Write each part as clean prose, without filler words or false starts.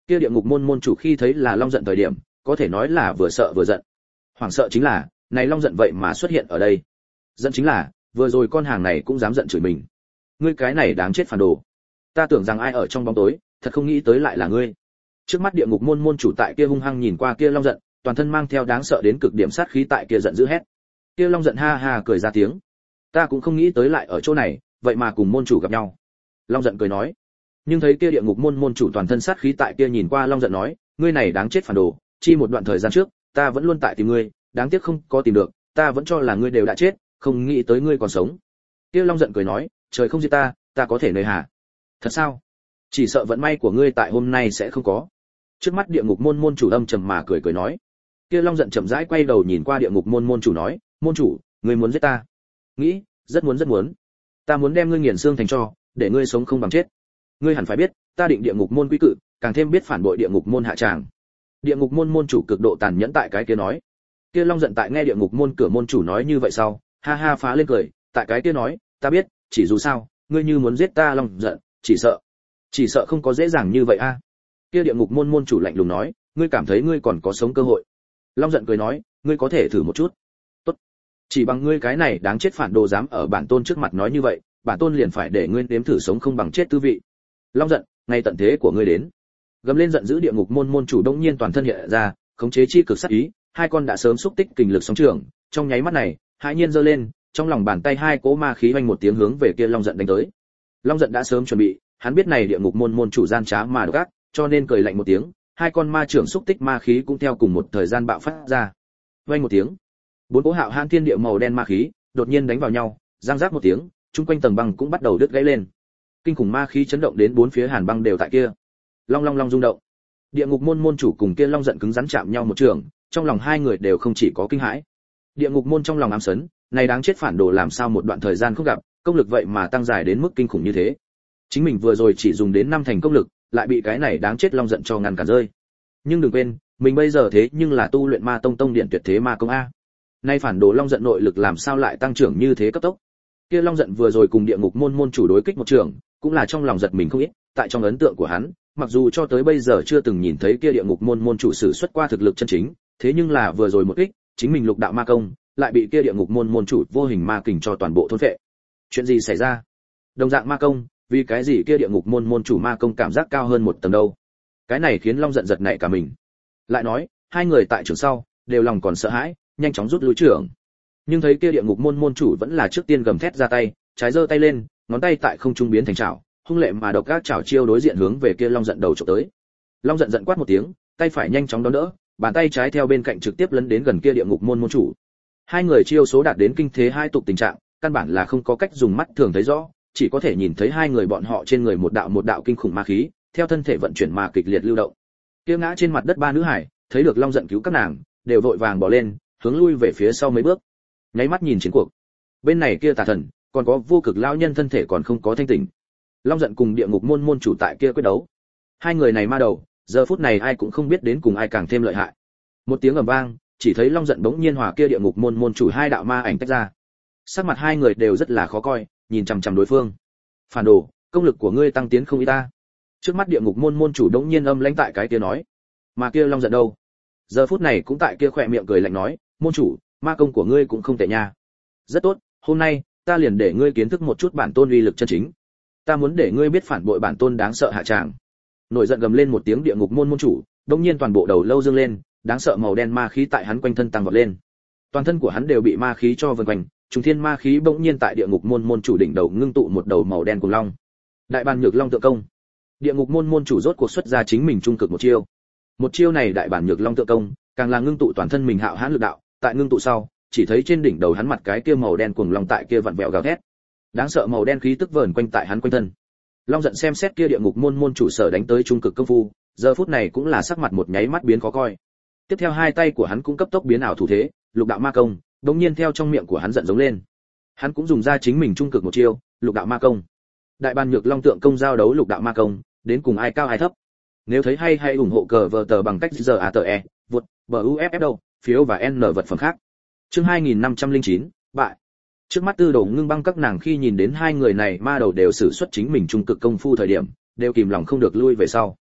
Kia địa ngục môn môn chủ khi thấy là Long Giận thời điểm, có thể nói là vừa sợ vừa giận. Hoảng sợ chính là, này Long Giận vậy mà xuất hiện ở đây. Giận chính là, vừa rồi con hàng này cũng dám giận chửi mình. Ngươi cái này đáng chết phản đồ. Ta tưởng rằng ai ở trong bóng tối, thật không nghĩ tới lại là ngươi. Trước mắt địa ngục môn môn chủ tại kia hung hăng nhìn qua kia Long Giận, toàn thân mang theo đáng sợ đến cực điểm sát khí tại kia giận dữ hét. Kia Long Giận ha ha cười ra tiếng. Ta cũng không nghĩ tới lại ở chỗ này, vậy mà cùng môn chủ gặp nhau. Long Giận cười nói. Nhưng thấy kia địa ngục môn môn chủ toàn thân sát khí tại kia nhìn qua Long Giận nói, ngươi này đáng chết phản đồ, chi một đoạn thời gian trước, ta vẫn luôn tại tìm ngươi, đáng tiếc không có tìm được, ta vẫn cho là ngươi đều đã chết, không nghĩ tới ngươi còn sống. Kia Long Giận cười nói, trời không giết ta, ta có thể nơi hà. Thật sao? Chỉ sợ vận may của ngươi tại hôm nay sẽ không có. Trước mắt địa ngục môn môn chủ âm trầm mà cười cười nói. Kia Long Giận chậm rãi quay đầu nhìn qua địa ngục môn môn chủ nói, môn chủ, ngươi muốn giết ta? Nghĩ, rất muốn. Ta muốn đem ngươi nghiền xương thành tro, để ngươi sống không bằng chết. Ngươi hẳn phải biết, ta định địa ngục môn quy cự, càng thêm biết phản bội địa ngục môn hạ tràng. Địa ngục môn môn chủ cực độ tàn nhẫn tại cái kia nói. Kia Long Giận tại nghe địa ngục môn cửa môn chủ nói như vậy sau, ha ha phá lên cười, tại cái kia nói, ta biết, chỉ dù sao, ngươi như muốn giết ta Long Giận, chỉ sợ không có dễ dàng như vậy a. Kia địa ngục môn môn chủ lạnh lùng nói, ngươi cảm thấy ngươi còn có sống cơ hội. Long Giận cười nói, ngươi có thể thử một chút. Tốt. Chỉ bằng ngươi cái này đáng chết phản đồ dám ở bản tôn trước mặt nói như vậy, bản tôn liền phải để ngươi nếm thử sống không bằng chết tư vị. Long Giận, ngay tận thế của ngươi đến. Gầm lên giận dữ địa ngục môn môn chủ đông nhiên toàn thân hiện ra, khống chế chi cực sát ý, hai con đã sớm xúc tích kình lực sóng trường, trong nháy mắt này, hãi nhiên giơ lên, trong lòng bàn tay hai cỗ ma khí vang một tiếng hướng về kia Long Giận đánh tới. Long Giận đã sớm chuẩn bị, hắn biết này địa ngục môn môn chủ gian trá mà độc ác, cho nên cười lạnh một tiếng, hai con ma trưởng xúc tích ma khí cũng theo cùng một thời gian bạo phát ra. Vang một tiếng, bốn cỗ hạo hãn thiên địa màu đen ma khí đột nhiên đánh vào nhau, giang rác một tiếng, chung quanh tầng băng cũng bắt đầu đứt gãy lên. Kinh khủng ma khí chấn động đến bốn phía hàn băng đều tại kia. Long long long rung động. Địa ngục môn môn chủ cùng kia Long Giận cứng rắn chạm nhau một trường, trong lòng hai người đều không chỉ có kinh hãi. Địa ngục môn trong lòng ám sấn, này đáng chết phản đồ làm sao một đoạn thời gian không gặp, công lực vậy mà tăng dài đến mức kinh khủng như thế. Chính mình vừa rồi chỉ dùng đến 5 thành công lực, lại bị cái này đáng chết Long Giận cho ngăn cản rơi. Nhưng đừng quên, mình bây giờ thế nhưng là tu luyện ma tông điện tuyệt thế ma công a. Nay phản đồ Long Giận nội lực làm sao lại tăng trưởng như thế cấp tốc. Kia Long Giận vừa rồi cùng địa ngục môn môn chủ đối kích một trường, cũng là trong lòng giật mình không ít, tại trong ấn tượng của hắn, mặc dù cho tới bây giờ chưa từng nhìn thấy kia địa ngục môn môn chủ sử xuất qua thực lực chân chính, thế nhưng là vừa rồi một kích, chính mình lục đạo ma công, lại bị kia địa ngục môn môn chủ vô hình ma kình cho toàn bộ thôn phệ. Chuyện gì xảy ra? Đồng dạng ma công, vì cái gì kia địa ngục môn môn chủ ma công cảm giác cao hơn một tầng đâu? Cái này khiến Long Giận giật nảy cả mình. Lại nói, hai người tại trường sau, đều lòng còn sợ hãi, nhanh chóng rút lui trưởng. Nhưng thấy kia địa ngục môn môn chủ vẫn là trước tiên gầm thét ra tay, trái giơ tay lên, ngón tay tại không trung biến thành chảo, hung lệ mà độc ác chảo chiêu đối diện hướng về kia Long Giận đầu chụp tới. Long Giận giận quát một tiếng, tay phải nhanh chóng đón đỡ, bàn tay trái theo bên cạnh trực tiếp lấn đến gần kia địa ngục môn môn chủ. Hai người chiêu số đạt đến kinh thế hai tục tình trạng, căn bản là không có cách dùng mắt thường thấy rõ, chỉ có thể nhìn thấy hai người bọn họ trên người một đạo kinh khủng ma khí, theo thân thể vận chuyển mà kịch liệt lưu động. Kia ngã trên mặt đất ba nữ hải, thấy được Long Giận cứu các nàng, đều vội vàng bỏ lên, hướng lui về phía sau mấy bước. Nháy mắt nhìn chiến cuộc. Bên này kia tà thần, còn có vô cực lão nhân thân thể còn không có thanh tỉnh. Long Giận cùng địa ngục môn môn chủ tại kia quyết đấu. Hai người này ma đầu, giờ phút này ai cũng không biết đến cùng ai càng thêm lợi hại. Một tiếng ầm vang, chỉ thấy Long Giận bỗng nhiên hòa kia địa ngục môn môn chủ hai đạo ma ảnh tách ra. Sắc mặt hai người đều rất là khó coi, nhìn chằm chằm đối phương. Phản đồ, công lực của ngươi tăng tiến không ít ta. Trước mắt địa ngục môn môn chủ đống nhiên âm lãnh tại cái kia nói. Mà kia Long Giận đâu? Giờ phút này cũng tại kia khỏe miệng cười lạnh nói, môn chủ, ma công của ngươi cũng không tệ nha. Rất tốt, hôm nay ta liền để ngươi kiến thức một chút bản tôn uy lực chân chính. Ta muốn để ngươi biết phản bội bản tôn đáng sợ hạ tràng. Nổi giận gầm lên một tiếng địa ngục môn môn chủ, đống nhiên toàn bộ đầu lâu dương lên, đáng sợ màu đen ma khí tại hắn quanh thân tăng vọt lên. Toàn thân của hắn đều bị ma khí cho vần quanh, trùng thiên ma khí bỗng nhiên tại địa ngục môn môn chủ đỉnh đầu ngưng tụ một đầu màu đen cuồng long. Đại bản nhược long tượng công. Địa ngục môn môn chủ rốt cuộc xuất ra chính mình trung cực một chiêu. Một chiêu này đại bản nhược long tượng công, càng là ngưng tụ toàn thân mình hạo hãn lực đạo, tại ngưng tụ sau, chỉ thấy trên đỉnh đầu hắn mặt cái kia màu đen cuồng long tại kia vặn vẹo gào thét. Đáng sợ màu đen khí tức vờn quanh tại hắn quanh thân. Long Giận xem xét kia địa ngục môn môn chủ sở đánh tới trung cực công phu, giờ phút này cũng là sắc mặt một nháy mắt biến khó coi. Tiếp theo hai tay của hắn cũng cấp tốc biến ảo thủ thế, lục đạo ma công, đống nhiên theo trong miệng của hắn giận giống lên. Hắn cũng dùng ra chính mình trung cực một chiêu, lục đạo ma công. Đại bàn nhược long tượng công giao đấu lục đạo ma công, đến cùng ai cao ai thấp. Nếu thấy hay hãy ủng hộ cờ vở tờ bằng cách ZATE, vượt, BUFF đâu, phiếu và N vật phẩm khác. Chương 2509, bại. Trước mắt Tư Đồ Ngưng Băng các nàng khi nhìn đến hai người này ma đầu đều sử xuất chính mình trung cực công phu thời điểm, đều kìm lòng không được lui về sau.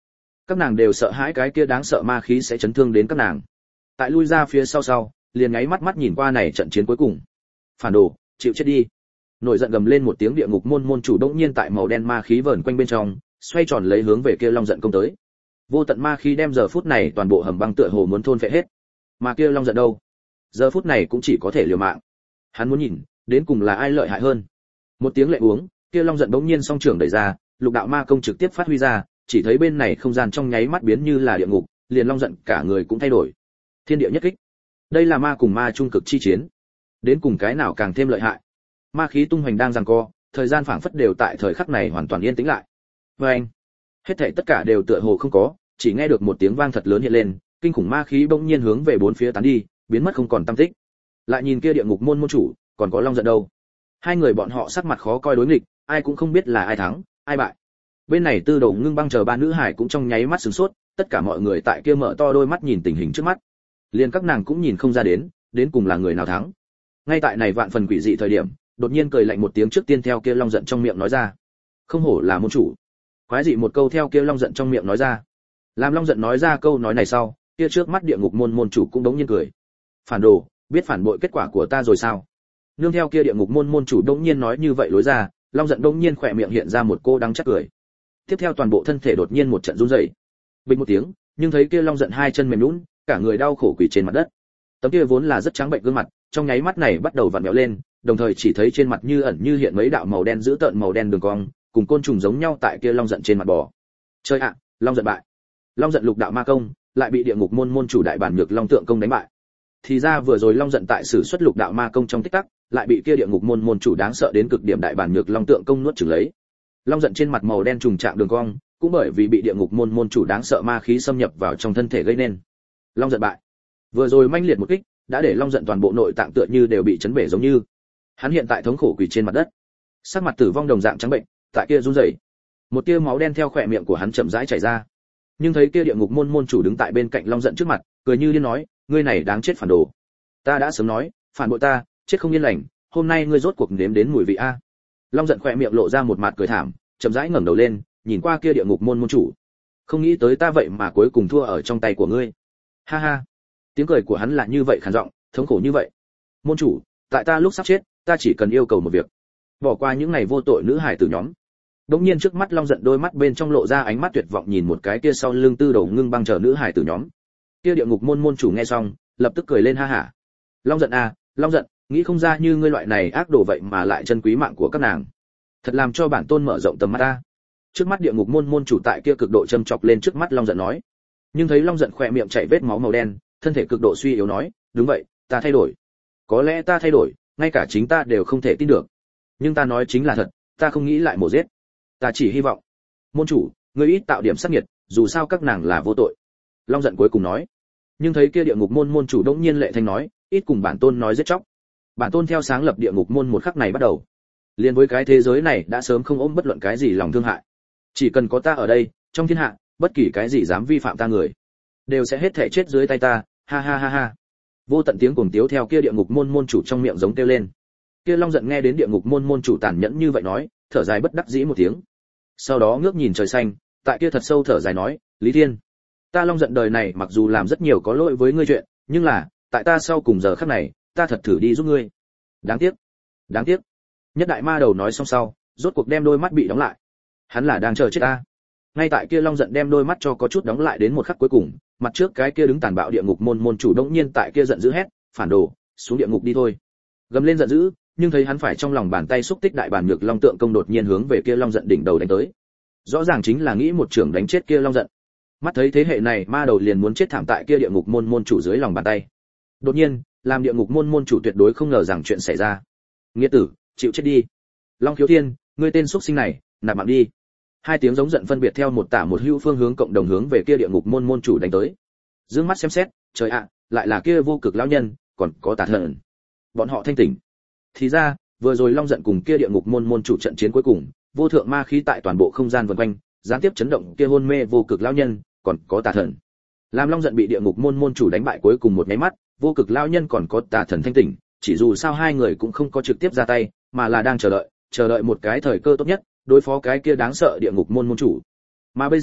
Các nàng đều sợ hãi cái kia đáng sợ ma khí sẽ chấn thương đến các nàng. Tại lui ra phía sau, liền nháy mắt nhìn qua này trận chiến cuối cùng. Phản đồ, chịu chết đi. Nổi giận gầm lên một tiếng, địa ngục môn chủ đột nhiên tại màu đen ma khí vờn quanh bên trong, xoay tròn lấy hướng về kia long giận công tới. Vô tận ma khí đem giờ phút này toàn bộ hầm băng tựa hồ muốn thôn phệ hết. Mà kia long giận đâu? Giờ phút này cũng chỉ có thể liều mạng. Hắn muốn nhìn, đến cùng là ai lợi hại hơn. Một tiếng lệ uống, kia long giận bỗng nhiên song trưởng đẩy ra, lục đạo ma công trực tiếp phát huy ra, chỉ thấy bên này không gian trong nháy mắt biến như là địa ngục, liền long giận cả người cũng thay đổi. Thiên địa nhất kích. Đây là ma cùng ma trung cực chi chiến. Đến cùng cái nào càng thêm lợi hại. Ma khí tung hoành đang giằng co, thời gian phảng phất đều tại thời khắc này hoàn toàn yên tĩnh lại. Oeng! Hết thảy tất cả đều tựa hồ không có, chỉ nghe được một tiếng vang thật lớn hiện lên, kinh khủng ma khí bỗng nhiên hướng về bốn phía tán đi, biến mất không còn tăm tích. Lại nhìn kia địa ngục môn chủ, còn có long giận đâu? Hai người bọn họ sắc mặt khó coi đối nghịch, ai cũng không biết là ai thắng, ai bại. Bên này Tư Đồ Ngưng Băng chờ ba nữ hải cũng trong nháy mắt sửng sốt, tất cả mọi người tại kia mở to đôi mắt nhìn tình hình trước mắt. Liền các nàng cũng nhìn không ra đến cùng là người nào thắng. Ngay tại này vạn phần quỷ dị thời điểm, đột nhiên cười lạnh một tiếng trước tiên theo kia long giận trong miệng nói ra. Không hổ là môn chủ. Quái dị một câu theo kia long giận trong miệng nói ra. Làm long giận nói ra câu nói này sau, kia trước mắt địa ngục môn chủ cũng đống nhiên cười. Phản đồ, biết phản bội kết quả của ta rồi sao? Nương theo kia địa ngục môn chủ đống nhiên nói như vậy lối ra, long giận đống nhiên khỏe miệng hiện ra một cô đắng chắc cười. Tiếp theo toàn bộ thân thể đột nhiên một trận run rẩy. Bình một tiếng, nhưng thấy kia long giận hai chân mềm nhũn, cả người đau khổ quỳ trên mặt đất. Tấm kia vốn là rất trắng bệnh gương mặt, trong nháy mắt này bắt đầu vặn vẹo lên, đồng thời chỉ thấy trên mặt như ẩn như hiện mấy đạo màu đen dữ tợn màu đen đường cong, cùng côn trùng giống nhau tại kia long giận trên mặt bò. Chơi ạ, long giận bại. Long giận lục đạo ma công, lại bị địa ngục môn chủ đại bản nhược long tượng công đánh bại. Thì ra vừa rồi long giận tại sử xuất lục đạo ma công trong tích tắc, lại bị kia địa ngục môn chủ đáng sợ đến cực điểm đại bản nhược long tượng công nuốt chửng lấy. Long giận trên mặt màu đen trùng trạng đường cong, cũng bởi vì bị địa ngục môn chủ đáng sợ ma khí xâm nhập vào trong thân thể gây nên. Long giận bại. Vừa rồi manh liệt một kích, đã để long giận toàn bộ nội tạng tựa như đều bị chấn bể giống như. Hắn hiện tại thống khổ quỳ trên mặt đất, sắc mặt tử vong đồng dạng trắng bệnh, tại kia run rẩy. Một tia máu đen theo khóe miệng của hắn chậm rãi chảy ra. Nhưng thấy kia địa ngục môn chủ đứng tại bên cạnh long giận trước mặt, cười như điên nói, ngươi này đáng chết phản đồ. Ta đã sớm nói, phản bội ta, chết không yên lành, hôm nay ngươi rốt cuộc nếm đến mùi vị a. Long giận khóe miệng lộ ra một mặt cười thảm, chậm rãi ngẩng đầu lên, nhìn qua kia địa ngục môn chủ. Không nghĩ tới ta vậy mà cuối cùng thua ở trong tay của ngươi. Ha ha. Tiếng cười của hắn là như vậy khàn giọng, thống khổ như vậy. Môn chủ, tại ta lúc sắp chết, ta chỉ cần yêu cầu một việc. Bỏ qua những ngày vô tội nữ hải tử nhóm. Đống nhiên trước mắt long giận đôi mắt bên trong lộ ra ánh mắt tuyệt vọng nhìn một cái kia sau lưng Tư Đồ Ngưng Băng chờ nữ hải tử nhóm. Kia địa ngục môn chủ nghe xong, lập tức cười lên ha hả. Long giận à, long giận, nghĩ không ra như ngươi loại này ác đồ vậy mà lại chân quý mạng của các nàng. Thật làm cho bản tôn mở rộng tầm mắt ta. Trước mắt địa ngục môn chủ tại kia cực độ châm chọc lên trước mắt long giận nói. Nhưng thấy long giận khỏe miệng chảy vết máu màu đen, thân thể cực độ suy yếu nói, đúng vậy, ta thay đổi. Có lẽ ta thay đổi, ngay cả chính ta đều không thể tin được. Nhưng ta nói chính là thật, ta không nghĩ lại mổ giết. Ta chỉ hy vọng, môn chủ, ngươi ít tạo điểm sát nhiệt, dù sao các nàng là vô tội. Long giận cuối cùng nói. Nhưng thấy kia địa ngục môn chủ đống nhiên lệ thanh nói, ít cùng bản tôn nói giết chóc. Bản tôn theo sáng lập địa ngục môn một khắc này bắt đầu, liền với cái thế giới này đã sớm không ôm bất luận cái gì lòng thương hại. Chỉ cần có ta ở đây, trong thiên hạ, bất kỳ cái gì dám vi phạm ta người, đều sẽ hết thể chết dưới tay ta, ha ha ha ha. Vô tận tiếng cuồng tiếu theo kia địa ngục môn chủ trong miệng giống kêu lên. Kia long giận nghe đến địa ngục môn chủ tàn nhẫn như vậy nói, thở dài bất đắc dĩ một tiếng. Sau đó ngước nhìn trời xanh, tại kia thật sâu thở dài nói, Lý Thiên, ta long giận đời này mặc dù làm rất nhiều có lỗi với ngươi chuyện, nhưng là, tại ta sau cùng giờ khắc này, ta thật thử đi giúp ngươi. Đáng tiếc, đáng tiếc. Nhất đại ma đầu nói xong sau, rốt cuộc đem đôi mắt bị đóng lại. Hắn là đang chờ chết ta. Ngay tại kia long giận đem đôi mắt cho có chút đóng lại đến một khắc cuối cùng, mặt trước cái kia đứng tàn bạo địa ngục môn chủ đống nhiên tại kia giận dữ hét, phản đồ, xuống địa ngục đi thôi. Gầm lên giận dữ, nhưng thấy hắn phải trong lòng bàn tay xúc tích đại bản nhược long tượng công đột nhiên hướng về kia long giận đỉnh đầu đánh tới. Rõ ràng chính là nghĩ một trường đánh chết kia long giận. Mắt thấy thế hệ này ma đầu liền muốn chết thảm tại kia địa ngục môn chủ dưới lòng bàn tay. Đột nhiên, làm địa ngục môn chủ tuyệt đối không ngờ rằng chuyện xảy ra. Nghĩa tử, chịu chết đi. Long Khiếu Thiên, ngươi tên xuất sinh này, nạp mạng đi. Hai tiếng giống giận phân biệt theo một tả một hữu phương hướng cộng đồng hướng về kia địa ngục môn chủ đánh tới. Dương mắt xem xét, trời ạ, lại là kia vô cực lão nhân, còn có tà thần. Bọn họ thanh tỉnh. Thì ra, vừa rồi long giận cùng kia địa ngục môn chủ trận chiến cuối cùng, vô thượng ma khí tại toàn bộ không gian vần quanh, gián tiếp chấn động kia hôn mê vô cực lão nhân, còn có tà thần. Làm long giận bị địa ngục môn chủ đánh bại cuối cùng một cái mắt, vô cực lão nhân còn có tà thần thanh tỉnh, chỉ dù sao hai người cũng không có trực tiếp ra tay, mà là đang chờ đợi một cái thời cơ tốt nhất, đối phó cái kia đáng sợ địa ngục môn chủ. Mà bây giờ,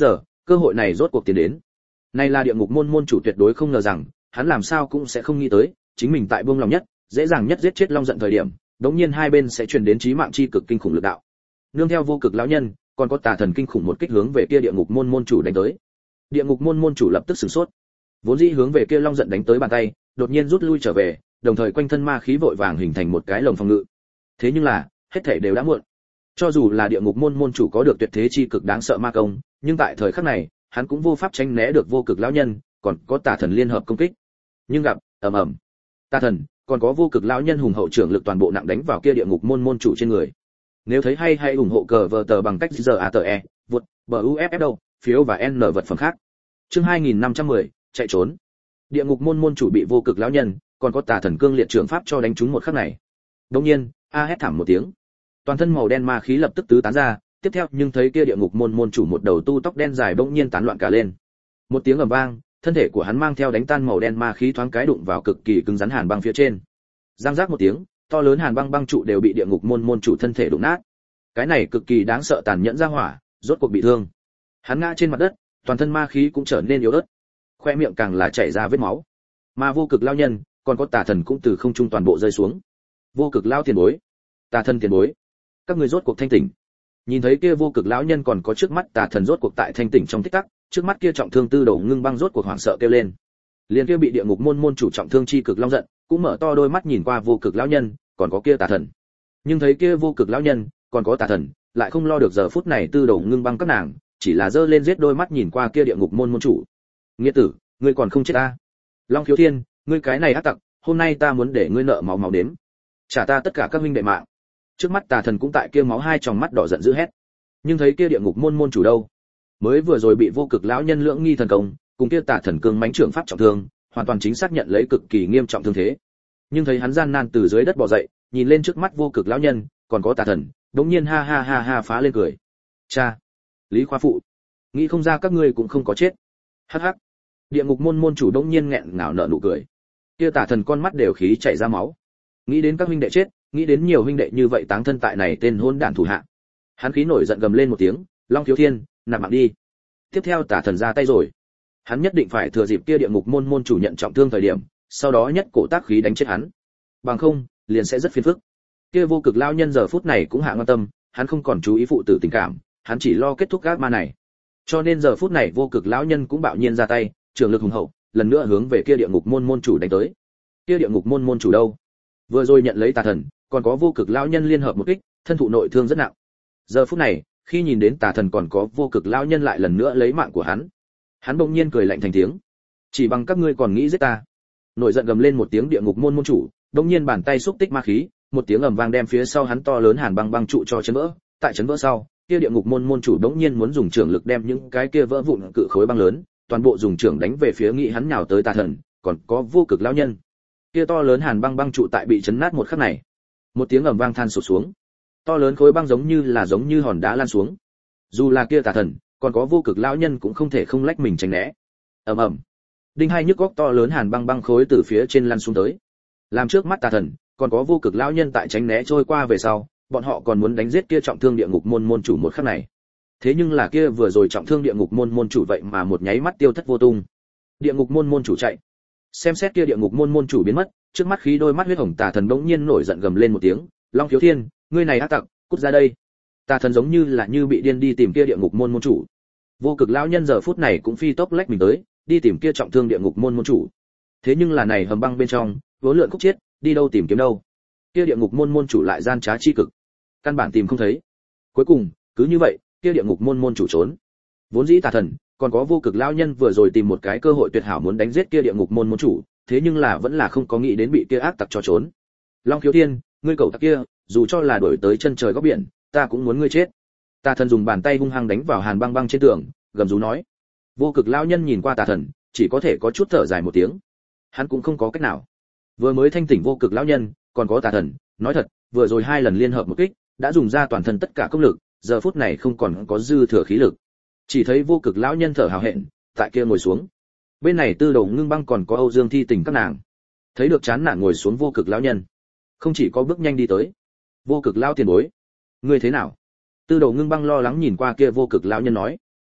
cơ hội này rốt cuộc tiến đến. Này là địa ngục môn môn chủ tuyệt đối không ngờ rằng, hắn làm sao cũng sẽ không nghĩ tới, chính mình tại buông lòng nhất, dễ dàng nhất giết chết long giận thời điểm, đống nhiên hai bên sẽ truyền đến chí mạng chi cực kinh khủng lực đạo. Nương theo vô cực lão nhân, còn có tà thần kinh khủng một kích hướng về kia địa ngục môn môn chủ đánh tới. Địa ngục môn môn chủ lập tức sửng sốt, vốn dĩ hướng về kia long giận đánh tới bàn tay, đột nhiên rút lui trở về, đồng thời quanh thân ma khí vội vàng hình thành một cái lồng phòng ngự. Thế nhưng là, hết thảy đều đã muộn. Cho dù là địa ngục môn môn chủ có được tuyệt thế chi cực đáng sợ ma công, nhưng tại thời khắc này, hắn cũng vô pháp tránh né được vô cực lão nhân, còn có tà thần liên hợp công kích. Nhưng gặp, ầm ầm, tà thần, còn có vô cực lão nhân hùng hậu trưởng lực toàn bộ nặng đánh vào kia địa ngục môn môn chủ trên người. Nếu thấy hay hãy ủng hộ cờ vở tờ bằng cách ZATE, vượt, BUFF đâu, phiếu và N vật phẩm khác. Chương 2510, chạy trốn. Địa ngục môn môn chủ bị vô cực lão nhân, còn có tà thần cương liệt trưởng pháp cho đánh trúng một khắc này. Đột nhiên, a hét thảm một tiếng. Toàn thân màu đen ma khí lập tức tứ tán ra, tiếp theo nhưng thấy kia địa ngục môn môn chủ một đầu tu tóc đen dài bỗng nhiên tán loạn cả lên. Một tiếng ầm vang, thân thể của hắn mang theo đánh tan màu đen ma khí thoáng cái đụng vào cực kỳ cứng rắn hàn băng phía trên. Giang giác một tiếng, to lớn hàn băng băng trụ đều bị địa ngục môn môn chủ thân thể đụng nát. Cái này cực kỳ đáng sợ tàn nhẫn ra hỏa, rốt cuộc bị thương. Hắn ngã trên mặt đất, toàn thân ma khí cũng trở nên yếu ớt, khoe miệng càng là chảy ra vết máu. Mà vô cực lão nhân, còn có tà thần cũng từ không trung toàn bộ rơi xuống. Vô cực lão tiền bối, tà thần tiền bối, các ngươi rốt cuộc thanh tỉnh. Nhìn thấy kia vô cực lão nhân còn có trước mắt tà thần rốt cuộc tại thanh tỉnh trong tích tắc, trước mắt kia trọng thương tư đầu ngưng băng rốt cuộc hoảng sợ kêu lên. Liền kia bị địa ngục môn môn chủ trọng thương chi cực long giận, cũng mở to đôi mắt nhìn qua vô cực lão nhân, còn có kia tà thần. Nhưng thấy kia vô cực lão nhân, còn có tà thần, lại không lo được giờ phút này tư đầu ngưng băng các nàng, chỉ là giơ lên giết đôi mắt nhìn qua kia địa ngục môn môn chủ. Nghĩa tử, ngươi còn không chết ta? Long Khiếu Thiên, ngươi cái này ác tặc, hôm nay ta muốn để ngươi nợ máu máu đếm. Trả ta tất cả các huynh đệ mạng. Trước mắt tà thần cũng tại kia máu hai tròng mắt đỏ giận dữ hét. Nhưng thấy kia địa ngục môn môn chủ đâu? Mới vừa rồi bị vô cực lão nhân lưỡng nghi thần công, cùng kia tà thần cương mãnh trưởng pháp trọng thương, hoàn toàn chính xác nhận lấy cực kỳ nghiêm trọng thương thế. Nhưng thấy hắn gian nan từ dưới đất bò dậy, nhìn lên trước mắt vô cực lão nhân, còn có tà thần, đống nhiên ha ha ha ha phá lên cười. Cha, Lý Khoa phụ, nghĩ không ra các ngươi cũng không có chết. Hắc hắc. Địa ngục môn môn chủ đống nhiên nghẹn ngào nở nụ cười. Kia tà thần con mắt đều khí chảy ra máu. Nghĩ đến các huynh đệ chết, nghĩ đến nhiều huynh đệ như vậy táng thân tại này tên hôn đản thủ hạ. Hắn khí nổi giận gầm lên một tiếng, Long Thiếu Thiên, nạp mạng đi. Tiếp theo tà thần ra tay rồi. Hắn nhất định phải thừa dịp kia địa ngục môn môn chủ nhận trọng thương thời điểm, sau đó nhất cổ tác khí đánh chết hắn. Bằng không, liền sẽ rất phiền phức. Kia vô cực lão nhân giờ phút này cũng hạ ngon tâm, hắn không còn chú ý phụ tử tình cảm, hắn chỉ lo kết thúc ác ma này. Cho nên giờ phút này vô cực lão nhân cũng bạo nhiên ra tay, trường lực hùng hậu, lần nữa hướng về kia địa ngục môn môn chủ đánh tới. Kia địa ngục môn môn chủ đâu? Vừa rồi nhận lấy tà thần, còn có vô cực lão nhân liên hợp một kích, thân thụ nội thương rất nặng. Giờ phút này, khi nhìn đến tà thần còn có vô cực lão nhân lại lần nữa lấy mạng của hắn bỗng nhiên cười lạnh thành tiếng. Chỉ bằng các ngươi còn nghĩ giết ta? Nổi giận gầm lên một tiếng địa ngục môn môn chủ, bỗng nhiên bàn tay xúc tích ma khí, một tiếng ầm vang đem phía sau hắn to lớn hàn băng băng trụ cho chấn vỡ. Tại chấn vỡ sau, kia địa ngục môn môn chủ bỗng nhiên muốn dùng trưởng lực đem những cái kia vỡ vụn cự khối băng lớn, toàn bộ dùng trưởng đánh về phía nghĩ hắn nhào tới tà thần, còn có vô cực lão nhân. Kia to lớn hàn băng băng trụ tại bị chấn nát một khắc này, một tiếng ầm vang than sụp xuống. To lớn khối băng giống như hòn đá lan xuống. Dù là kia tà thần, còn có vô cực lão nhân cũng không thể không lách mình tránh né. Ầm ầm. Đinh hai nhức góc to lớn hàn băng băng khối từ phía trên lăn xuống tới. Làm trước mắt tà thần, còn có vô cực lão nhân tại tránh né trôi qua về sau, bọn họ còn muốn đánh giết kia trọng thương địa ngục môn môn chủ một khắc này. Thế nhưng là kia vừa rồi trọng thương địa ngục môn môn chủ vậy mà một nháy mắt tiêu thất vô tung. Địa ngục môn môn chủ chạy. Xem xét kia địa ngục môn môn chủ biến mất, trước mắt khí đôi mắt huyết hồng tà thần bỗng nhiên nổi giận gầm lên một tiếng, Long Thiếu Thiên, ngươi này ác tặc, cút ra đây. Tà thần giống như là như bị điên đi tìm kia địa ngục môn môn chủ. Vô cực lão nhân giờ phút này cũng phi tốc lách mình tới, đi tìm kia trọng thương địa ngục môn môn chủ. Thế nhưng là này hầm băng bên trong, vốn lượn khúc chết, đi đâu tìm kiếm đâu? Kia địa ngục môn môn chủ lại gian trá chi cực, căn bản tìm không thấy. Cuối cùng, cứ như vậy, kia địa ngục môn môn chủ trốn. Vốn dĩ tà thần, còn có vô cực lão nhân vừa rồi tìm một cái cơ hội tuyệt hảo muốn đánh giết kia địa ngục môn môn chủ, thế nhưng là vẫn là không có nghĩ đến bị kia ác tặc cho trốn. Long Khiếu Thiên, ngươi cậu tặc kia, dù cho là đuổi tới chân trời góc biển, ta cũng muốn ngươi chết. Tà thần dùng bàn tay hung hăng đánh vào hàn băng băng trên tường, gầm rú nói. Vô cực lão nhân nhìn qua tà thần, chỉ có thể có chút thở dài một tiếng. Hắn cũng không có cách nào. Vừa mới thanh tỉnh vô cực lão nhân, còn có tà thần, nói thật, vừa rồi hai lần liên hợp một kích, đã dùng ra toàn thân tất cả công lực, giờ phút này không còn có dư thừa khí lực. Chỉ thấy vô cực lão nhân thở hào hẹn, tại kia ngồi xuống. Bên này Tư Đầu Ngưng Băng còn có Âu Dương Thi Tình các nàng. Thấy được chán nản ngồi xuống vô cực lão nhân, không chỉ có bước nhanh đi tới. Vô cực lão tiền bối, ngươi thế nào? Tư Đầu Ngưng Băng lo lắng nhìn qua kia vô cực lão nhân nói.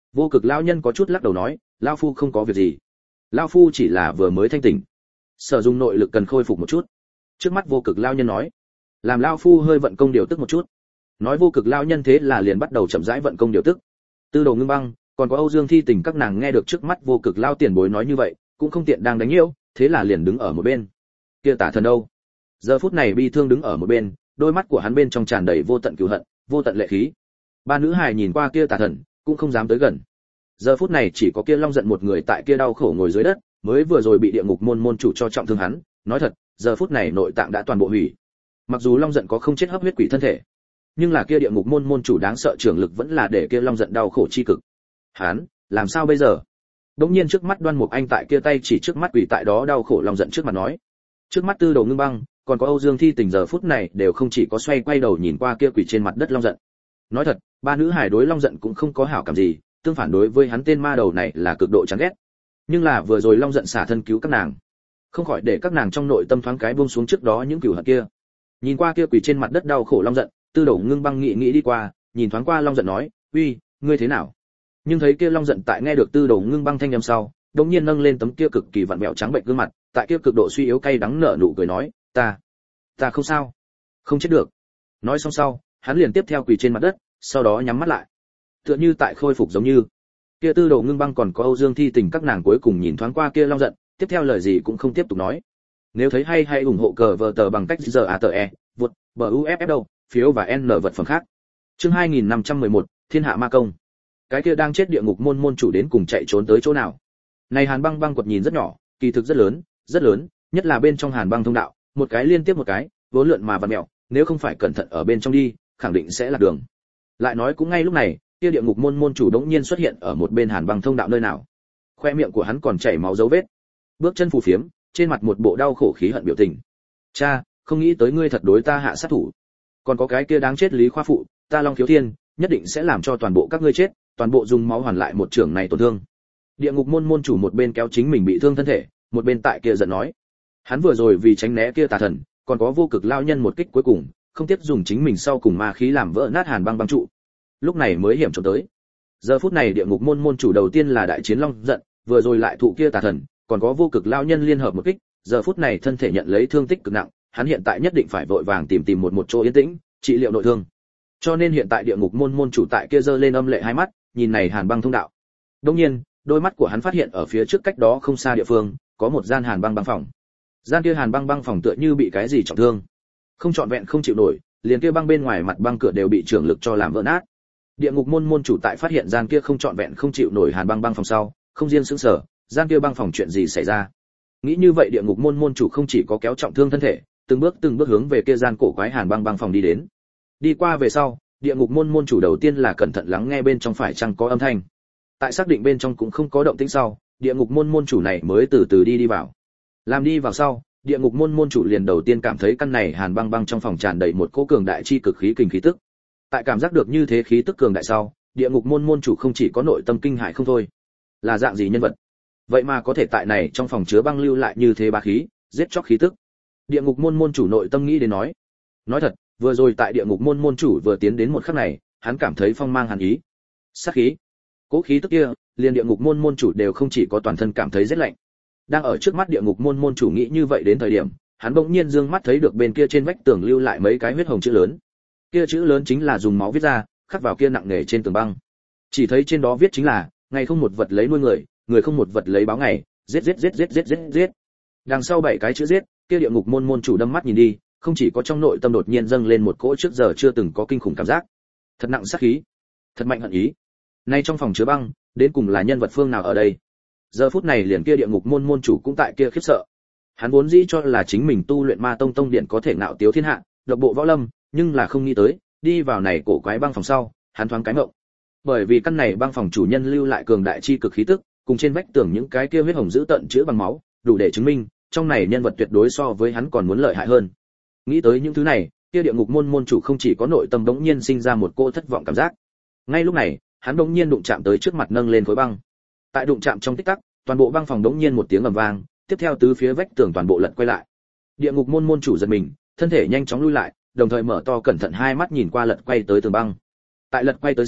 Vô Cực lão nhân có chút lắc đầu nói, lão phu không có việc gì, lão phu chỉ là vừa mới thanh tỉnh, sử dụng nội lực cần khôi phục một chút. Trước mắt Vô Cực lão nhân nói, làm lão phu hơi vận công điều tức một chút. Nói Vô Cực lão nhân thế là liền bắt đầu chậm rãi vận công điều tức. Tư Đồ Ngưng Băng, còn có Âu Dương Thi Tình các nàng nghe được trước mắt Vô Cực lão tiền bối nói như vậy, cũng không tiện đang đánh nhiễu, thế là liền đứng ở một bên. Kia Tả Thần đâu? Giờ phút này bi thương đứng ở một bên, đôi mắt của hắn bên trong tràn đầy vô tận cừu hận, vô tận lệ khí. Ba nữ hài nhìn qua kia Tả Thần, cũng không dám tới gần. Giờ phút này chỉ có kia Long Giận một người tại kia đau khổ ngồi dưới đất, mới vừa rồi bị địa ngục môn môn chủ cho trọng thương hắn, nói thật, giờ phút này nội tạng đã toàn bộ hủy. Mặc dù Long Giận có không chết hấp huyết quỷ thân thể, nhưng là kia địa ngục môn môn chủ đáng sợ trưởng lực vẫn là để kia Long Giận đau khổ chi cực. Hắn, làm sao bây giờ? Đống nhiên trước mắt Đoan Mục Anh tại kia tay chỉ trước mắt quỷ tại đó đau khổ Long Giận trước mặt nói. Trước mắt Tư Đồ Ngưng Băng, còn có Âu Dương Thi Tình giờ phút này đều không chỉ có xoay quay đầu nhìn qua kia quỷ trên mặt đất Long Giận. Nói thật, ba nữ hài đối Long Giận cũng không có hảo cảm gì, tương phản đối với hắn tên ma đầu này là cực độ chán ghét. Nhưng là vừa rồi Long Giận xả thân cứu các nàng, không khỏi để các nàng trong nội tâm thoáng cái buông xuống trước đó những cừu hận kia. Nhìn qua kia quỷ trên mặt đất đau khổ Long Giận, Tư Đồ Ngưng Băng nghĩ đi qua, nhìn thoáng qua Long Giận nói, "Uy, ngươi thế nào?" Nhưng thấy kia Long Giận tại nghe được Tư Đồ Ngưng Băng thanh âm sau, đột nhiên nâng lên tấm kia cực kỳ vặn vẹo trắng bệnh gương mặt, tại kia cực độ suy yếu cay đắng nở nụ cười nói, "Ta không sao, không chết được." Nói xong sau, hắn liền tiếp theo quỳ trên mặt đất, sau đó nhắm mắt lại, tựa như tại khôi phục giống như. Kia Tư Đồ Ngưng Băng còn có Âu Dương Thi Tình các nàng cuối cùng nhìn thoáng qua kia Long Giận, tiếp theo lời gì cũng không tiếp tục nói. Nếu thấy hay hãy ủng hộ cờ vở tờ bằng cách vượt bờ UFF đâu, phiếu và N vật phẩm khác. Chương 2511, Thiên Hạ Ma Công. Cái kia đang chết địa ngục môn môn chủ đến cùng chạy trốn tới chỗ nào? Này Hàn Băng Băng quật nhìn rất nhỏ, kỳ thực rất lớn, nhất là bên trong Hàn Băng thông đạo, một cái liên tiếp một cái, vốn lượn mà vặn mèo, nếu không phải cẩn thận ở bên trong đi, khẳng định sẽ lạc đường. Lại nói cũng ngay lúc này, kia địa ngục môn môn chủ đống nhiên xuất hiện ở một bên Hàn Băng thông đạo nơi nào. Khoe miệng của hắn còn chảy máu dấu vết, bước chân phù phiếm, trên mặt một bộ đau khổ khí hận biểu tình. "Cha, không nghĩ tới ngươi thật đối ta hạ sát thủ. Còn có cái kia đáng chết Lý Khoa phụ, ta Long Khiếu Thiên, nhất định sẽ làm cho toàn bộ các ngươi chết, toàn bộ dùng máu hoàn lại một trưởng này tổn thương." Địa ngục môn môn chủ một bên kéo chính mình bị thương thân thể, một bên tại kia giận nói. Hắn vừa rồi vì tránh né kia Tà Thần, còn có Vô Cực lao nhân một kích cuối cùng, không tiếp dùng chính mình sau cùng ma khí làm vỡ nát Hàn Băng Băng trụ. Lúc này mới hiểm trốn tới. Giờ phút này địa ngục môn môn chủ đầu tiên là đại chiến Long Giận, vừa rồi lại thụ kia Tà Thần, còn có Vô Cực lao nhân liên hợp một kích, giờ phút này thân thể nhận lấy thương tích cực nặng, hắn hiện tại nhất định phải vội vàng tìm một chỗ yên tĩnh, trị liệu nội thương. Cho nên hiện tại địa ngục môn môn chủ tại kia giơ lên âm lệ hai mắt, nhìn này Hàn Băng thông đạo. Đương nhiên, đôi mắt của hắn phát hiện ở phía trước cách đó không xa địa phương, có một gian Hàn Băng băng phòng. Gian kia Hàn Băng băng phòng tựa như bị cái gì trọng thương, không trọn vẹn không chịu nổi, liền kia băng bên ngoài mặt băng cửa đều bị trưởng lực cho làm vỡ nát. Địa ngục môn môn chủ tại phát hiện gian kia không trọn vẹn không chịu nổi Hàn Băng băng phòng sau, không riêng sững sờ, gian kia băng phòng chuyện gì xảy ra? Nghĩ như vậy địa ngục môn môn chủ không chỉ có kéo trọng thương thân thể, từng bước hướng về kia gian cổ quái Hàn Băng băng phòng đi đến. Đi qua về sau, địa ngục môn môn chủ đầu tiên là cẩn thận lắng nghe bên trong phải chăng có âm thanh. Tại xác định bên trong cũng không có động tĩnh sau, địa ngục môn môn chủ này mới từ từ đi vào. Làm đi vào sau, địa ngục môn môn chủ liền đầu tiên cảm thấy căn này Hàn Băng băng trong phòng tràn đầy một cỗ cường đại chi cực khí kinh khí tức. Tại cảm giác được như thế khí tức cường đại sau, địa ngục môn môn chủ không chỉ có nội tâm kinh hãi không thôi, là dạng gì nhân vật, vậy mà có thể tại này trong phòng chứa băng lưu lại như thế bá khí, giết chóc khí tức. Địa ngục môn môn chủ nội tâm nghĩ đến nói thật, vừa rồi tại địa ngục môn môn chủ vừa tiến đến một khắc này, hắn cảm thấy phong mang hàn ý, sát khí, cố khí tức kia, liền địa ngục môn môn chủ đều không chỉ có toàn thân cảm thấy rét lạnh. Đang ở trước mắt địa ngục môn môn chủ nghĩ như vậy đến thời điểm, hắn bỗng nhiên dương mắt thấy được bên kia trên vách tường lưu lại mấy cái huyết hồng chữ lớn. Kia chữ lớn chính là dùng máu viết ra, khắc vào kia nặng nề trên tường băng. Chỉ thấy trên đó viết chính là, ngày không một vật lấy nuôi người, người không một vật lấy báo ngày, giết. Đằng sau 7 cái chữ giết, kia địa ngục môn môn chủ đâm mắt nhìn đi, không chỉ có trong nội tâm đột nhiên dâng lên một cỗ trước giờ chưa từng có kinh khủng cảm giác, thật nặng sát khí, thật mạnh hận ý. Nay trong phòng chứa băng, đến cùng là nhân vật phương nào ở đây? Giờ phút này liền kia địa ngục môn môn chủ cũng tại kia khiếp sợ. Hắn vốn dĩ cho là chính mình tu luyện Ma Tông tông điện có thể ngạo tiếu thiên hạ, độc bộ võ lâm, nhưng là không nghĩ tới, đi vào này cổ quái băng phòng sau, hắn thoáng cái ngộng. Bởi vì căn này băng phòng chủ nhân lưu lại cường đại chi cực khí tức, cùng trên vách tường những cái kia huyết hồng giữ tận chữa bằng máu, đủ để chứng minh, trong này nhân vật tuyệt đối so với hắn còn muốn lợi hại hơn. Nghĩ tới những thứ này, kia địa ngục môn môn chủ không chỉ có nội tâm đống nhiên sinh ra một cô thất vọng cảm giác. Ngay lúc này, hắn đống nhiên đụng chạm tới trước mặt nâng lên khối băng. Tại đụng chạm trong tích tắc, toàn bộ băng phòng đống nhiên một tiếng ầm vang, tiếp theo tứ phía vách tường toàn bộ lật quay lại. Địa ngục môn môn chủ giật mình, thân thể nhanh chóng lui lại, đồng thời mở to cẩn thận hai mắt nhìn qua lật quay tới tường băng. Tại lật quay tới sau,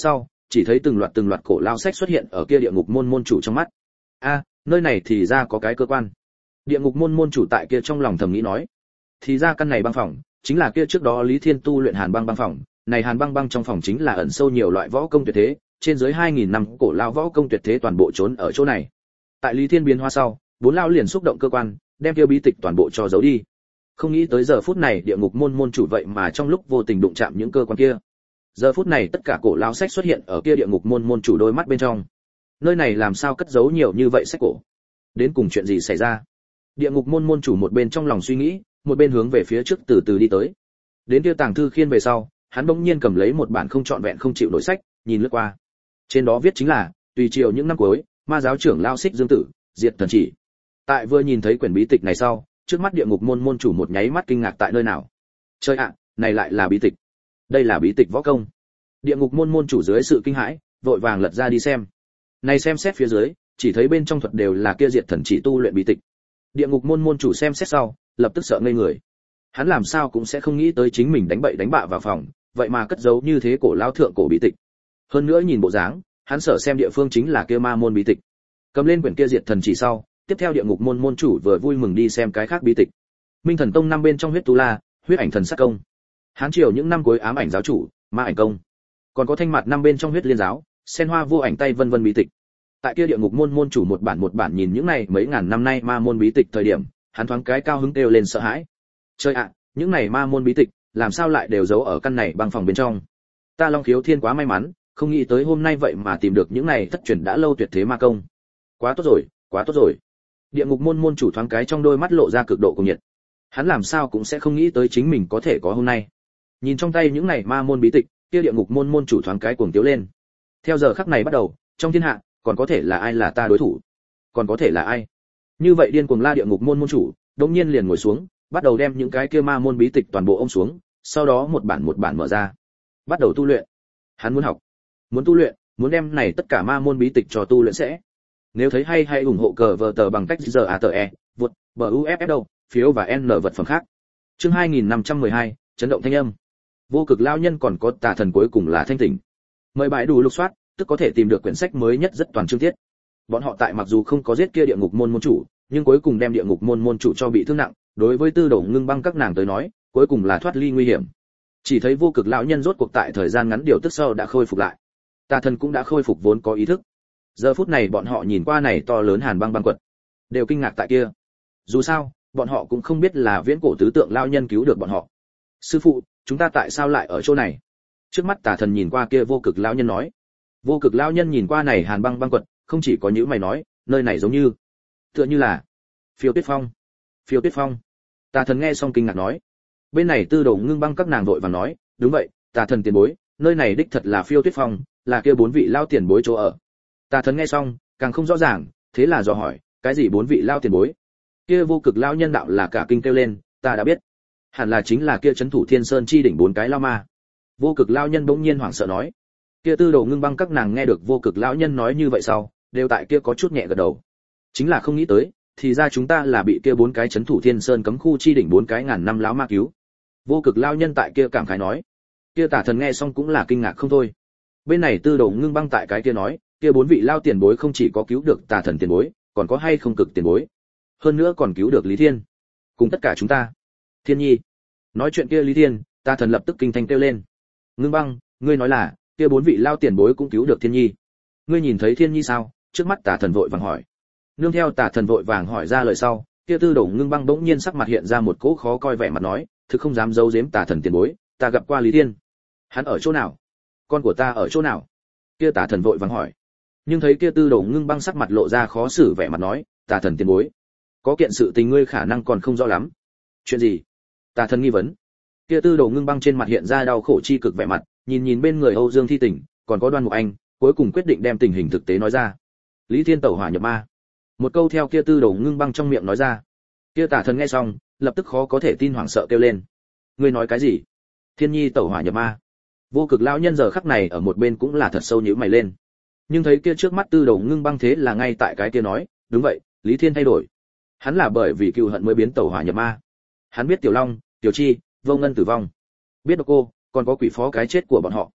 chỉ thấy từng loạt cổ lao sách xuất hiện ở kia địa ngục môn môn chủ trong mắt. A, nơi này thì ra có cái cơ quan. Địa ngục môn môn chủ tại kia trong lòng thầm nghĩ nói, thì ra căn này băng phòng chính là kia trước đó Lý Thiên tu luyện Hàn Băng băng phòng, này Hàn Băng băng trong phòng chính là ẩn sâu nhiều loại võ công tuyệt thế, trên dưới 2000 năm cổ lao võ công tuyệt thế toàn bộ trốn ở chỗ này. Tại Lý Thiên biến hóa sau, bốn lao liền xúc động cơ quan, đem kia bí tịch toàn bộ cho giấu đi. Không nghĩ tới giờ phút này địa ngục môn môn chủ vậy mà trong lúc vô tình đụng chạm những cơ quan kia. Giờ phút này tất cả cổ lao sách xuất hiện ở kia địa ngục môn môn chủ đôi mắt bên trong. Nơi này làm sao cất giấu nhiều như vậy sách cổ? Đến cùng chuyện gì xảy ra? Địa ngục môn môn chủ một bên trong lòng suy nghĩ, một bên hướng về phía trước từ từ đi tới. Đến kia tàng thư khiên về sau, hắn bỗng nhiên cầm lấy một bản không trọn vẹn không chịu nổi sách, nhìn lướt qua. Trên đó viết chính là tùy triều những năm cuối, ma giáo trưởng lao Xích Dương Tử, diệt thần chỉ. Tại vừa nhìn thấy quyển bí tịch này sau, trước mắt địa ngục môn môn chủ một nháy mắt kinh ngạc tại nơi nào. Trời ạ, này lại là bí tịch. Đây là bí tịch võ công. Địa ngục môn môn chủ dưới sự kinh hãi, vội vàng lật ra đi xem. Này xem xét phía dưới, chỉ thấy bên trong thuật đều là kia diệt thần chỉ tu luyện bí tịch. Địa ngục môn môn chủ xem xét sau, lập tức sợ ngây người. Hắn làm sao cũng sẽ không nghĩ tới chính mình đánh bậy đánh bạ vào phòng, vậy mà cất giấu như thế cổ lao thượng cổ bí tịch. Hơn nữa nhìn bộ dáng, hắn sợ xem địa phương chính là kia ma môn bí tịch. Cầm lên quyển kia diệt thần chỉ sau, tiếp theo địa ngục môn môn chủ vừa vui mừng đi xem cái khác bí tịch. Minh Thần Tông năm bên trong huyết tu la, huyết ảnh thần sát công. Hán triều những năm cuối ám ảnh giáo chủ, ma ảnh công. Còn có thanh mặt năm bên trong huyết liên giáo, sen hoa vô ảnh tay vân vân bí tịch. Tại kia địa ngục môn môn chủ một bản nhìn những này mấy ngàn năm nay ma môn bí tịch thời điểm, hắn thoáng cái cao hứng kêu lên sợ hãi. Trời ạ, những này ma môn bí tịch, làm sao lại đều giấu ở căn này băng phòng bên trong? Ta Long Khiếu Thiên quá may mắn, không nghĩ tới hôm nay vậy mà tìm được những này thất truyền đã lâu tuyệt thế ma công. Quá tốt rồi, quá tốt rồi. Địa ngục môn môn chủ thoáng cái trong đôi mắt lộ ra cực độ cuồng nhiệt. Hắn làm sao cũng sẽ không nghĩ tới chính mình có thể có hôm nay. Nhìn trong tay những này ma môn bí tịch, kia địa ngục môn môn chủ thoáng cái cuồng tiếu lên. Theo giờ khắc này bắt đầu, trong thiên hạ, còn có thể là ai là ta đối thủ? Còn có thể là ai? Như vậy điên cuồng la địa ngục môn môn chủ, đột nhiên liền ngồi xuống, bắt đầu đem những cái kia ma môn bí tịch toàn bộ ôm xuống, sau đó một bản mở ra, bắt đầu tu luyện. Hắn muốn học, muốn tu luyện, muốn đem này tất cả ma môn bí tịch cho tu luyện sẽ. Nếu thấy hay hãy ủng hộ cờ vở tờ bằng cách ZATE, vượt, BUFF đâu, phiếu và N vật phẩm khác. Chương 2512, chấn động thanh âm. Vô cực lao nhân còn có tà thần cuối cùng là thanh tỉnh. Mời bãi đủ lục soát, tức có thể tìm được quyển sách mới nhất rất toàn chương tiết. Bọn họ tại mặc dù không có giết kia địa ngục môn môn chủ, nhưng cuối cùng đem địa ngục môn môn chủ cho bị thương nặng, đối với Tư Đồ Ngưng Băng các nàng tới nói, cuối cùng là thoát ly nguy hiểm. Chỉ thấy vô cực lão nhân rốt cuộc tại thời gian ngắn điều tức sau đã khôi phục lại. Tà thần cũng đã khôi phục vốn có ý thức. Giờ phút này bọn họ nhìn qua này to lớn Hàn Băng băng quật, đều kinh ngạc tại kia. Dù sao, bọn họ cũng không biết là viễn cổ tứ tượng lão nhân cứu được bọn họ. Sư phụ, chúng ta tại sao lại ở chỗ này? Trước mắt tà thần nhìn qua kia vô cực lão nhân nói. Vô cực lão nhân nhìn qua này Hàn Băng băng quật, không chỉ có những mày nói, nơi này giống như, tựa như là Phiêu Tuyết Phong. Phiêu Tuyết Phong. Tà thần nghe xong kinh ngạc nói. Bên này Tư Đồ Ngưng Băng các nàng đội vàng nói, đúng vậy, tà thần tiền bối, nơi này đích thật là Phiêu Tuyết Phong, là kia bốn vị lao tiền bối chỗ ở. Tà thần nghe xong, càng không rõ ràng, thế là dò hỏi, cái gì bốn vị lao tiền bối? Kia vô cực lao nhân đạo là cả kinh kêu lên, ta đã biết. Hẳn là chính là kia trấn thủ Thiên Sơn chi đỉnh bốn cái lao ma. Vô cực lao nhân bỗng nhiên hoảng sợ nói. Kia Tư Đồ Ngưng Băng các nàng nghe được vô cực lão nhân nói như vậy sau, đều tại kia có chút nhẹ gật đầu. Chính là không nghĩ tới, thì ra chúng ta là bị kia bốn cái trấn thủ Thiên Sơn cấm khu chi đỉnh bốn cái ngàn năm lão ma cứu. Vô cực lão nhân tại kia cảm khái nói. Kia tà thần nghe xong cũng là kinh ngạc không thôi. Bên này Tư Đồ Ngưng Băng tại cái kia nói, kia bốn vị lao tiền bối không chỉ có cứu được tà thần tiền bối, còn có hay không cực tiền bối. Hơn nữa còn cứu được Lý Thiên. Cùng tất cả chúng ta. Thiên Nhi. Nói chuyện kia Lý Thiên, tà thần lập tức kinh thanh kêu lên. Ngưng Băng, ngươi nói là, kia bốn vị lao tiền bối cũng cứu được Thiên Nhi. Ngươi nhìn thấy Thiên Nhi sao? Trước mắt tà thần vội vàng hỏi. Nương theo tà thần vội vàng hỏi ra lời sau, kia Tư Đồ Ngưng Băng bỗng nhiên sắc mặt hiện ra một cỗ khó coi vẻ mặt nói, thực không dám giấu giếm tà thần tiền bối, ta gặp qua Lý Thiên. Hắn ở chỗ nào? Con của ta ở chỗ nào? Kia tà thần vội vàng hỏi. Nhưng thấy kia Tư Đồ Ngưng Băng sắc mặt lộ ra khó xử vẻ mặt nói, tà thần tiền bối, có kiện sự tình ngươi khả năng còn không rõ lắm. Chuyện gì? Tà thần nghi vấn. Kia Tư Đồ Ngưng Băng trên mặt hiện ra đau khổ chi cực vẻ mặt, nhìn bên người Âu Dương Thi Tỉnh, còn có Đoan Mục Anh, cuối cùng quyết định đem tình hình thực tế nói ra. Lý Thiên tẩu hỏa nhập ma. Một câu theo kia Tư Đồ Ngưng Băng trong miệng nói ra. Kia tà thần nghe xong, lập tức khó có thể tin hoảng sợ kêu lên. Ngươi nói cái gì? Thiên Nhi tẩu hỏa nhập ma? Vô cực lão nhân giờ khắc này ở một bên cũng là thật sâu nhíu mày lên. Nhưng thấy kia trước mắt Tư Đồ Ngưng Băng thế là ngay tại cái kia nói, đúng vậy, Lý Thiên thay đổi. Hắn là bởi vì cừu hận mới biến tẩu hỏa nhập ma. Hắn biết Tiểu Long, Tiểu Chi, Vô Ngân tử vong. Biết Độc Cô, còn có quỷ phó cái chết của bọn họ.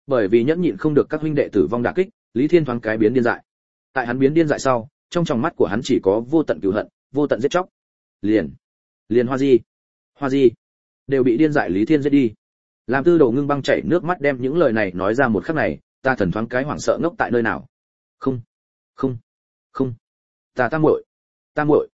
Bởi vì nhẫn nhịn không được các huynh đệ tử vong đả kích, Lý Thiên thoáng cái biến điên dại. Tại hắn biến điên dại sau, trong tròng mắt của hắn chỉ có vô tận cừu hận, vô tận giết chóc. Liền Hoa Di đều bị điên dại Lý Thiên giết đi. Làm Tư Đồ Ngưng Băng chảy nước mắt đem những lời này nói ra một khắc này, ta thần thoáng cái hoảng sợ ngốc tại nơi nào. Không, ta muội,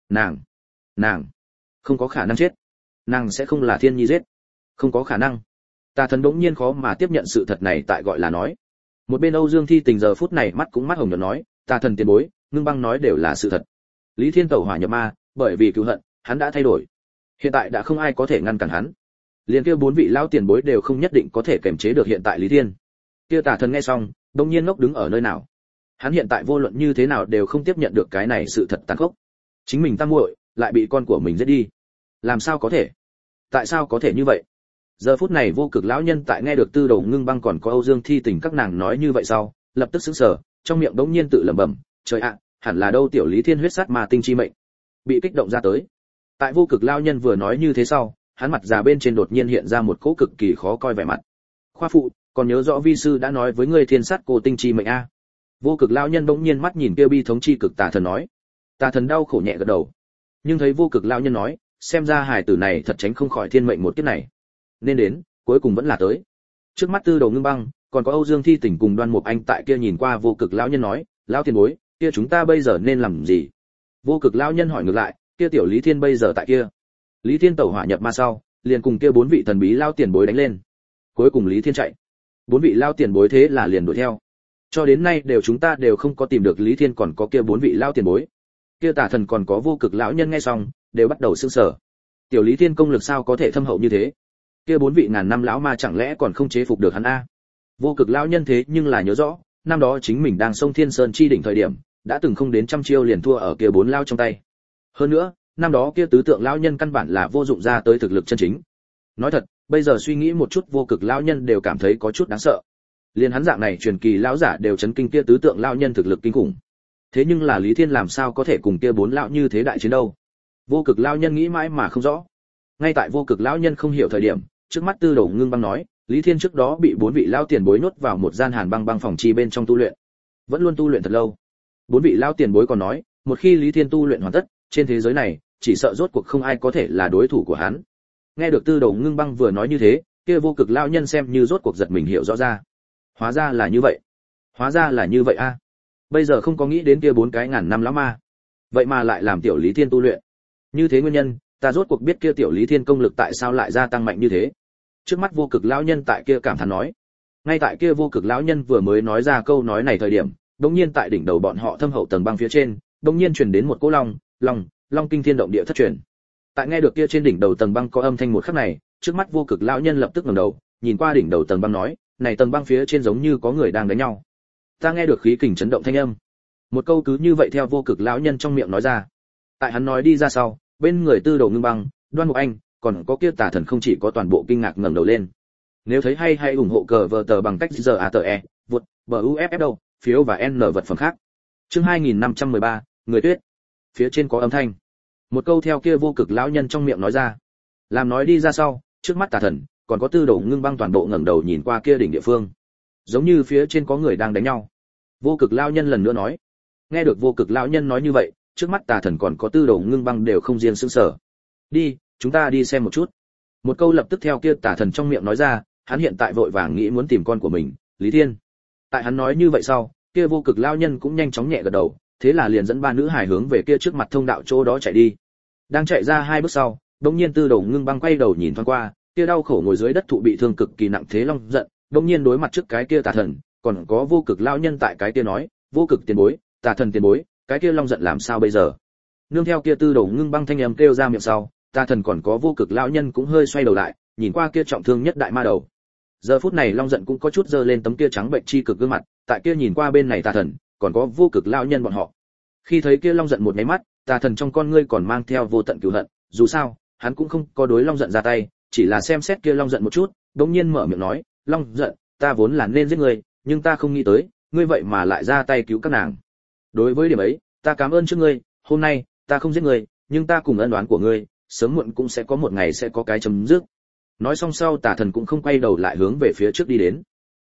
nàng không có khả năng chết, nàng sẽ không là Thiên Nhi giết, không có khả năng. Ta thần đống nhiên khó mà tiếp nhận sự thật này, tại gọi là nói. Một bên Âu Dương Thi Tình giờ phút này mắt cũng mắt hồng nhuận nói, ta thần tiền bối, Ngưng Băng nói đều là sự thật. Lý Thiên tẩu hỏa nhập ma, bởi vì cứu hận, hắn đã thay đổi. Hiện tại đã không ai có thể ngăn cản hắn. Liên kia 4 vị lão tiền bối đều không nhất định có thể kiềm chế được hiện tại Lý Thiên. Kia Tà Thần nghe xong, đột nhiên ngốc đứng ở nơi nào. Hắn hiện tại vô luận như thế nào đều không tiếp nhận được cái này sự thật tàn khốc. Chính mình tam muội lại bị con của mình giết đi. Làm sao có thể? Tại sao có thể như vậy? Giờ phút này Vô Cực lão nhân tại nghe được Tư Đồ Ngưng Băng còn có Âu Dương Thi Tình các nàng nói như vậy sau, lập tức sững sờ, trong miệng đống nhiên tự lẩm bẩm, trời ạ, hẳn là đâu tiểu Lý Thiên huyết sát ma tinh chi mệnh. Bị kích động ra tới. Tại Vô Cực lão nhân vừa nói như thế sau, hắn mặt già bên trên đột nhiên hiện ra một cỗ cực kỳ khó coi vẻ mặt. Khoa phụ, còn nhớ rõ vi sư đã nói với ngươi thiên sát cô tinh chi mệnh a? Vô Cực lão nhân bỗng nhiên mắt nhìn kia bi thống chi cực Tà Thần nói. Tà Thần đau khổ nhẹ gật đầu. Nhưng thấy Vô Cực lão nhân nói, xem ra hài tử này thật tránh không khỏi thiên mệnh một kiếp này. Nên đến, cuối cùng vẫn là tới. Trước mắt Tư Đồ Ngưng Băng, còn có Âu Dương Thi Tình cùng Đoan Mục Anh tại kia nhìn qua Vô Cực lão nhân nói, lão tiền bối, kia chúng ta bây giờ nên làm gì? Vô Cực lão nhân hỏi ngược lại, kia tiểu Lý Thiên bây giờ tại kia. Lý Thiên tẩu hỏa nhập ma sau, liền cùng kia 4 vị thần bí lao tiền bối đánh lên. Cuối cùng Lý Thiên chạy. 4 vị lao tiền bối thế là liền đuổi theo. Cho đến nay chúng ta đều không có tìm được Lý Thiên còn có kia 4 vị lao tiền bối. Kia Tà Thần còn có Vô Cực lão nhân nghe xong, đều bắt đầu sửng sở. Tiểu Lý Thiên công lực sao có thể thâm hậu như thế? Kia 4 vị ngàn năm lão ma chẳng lẽ còn không chế phục được hắn a? Vô Cực lão nhân thế nhưng là nhớ rõ, năm đó chính mình đang sông Thiên Sơn chi đỉnh thời điểm, đã từng không đến trăm chiêu liền thua ở kia 4 lao trong tay. Hơn nữa, năm đó kia tứ tượng lão nhân căn bản là vô dụng ra tới thực lực chân chính. Nói thật, bây giờ suy nghĩ một chút Vô Cực lão nhân đều cảm thấy có chút đáng sợ. Liên hắn dạng này truyền kỳ lão giả đều chấn kinh kia tứ tượng lão nhân thực lực kinh khủng. Thế nhưng là Lý Thiên làm sao có thể cùng kia 4 lão như thế đại chiến đâu? Vô Cực lão nhân nghĩ mãi mà không rõ. Ngay tại Vô Cực lão nhân không hiểu thời điểm, trước mắt Tư Đồ Ngưng Băng nói, Lý Thiên trước đó bị 4 vị lão tiền bối nhốt vào một gian hàn băng băng phòng chi bên trong tu luyện, vẫn luôn tu luyện thật lâu. 4 vị lão tiền bối còn nói, một khi Lý Thiên tu luyện hoàn tất, trên thế giới này chỉ sợ rốt cuộc không ai có thể là đối thủ của hắn. Nghe được Tư Đồ Ngưng Băng vừa nói như thế, kia Vô Cực lão nhân xem như rốt cuộc giật mình hiểu rõ ra. Hóa ra là như vậy a. Bây giờ không có nghĩ đến kia 4 cái ngàn năm lão ma, vậy mà lại làm tiểu Lý Thiên tu luyện. Như thế nguyên nhân, ta rốt cuộc biết kia tiểu Lý Thiên công lực tại sao lại gia tăng mạnh như thế. Trước mắt Vô Cực lão nhân tại kia cảm thán nói. Ngay tại kia Vô Cực lão nhân vừa mới nói ra câu nói này thời điểm, đột nhiên tại đỉnh đầu bọn họ thâm hậu tầng băng phía trên, đột nhiên truyền đến một cỗ long kinh thiên động địa thất truyền. Tại nghe được kia trên đỉnh đầu tầng băng có âm thanh một khắc này, trước mắt Vô Cực lão nhân lập tức ngẩng đầu, nhìn qua đỉnh đầu tầng băng nói, này tầng băng phía trên giống như có người đang đánh nhau. Ta nghe được khí kình chấn động thanh âm. Một câu cứ như vậy theo Vô Cực lão nhân trong miệng nói ra. Tại hắn nói đi ra sau, bên người Tư Đồ Ngưng Băng, Đoan Mục Anh, còn có kia Tà Thần không chỉ có toàn bộ kinh ngạc ngẩng đầu lên. Nếu thấy hay hãy ủng hộ cờ vở tờ bằng cách giờ ATE, vượt BUFF đâu, phiếu và N vật phẩm khác. Chương 2513, người tuyết. Phía trên có âm thanh. Một câu theo kia Vô Cực lão nhân trong miệng nói ra. Làm nói đi ra sau, trước mắt Tà Thần, còn có Tư Đồ Ngưng Băng toàn bộ ngẩng đầu nhìn qua kia đỉnh địa phương. Giống như phía trên có người đang đánh nhau. Vô Cực lão nhân lần nữa nói. Nghe được Vô Cực lão nhân nói như vậy, trước mắt Tà Thần còn có Tư Đồ Ngưng Băng đều không riêng sững sờ. Đi, chúng ta đi xem một chút. Một câu lập tức theo kia Tà Thần trong miệng nói ra, hắn hiện tại vội vàng nghĩ muốn tìm con của mình, Lý Thiên. Tại hắn nói như vậy sau, kia Vô Cực lão nhân cũng nhanh chóng nhẹ gật đầu, thế là liền dẫn 3 nữ hài hướng về kia trước mặt thông đạo chỗ đó chạy đi. Đang chạy ra 2 bước sau, đột nhiên Tư Đồ Ngưng Băng quay đầu nhìn thoáng qua, kia đau khổ ngồi dưới đất thụ bị thương cực kỳ nặng thế long giận, đột nhiên đối mặt trước cái kia Tà Thần, còn có Vô Cực lão nhân tại cái kia nói, Vô Cực tiền bối, Tà Thần tiền bối, cái kia long giận làm sao bây giờ? Nương theo kia Tư Đồ Ngưng Băng thanh âm kêu ra miệng sau, Tà Thần còn có Vô Cực lão nhân cũng hơi xoay đầu lại, nhìn qua kia trọng thương nhất đại ma đầu. Giờ phút này long giận cũng có chút dơ lên tấm kia trắng bệnh chi cực gương mặt, tại kia nhìn qua bên này Tà Thần, còn có Vô Cực lão nhân bọn họ. Khi thấy kia long giận một cái mắt, Tà Thần trong con ngươi còn mang theo vô tận cừu hận, dù sao, hắn cũng không có đối long giận ra tay, chỉ là xem xét kia long giận một chút, đống nhiên mở miệng nói, "Long giận, ta vốn là nên giết ngươi, nhưng ta không nghĩ tới, ngươi vậy mà lại ra tay cứu các nàng. Đối với điểm ấy, ta cảm ơn trước ngươi, hôm nay, ta không giết ngươi, nhưng ta cùng ân oán của ngươi, sớm muộn cũng sẽ có một ngày sẽ có cái chấm dứt." Nói xong sau Tà Thần cũng không quay đầu lại hướng về phía trước đi đến.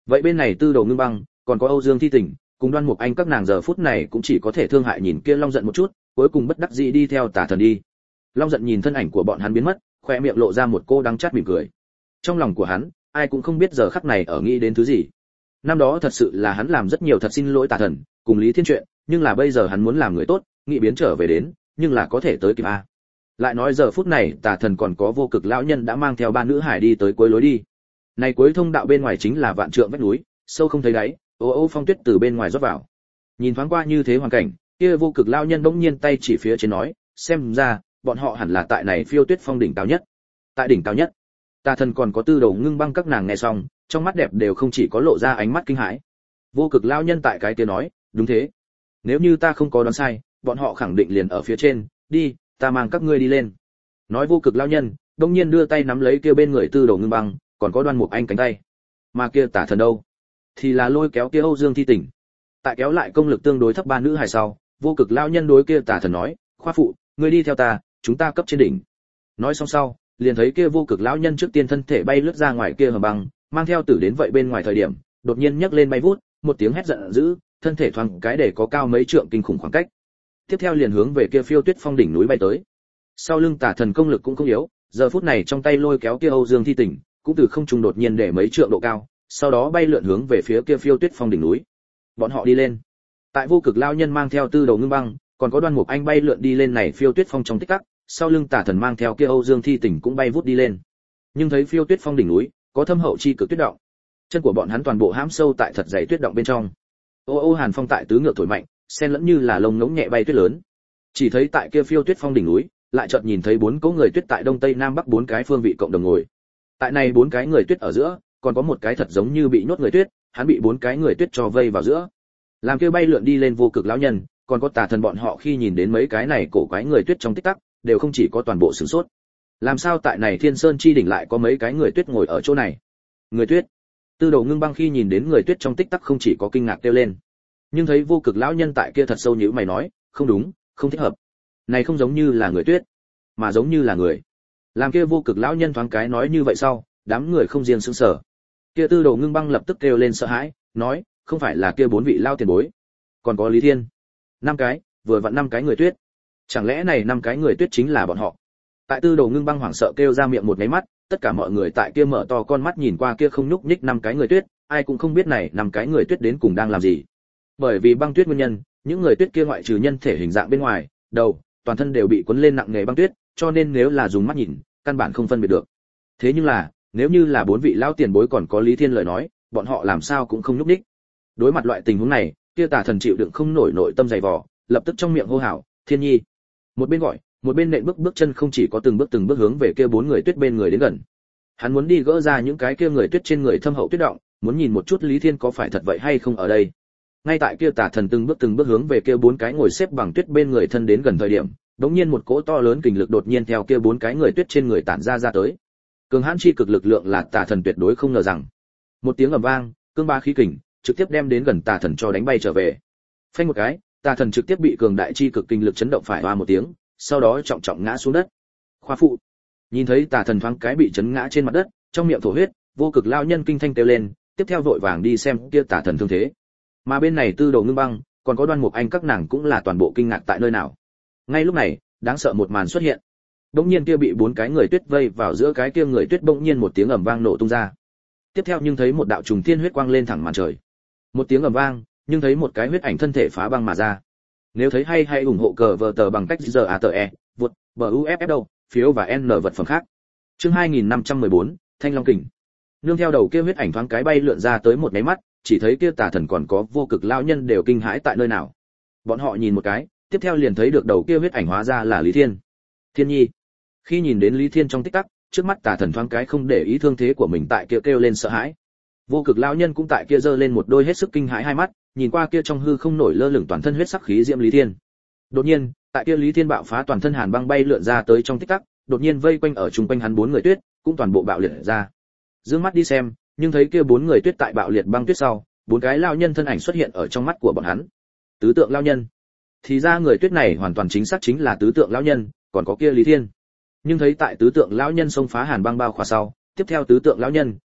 Vậy bên này Tư Đồ Ngưng Băng, còn có Âu Dương Thi Tình, cùng Đoan Mục Anh các nàng giờ phút này cũng chỉ có thể thương hại nhìn kia Long Giận một chút, cuối cùng bất đắc dĩ đi theo Tà Thần đi. Long Giận nhìn thân ảnh của bọn hắn biến mất, khoe miệng lộ ra một cô đắng chát mỉm cười. Trong lòng của hắn, ai cũng không biết giờ khắc này ở nghĩ đến thứ gì. Năm đó thật sự là hắn làm rất nhiều thật xin lỗi Tà Thần, cùng Lý Thiên chuyện, nhưng là bây giờ hắn muốn làm người tốt, nghĩ biến trở về đến, nhưng là có thể tới kịp a. Lại nói giờ phút này Tà Thần còn có Vô Cực lão nhân đã mang theo ba nữ hải đi tới cuối lối đi. Này cuối thông đạo bên ngoài chính là vạn trượng vách núi, sâu không thấy đáy, ô ô phong tuyết từ bên ngoài rót vào. Nhìn thoáng qua như thế hoàn cảnh, kia Vô Cực lão nhân bỗng nhiên tay chỉ phía trên nói, xem ra bọn họ hẳn là tại này phiêu tuyết phong đỉnh cao nhất. Tại đỉnh cao nhất, Tà Thần còn có Tư Đồ Ngưng Băng các nàng nghe xong, trong mắt đẹp đều không chỉ có lộ ra ánh mắt kinh hãi. Vô Cực lão nhân tại cái kia nói, đúng thế. Nếu như ta không có đoán sai, bọn họ khẳng định liền ở phía trên, đi, ta mang các ngươi đi lên. Nói Vô Cực lão nhân, đông nhiên đưa tay nắm lấy kia bên người Tư Đồ Ngưng Băng, còn có Đoan Mục Anh cánh tay. Mà kia Tà Thần đâu? Thì là lôi kéo kia Âu Dương Thi Tình. Tại kéo lại công lực tương đối thấp ba nữ hài sau, Vô Cực lão nhân đối kia Tà Thần nói, khoa phụ, ngươi đi theo ta, chúng ta cấp trên đỉnh. Nói xong sau, liền thấy kia Vô Cực lão nhân trước tiên thân thể bay lướt ra ngoài kia hầm băng, mang theo tử đến vậy bên ngoài thời điểm, đột nhiên nhấc lên bay vút, một tiếng hét giận dữ, thân thể thoáng cái để có cao mấy trượng kinh khủng khoảng cách. Tiếp theo liền hướng về kia phiêu tuyết phong đỉnh núi bay tới. Sau lưng Tà Thần công lực cũng không yếu, giờ phút này trong tay lôi kéo kia Âu Dương Thi Tình, cũng từ không trung đột nhiên để mấy trượng độ cao, sau đó bay lượn hướng về phía kia phiêu tuyết phong đỉnh núi. Bọn họ đi lên. Tại Vô Cực lão nhân mang theo Tư Đồ Ngưng Băng, còn có Đoan Mục Anh bay lượn đi lên này phiêu tuyết phong trong tích tắc, sau lưng Tà Thần mang theo kia Âu Dương Thi Tình cũng bay vút đi lên. Nhưng thấy phiêu tuyết phong đỉnh núi, có thâm hậu chi cực tuyết động. Chân của bọn hắn toàn bộ hãm sâu tại thật dày tuyết động bên trong. Ô ô hàn phong tại tứ ngược thổi mạnh, xen lẫn như là lông ngỗng nhẹ bay tuyết lớn. Chỉ thấy tại kia phiêu tuyết phong đỉnh núi, lại chợt nhìn thấy bốn cỗ người tuyết tại đông tây nam bắc bốn cái phương vị cộng đồng ngồi. Tại này bốn cái người tuyết ở giữa, còn có một cái thật giống như bị nhốt người tuyết, hắn bị bốn cái người tuyết cho vây vào giữa. Làm kia bay lượn đi lên Vô Cực lão nhân, còn có Tà Thần bọn họ khi nhìn đến mấy cái này cổ quái người tuyết trong tích tắc, đều không chỉ có toàn bộ sửng sốt. Làm sao tại này Thiên Sơn chi đỉnh lại có mấy cái người tuyết ngồi ở chỗ này? Người tuyết. Tư Đồ Ngưng Băng khi nhìn đến người tuyết trong tích tắc không chỉ có kinh ngạc kêu lên, nhưng thấy Vô Cực lão nhân tại kia thật sâu nhíu mày nói, không đúng, không thích hợp. Này không giống như là người tuyết, mà giống như là người. Làm kia Vô Cực lão nhân thoáng cái nói như vậy sau, đám người không riêng sững sờ. Kia Tư Đồ Ngưng Băng lập tức kêu lên sợ hãi, nói, không phải là kia bốn vị lao tiền bối, còn có Lý Thiên. Năm cái, vừa vặn năm cái người tuyết. Chẳng lẽ này năm cái người tuyết chính là bọn họ? Tại Tư Đồ Ngưng Băng hoảng sợ kêu ra miệng một cái mắt, tất cả mọi người tại kia mở to con mắt nhìn qua kia không nhúc nhích năm cái người tuyết, ai cũng không biết này năm cái người tuyết đến cùng đang làm gì. Bởi vì băng tuyết nguyên nhân, những người tuyết kia ngoại trừ nhân thể hình dạng bên ngoài, đầu, toàn thân đều bị cuốn lên nặng nề băng tuyết, cho nên nếu là dùng mắt nhìn, căn bản không phân biệt được. Thế nhưng là, nếu như là bốn vị lão tiền bối còn có Lý Thiên lời nói, bọn họ làm sao cũng không nhúc nhích. Đối mặt loại tình huống này, kia Tà Thần chịu đựng không nổi nội tâm dày vò, lập tức trong miệng hô hào, "Thiên Nhi!" Một bên gọi, một bên nện bước chân không chỉ có từng bước hướng về kia bốn người tuyết bên người đến gần. Hắn muốn đi gỡ ra những cái kia người tuyết trên người thâm hậu tuyết động, muốn nhìn một chút Lý Thiên có phải thật vậy hay không ở đây. Ngay tại kia Tà Thần từng bước hướng về kia bốn cái ngồi xếp bằng tuyết bên người thân đến gần thời điểm, đột nhiên một cỗ to lớn kình lực đột nhiên theo kia bốn cái người tuyết trên người tản ra tới. Cường hãn chi cực lực lượng là Tà Thần tuyệt đối không ngờ rằng. Một tiếng ầm vang, cương ba khí kình trực tiếp đem đến gần Tà Thần cho đánh bay trở về. Phanh một cái, Tà Thần trực tiếp bị cường đại chi cực kinh lực chấn động phải oa một tiếng, sau đó trọng trọng ngã xuống đất. Khoa phụ. Nhìn thấy Tà Thần thoáng cái bị chấn ngã trên mặt đất, trong miệng thổ huyết, Vô Cực lão nhân kinh thanh kêu lên, tiếp theo vội vàng đi xem kia Tà Thần thương thế. Mà bên này Tư Đồ Ngưng Băng, còn có Đoan Mục Anh các nàng cũng là toàn bộ kinh ngạc tại nơi nào. Ngay lúc này, đáng sợ một màn xuất hiện. Bỗng nhiên kia bị bốn cái người tuyết vây vào giữa cái kia người tuyết bỗng nhiên một tiếng ầm vang nổ tung ra. Tiếp theo nhưng thấy một đạo trùng thiên huyết quang lên thẳng màn trời. Một tiếng ầm vang, nhưng thấy một cái huyết ảnh thân thể phá băng mà ra. Nếu thấy hay hãy ủng hộ cờ vở tờ bằng cách ZATE, vượt, BUFF đâu, phiếu và N vật phẩm khác. Chương 2514, Thanh Long Kình. Nương theo đầu kia huyết ảnh thoáng cái bay lượn ra tới một cái mắt, chỉ thấy kia Tà Thần còn có Vô Cực lão nhân đều kinh hãi tại nơi nào. Bọn họ nhìn một cái, tiếp theo liền thấy được đầu kia huyết ảnh hóa ra là Lý Thiên. Thiên Nhi. Khi nhìn đến Lý Thiên trong tích tắc, trước mắt Tà Thần thoáng cái không để ý thương thế của mình tại kia kêu lên sợ hãi. Vô Cực lão nhân cũng tại kia giơ lên một đôi hết sức kinh hãi hai mắt, nhìn qua kia trong hư không nổi lơ lửng toàn thân huyết sắc khí diễm Lý Thiên. Đột nhiên, tại kia Lý Thiên bạo phá toàn thân hàn băng bay lượn ra tới trong tích tắc, đột nhiên vây quanh ở trung quanh hắn bốn người tuyết, cũng toàn bộ bạo liệt ra. Dương mắt đi xem, nhưng thấy kia bốn người tuyết tại bạo liệt băng tuyết sau, bốn cái lão nhân thân ảnh xuất hiện ở trong mắt của bọn hắn. Tứ tượng lão nhân. Thì ra người tuyết này hoàn toàn chính xác chính là tứ tượng lão nhân, còn có kia Lý Thiên. Nhưng thấy tại tứ tượng lão nhân xông phá hàn băng bao khỏa sau, tiếp theo tứ tượng lão nhân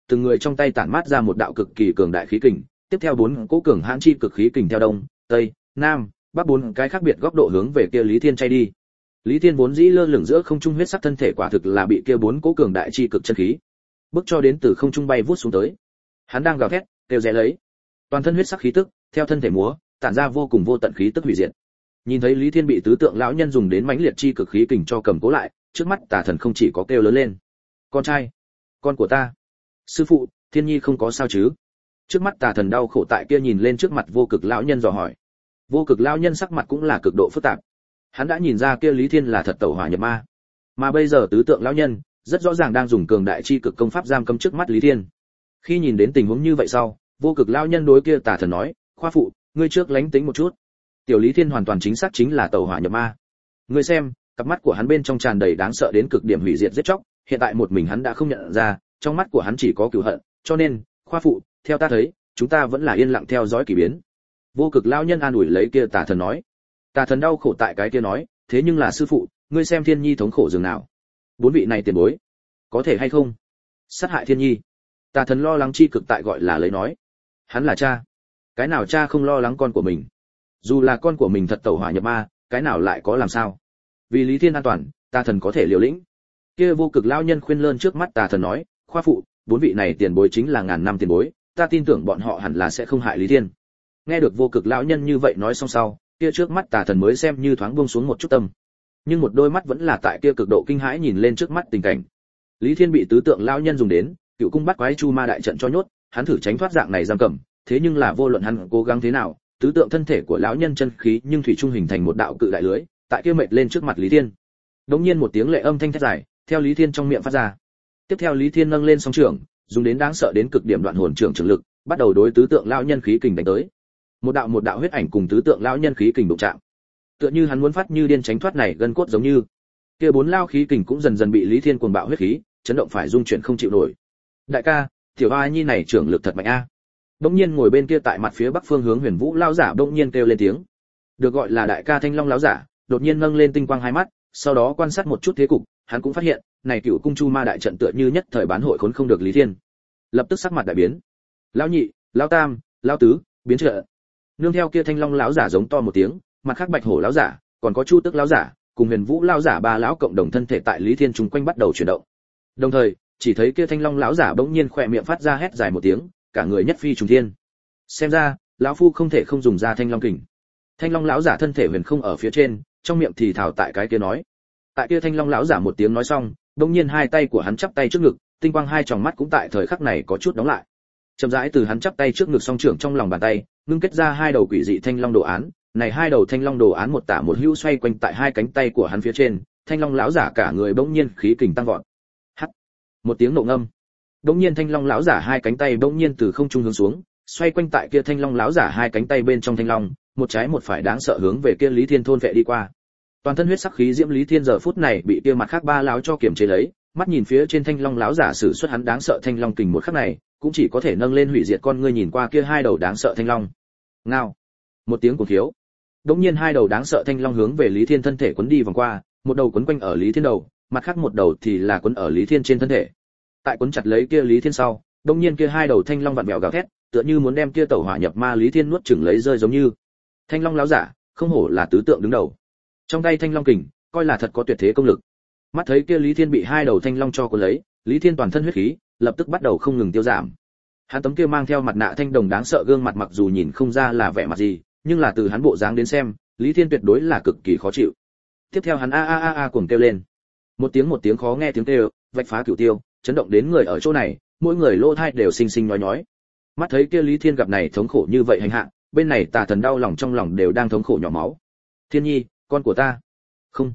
từng người trong tay tản mát ra một đạo cực kỳ cường đại khí kình, tiếp theo 4 cỗ cường hãn chi cực khí kình theo đông, tây, nam, bắc 4 cái khác biệt góc độ hướng về kia Lý Thiên chay đi. Lý Thiên vốn dĩ lơ lửng giữa không trung huyết sắc thân thể quả thực là bị kia 4 cỗ cường đại chi cực chân khí bức cho đến từ không trung bay vút xuống tới. Hắn đang gào thét, kêu rẽ lấy, toàn thân huyết sắc khí tức theo thân thể múa, tản ra vô cùng vô tận khí tức hủy diệt. Nhìn thấy Lý Thiên bị tứ tượng lão nhân dùng đến mãnh liệt chi cực khí kình cho cầm cố lại, trước mắt Tà Thần không chỉ có kêu lớn lên: "Con trai, con của ta, sư phụ, Thiên Nhi không có sao chứ?" Trước mắt Tà Thần đau khổ tại kia nhìn lên trước mặt Vô Cực lão nhân dò hỏi. Vô Cực lão nhân sắc mặt cũng là cực độ phức tạp. Hắn đã nhìn ra kia Lý Thiên là thật tẩu hỏa nhập ma, mà bây giờ tứ tượng lão nhân rất rõ ràng đang dùng cường đại chi cực công pháp giam cầm trước mắt Lý Thiên. Khi nhìn đến tình huống như vậy sau, Vô Cực lão nhân đối kia Tà Thần nói: "Khoa phụ, ngươi trước lánh tính một chút. Tiểu Lý Thiên hoàn toàn chính xác chính là tẩu hỏa nhập ma. Ngươi xem, cặp mắt của hắn bên trong tràn đầy đáng sợ đến cực điểm hủy diệt giết chóc, hiện tại một mình hắn đã không nhận ra, trong mắt của hắn chỉ có cừu hận, cho nên, khoa phụ, theo ta thấy, chúng ta vẫn là yên lặng theo dõi kỳ biến." Vô Cực lão nhân an ủi lấy kia Tà Thần nói. Tà Thần đau khổ tại cái kia nói: "Thế nhưng là sư phụ, ngươi xem Thiên Nhi thống khổ dường nào. 4 vị này tiền bối, có thể hay không sát hại Thiên Nhi?" Tà Thần lo lắng chi cực tại gọi là lấy nói. Hắn là cha, cái nào cha không lo lắng con của mình? Dù là con của mình thật tẩu hỏa nhập ma, cái nào lại có làm sao? Vì Lý Thiên an toàn, Tà Thần có thể liều lĩnh. Kia Vô Cực lão nhân khuyên lơn trước mắt Tà Thần nói: "Khoa phụ, 4 vị này tiền bối chính là ngàn năm tiền bối, ta tin tưởng bọn họ hẳn là sẽ không hại Lý Thiên." Nghe được Vô Cực lão nhân như vậy nói xong sau, kia trước mắt Tà Thần mới xem như thoáng buông xuống một chút tâm, nhưng một đôi mắt vẫn là tại kia cực độ kinh hãi nhìn lên trước mắt tình cảnh. Lý Thiên bị tứ tượng lão nhân dùng đến Cựu Cung Bắt Quái Chu Ma đại trận cho nhốt, hắn thử tránh thoát dạng này giam cầm, thế nhưng là vô luận hắn cố gắng thế nào, tứ tượng thân thể của lão nhân chân khí nhưng thủy trung hình thành một đạo cự đại lưới, tại kia mệt lên trước mặt Lý Thiên. Đống nhiên một tiếng lệ âm thanh thét dài, theo Lý Thiên trong miệng phát ra. Tiếp theo Lý Thiên nâng lên song trưởng, dùng đến đáng sợ đến cực điểm đoạn hồn trưởng lực, bắt đầu đối tứ tượng lão nhân khí kình đánh tới. Một đạo huyết ảnh cùng tứ tượng lão nhân khí kình đụng chạm. Tựa như hắn muốn phát như điên tránh thoát này gân cốt giống như. Kia 4 lao khí kình cũng dần dần bị Lý Thiên cuồng bạo huyết khí chấn động phải rung chuyển không chịu nổi. Đại ca, tiểu A Nhi này trưởng lực thật mạnh a. Bỗng nhiên ngồi bên kia tại mặt phía bắc phương hướng Huyền Vũ lão giả bỗng nhiên kêu lên tiếng. Được gọi là đại ca Thanh Long lão giả, đột nhiên nâng lên tinh quang hai mắt, sau đó quan sát một chút thế cục, hắn cũng phát hiện, này Cựu Cung Chu Ma đại trận tựa như nhất thời bán hội khốn không được Lý Thiên. Lập tức sắc mặt đại biến. Lão nhị, lão tam, lão tứ, biến trợ. Nương theo kia Thanh Long lão giả giống to một tiếng, mặt khác Bạch Hổ lão giả, còn có Chu Tức lão giả, cùng Huyền Vũ lão giả ba lão cộng đồng thân thể tại Lý Thiên chung quanh bắt đầu chuyển động. Đồng thời, chỉ thấy kia Thanh Long lão giả bỗng nhiên khỏe miệng phát ra hét dài một tiếng, cả người nhất phi trùng thiên. Xem ra, lão phu không thể không dùng ra Thanh Long kình. Thanh Long lão giả thân thể huyền không ở phía trên, trong miệng thì thào tại cái kia nói. Tại kia Thanh Long lão giả một tiếng nói xong, bỗng nhiên hai tay của hắn chắp tay trước ngực, tinh quang hai tròng mắt cũng tại thời khắc này có chút đóng lại. Chậm rãi từ hắn chắp tay trước ngực song trưởng trong lòng bàn tay, ngưng kết ra hai đầu quỷ dị thanh long đồ án, này hai đầu thanh long đồ án một tả một hữu xoay quanh tại hai cánh tay của hắn phía trên, Thanh Long lão giả cả người bỗng nhiên khí kình tăng vọt. Hắt. Một tiếng nổ ngâm. Bỗng nhiên Thanh Long lão giả hai cánh tay bỗng nhiên từ không trung hướng xuống, xoay quanh tại kia Thanh Long lão giả hai cánh tay bên trong thanh long, một trái một phải đáng sợ hướng về kia Lý Thiên thôn vệ đi qua. Toàn thân huyết sắc khí diễm Lý Thiên giờ phút này bị kia mặt khác ba lão cho kiềm chế lấy, mắt nhìn phía trên Thanh Long lão giả sử xuất hắn đáng sợ thanh long kình một khắc này, cũng chỉ có thể nâng lên hủy diệt con ngươi nhìn qua kia hai đầu đáng sợ thanh long. Ngao. Một tiếng cuồng khiếu. Đống nhiên hai đầu đáng sợ thanh long hướng về Lý Thiên thân thể quấn đi vòng qua, một đầu quấn quanh ở Lý Thiên đầu, mặt khác một đầu thì là quấn ở Lý Thiên trên thân thể. Tại quấn chặt lấy kia Lý Thiên sau, đống nhiên kia hai đầu thanh long vặn vẹo gào thét, tựa như muốn đem kia tẩu hỏa nhập ma Lý Thiên nuốt chửng lấy rơi giống như. Thanh long lão giả, không hổ là tứ tượng đứng đầu. Trong tay thanh long kình, coi là thật có tuyệt thế công lực. Mắt thấy kia Lý Thiên bị hai đầu thanh long cho cuốn lấy, Lý Thiên toàn thân huyết khí lập tức bắt đầu không ngừng tiêu giảm. Hắn tấm kia mang theo mặt nạ thanh đồng đáng sợ gương mặt mặc dù nhìn không ra là vẻ mặt gì, nhưng là từ hắn bộ dáng đến xem, Lý Thiên tuyệt đối là cực kỳ khó chịu. Tiếp theo hắn a cuồng kêu lên. Một tiếng khó nghe tiếng kêu, vạch phá cửu tiêu, chấn động đến người ở chỗ này, mỗi người lỗ tai đều xinh xinh nhói nhói. Mắt thấy kia Lý Thiên gặp này thống khổ như vậy hành hạ, bên này Tà Thần đau lòng trong lòng đều đang thống khổ nhỏ máu. Thiên Nhi, con của ta. Không.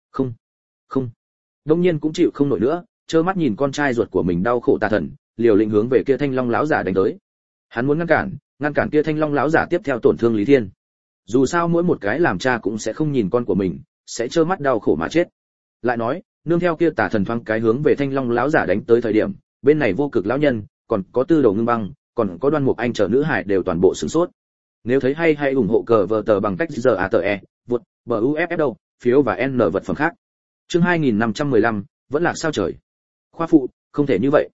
Đông nhiên cũng chịu không nổi nữa, trơ mắt nhìn con trai ruột của mình đau khổ Tà Thần, liều lĩnh hướng về kia Thanh Long lão giả đánh tới. Hắn muốn ngăn cản kia Thanh Long lão giả tiếp theo tổn thương Lý Thiên. Dù sao mỗi một cái làm cha cũng sẽ không nhìn con của mình, sẽ trơ mắt đau khổ mà chết. Lại nói, nương theo kia Tà Thần thoáng cái hướng về Thanh Long lão giả đánh tới thời điểm, bên này Vô Cực lão nhân, còn có Tư Đầu Ngưng Băng, còn có Đoan Mục Anh chờ nữ hải đều toàn bộ sửng sốt. Nếu thấy hay hãy ủng hộ cờ vở tờ bằng cách vượt BUFF đâu, phiếu và N vật phẩm khác. Chương 2515, vẫn là sao trời. Khoa phụ, không thể như vậy.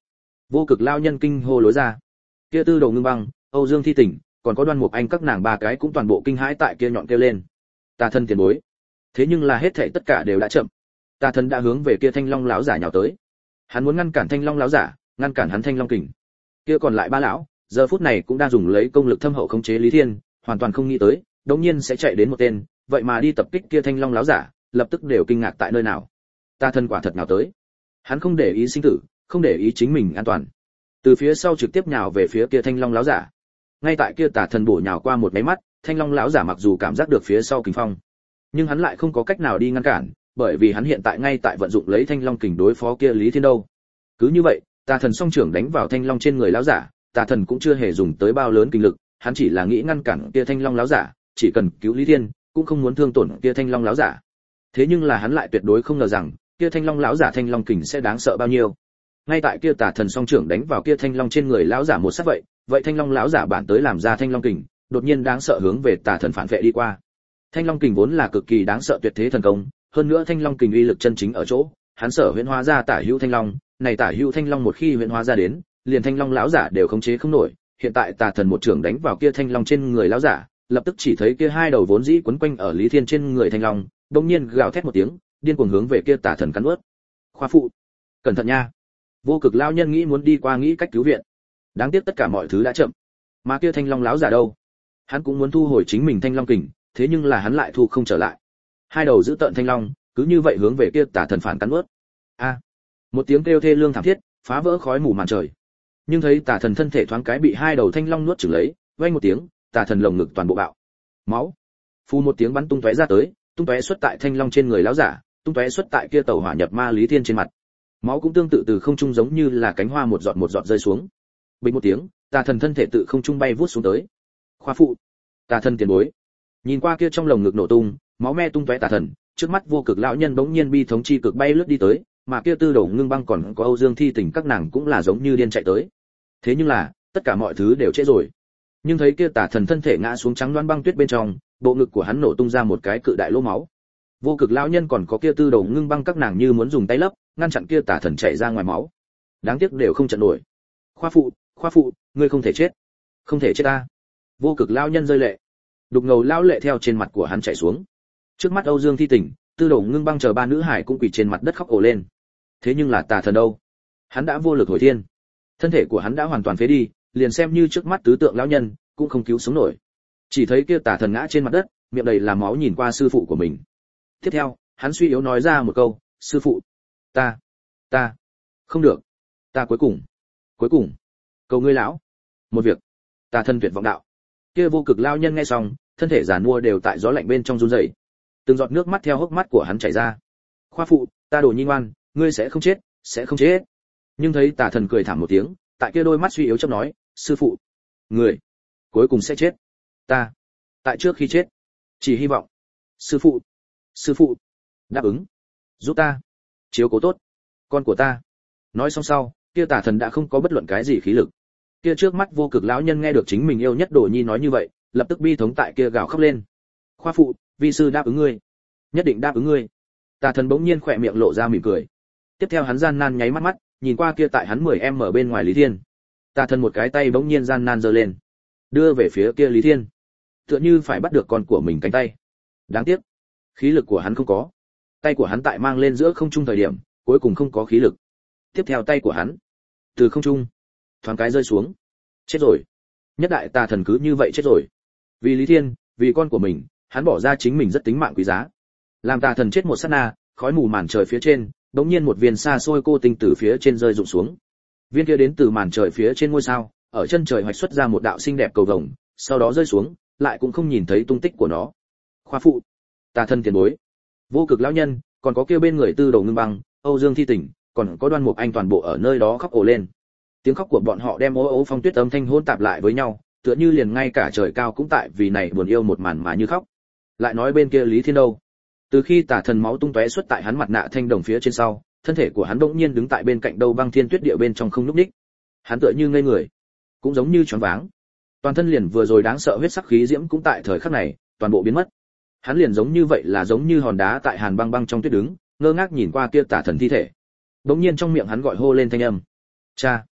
Vô Cực lao nhân kinh hô lối ra. Kia Tư Đồ Ngưng Băng, Âu Dương Thi Tỉnh, còn có Đoan Mục Anh các nàng ba cái cũng toàn bộ kinh hãi tại kia nhọn kêu lên. Tà thần tiền bối. Thế nhưng là hết thảy tất cả đều đã chậm. Tà thần đã hướng về kia Thanh Long lão giả nhào tới. Hắn muốn ngăn cản Thanh Long lão giả, ngăn cản hắn Thanh Long kình. Kia còn lại ba lão, giờ phút này cũng đang dùng lấy công lực thâm hậu khống chế Lý Thiên, hoàn toàn không nghĩ tới, đột nhiên sẽ chạy đến một tên, vậy mà đi tập kích kia Thanh Long lão giả, lập tức đều kinh ngạc tại nơi nào. Tà thần quả thật nhào tới. Hắn không để ý sinh tử, không để ý chính mình an toàn. Từ phía sau trực tiếp nhào về phía kia Thanh Long lão giả. Ngay tại kia Tà thần bổ nhào qua một cái mắt, Thanh Long lão giả mặc dù cảm giác được phía sau kình phong, nhưng hắn lại không có cách nào đi ngăn cản, bởi vì hắn hiện tại ngay tại vận dụng lấy Thanh Long kình đối phó kia Lý Thiên đâu. Cứ như vậy, Tà thần song trưởng đánh vào Thanh Long trên người lão giả, Tà thần cũng chưa hề dùng tới bao lớn kinh lực, hắn chỉ là nghĩ ngăn cản kia Thanh Long lão giả, chỉ cần cứu Lý Thiên, cũng không muốn thương tổn kia Thanh Long lão giả. Thế nhưng là hắn lại tuyệt đối không ngờ rằng, kia Thanh Long lão giả Thanh Long kình sẽ đáng sợ bao nhiêu. Ngay tại kia Tà thần song trưởng đánh vào kia Thanh Long trên người lão giả một sát vậy Thanh Long lão giả bản tới làm ra Thanh Long kình, đột nhiên đáng sợ hướng về Tà thần phản vệ đi qua. Thanh Long kình vốn là cực kỳ đáng sợ tuyệt thế thần công, hơn nữa Thanh Long kình uy lực chân chính ở chỗ, hắn sở huyễn hóa ra Tả Hữu Thanh Long, này Tả Hữu Thanh Long một khi huyễn hóa ra đến, liền Thanh Long lão giả đều khống chế không nổi. Hiện tại Tà thần một trưởng đánh vào kia Thanh Long trên người lão giả, lập tức chỉ thấy kia hai đầu vốn dĩ quấn quanh ở Lý Thiên trên người Thanh Long, đột nhiên gào thét một tiếng, điên cuồng hướng về kia Tà thần cắn nuốt. Khoa phụ, cẩn thận nha. Vô Cực lão nhân nghĩ muốn đi qua nghĩ cách cứu viện. Đáng tiếc tất cả mọi thứ đã chậm. Mà kia Thanh Long lão giả đâu? Hắn cũng muốn thu hồi chính mình Thanh Long kình, thế nhưng là hắn lại thu không trở lại. Hai đầu giữ tận Thanh Long, cứ như vậy hướng về kia Tà thần phản cắn nuốt. A! Một tiếng kêu thê lương thảm thiết, phá vỡ khói mù màn trời. Nhưng thấy Tà thần thân thể thoáng cái bị hai đầu Thanh Long nuốt chửng lấy, vang một tiếng, Tà thần lồng ngực toàn bộ bạo. Máu! Phù một tiếng bắn tung tóe ra tới, tung tóe xuất tại Thanh Long trên người lão giả, tung tóe xuất tại kia tẩu hỏa nhập ma Lý Thiên trên mặt. Máu cũng tương tự từ không trung giống như là cánh hoa một giọt rơi xuống. Bình một tiếng, Tà thần thân thể tự không trung bay vút xuống tới. Khoa phụ, Tà thần tiền bối. Nhìn qua kia trong lồng ngực nổ tung, máu me tung tóe Tà thần, trước mắt Vô Cực lão nhân bỗng nhiên bi thống chi cực bay lướt đi tới, mà kia Tư Đồ Ngưng Băng còn có Âu Dương Thi Tỉnh các nàng cũng là giống như điên chạy tới. Thế nhưng là, tất cả mọi thứ đều trễ rồi. Nhưng thấy kia Tà thần thân thể ngã xuống trắng loáng băng tuyết bên trong, bộ ngực của hắn nổ tung ra một cái cự đại lỗ máu. Vô Cực lão nhân còn có kia Tư Đồ Ngưng Băng các nàng như muốn dùng tay lấp, ngăn chặn kia Tà thần chảy ra ngoài máu. Đáng tiếc đều không chặn nổi. Khoa phụ, ngươi không thể chết. Không thể chết ta. Vô Cực lão nhân rơi lệ. Đục ngầu lão lệ theo trên mặt của hắn chảy xuống. Trước mắt Âu Dương Thi Tỉnh, Tư Đồ Ngưng Băng chờ ba nữ hải cũng quỳ trên mặt đất khóc ồ lên. Thế nhưng là Tà thần đâu? Hắn đã vô lực hồi thiên. Thân thể của hắn đã hoàn toàn phế đi, liền xem như trước mắt tứ tượng lão nhân, cũng không cứu sống nổi. Chỉ thấy kia Tà thần ngã trên mặt đất, miệng đầy là máu nhìn qua sư phụ của mình. Tiếp theo, hắn suy yếu nói ra một câu, sư phụ, ta, không được, ta cuối cùng, cầu ngươi lão, một việc. Tà thần tuyệt vọng đạo. Kia Vô Cực lão nhân nghe xong, thân thể giàn mua đều tại gió lạnh bên trong run rẩy. Từng giọt nước mắt theo hốc mắt của hắn chảy ra. Khoa phụ, ta đồ nhi ngoan, ngươi sẽ không chết. Nhưng thấy Tà thần cười thảm một tiếng, tại kia đôi mắt suy yếu chớp nói, sư phụ, người cuối cùng sẽ chết. Ta, tại trước khi chết, chỉ hy vọng, sư phụ, đáp ứng, giúp ta, chiếu cố tốt con của ta. Nói xong sau, kia Tà thần đã không có bất luận cái gì khí lực. Kia trước mắt Vô Cực lão nhân nghe được chính mình yêu nhất đồ nhi nói như vậy, lập tức bi thống tại kia gào khóc lên. Khoa phụ, vi sư đáp ứng ngươi, nhất định đáp ứng ngươi. Tà thần bỗng nhiên khỏe miệng lộ ra mỉm cười. Tiếp theo hắn gian nan nháy mắt, nhìn qua kia tại hắn 10m ở bên ngoài Lý Thiên. Tà thần một cái tay bỗng nhiên gian nan giơ lên, đưa về phía kia Lý Thiên, tựa như phải bắt được con của mình cánh tay. Đáng tiếc, khí lực của hắn không có. Tay của hắn tại mang lên giữa không trung thời điểm, cuối cùng không có khí lực. Tiếp theo tay của hắn từ không trung thoáng cái rơi xuống. Chết rồi. Nhất đại Tà thần cứ như vậy chết rồi. Vì Lý Thiên, vì con của mình, hắn bỏ ra chính mình rất tính mạng quý giá. Làm Tà thần chết một sát na, khói mù màn trời phía trên, đống nhiên một viên xa xôi cô tinh từ phía trên rơi rụng xuống. Viên kia đến từ màn trời phía trên ngôi sao, ở chân trời hoạch xuất ra một đạo xinh đẹp cầu vồng, sau đó rơi xuống, lại cũng không nhìn thấy tung tích của nó. Khoa phụ, Tà thần tiền bối, Vô Cực lão nhân, còn có kia bên người Tư Đồ Ngưng Băng, Âu Dương Thi Tỉnh, còn có Đoan Mục Anh toàn bộ ở nơi đó khóc ồ lên. Tiếng khóc của bọn họ đem ố ố phong tuyết âm thanh hỗn tạp lại với nhau, tựa như liền ngay cả trời cao cũng tại vì này buồn yêu một màn mà như khóc. Lại nói bên kia Lý Thiên đâu? Từ khi Tà thần máu tung tóe xuất tại hắn mặt nạ thanh đồng phía trên sau, thân thể của hắn bỗng nhiên đứng tại bên cạnh Đâu Băng Thiên Tuyết địa bên trong không lúc ních. Hắn tựa như ngây người, cũng giống như choáng váng. Toàn thân liền vừa rồi đáng sợ huyết sắc khí diễm cũng tại thời khắc này toàn bộ biến mất. Hắn liền giống như vậy là giống như hòn đá tại hàn băng băng trong tuyết đứng, ngơ ngác nhìn qua kia Tà thần thi thể. Bỗng nhiên trong miệng hắn gọi hô lên thanh âm. Cha,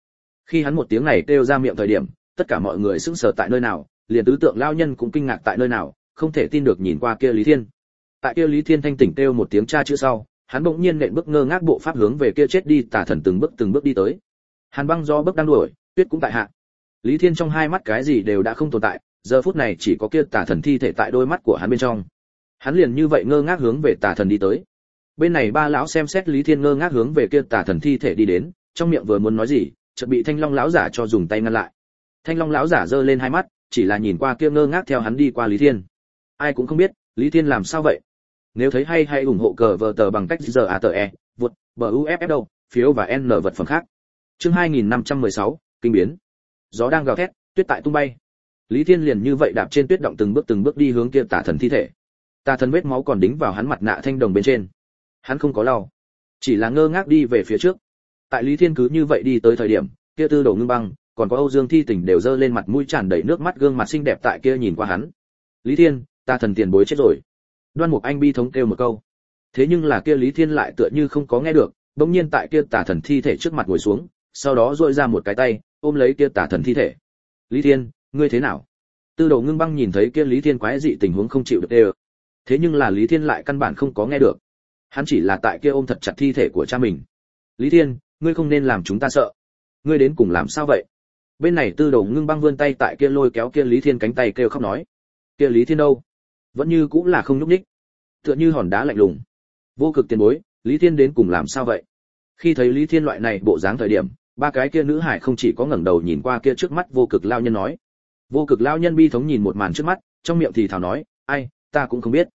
Khi hắn một tiếng này kêu ra miệng thời điểm, tất cả mọi người sững sờ tại nơi nào, liền tứ tượng lão nhân cũng kinh ngạc tại nơi nào, không thể tin được nhìn qua kia Lý Thiên. Tại kia Lý Thiên thanh tỉnh kêu một tiếng cha chữ sau, hắn bỗng nhiên nện bước ngơ ngác bộ pháp hướng về kia chết đi tà thần từng bước đi tới. Hàn Băng do bước đang đuổi, tuyết cũng tại hạ. Lý Thiên trong hai mắt cái gì đều đã không tồn tại, giờ phút này chỉ có kia tà thần thi thể tại đôi mắt của hắn bên trong. Hắn liền như vậy ngơ ngác hướng về tà thần đi tới. Bên này ba lão xem xét Lý Thiên ngơ ngác hướng về kia tà thần thi thể đi đến, trong miệng vừa muốn nói gì, chợt bị Thanh Long lão giả cho dùng tay ngăn lại. Thanh Long lão giả giơ lên hai mắt, chỉ là nhìn qua kia ngơ ngác theo hắn đi qua Lý Thiên. Ai cũng không biết, Lý Thiên làm sao vậy. Nếu thấy hay hãy ủng hộ cờ vở tờ bằng cách ZATE, vượt, BUFF đâu, phiếu và N vật phẩm khác. Chương 2516, kinh biến. Gió đang gào thét, tuyết tại tung bay. Lý Thiên liền như vậy đạp trên tuyết động từng bước đi hướng kia tà thần thi thể. Tà thần vết máu còn đính vào hắn mặt nạ thanh đồng bên trên. Hắn không có lau, chỉ là ngơ ngác đi về phía trước. Tại Lý Thiên cứ như vậy đi tới thời điểm, kia Tư Đồ Ngưng Băng, còn có Âu Dương Thi Tình đều dơ lên mặt mũi tràn đầy nước mắt gương mặt xinh đẹp tại kia nhìn qua hắn. Lý Thiên, tà thần tiền bối chết rồi. Đoan Mục Anh bi thống kêu một câu. Thế nhưng là kia Lý Thiên lại tựa như không có nghe được, bỗng nhiên tại kia tà thần thi thể trước mặt ngồi xuống, sau đó duỗi ra một cái tay, ôm lấy kia tà thần thi thể. Lý Thiên, ngươi thế nào? Tư Đồ Ngưng Băng nhìn thấy kia Lý Thiên quái dị tình huống không chịu được đê. Thế nhưng là Lý Thiên lại căn bản không có nghe được. Hắn chỉ là tại kia ôm thật chặt thi thể của cha mình. Lý Thiên, ngươi không nên làm chúng ta sợ. Ngươi đến cùng làm sao vậy? Bên này Tư Đồ Ngưng Băng vươn tay tại kia lôi kéo kia Lý Thiên cánh tay kêu khóc nói. Kia Lý Thiên đâu? Vẫn như cũng là không nhúc nhích, tựa như hòn đá lạnh lùng. Vô Cực tiền bối, Lý Thiên đến cùng làm sao vậy? Khi thấy Lý Thiên loại này bộ dáng thời điểm, ba cái kia nữ hải không chỉ có ngẩng đầu nhìn qua kia trước mắt Vô Cực lão nhân nói. Vô Cực lão nhân bi thống nhìn một màn trước mắt, trong miệng thì thào nói, ai, ta cũng không biết.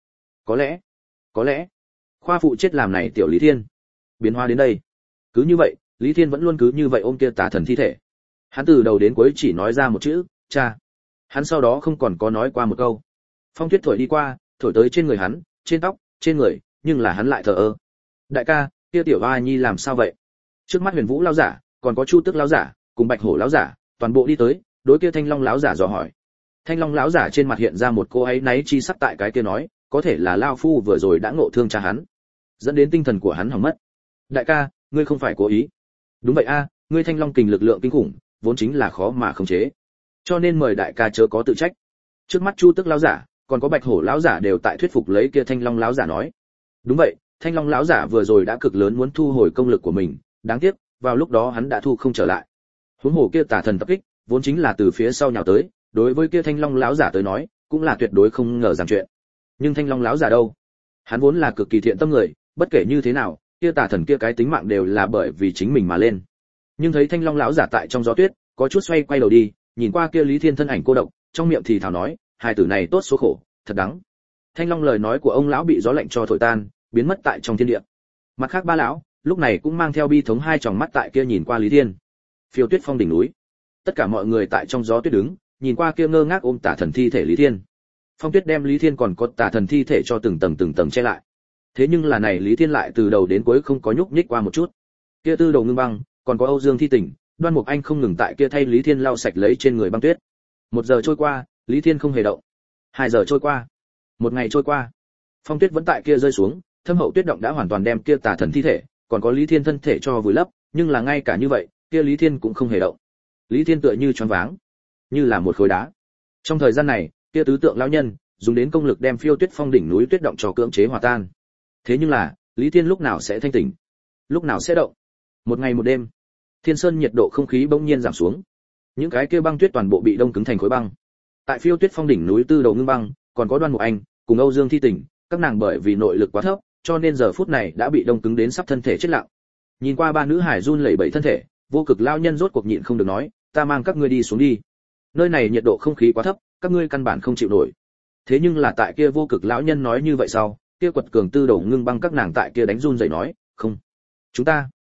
Có lẽ, khoa phụ chết làm này tiểu Lý Thiên. Biến hóa đến đây. Cứ như vậy, Lý Thiên vẫn luôn cứ như vậy ôm kia tà thần thi thể. Hắn từ đầu đến cuối chỉ nói ra một chữ, cha. Hắn sau đó không còn có nói qua một câu. Phong tuyết thổi đi qua, thổi tới trên người hắn, trên tóc, trên người, nhưng là hắn lại thờ ơ. Đại ca, kia tiểu A Nhi làm sao vậy? Trước mắt Huyền Vũ lão giả, còn có Chu Tước lão giả, cùng Bạch Hổ lão giả, toàn bộ đi tới, đối kia Thanh Long lão giả dò hỏi. Thanh Long lão giả trên mặt hiện ra một cô ấy náy chi sắc tại cái kia nói, có thể là lão phu vừa rồi đã ngộ thương cha hắn, dẫn đến tinh thần của hắn hỏng mất. Đại ca, ngươi không phải cố ý. Đúng vậy a, ngươi Thanh Long kình lực lượng kinh khủng, vốn chính là khó mà khống chế. Cho nên mời đại ca chớ có tự trách. Trước mắt Chu Tước lão giả, còn có Bạch Hổ lão giả đều tại thuyết phục lấy kia Thanh Long lão giả nói. Đúng vậy, Thanh Long lão giả vừa rồi đã cực lớn muốn thu hồi công lực của mình, đáng tiếc, vào lúc đó hắn đã thu không trở lại. Huống hồ kia tà thần tập kích, vốn chính là từ phía sau nhào tới, đối với kia Thanh Long lão giả tới nói, cũng là tuyệt đối không ngờ rằng chuyện. Nhưng Thanh Long lão giả đâu? Hắn vốn là cực kỳ thiện tâm người, bất kể như thế nào, kia tà thần kia cái tính mạng đều là bởi vì chính mình mà lên. Nhưng thấy Thanh Long lão giả tại trong gió tuyết, có chút xoay quay đầu đi, nhìn qua kia Lý Thiên thân ảnh cô độc, trong miệng thì thào nói, hai tử này tốt số khổ, thật đắng. Thanh Long lời nói của ông lão bị gió lạnh cho thổi tan, biến mất tại trong thiên địa. Mặt khác ba lão, lúc này cũng mang theo bi thống hai tròng mắt tại kia nhìn qua Lý Thiên. Phiêu tuyết phong đỉnh núi, tất cả mọi người tại trong gió tuyết đứng, nhìn qua kia ngơ ngác ôm tà thần thi thể Lý Thiên. Phong tuyết đem Lý Thiên còn có tà thần thi thể cho từng tầng che lại. Thế nhưng là này Lý Thiên lại từ đầu đến cuối không có nhúc nhích qua một chút. Kia Tư Đồ Ngưng Băng, còn có Âu Dương Thi Tình, Đoan Mục Anh không ngừng tại kia thay Lý Thiên lau sạch lấy trên người băng tuyết. 1 giờ trôi qua, Lý Thiên không hề động. 2 giờ trôi qua, 1 ngày trôi qua. Phong tuyết vẫn tại kia rơi xuống, thâm hậu tuyết động đã hoàn toàn đem kia tà thần thi thể, còn có Lý Thiên thân thể cho vùi lấp, nhưng là ngay cả như vậy, kia Lý Thiên cũng không hề động. Lý Thiên tựa như choáng váng, như là một khối đá. Trong thời gian này, kia tứ tượng lão nhân dùng đến công lực đem phiêu tuyết phong đỉnh núi tuyết động cho cưỡng chế hòa tan. Thế nhưng là, Lý Thiên lúc nào sẽ thanh tỉnh, lúc nào sẽ động? 1 ngày 1 đêm, Thiên Sơn nhiệt độ không khí bỗng nhiên giảm xuống. Những cái kia băng tuyết toàn bộ bị đông cứng thành khối băng. Tại phiêu tuyết phong đỉnh núi Tư Đồ Ngưng Băng, còn có Đoan Mục Anh, cùng Âu Dương Thi Tình, các nàng bởi vì nội lực quá thấp, cho nên giờ phút này đã bị đông cứng đến sắp thân thể chết lặng. Nhìn qua ba nữ hải run lẩy bẩy thân thể, Vô Cực lão nhân rốt cuộc nhịn không được nói, ta mang các ngươi đi xuống đi. Nơi này nhiệt độ không khí quá thấp, các ngươi căn bản không chịu nổi. Thế nhưng là tại kia Vô Cực lão nhân nói như vậy sau, kia quật cường Tư Đồ Ngưng Băng các nàng tại kia đánh run rẩy nói, không, chúng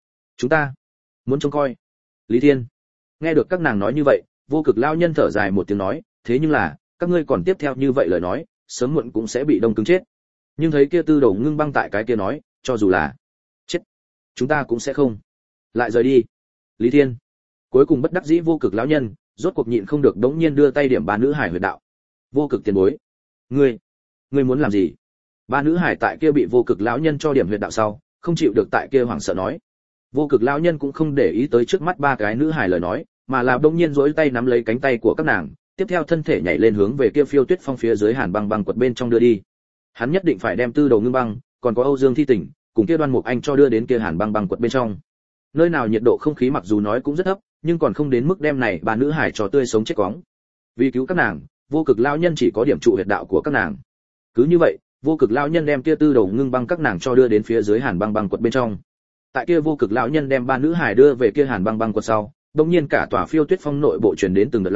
ta muốn trông coi. Lý Thiên nghe được các nàng nói như vậy, Vô Cực lão nhân thở dài một tiếng nói, thế nhưng là các ngươi còn tiếp theo như vậy lời nói, sớm muộn cũng sẽ bị đông cứng chết. Nhưng thấy kia Tư Đồ Ngưng Băng tại cái kia nói, cho dù là chết, chúng ta cũng sẽ không lại rời đi. Lý Thiên cuối cùng bất đắc dĩ, Vô Cực lão nhân rốt cuộc nhịn không được đống nhiên đưa tay điểm ba nữ hải huyệt đạo. Vô Cực tiền bối, ngươi muốn làm gì? Ba nữ hải tại kia bị Vô Cực lão nhân cho điểm huyệt đạo sau, không chịu được tại kia hoảng sợ nói. Vô Cực lão nhân cũng không để ý tới trước mắt ba cái nữ hải lời nói, mà là bỗng nhiên duỗi tay nắm lấy cánh tay của các nàng, tiếp theo thân thể nhảy lên hướng về kia Phiêu Tuyết Phong phía dưới Hàn Băng Băng quật bên trong đưa đi. Hắn nhất định phải đem Tư Đầu Ngưng Băng, còn có Âu Dương Thi Tỉnh, cùng kia Đoan Mục Anh cho đưa đến kia Hàn Băng Băng quật bên trong. Nơi nào nhiệt độ không khí mặc dù nói cũng rất thấp, nhưng còn không đến mức đem này ba nữ hải cho tươi sống chết quóng. Vì cứu các nàng, Vô Cực lão nhân chỉ có điểm trụ huyệt đạo của các nàng. Cứ như vậy, Vô Cực lão nhân đem kia Tư Đầu Ngưng Băng các nàng cho đưa đến phía dưới Hàn Băng Băng quật bên trong. Tại kia Vô Cực lão nhân đem ba nữ hải đưa về kia Hàn Băng Băng quật sau, đột nhiên cả tòa Phiêu Tuyết Phong nội bộ truyền đến từng đợt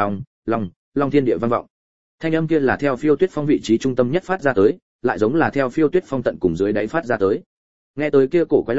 long thiên địa vang vọng. Thanh âm kia là theo Phiêu Tuyết Phong vị trí trung tâm nhất phát ra tới, lại giống là theo Phiêu Tuyết Phong tận cùng dưới đáy phát ra tới. Nghe tới kia cổ quái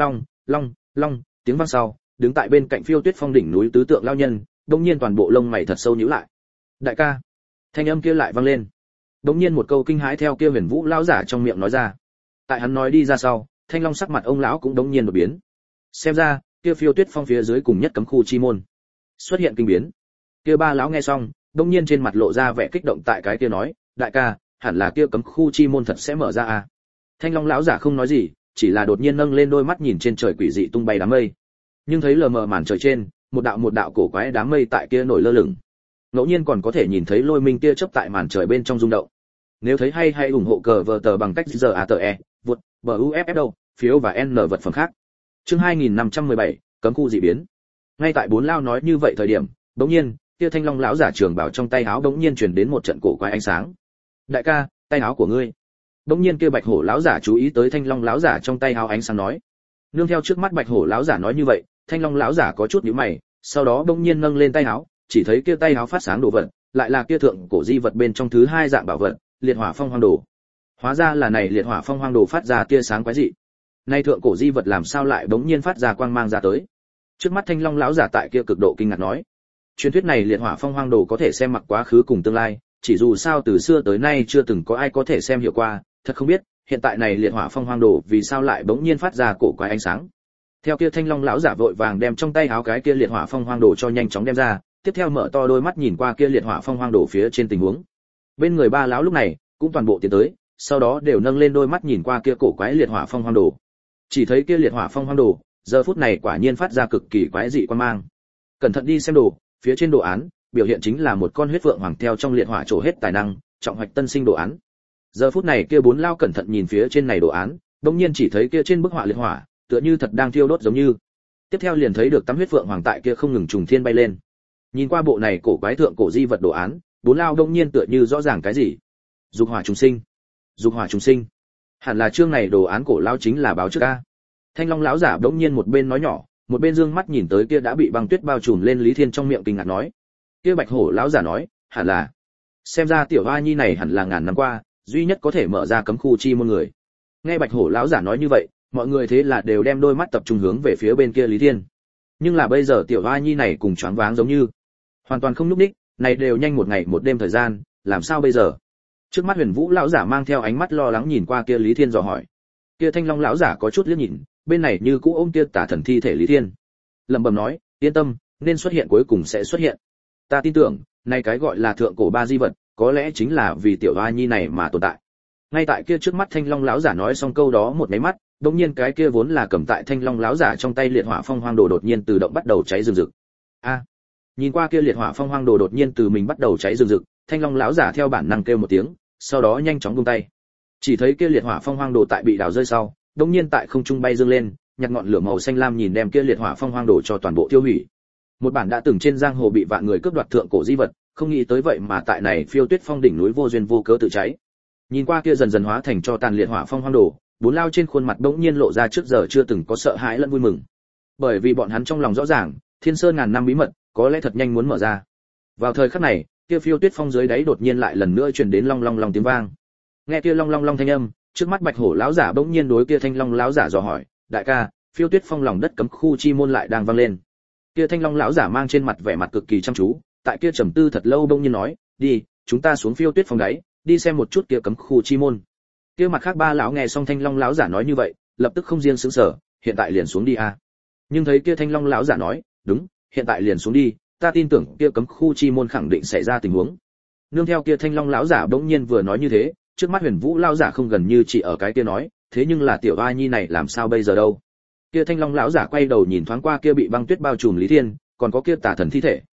long tiếng vang sau, đứng tại bên cạnh Phiêu Tuyết Phong đỉnh núi tứ tượng lão nhân, đột nhiên toàn bộ lông mày thật sâu nhíu lại. Đại ca. Thanh âm kia lại vang lên. Đột nhiên một câu kinh hãi theo kia Huyền Vũ lão giả trong miệng nói ra. Tại hắn nói đi ra sau, Thanh Long sắc mặt ông lão cũng đột nhiên đột biến. Xem ra, kia Phiêu Tuyết Phong phía dưới cùng nhất cấm khu chi môn xuất hiện kinh biến. Kia ba lão nghe xong, đột nhiên trên mặt lộ ra vẻ kích động tại cái kia nói, đại ca, hẳn là kia cấm khu chi môn thật sẽ mở ra à? Thanh Long lão giả không nói gì, chỉ là đột nhiên nâng lên đôi mắt nhìn trên trời quỷ dị tung bay đám mây. Nhưng thấy lờ mờ màn trời trên, một đạo cổ quái đám mây tại kia nổi lơ lửng. Ngẫu nhiên còn có thể nhìn thấy lôi minh tia chớp tại màn trời bên trong rung động. Nếu thấy hay hãy ủng hộ cờ vở tờ bằng cách ZATE, vượt, BUFF đâu, phiếu và N vật phẩm khác. Chương 2517, cấm khu dị biến. Ngay tại bốn lao nói như vậy thời điểm, bỗng nhiên, kia Thanh Long lão giả trường bảo trong tay áo bỗng nhiên truyền đến một trận cổ quái ánh sáng. Đại ca, tay áo của ngươi. Bỗng nhiên kia Bạch Hổ lão giả chú ý tới Thanh Long lão giả trong tay áo ánh sáng nói. Nương theo trước mắt Bạch Hổ lão giả nói như vậy, Thanh Long lão giả có chút nhíu mày, sau đó bỗng nhiên nâng lên tay áo, chỉ thấy kia tay áo phát sáng đồ vật, lại là kia thượng cổ di vật bên trong thứ hai dạng bảo vật, Liệt Hỏa Phong Hoang Đồ. Hóa ra là này Liệt Hỏa Phong Hoang Đồ phát ra tia sáng quái dị. Nay thượng cổ di vật làm sao lại bỗng nhiên phát ra quang mang ra tới? Trước mắt Thanh Long lão giả tại kia cực độ kinh ngạc nói. Truyền thuyết này Liệt Hỏa Phong Hoang Đồ có thể xem mặc quá khứ cùng tương lai, chỉ dù sao từ xưa tới nay chưa từng có ai có thể xem hiểu qua, thật không biết, hiện tại này Liệt Hỏa Phong Hoang Đồ vì sao lại bỗng nhiên phát ra cổ quái ánh sáng. Theo kia Thanh Long lão giả vội vàng đem trong tay áo cái kia Liệt Hỏa Phong Hoang Đồ cho nhanh chóng đem ra, tiếp theo mở to đôi mắt nhìn qua kia Liệt Hỏa Phong Hoang Đồ phía trên tình huống. Bên người ba lão lúc này cũng toàn bộ tiến tới, sau đó đều nâng lên đôi mắt nhìn qua kia cổ quái Liệt Hỏa Phong Hoang Đồ. Chỉ thấy kia Liệt Hỏa Phong Hoang Đồ, giờ phút này quả nhiên phát ra cực kỳ quái dị quan mang. Cẩn thận đi xem đồ, phía trên đồ án, biểu hiện chính là một con huyết vượng hoàng theo trong liệt hỏa trổ hết tài năng, trọng hoạch tân sinh đồ án. Giờ phút này kia bốn lao cẩn thận nhìn phía trên này đồ án, đột nhiên chỉ thấy kia trên bức họa liệt hỏa, tựa như thật đang thiêu đốt giống như. Tiếp theo liền thấy được tấm huyết vượng hoàng tại kia không ngừng trùng thiên bay lên. Nhìn qua bộ này cổ quái thượng cổ di vật đồ án, bốn lao đột nhiên tựa như rõ ràng cái gì. Dục hỏa trùng sinh. Dục hỏa trùng sinh. Hẳn là chương này đồ án cổ lao chính là báo trước a. Thanh Long lão giả đột nhiên một bên nói nhỏ, một bên dương mắt nhìn tới kia đã bị băng tuyết bao trùm lên Lý Thiên trong miệng kinh ngạc nói. Kia Bạch Hổ lão giả nói, hẳn là. Xem ra tiểu hoa nhi này hẳn là ngàn năm qua, duy nhất có thể mở ra cấm khu chi môn người. Nghe Bạch Hổ lão giả nói như vậy, mọi người thế là đều đem đôi mắt tập trung hướng về phía bên kia Lý Thiên. Nhưng là bây giờ tiểu hoa nhi này cùng choáng váng giống như, hoàn toàn không lúc đích, này đều nhanh một ngày một đêm thời gian, làm sao bây giờ? Trước mắt Huyền Vũ lão giả mang theo ánh mắt lo lắng nhìn qua kia Lý Thiên dò hỏi. Kia Thanh Long lão giả có chút liếc nhìn, bên này như cũ ôm kia tả thần thi thể Lý Thiên. Lẩm bẩm nói, yên tâm, nên xuất hiện cuối cùng sẽ xuất hiện. Ta tin tưởng, này cái gọi là thượng cổ ba di vật, có lẽ chính là vì tiểu hoa nhi này mà tồn tại. Ngay tại kia trước mắt Thanh Long lão giả nói xong câu đó một cái mắt, đột nhiên cái kia vốn là cầm tại Thanh Long lão giả trong tay liệt hỏa phong hoang đồ đột nhiên tự động bắt đầu cháy rừng rực. A! Nhìn qua kia liệt hỏa phong hoang đồ đột nhiên từ mình bắt đầu cháy rừng rực, Thanh Long lão giả theo bản năng kêu một tiếng, sau đó nhanh chóng buông tay. Chỉ thấy kia liệt hỏa phong hoang đồ tại bị đào rơi sau, đột nhiên tại không trung bay dương lên, nhặt ngọn lửa màu xanh lam nhìn đem kia liệt hỏa phong hoang đồ cho toàn bộ tiêu hủy. Một bản đã từng trên giang hồ bị vạn người cướp đoạt thượng cổ di vật, không nghĩ tới vậy mà tại này Phiêu Tuyết Phong đỉnh núi vô duyên vô cớ tự cháy. Nhìn qua kia dần dần hóa thành cho tàn liệt hỏa phong hoang đồ, bốn lao trên khuôn mặt bỗng nhiên lộ ra trước giờ chưa từng có sợ hãi lẫn vui mừng. Bởi vì bọn hắn trong lòng rõ ràng, Thiên Sơn ngàn năm bí mật, có lẽ thật nhanh muốn mở ra. Vào thời khắc này, kia Phiêu Tuyết Phong dưới đáy đột nhiên lại lần nữa truyền đến long long long tiếng vang. Nghe kia long long long thanh âm, trước mắt Bạch Hổ lão giả bỗng nhiên đối kia Thanh Long lão giả dò hỏi, đại ca, Phiêu Tuyết Phong lòng đất cấm khu chi môn lại đang vang lên. Kia Thanh Long lão giả mang trên mặt vẻ mặt cực kỳ chăm chú, tại kia trầm tư thật lâu bỗng nhiên nói, đi, chúng ta xuống Phiêu Tuyết Phong đáy, đi xem một chút kia cấm khu chi môn. Kia mặt khác ba lão nghe xong Thanh Long lão giả nói như vậy, lập tức không riêng sững sờ, hiện tại liền xuống đi a. Nhưng thấy kia Thanh Long lão giả nói, đúng, hiện tại liền xuống đi, ta tin tưởng kia cấm khu chi môn khẳng định xảy ra tình huống. Nương theo kia Thanh Long lão giả bỗng nhiên vừa nói như thế, trước mắt Huyền Vũ lão giả không gần như chỉ ở cái kia nói, thế nhưng là tiểu a nhi này làm sao bây giờ đâu? Kia Thanh Long lão giả quay đầu nhìn thoáng qua kia bị băng tuyết bao trùm Lý Thiên, còn có kia tà thần thi thể,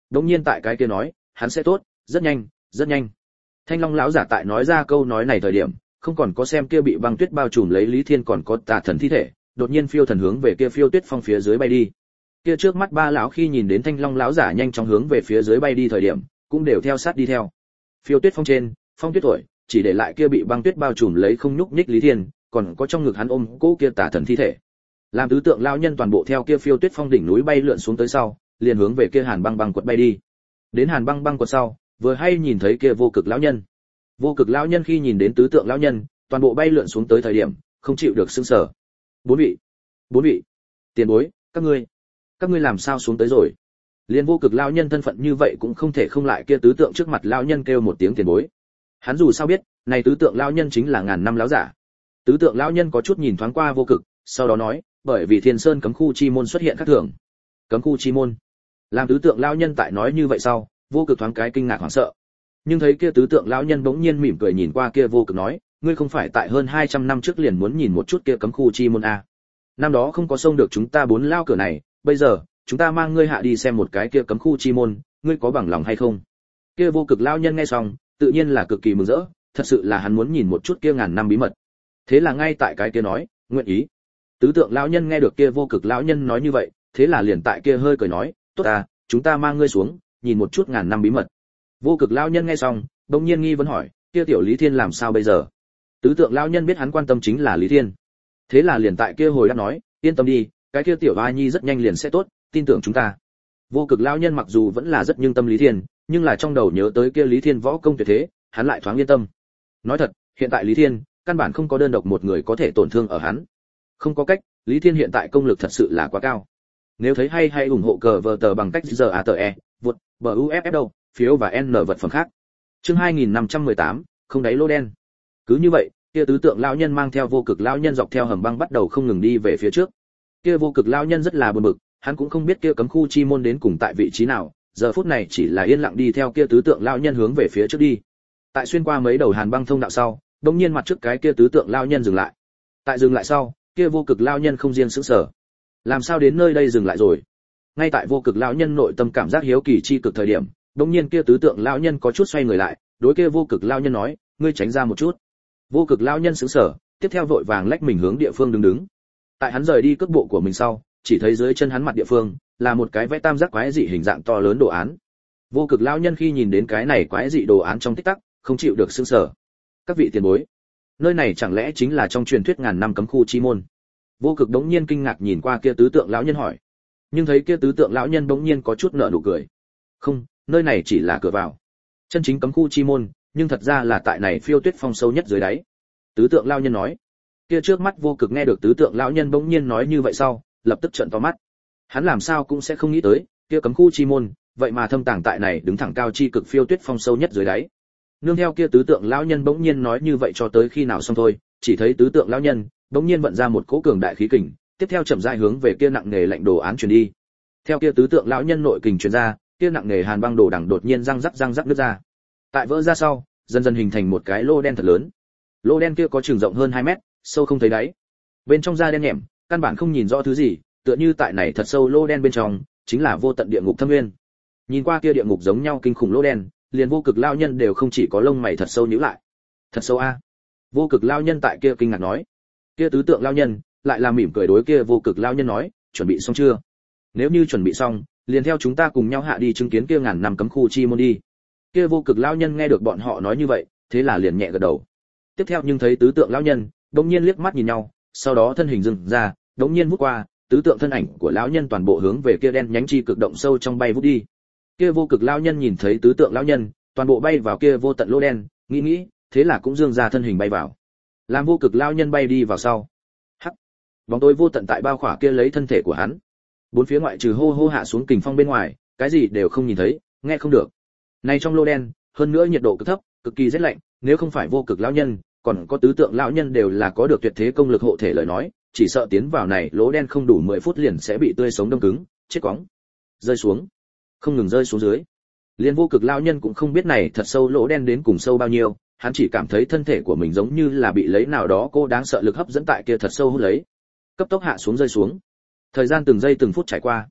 đống nhiên tại cái kia nói, hắn sẽ tốt, rất nhanh, rất nhanh. Thanh Long lão giả tại nói ra câu nói này thời điểm, không còn có xem kia bị băng tuyết bao trùm lấy Lý Thiên còn có tà thần thi thể, đột nhiên phiêu thần hướng về kia phiêu tuyết phong phía dưới bay đi. Kia trước mắt ba lão khi nhìn đến Thanh Long lão giả nhanh chóng hướng về phía dưới bay đi thời điểm, cũng đều theo sát đi theo. Phiêu tuyết phong trên, phong tuyết thổi, chỉ để lại kia bị băng tuyết bao trùm lấy không nhúc nhích Lý Thiên, còn có trong ngực hắn ôm cố kia tà thần thi thể. Làm tứ tượng lão nhân toàn bộ theo kia phiêu tuyết phong đỉnh núi bay lượn xuống tới sau, liền hướng về kia Hàn Băng Băng quật bay đi. Đến Hàn Băng Băng quật sau, vừa hay nhìn thấy kia Vô Cực lão nhân. Vô Cực lão nhân khi nhìn đến tứ tượng lão nhân, toàn bộ bay lượn xuống tới thời điểm, không chịu được sững sờ. Bốn vị, tiền bối, các ngươi làm sao xuống tới rồi? Liên Vô Cực lão nhân thân phận như vậy cũng không thể không lại kia tứ tượng trước mặt lão nhân kêu một tiếng tiền bối. Hắn dù sao biết, này tứ tượng lão nhân chính là ngàn năm lão giả. Tứ tượng lão nhân có chút nhìn thoáng qua Vô Cực, sau đó nói, bởi vì Thiên Sơn cấm khu chi môn xuất hiện khác thường. Cấm khu chi môn? Làm tứ tượng lão nhân tại nói như vậy sau, Vô Cực thoáng cái kinh ngạc hoảng sợ. Nhưng thấy kia tứ tượng lão nhân bỗng nhiên mỉm cười nhìn qua kia Vô Cực nói, ngươi không phải tại hơn 200 năm trước liền muốn nhìn một chút kia cấm khu chi môn a? Năm đó không có xông được chúng ta bốn lao cửa này, bây giờ chúng ta mang ngươi hạ đi xem một cái kia cấm khu chi môn, ngươi có bằng lòng hay không? Kia Vô Cực lão nhân nghe xong, tự nhiên là cực kỳ mừng rỡ, thật sự là hắn muốn nhìn một chút kia ngàn năm bí mật. Thế là ngay tại cái kia nói, nguyện ý. Tứ tượng lão nhân nghe được kia Vô Cực lão nhân nói như vậy, thế là liền tại kia hơi cười nói, tốt à, chúng ta mang ngươi xuống, nhìn một chút ngàn năm bí mật. Vô Cực lão nhân nghe xong, bỗng nhiên nghi vấn hỏi, kia tiểu Lý Thiên làm sao bây giờ? Tứ tượng lão nhân biết hắn quan tâm chính là Lý Thiên, thế là liền tại kia hồi đáp nói, yên tâm đi, cái kia tiểu A Nhi rất nhanh liền sẽ tốt, tin tưởng chúng ta. Vô Cực lão nhân mặc dù vẫn là rất nhưng tâm Lý Thiên, nhưng là trong đầu nhớ tới kia Lý Thiên võ công tuyệt thế, hắn lại thoáng yên tâm. Nói thật, hiện tại Lý Thiên, căn bản không có đơn độc một người có thể tổn thương ở hắn. Không có cách, Lý Thiên hiện tại công lực thật sự là quá cao. Nếu thấy hay hãy ủng hộ cờ vở tờ bằng cách ZATE, vượt, BUFF đâu, phiếu và N vật phẩm khác. Chương 2518, không đáy lô đen. Cứ như vậy, kia tứ tượng lão nhân mang theo Vô Cực lão nhân dọc theo hầm băng bắt đầu không ngừng đi về phía trước. Kia Vô Cực lão nhân rất là buồn bực, hắn cũng không biết kia cấm khu chi môn đến cùng tại vị trí nào, giờ phút này chỉ là yên lặng đi theo kia tứ tượng lão nhân hướng về phía trước đi. Tại xuyên qua mấy đầu hàn băng thông đạo sau, đột nhiên mặt trước cái kia tứ tượng lão nhân dừng lại. Tại dừng lại sau, kia Vô Cực lão nhân không riêng sững sờ. Làm sao đến nơi đây dừng lại rồi? Ngay tại Vô Cực lão nhân nội tâm cảm giác hiếu kỳ chi cực thời điểm, đột nhiên kia tứ tượng lão nhân có chút xoay người lại, đối kia Vô Cực lão nhân nói, ngươi tránh ra một chút. Vô Cực lão nhân sững sờ, tiếp theo vội vàng lách mình hướng địa phương đứng. Tại hắn rời đi cước bộ của mình sau, chỉ thấy dưới chân hắn mặt địa phương là một cái vẽ tam giác quái dị hình dạng to lớn đồ án. Vô Cực lão nhân khi nhìn đến cái này quái dị đồ án trong tích tắc, không chịu được sững sờ. Các vị tiền bối, nơi này chẳng lẽ chính là trong truyền thuyết ngàn năm cấm khu chi môn? Vô Cực đống nhiên kinh ngạc nhìn qua kia tứ tượng lão nhân hỏi. Nhưng thấy kia tứ tượng lão nhân đống nhiên có chút nở nụ cười. Không, nơi này chỉ là cửa vào. Chân chính cấm khu chi môn, nhưng thật ra là tại này phiêu tuyết phong sâu nhất dưới đáy. Tứ tượng lão nhân nói. Kia trước mắt Vô Cực nghe được tứ tượng lão nhân bỗng nhiên nói như vậy sau, lập tức trợn to mắt. Hắn làm sao cũng sẽ không nghĩ tới, kia cấm khu chi môn, vậy mà thâm tàng tại này đứng thẳng cao chi cực phiêu tuyết phong sâu nhất dưới đáy. Nương theo kia tứ tượng lão nhân bỗng nhiên nói như vậy cho tới khi nào xong thôi, chỉ thấy tứ tượng lão nhân bỗng nhiên vận ra một cỗ cường đại khí kình, tiếp theo chậm rãi hướng về kia nặng nề lạnh đồ án truyền đi. Theo kia tứ tượng lão nhân nội kình truyền ra, kia nặng nề hàn băng đồ đằng đột nhiên răng rắc nứt ra. Tại vỡ ra sau, dần dần hình thành một cái lô đen thật lớn. Lô đen kia có chừng rộng hơn 2 mét, sâu không thấy đáy. Bên trong da đen nhẹm, căn bản không nhìn rõ thứ gì, tựa như tại này thật sâu lô đen bên trong chính là vô tận địa ngục thâm nguyên. Nhìn qua kia địa ngục giống nhau kinh khủng lô đen, liền Vô Cực lão nhân đều không chỉ có lông mày thật sâu nhíu lại. Thật sâu a? Vô Cực lão nhân tại kia kinh ngạc nói. Kia tứ tượng lão nhân lại là mỉm cười đối kia Vô Cực lão nhân nói, chuẩn bị xong chưa? Nếu như chuẩn bị xong, liền theo chúng ta cùng nhau hạ đi chứng kiến kia ngàn năm cấm khu chi môn đi. Kia Vô Cực lão nhân nghe được bọn họ nói như vậy, thế là liền nhẹ gật đầu. Tiếp theo nhưng thấy tứ tượng lão nhân đột nhiên liếc mắt nhìn nhau, sau đó thân hình dừng ra, đột nhiên vút qua, tứ tượng thân ảnh của lão nhân toàn bộ hướng về kia đen nhánh chi cực động sâu trong bay vút đi. Kia Vô Cực lão nhân nhìn thấy tứ tượng lão nhân toàn bộ bay vào kia vô tận lỗ đen, nghĩ, thế là cũng dương ra thân hình bay vào. Làm Vô Cực lão nhân bay đi vào sau, hắc, bóng tối vô tận tại bao khỏa kia lấy thân thể của hắn. Bốn phía ngoại trừ hô hô hạ xuống kình phong bên ngoài, cái gì đều không nhìn thấy, nghe không được. Này trong lỗ đen, hơn nữa nhiệt độ cực thấp, cực kỳ rét lạnh, nếu không phải Vô Cực lão nhân, còn có tứ tượng lão nhân đều là có được tuyệt thế công lực hộ thể lời nói, chỉ sợ tiến vào này lỗ đen không đủ 10 phút liền sẽ bị tươi sống đông cứng, chết cóng. Rơi xuống, không ngừng rơi xuống dưới. Liên Vô Cực lão nhân cũng không biết này thật sâu lỗ đen đến cùng sâu bao nhiêu, hắn chỉ cảm thấy thân thể của mình giống như là bị lấy nào đó cô đáng sợ lực hấp dẫn tại kia thật sâu hút lấy. Cấp tốc hạ xuống rơi xuống. Thời gian từng giây từng phút trải qua.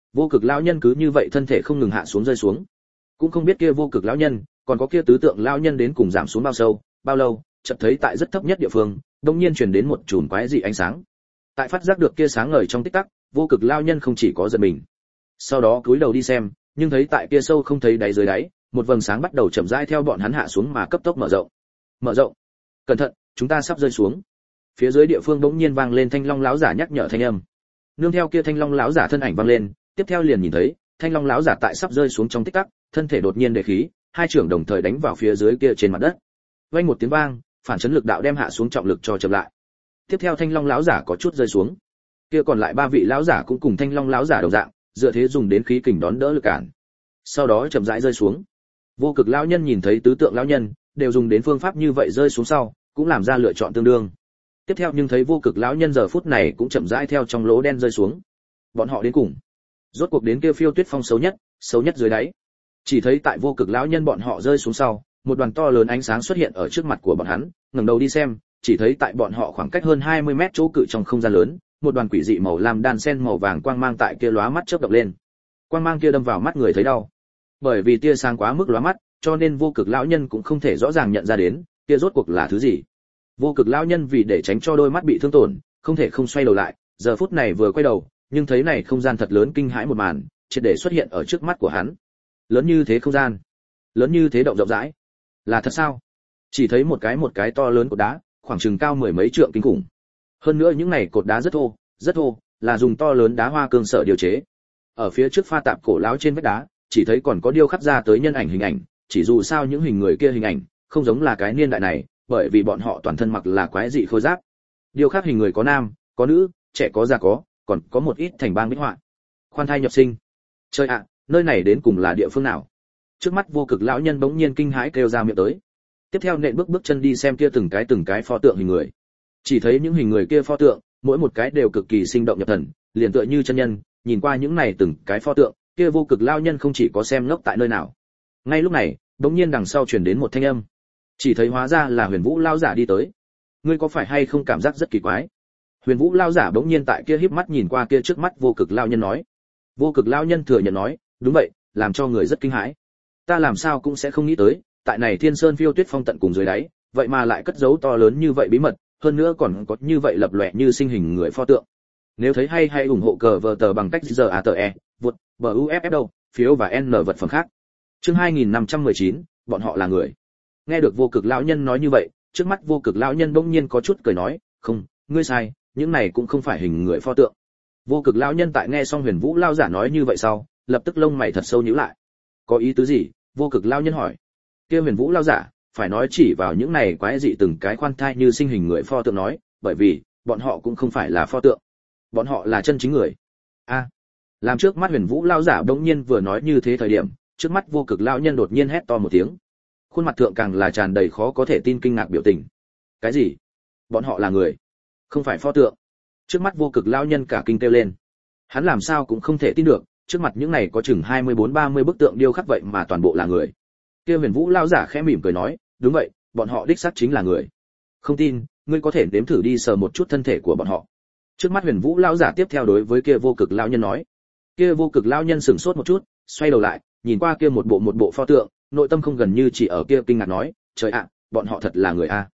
Vô cực lão nhân cứ như vậy thân thể không ngừng hạ xuống rơi xuống. Cũng không biết kia vô cực lão nhân, còn có kia tứ tượng lão nhân đến cùng giảm xuống bao sâu, bao lâu, chợt thấy tại rất thấp nhất địa phương, đột nhiên truyền đến một chùm quái dị ánh sáng. Tại phát giác được kia sáng ngời trong tích tắc, vô cực lão nhân không chỉ có giật mình. Sau đó cúi đầu đi xem, nhưng thấy tại kia sâu không thấy đáy dưới đáy, một vầng sáng bắt đầu chậm rãi theo bọn hắn hạ xuống mà cấp tốc mở rộng. Mở rộng. Cẩn thận, chúng ta sắp rơi xuống. Phía dưới địa phương bỗng nhiên vang lên thanh long lão giả nhắc nhở thanh âm. Nương theo kia thanh long lão giả thân ảnh vang lên, tiếp theo liền nhìn thấy, thanh long lão giả tại sắp rơi xuống trong tích tắc, thân thể đột nhiên đề khí, hai trưởng đồng thời đánh vào phía dưới kia trên mặt đất. Vang một tiếng vang, phản chấn lực đạo đem hạ xuống trọng lực cho chậm lại. Tiếp theo thanh long lão giả có chút rơi xuống. Kia còn lại ba vị lão giả cũng cùng thanh long lão giả đồng dạng, dựa thế dùng đến khí kình đón đỡ lực cản. Sau đó chậm rãi rơi xuống. Vô cực lão nhân nhìn thấy tứ tượng lão nhân đều dùng đến phương pháp như vậy rơi xuống sau, cũng làm ra lựa chọn tương đương. Tiếp theo nhưng thấy vô cực lão nhân giờ phút này cũng chậm rãi theo trong lỗ đen rơi xuống. Bọn họ đến cùng, rốt cuộc đến kia phiêu tuyết phong xấu nhất dưới đáy. Chỉ thấy tại vô cực lão nhân bọn họ rơi xuống sau, một đoàn to lớn ánh sáng xuất hiện ở trước mặt của bọn hắn, ngẩng đầu đi xem, chỉ thấy tại bọn họ khoảng cách hơn 20 mét chỗ cự trong không gian lớn, một đoàn quỷ dị màu lam đan sen màu vàng quang mang tại kia lóa mắt chớp động lên. Quang mang kia đâm vào mắt người thấy đau. Bởi vì tia sáng quá mức lóa mắt, cho nên vô cực lão nhân cũng không thể rõ ràng nhận ra đến, kia rốt cuộc là thứ gì. Vô cực lão nhân vì để tránh cho đôi mắt bị thương tổn, không thể không xoay đầu lại, giờ phút này vừa quay đầu, nhưng thấy này không gian thật lớn kinh hãi một màn, triệt để xuất hiện ở trước mắt của hắn. Lớn như thế không gian, lớn như thế động rộng rãi, là thật sao? Chỉ thấy một cái to lớn cột đá, khoảng chừng cao mười mấy trượng kinh khủng. Hơn nữa những này cột đá rất thô, là dùng to lớn đá hoa cương sở điều chế. Ở phía trước pha tạp cổ lão trên vách đá, chỉ thấy còn có điêu khắc ra tới nhân ảnh hình ảnh, chỉ dù sao những hình người kia hình ảnh không giống là cái niên đại này, bởi vì bọn họ toàn thân mặc là quái dị khôi giáp. Điêu khắc hình người có nam, có nữ, trẻ có già có, còn có một ít thành bang bích họa. Khoan thai nhập sinh. Trời ạ, nơi này đến cùng là địa phương nào? Trước mắt vô cực lão nhân bỗng nhiên kinh hãi kêu ra miệng tới. Tiếp theo nện bước chân đi xem kia từng cái pho tượng hình người. Chỉ thấy những hình người kia pho tượng, mỗi một cái đều cực kỳ sinh động nhập thần, liền tựa như chân nhân, nhìn qua những này từng cái pho tượng, kia vô cực lão nhân không chỉ có xem ngốc tại nơi nào. Ngay lúc này, bỗng nhiên đằng sau truyền đến một thanh âm. Chỉ thấy hóa ra là Huyền Vũ lão giả đi tới. Ngươi có phải hay không cảm giác rất kỳ quái? Huyền Vũ lão giả bỗng nhiên tại kia híp mắt nhìn qua kia trước mắt vô cực lão nhân nói. Vô cực lão nhân thừa nhận nói, đúng vậy, làm cho người rất kinh hãi. Ta làm sao cũng sẽ không nghĩ tới, tại này Thiên Sơn phiêu tuyết phong tận cùng dưới đáy, vậy mà lại cất giấu to lớn như vậy bí mật, hơn nữa còn có như vậy lập lòe như sinh hình người pho tượng. Nếu thấy hay hãy ủng hộ cờ vở tờ bằng cách ZATE, vượt, BUFF đâu, phiếu và N vật phẩm khác. Chương 2519, bọn họ là người. Nghe được vô cực lão nhân nói như vậy, trước mắt vô cực lão nhân bỗng nhiên có chút cười nói, không, ngươi sai, những này cũng không phải hình người pho tượng. Vô cực lão nhân tại nghe xong Huyền Vũ lão giả nói như vậy sau, lập tức lông mày thật sâu nhíu lại. Có ý tứ gì? Vô cực lão nhân hỏi. Kia Huyền Vũ lão giả phải nói chỉ vào những này quái dị từng cái khoan thai như sinh hình người pho tượng nói, bởi vì bọn họ cũng không phải là pho tượng, bọn họ là chân chính người. A, làm trước mắt Huyền Vũ lão giả bỗng nhiên vừa nói như thế thời điểm, trước mắt vô cực lão nhân đột nhiên hét to một tiếng, khuôn mặt thượng càng là tràn đầy khó có thể tin kinh ngạc biểu tình. Cái gì? Bọn họ là người, không phải pho tượng? Trước mắt vô cực lão nhân cả kinh kêu lên. Hắn làm sao cũng không thể tin được, trước mặt những này có chừng 24-30 bức tượng điêu khắc vậy mà toàn bộ là người. Kia Huyền Vũ lão giả khẽ mỉm cười nói, đúng vậy, bọn họ đích xác chính là người. Không tin, ngươi có thể nếm thử đi sờ một chút thân thể của bọn họ. Trước mắt Huyền Vũ lão giả tiếp theo đối với kia vô cực lão nhân nói. Kia vô cực lão nhân sửng sốt một chút, xoay đầu lại, nhìn qua kia một bộ pho tượng, nội tâm không gần như chỉ ở kia kinh ngạc nói, trời ạ, bọn họ thật là người a?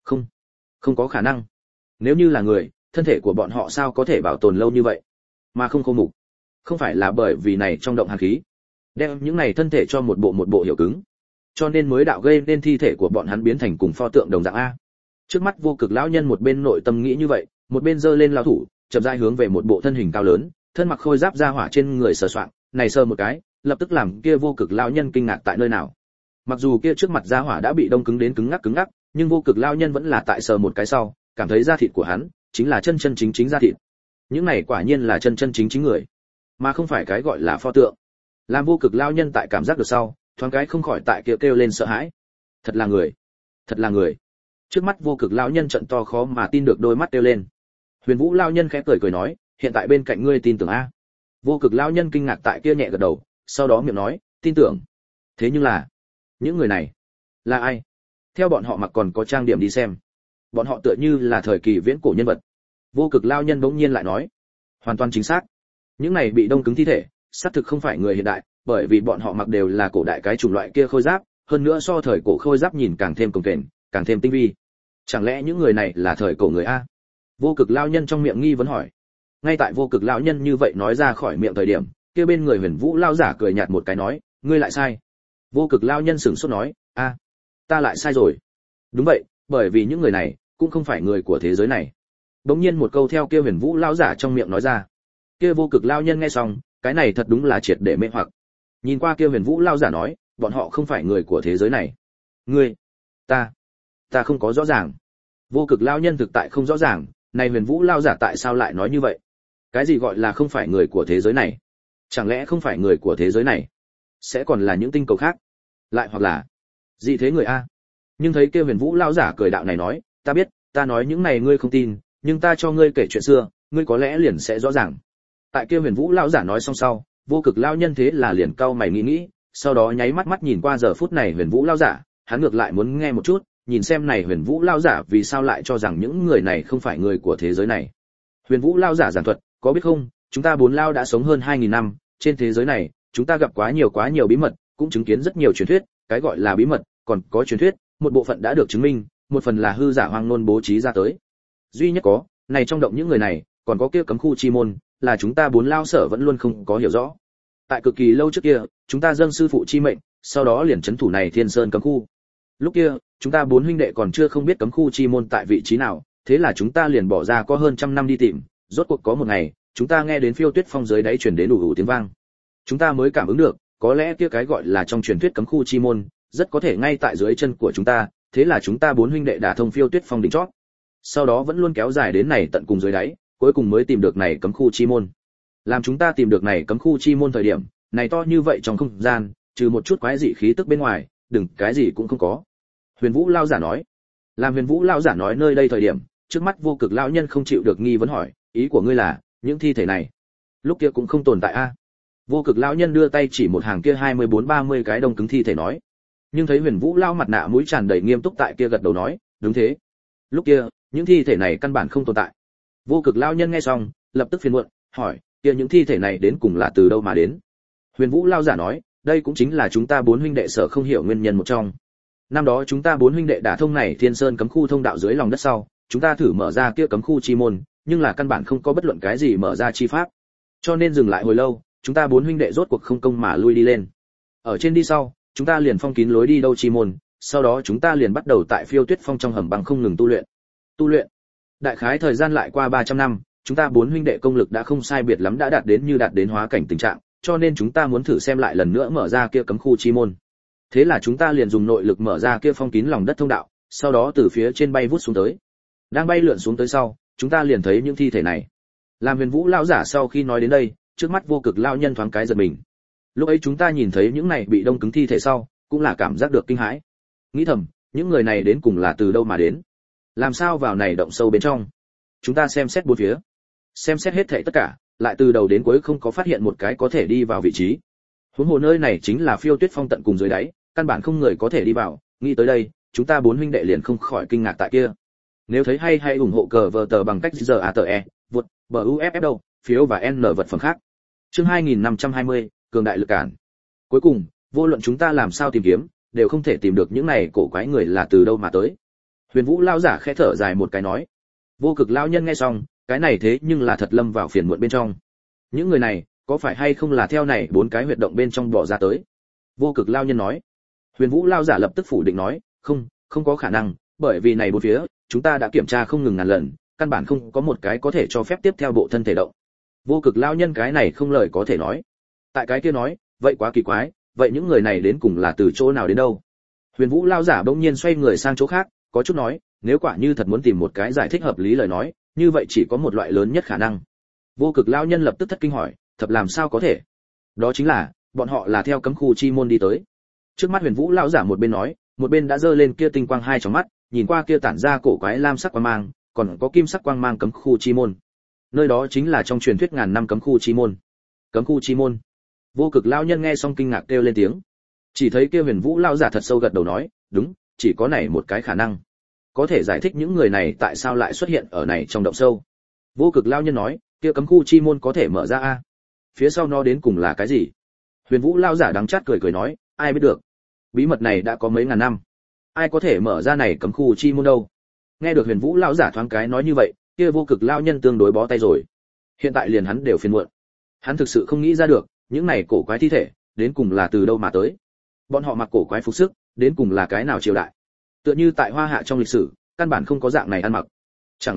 Không có khả năng. Nếu như là người, thân thể của bọn họ sao có thể bảo tồn lâu như vậy, mà không khô mục? Không phải là bởi vì này trong động hàn khí, đem những này thân thể cho một bộ hiệu cứng, cho nên mới đạo gây nên thi thể của bọn hắn biến thành cùng pho tượng đồng dạng a. Trước mắt vô cực lão nhân một bên nội tâm nghĩ như vậy, một bên giơ lên lao thủ, chậm rãi hướng về một bộ thân hình cao lớn, thân mặc khôi giáp ra hỏa trên người sờ soạng, này sờ một cái, lập tức làm kia vô cực lão nhân kinh ngạc tại nơi nào. Mặc dù kia trước mặt ra hỏa đã bị đông cứng đến cứng ngắc, nhưng vô cực lão nhân vẫn là tại sờ một cái sau, cảm thấy da thịt của hắn chính là chân chính da thịt. Những này quả nhiên là chân chính người, mà không phải cái gọi là pho tượng. Làm vô cực lão nhân tại cảm giác được sau, thoáng cái không khỏi tại kia kêu lên sợ hãi. Thật là người. Trước mắt vô cực lão nhân trợn to khó mà tin được đôi mắt kêu lên. Huyền Vũ lão nhân khẽ cười nói, hiện tại bên cạnh ngươi tin tưởng a? Vô cực lão nhân kinh ngạc tại kia nhẹ gật đầu, sau đó miệng nói, tin tưởng. Thế nhưng là, những người này là ai? Theo bọn họ mặc còn có trang điểm đi xem, bọn họ tựa như là thời kỳ viễn cổ nhân vật. Vô cực lão nhân bỗng nhiên lại nói, hoàn toàn chính xác. Những này bị đông cứng thi thể, xác thực không phải người hiện đại, bởi vì bọn họ mặc đều là cổ đại cái chủng loại kia khôi giáp, hơn nữa so thời cổ khôi giáp nhìn càng thêm cồng kềnh, càng thêm tinh vi. Chẳng lẽ những người này là thời cổ người a? Vô Cực lão nhân trong miệng nghi vấn hỏi. Ngay tại Vô Cực lão nhân như vậy nói ra khỏi miệng thời điểm, kia bên người Huyền Vũ lão giả cười nhạt một cái nói, ngươi lại sai. Vô Cực lão nhân sững sốt nói, a, ta lại sai rồi. Đúng vậy, bởi vì những người này cũng không phải người của thế giới này. Đống nhiên một câu theo kia Huyền Vũ lão giả trong miệng nói ra. Kia Vô Cực lão nhân nghe xong, cái này thật đúng là triệt để mê hoặc. Nhìn qua kia Huyền Vũ lão giả nói, bọn họ không phải người của thế giới này. Ngươi, ta không có rõ ràng. Vô Cực lão nhân thực tại không rõ ràng, này Huyền Vũ lão giả tại sao lại nói như vậy? Cái gì gọi là không phải người của thế giới này? Chẳng lẽ không phải người của thế giới này sẽ còn là những tinh cầu khác? Lại hoặc là gì thế người a? Nhưng thấy kia Huyền Vũ lão giả cười đạo này nói, ta biết, ta nói những này ngươi không tin, nhưng ta cho ngươi kể chuyện xưa, ngươi có lẽ liền sẽ rõ ràng. Tại kia Huyền Vũ lão giả nói xong sau, Vô Cực lão nhân thế là liền cau mày nghĩ, sau đó nháy mắt nhìn qua giờ phút này Huyền Vũ lão giả, hắn ngược lại muốn nghe một chút, nhìn xem này Huyền Vũ lão giả vì sao lại cho rằng những người này không phải người của thế giới này. Huyền Vũ lão giả giảng thuật, có biết không, chúng ta bốn lao đã sống hơn 2000 năm, trên thế giới này, chúng ta gặp quá nhiều bí mật, cũng chứng kiến rất nhiều truyền thuyết, cái gọi là bí mật, còn có truyền thuyết, một bộ phận đã được chứng minh, một phần là hư giả hoang ngôn bố trí ra tới. Duy nhất có, này trong động những người này, còn có kia cấm khu chi môn, là chúng ta bốn lao sở vẫn luôn không có hiểu rõ. Tại cực kỳ lâu trước kia, chúng ta dâng sư phụ chi mệnh, sau đó liền trấn thủ này Thiên Sơn cấm khu. Lúc kia, chúng ta bốn huynh đệ còn chưa không biết cấm khu chi môn tại vị trí nào, thế là chúng ta liền bỏ ra có hơn 100 năm đi tìm, rốt cuộc có một ngày, chúng ta nghe đến Phiêu Tuyết Phong dưới đáy truyền đến ù tiếng vang. Chúng ta mới cảm ứng được, có lẽ kia cái gọi là trong truyền thuyết cấm khu chi môn, rất có thể ngay tại dưới chân của chúng ta, thế là chúng ta bốn huynh đệ đả thông Phiêu Tuyết Phong đỉnh chót. Sau đó vẫn luôn kéo dài đến này tận cùng dưới đáy, cuối cùng mới tìm được này cấm khu chi môn. Làm chúng ta tìm được này cấm khu chi môn thời điểm, này to như vậy trong không gian, trừ một chút quái dị khí tức bên ngoài, đừng cái gì cũng không có. Huyền Vũ lão giả nói. Làm Huyền Vũ lão giả nói nơi đây thời điểm, trước mắt Vô Cực lão nhân không chịu được nghi vấn hỏi, ý của ngươi là, những thi thể này lúc kia cũng không tồn tại a? Vô Cực lão nhân đưa tay chỉ một hàng kia 24-30 cái đông cứng thi thể nói. Nhưng thấy Huyền Vũ lão mặt nạ mũi tràn đầy nghiêm túc tại kia gật đầu nói, đúng thế. Lúc kia, những thi thể này căn bản không tồn tại. Vô Cực lão nhân nghe xong, lập tức phiền muộn, hỏi, kia những thi thể này đến cùng là từ đâu mà đến? Huyền Vũ lão giả nói, đây cũng chính là chúng ta bốn huynh đệ sở không hiểu nguyên nhân một trong. Năm đó chúng ta bốn huynh đệ đả thông này Thiên Sơn cấm khu thông đạo dưới lòng đất sau, chúng ta thử mở ra kia cấm khu chi môn, nhưng là căn bản không có bất luận cái gì mở ra chi pháp. Cho nên dừng lại hồi lâu, chúng ta bốn huynh đệ rốt cuộc không công mà lui đi lên. Ở trên đi sau, chúng ta liền phong kín lối đi đâu chi môn, sau đó chúng ta liền bắt đầu tại Phiêu Tuyết Phong trong hầm băng không ngừng tu luyện. Tu luyện. Đại khái thời gian lại qua 300 năm, chúng ta bốn huynh đệ công lực đã không sai biệt lắm đã đạt đến hóa cảnh tình trạng, cho nên chúng ta muốn thử xem lại lần nữa mở ra kia cấm khu chi môn. Thế là chúng ta liền dùng nội lực mở ra kia phong kín lòng đất thông đạo, sau đó từ phía trên bay vút xuống tới. Đang bay lượn xuống tới sau, chúng ta liền thấy những thi thể này. Làm Huyền Vũ lão giả sau khi nói đến đây, trước mắt Vô Cực lão nhân thoáng cái giật mình. Lúc ấy chúng ta nhìn thấy những này bị đông cứng thi thể sau, cũng là cảm giác được kinh hãi. Nghĩ thầm, những người này đến cùng là từ đâu mà đến? Làm sao vào này động sâu bên trong? Chúng ta xem xét bốn phía, xem xét hết thảy tất cả, lại từ đầu đến cuối không có phát hiện một cái có thể đi vào vị trí. Huống hồ nơi này chính là Phiêu Tuyết Phong tận cùng dưới đáy, căn bản không người có thể đi vào. Nghĩ tới đây, chúng ta bốn huynh đệ liền không khỏi kinh ngạc tại kia. Nếu thấy hay hãy ủng hộ cờ vờ tờ bằng cách ZATE, vượt, BUFF đâu, phiếu và N vật phẩm khác. Chương 2520, cường đại lực cản. Cuối cùng, vô luận chúng ta làm sao tìm kiếm, đều không thể tìm được những này cổ quái người là từ đâu mà tới. Huyền Vũ lão giả khẽ thở dài một cái nói. Vô Cực lão nhân nghe xong, cái này thế nhưng là thật lâm vào phiền muộn bên trong. Những người này, có phải hay không là theo này bốn cái huyệt động bên trong bỏ ra tới? Vô Cực lão nhân nói. Huyền Vũ lão giả lập tức phủ định nói, không có khả năng, bởi vì này bốn phía, chúng ta đã kiểm tra không ngừng ngàn lần, căn bản không có một cái có thể cho phép tiếp theo bộ thân thể động. Vô Cực lão nhân cái này không lời có thể nói. Tại cái kia nói, vậy quá kỳ quái, vậy những người này đến cùng là từ chỗ nào đến đâu? Huyền Vũ lão giả bỗng nhiên xoay người sang chỗ khác, có chút nói, nếu quả như thật muốn tìm một cái giải thích hợp lý lời nói, như vậy chỉ có một loại lớn nhất khả năng. Vô Cực lão nhân lập tức thất kinh hỏi, thật làm sao có thể? Đó chính là, bọn họ là theo cấm khu chi môn đi tới. Trước mắt Huyền Vũ lão giả một bên nói, một bên đã giơ lên kia tinh quang hai trong mắt, nhìn qua kia tản ra cổ quái lam sắc quang mang, còn có kim sắc quang mang cấm khu chi môn. Nơi đó chính là trong truyền thuyết ngàn năm cấm khu chi môn. Cấm khu chi môn. Vô Cực lão nhân nghe xong kinh ngạc kêu lên tiếng. Chỉ thấy kia Huyền Vũ lão giả thật sâu gật đầu nói, đúng, chỉ có này một cái khả năng, có thể giải thích những người này tại sao lại xuất hiện ở này trong động sâu. Vô Cực lão nhân nói, kia cấm khu chi môn có thể mở ra a? phía sau nó đến cùng là cái gì? Huyền Vũ lão giả đắng chát cười cười nói, ai biết được. Bí mật này đã có mấy ngàn năm, ai có thể mở ra này cấm khu chi môn đâu? Nghe được Huyền Vũ lão giả thoáng cái nói như vậy, kia Vô Cực lão nhân tương đối bó tay rồi. Hiện tại liền hắn đều phiền muộn. Hắn thực sự không nghĩ ra được, những này cổ quái thi thể đến cùng là từ đâu mà tới. Bọn họ mặc cổ quái phục sức, đến cùng là cái nào triều đại? Tựa như tại Hoa Hạ trong lịch sử, căn bản không có dạng này ăn mặc. Chẳng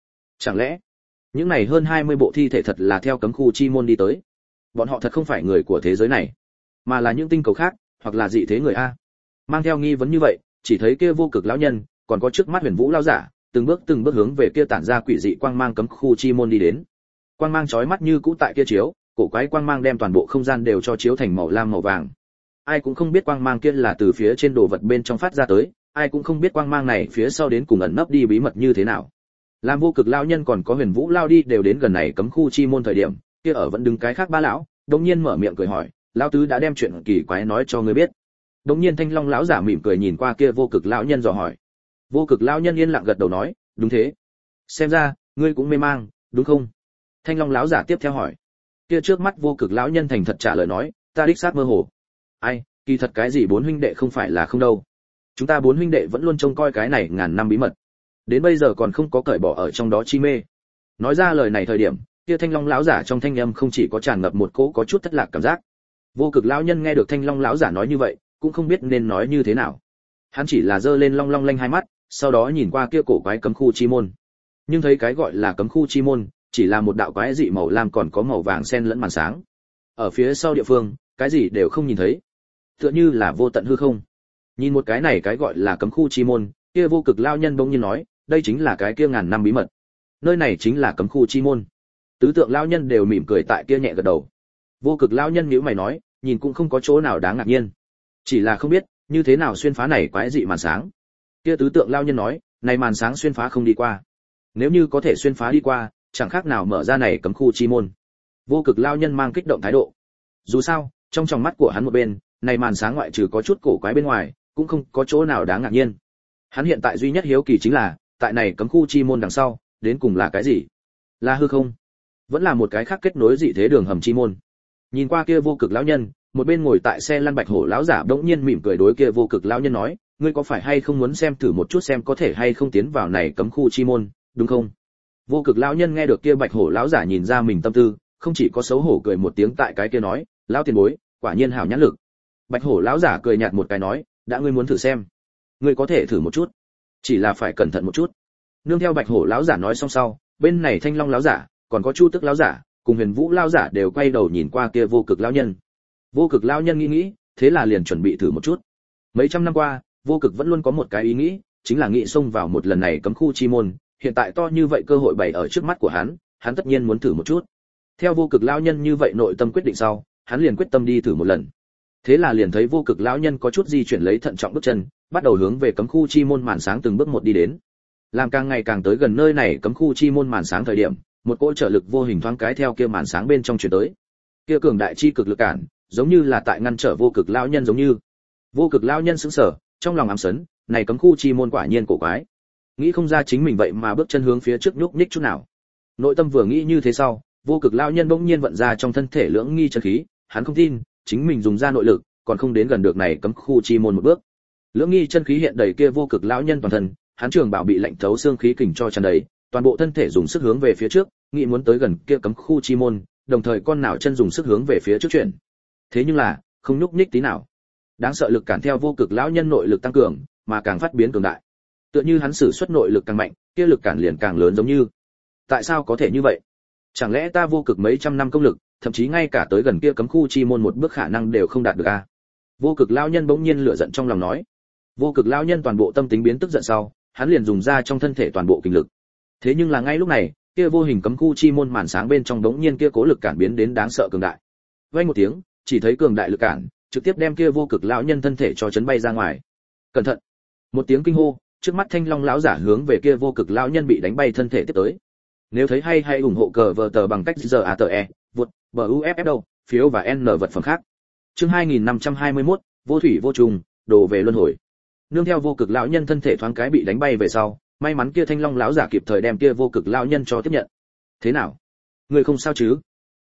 lẽ những này hơn 20 bộ thi thể thật là theo cấm khu chi môn đi tới? Bọn họ thật không phải người của thế giới này, mà là những tinh cầu khác, hoặc là dị thế người a. Mang theo nghi vấn như vậy, chỉ thấy kia Vô Cực lão nhân, còn có trước mắt Huyền Vũ lão giả, từng bước hướng về kia tản ra quỷ dị quang mang cấm khu chi môn đi đến. Quang mang chói mắt như cũ tại kia chiếu, cổ quái quang mang đem toàn bộ không gian đều cho chiếu thành màu lam màu vàng. Ai cũng không biết quang mang kia là từ phía trên đồ vật bên trong phát ra tới, ai cũng không biết quang mang này phía sau đến cùng ẩn nấp đi bí mật như thế nào. Làm Vô Cực lão nhân còn có Huyền Vũ lão đi đều đến gần này cấm khu chi môn thời điểm, kia ở vẫn đứng cái khác ba lão, đột nhiên mở miệng cười hỏi, lão tứ đã đem chuyện kỳ quái nói cho ngươi biết. Đột nhiên Thanh Long lão giả mỉm cười nhìn qua kia Vô Cực lão nhân dò hỏi. Vô Cực lão nhân yên lặng gật đầu nói, đúng thế. Xem ra ngươi cũng mê mang, đúng không? Thanh Long lão giả tiếp theo hỏi. Kia trước mắt Vô Cực lão nhân thành thật trả lời nói, ta đích xác mơ hồ. Ai, kỳ thật cái gì bốn huynh đệ không phải là không đâu. Chúng ta bốn huynh đệ vẫn luôn trông coi cái này ngàn năm bí mật, đến bây giờ còn không có cởi bỏ ở trong đó chi mê. Nói ra lời này thời điểm, kia Thanh Long lão giả trong thanh âm không chỉ có tràn ngập một cỗ có chút thất lạc cảm giác. Vô Cực lão nhân nghe được Thanh Long lão giả nói như vậy, cũng không biết nên nói như thế nào. Hắn chỉ là giơ lên long long lanh hai mắt, sau đó nhìn qua kia cổ quái cấm khu chi môn. Nhưng thấy cái gọi là cấm khu chi môn, chỉ là một đạo quái dị màu lam còn có màu vàng xen lẫn màn sáng. Ở phía sau địa phương, cái gì đều không nhìn thấy, tựa như là vô tận hư không. Nhìn một cái này cái gọi là cấm khu chi môn, kia Vô Cực lão nhân bỗng nhiên nói, đây chính là cái kia ngàn năm bí mật. Nơi này chính là cấm khu chi môn. Tứ tượng lão nhân đều mỉm cười tại kia nhẹ gật đầu. Vô Cực lão nhân nhíu mày nói, nhìn cũng không có chỗ nào đáng ngạc nhiên, chỉ là không biết như thế nào xuyên phá này quái dị màn sáng. Kia tứ tượng lão nhân nói, này màn sáng xuyên phá không đi qua. Nếu như có thể xuyên phá đi qua, chẳng khác nào mở ra này cấm khu chi môn. Vô Cực lão nhân mang kích động thái độ. Dù sao, trong tròng mắt của hắn một bên, này màn sáng ngoại trừ có chút cổ quái bên ngoài, cũng không có chỗ nào đáng ngạc nhiên. Hắn hiện tại duy nhất hiếu kỳ chính là, tại này cấm khu chi môn đằng sau, đến cùng là cái gì? Là hư không? Vẫn là một cái khác kết nối dị thế đường hầm chi môn? Nhìn qua kia Vô Cực lão nhân, một bên ngồi tại xe lăn bạch hổ lão giả bỗng nhiên mỉm cười đối kia Vô Cực lão nhân nói, ngươi có phải hay không muốn xem thử một chút xem có thể hay không tiến vào này cấm khu chi môn, đúng không? Vô Cực lão nhân nghe được kia bạch hổ lão giả nhìn ra mình tâm tư, không chỉ có xấu hổ cười một tiếng tại cái kia nói, lão tiền bối, quả nhiên hảo nhãn lực. Bạch hổ lão giả cười nhạt một cái nói, đã ngươi muốn thử xem, ngươi có thể thử một chút, chỉ là phải cẩn thận một chút. Nương theo bạch hổ lão giả nói xong sau, bên này Thanh Long lão giả, còn có Chu Tức lão giả, cùng Huyền Vũ lão giả đều quay đầu nhìn qua kia Vô Cực lão nhân. Vô Cực lão nhân nghĩ, thế là liền chuẩn bị thử một chút. Mấy trăm năm qua, Vô Cực vẫn luôn có một cái ý nghĩ, chính là nghĩ xông vào một lần này cấm khu chi môn, hiện tại to như vậy cơ hội bày ở trước mắt của hắn tất nhiên muốn thử một chút. Theo Vô Cực lão nhân như vậy nội tâm quyết định sau, hắn liền quyết tâm đi thử một lần. Thế là liền thấy Vô Cực lão nhân có chút di chuyển lấy thận trọng bước chân, bắt đầu hướng về cấm khu chi môn màn sáng từng bước một đi đến. Làm càng ngày càng tới gần nơi này cấm khu chi môn màn sáng thời điểm, một cỗ trợ lực vô hình thoáng cái theo kia màn sáng bên trong truyền tới. Kia cường đại chi cực lực cản, giống như là tại ngăn trở Vô Cực lão nhân giống như. Vô Cực lão nhân sững sờ, trong lòng ám sấn, này cấm khu chi môn quả nhiên cổ quái. Nghĩ không ra chính mình vậy mà bước chân hướng phía trước nhúc nhích chút nào. Nội tâm vừa nghĩ như thế sau, Vô Cực lão nhân bỗng nhiên vận ra trong thân thể lưỡng nghi chân khí, hắn không tin, chính mình dùng ra nội lực, còn không đến gần được này cấm khu chi môn một bước. Lưỡng nghi chân khí hiện đầy kia Vô Cực lão nhân toàn thân, hắn trường bảo bị lạnh thấu xương khí kình cho tràn đầy, toàn bộ thân thể dùng sức hướng về phía trước, nghĩ muốn tới gần kia cấm khu chi môn, đồng thời con nào chân dùng sức hướng về phía trước chuyển. Thế nhưng là, không nhúc nhích tí nào. Đáng sợ lực cản theo Vô Cực lão nhân nội lực tăng cường, mà càng phát biến cường đại. Tựa như hắn sử xuất nội lực càng mạnh, kia lực cản liền càng lớn giống như. Tại sao có thể như vậy? Chẳng lẽ ta Vô Cực mấy trăm năm công lực, thậm chí ngay cả tới gần kia cấm khu chi môn một bước khả năng đều không đạt được a? Vô Cực lão nhân bỗng nhiên lửa giận trong lòng nói. Vô Cực lão nhân toàn bộ tâm tính biến tức giận sau, hắn liền dùng ra trong thân thể toàn bộ kinh lực. Thế nhưng là ngay lúc này, kia vô hình cấm khu chi môn màn sáng bên trong đống nhiên kia cố lực cản biến đến đáng sợ cường đại. Vang một tiếng, chỉ thấy cường đại lực cản, trực tiếp đem kia Vô Cực lão nhân thân thể cho chấn bay ra ngoài. Cẩn thận! Một tiếng kinh hô, trước mắt Thanh Long lão giả hướng về kia Vô Cực lão nhân bị đánh bay thân thể tiếp tới. Nếu thấy hay hãy ủng hộ cờ vở tờ bằng cách giờ vượt BUFF đâu, phiếu và N vật phẩm khác. Chương 2521, vô thủy vô trùng, đồ về luân hồi. Nương theo Vô Cực lão nhân thân thể thoáng cái bị đánh bay về sau, may mắn kia Thanh Long lão giả kịp thời đem kia Vô Cực lão nhân cho tiếp nhận. Thế nào? Người không sao chứ?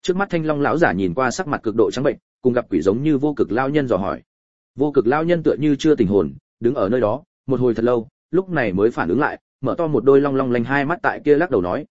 Trước mắt Thanh Long lão giả nhìn qua sắc mặt cực độ trắng bệnh, cùng gặp quỷ giống như Vô Cực lão nhân dò hỏi. Vô Cực lão nhân tựa như chưa tỉnh hồn, đứng ở nơi đó, một hồi thật lâu, lúc này mới phản ứng lại, mở to một đôi long long lanh hai mắt tại kia lắc đầu nói,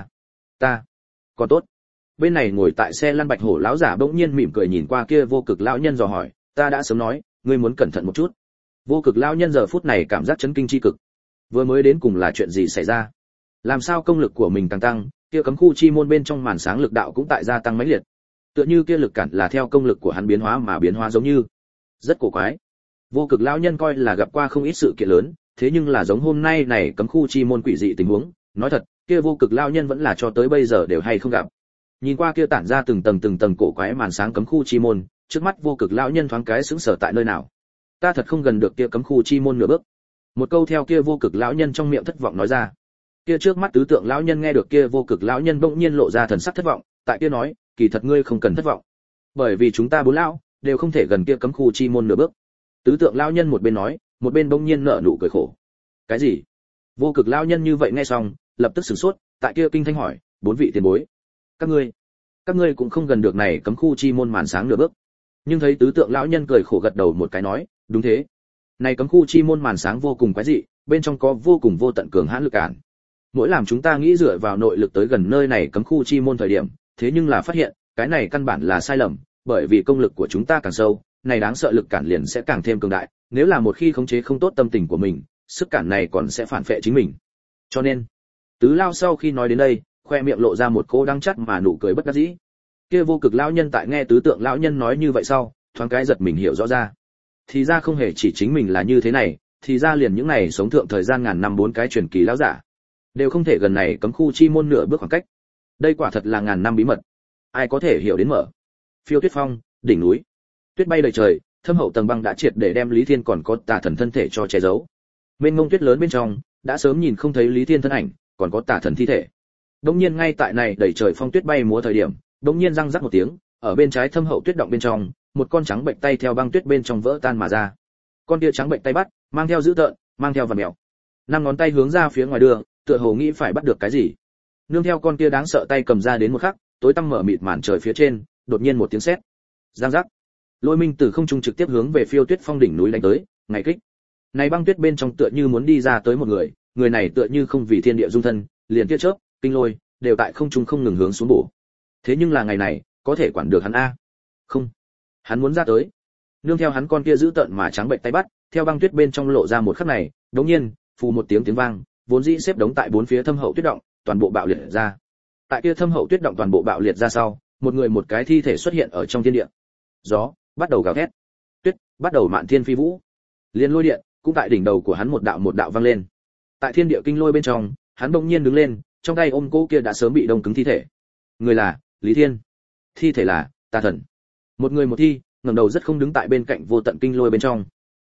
ta, còn tốt. Bên này ngồi tại xe lăn Bạch Hổ lão giả bỗng nhiên mỉm cười nhìn qua kia Vô Cực lão nhân dò hỏi, ta đã sớm nói, ngươi muốn cẩn thận một chút. Vô Cực lão nhân giờ phút này cảm giác chấn kinh chi cực. Vừa mới đến cùng là chuyện gì xảy ra? Làm sao công lực của mình càng tăng, kia cấm khu chi môn bên trong màn sáng lực đạo cũng tại gia tăng mãnh liệt. Tựa như kia lực cản là theo công lực của hắn biến hóa mà biến hóa giống như. Rất cổ quái. Vô Cực lão nhân coi là gặp qua không ít sự kiện lớn, thế nhưng là giống hôm nay này cấm khu chi môn quỷ dị tình huống, nói thật, kia Vô Cực lão nhân vẫn là cho tới bây giờ đều hay không gặp. Nhìn qua kia tản ra từng tầng cổ quái màn sáng cấm khu chi môn, trước mắt Vô Cực lão nhân thoáng cái sững sờ tại nơi nào. Ta thật không gần được kia cấm khu chi môn nửa bước. Một câu theo kia Vô Cực lão nhân trong miệng thất vọng nói ra. Kia trước mắt tứ tượng lão nhân nghe được kia Vô Cực lão nhân bỗng nhiên lộ ra thần sắc thất vọng, tại kia nói, kỳ thật ngươi không cần thất vọng, bởi vì chúng ta bốn lão đều không thể gần kia cấm khu chi môn nửa bước. Tứ tượng lão nhân một bên nói, một bên bỗng nhiên nở nụ cười khổ. Cái gì? Vô Cực lão nhân như vậy nghe xong, lập tức sửng sốt, tại kia kinh thanh hỏi, bốn vị tiền bối, các ngươi cũng không gần được này cấm khu chi môn màn sáng nửa bước. Nhưng thấy tứ tượng lão nhân cười khổ gật đầu một cái nói, đúng thế. Này cấm khu chi môn màn sáng vô cùng quái dị, bên trong có vô cùng vô tận cường hãn lực cản. Mỗi làm chúng ta nghĩ dựa vào nội lực tới gần nơi này cấm khu chi môn thời điểm, thế nhưng là phát hiện, cái này căn bản là sai lầm, bởi vì công lực của chúng ta càng sâu, này đáng sợ lực cản liền sẽ càng thêm cường đại, nếu là một khi khống chế không tốt tâm tình của mình, sức cản này còn sẽ phản phệ chính mình. Cho nên, Tứ Lao sau khi nói đến đây, khoe miệng lộ ra một cô đắng chắt mà nụ cười bất đắc dĩ. Kia Vô Cực lão nhân tại nghe tứ tượng lão nhân nói như vậy sau, thoáng cái giật mình hiểu rõ ra. Thì ra không hề chỉ chính mình là như thế này, thì ra liền những này sống thượng thời gian ngàn năm bốn cái truyền kỳ lão giả, đều không thể gần này cấm khu chi môn nửa bước khoảng cách. Đây quả thật là ngàn năm bí mật, ai có thể hiểu đến mở. Phiêu Tuyết Phong, đỉnh núi, tuyết bay đầy trời, thâm hậu tầng băng đã triệt để đem Lý Thiên còn có Tà Thần thân thể cho che giấu. Mênh mông tuyết lớn bên trong, đã sớm nhìn không thấy Lý Thiên thân ảnh, còn có Tà Thần thi thể. Đống nhiên ngay tại này đầy trời phong tuyết bay múa thời điểm, đống nhiên răng rắc một tiếng, ở bên trái thâm hậu tuyết động bên trong, một con trắng bệnh tay theo băng tuyết bên trong vỡ tan mà ra. Con kia trắng bệnh tay bắt, mang theo dữ tợn, mang theo vằn mèo. Năm ngón tay hướng ra phía ngoài đường, tựa hồ nghĩ phải bắt được cái gì. Nương theo con kia đáng sợ tay cầm ra đến một khắc, tối tăm mở mịt màn trời phía trên, đột nhiên một tiếng sét. Giang giác. Lôi minh từ không trung trực tiếp hướng về Phiêu Tuyết Phong đỉnh núi đánh tới, ngày kích. Này băng tuyết bên trong tựa như muốn đi ra tới một người, người này tựa như không vì thiên địa dung thân, liền tia chớp, kinh lôi, đều tại không trung không ngừng hướng xuống bổ. Thế nhưng là ngày này, có thể quản được hắn a? Không. Hắn muốn ra tới. Nương theo hắn con kia giữ tợn mà trắng bệnh tay bắt, theo băng tuyết bên trong lộ ra một khắc này, đống nhiên, phù một tiếng vang, vốn dĩ xếp đống tại bốn phía thâm hậu tuyết động, toàn bộ bạo liệt ra. Tại kia thâm hậu tuyết động toàn bộ bạo liệt ra sau, một người một cái thi thể xuất hiện ở trong thiên địa. Gió bắt đầu gào thét, tuyết bắt đầu mạn thiên phi vũ. Liên lôi điện cũng tại đỉnh đầu của hắn một đạo vang lên. Tại thiên địa kinh lôi bên trong, hắn bỗng nhiên đứng lên, trong tay ôm cô kia đã sớm bị đông cứng thi thể. Người là Lý Thiên, thi thể là Tà Thần. Một người một thi, ngẩng đầu rất không đứng tại bên cạnh vô tận kinh lôi bên trong.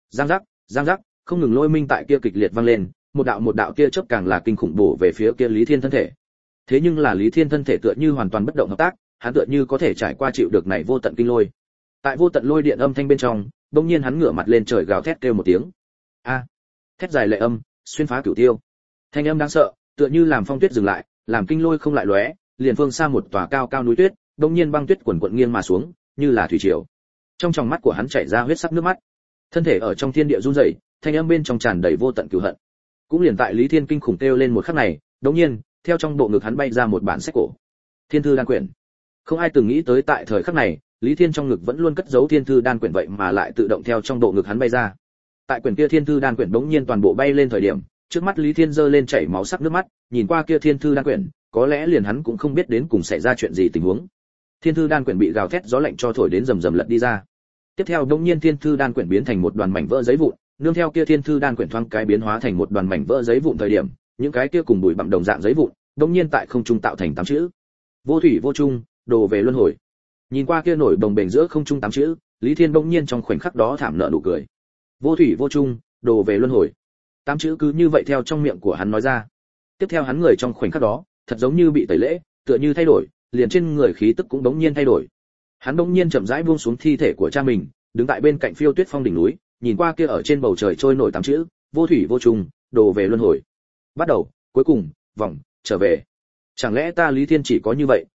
Giang giác, không ngừng lôi minh tại kia kịch liệt vang lên, một đạo kia chớp càng là kinh khủng bổ về phía kia Lý Thiên thân thể. Thế nhưng là Lý Thiên thân thể tựa như hoàn toàn bất động hợp tác, hắn tựa như có thể trải qua chịu được này vô tận kinh lôi. Tại vô tận lôi điện âm thanh bên trong, bỗng nhiên hắn ngửa mặt lên trời gào thét kêu một tiếng. A! Thét dài lệ âm, xuyên phá cửu tiêu. Thanh âm đáng sợ, tựa như làm phong tuyết dừng lại, làm kinh lôi không lại lóe, liền phương xa một tòa cao cao núi tuyết, bỗng nhiên băng tuyết quần quần nghiêng mà xuống, như là thủy triều. Trong tròng mắt của hắn chảy ra huyết sắc nước mắt. Thân thể ở trong thiên địa run rẩy, thanh âm bên trong tràn đầy vô tận cừu hận. Cũng liền tại Lý Thiên kinh khủng kêu lên một khắc này, đột nhiên, theo trong bộ ngực hắn bay ra một bản sách cổ. Thiên thư đan quyển. Không ai từng nghĩ tới tại thời khắc này, Lý Thiên trong ngực vẫn luôn cất giấu thiên thư đan quyển vậy mà lại tự động theo trong bộ ngực hắn bay ra. Tại quyển kia thiên thư đan quyển bỗng nhiên toàn bộ bay lên thời điểm, trước mắt Lý Thiên giơ lên chảy máu sắc nước mắt, nhìn qua kia thiên thư đan quyển, có lẽ liền hắn cũng không biết đến cùng xảy ra chuyện gì tình huống. Thiên thư đan quyển bị gào thét gió lạnh cho thổi đến rầm rầm lật đi ra. Tiếp theo bỗng nhiên thiên thư đan quyển biến thành một đoàn mảnh vỡ giấy vụn, nương theo kia thiên thư đan quyển thoáng cái biến hóa thành một đoàn mảnh vỡ giấy vụn thời điểm, những cái kia cùng bụi bặm đồng dạng giấy vụn, bỗng nhiên tại không trung tạo thành 8 chữ: Vô thủy vô chung, đồ về luân hồi. Nhìn qua kia nổi đồng bền giữa không trung 8 chữ, Lý Thiên bỗng nhiên trong khoảnh khắc đó thảm nợ nụ cười. Vô thủy vô chung, đồ về luân hồi. 8 chữ cứ như vậy theo trong miệng của hắn nói ra. Tiếp theo hắn người trong khoảnh khắc đó, thật giống như bị tẩy lễ, tựa như thay đổi, liền trên người khí tức cũng bỗng nhiên thay đổi. Hắn bỗng nhiên chậm rãi buông xuống thi thể của cha mình, đứng tại bên cạnh Phiêu Tuyết Phong đỉnh núi, nhìn qua kia ở trên bầu trời trôi nổi 8 chữ: Vô thủy vô chung, đồ về luân hồi. Bắt đầu, cuối cùng, vòng, trở về. Chẳng lẽ ta Lý Thiên chỉ có như vậy,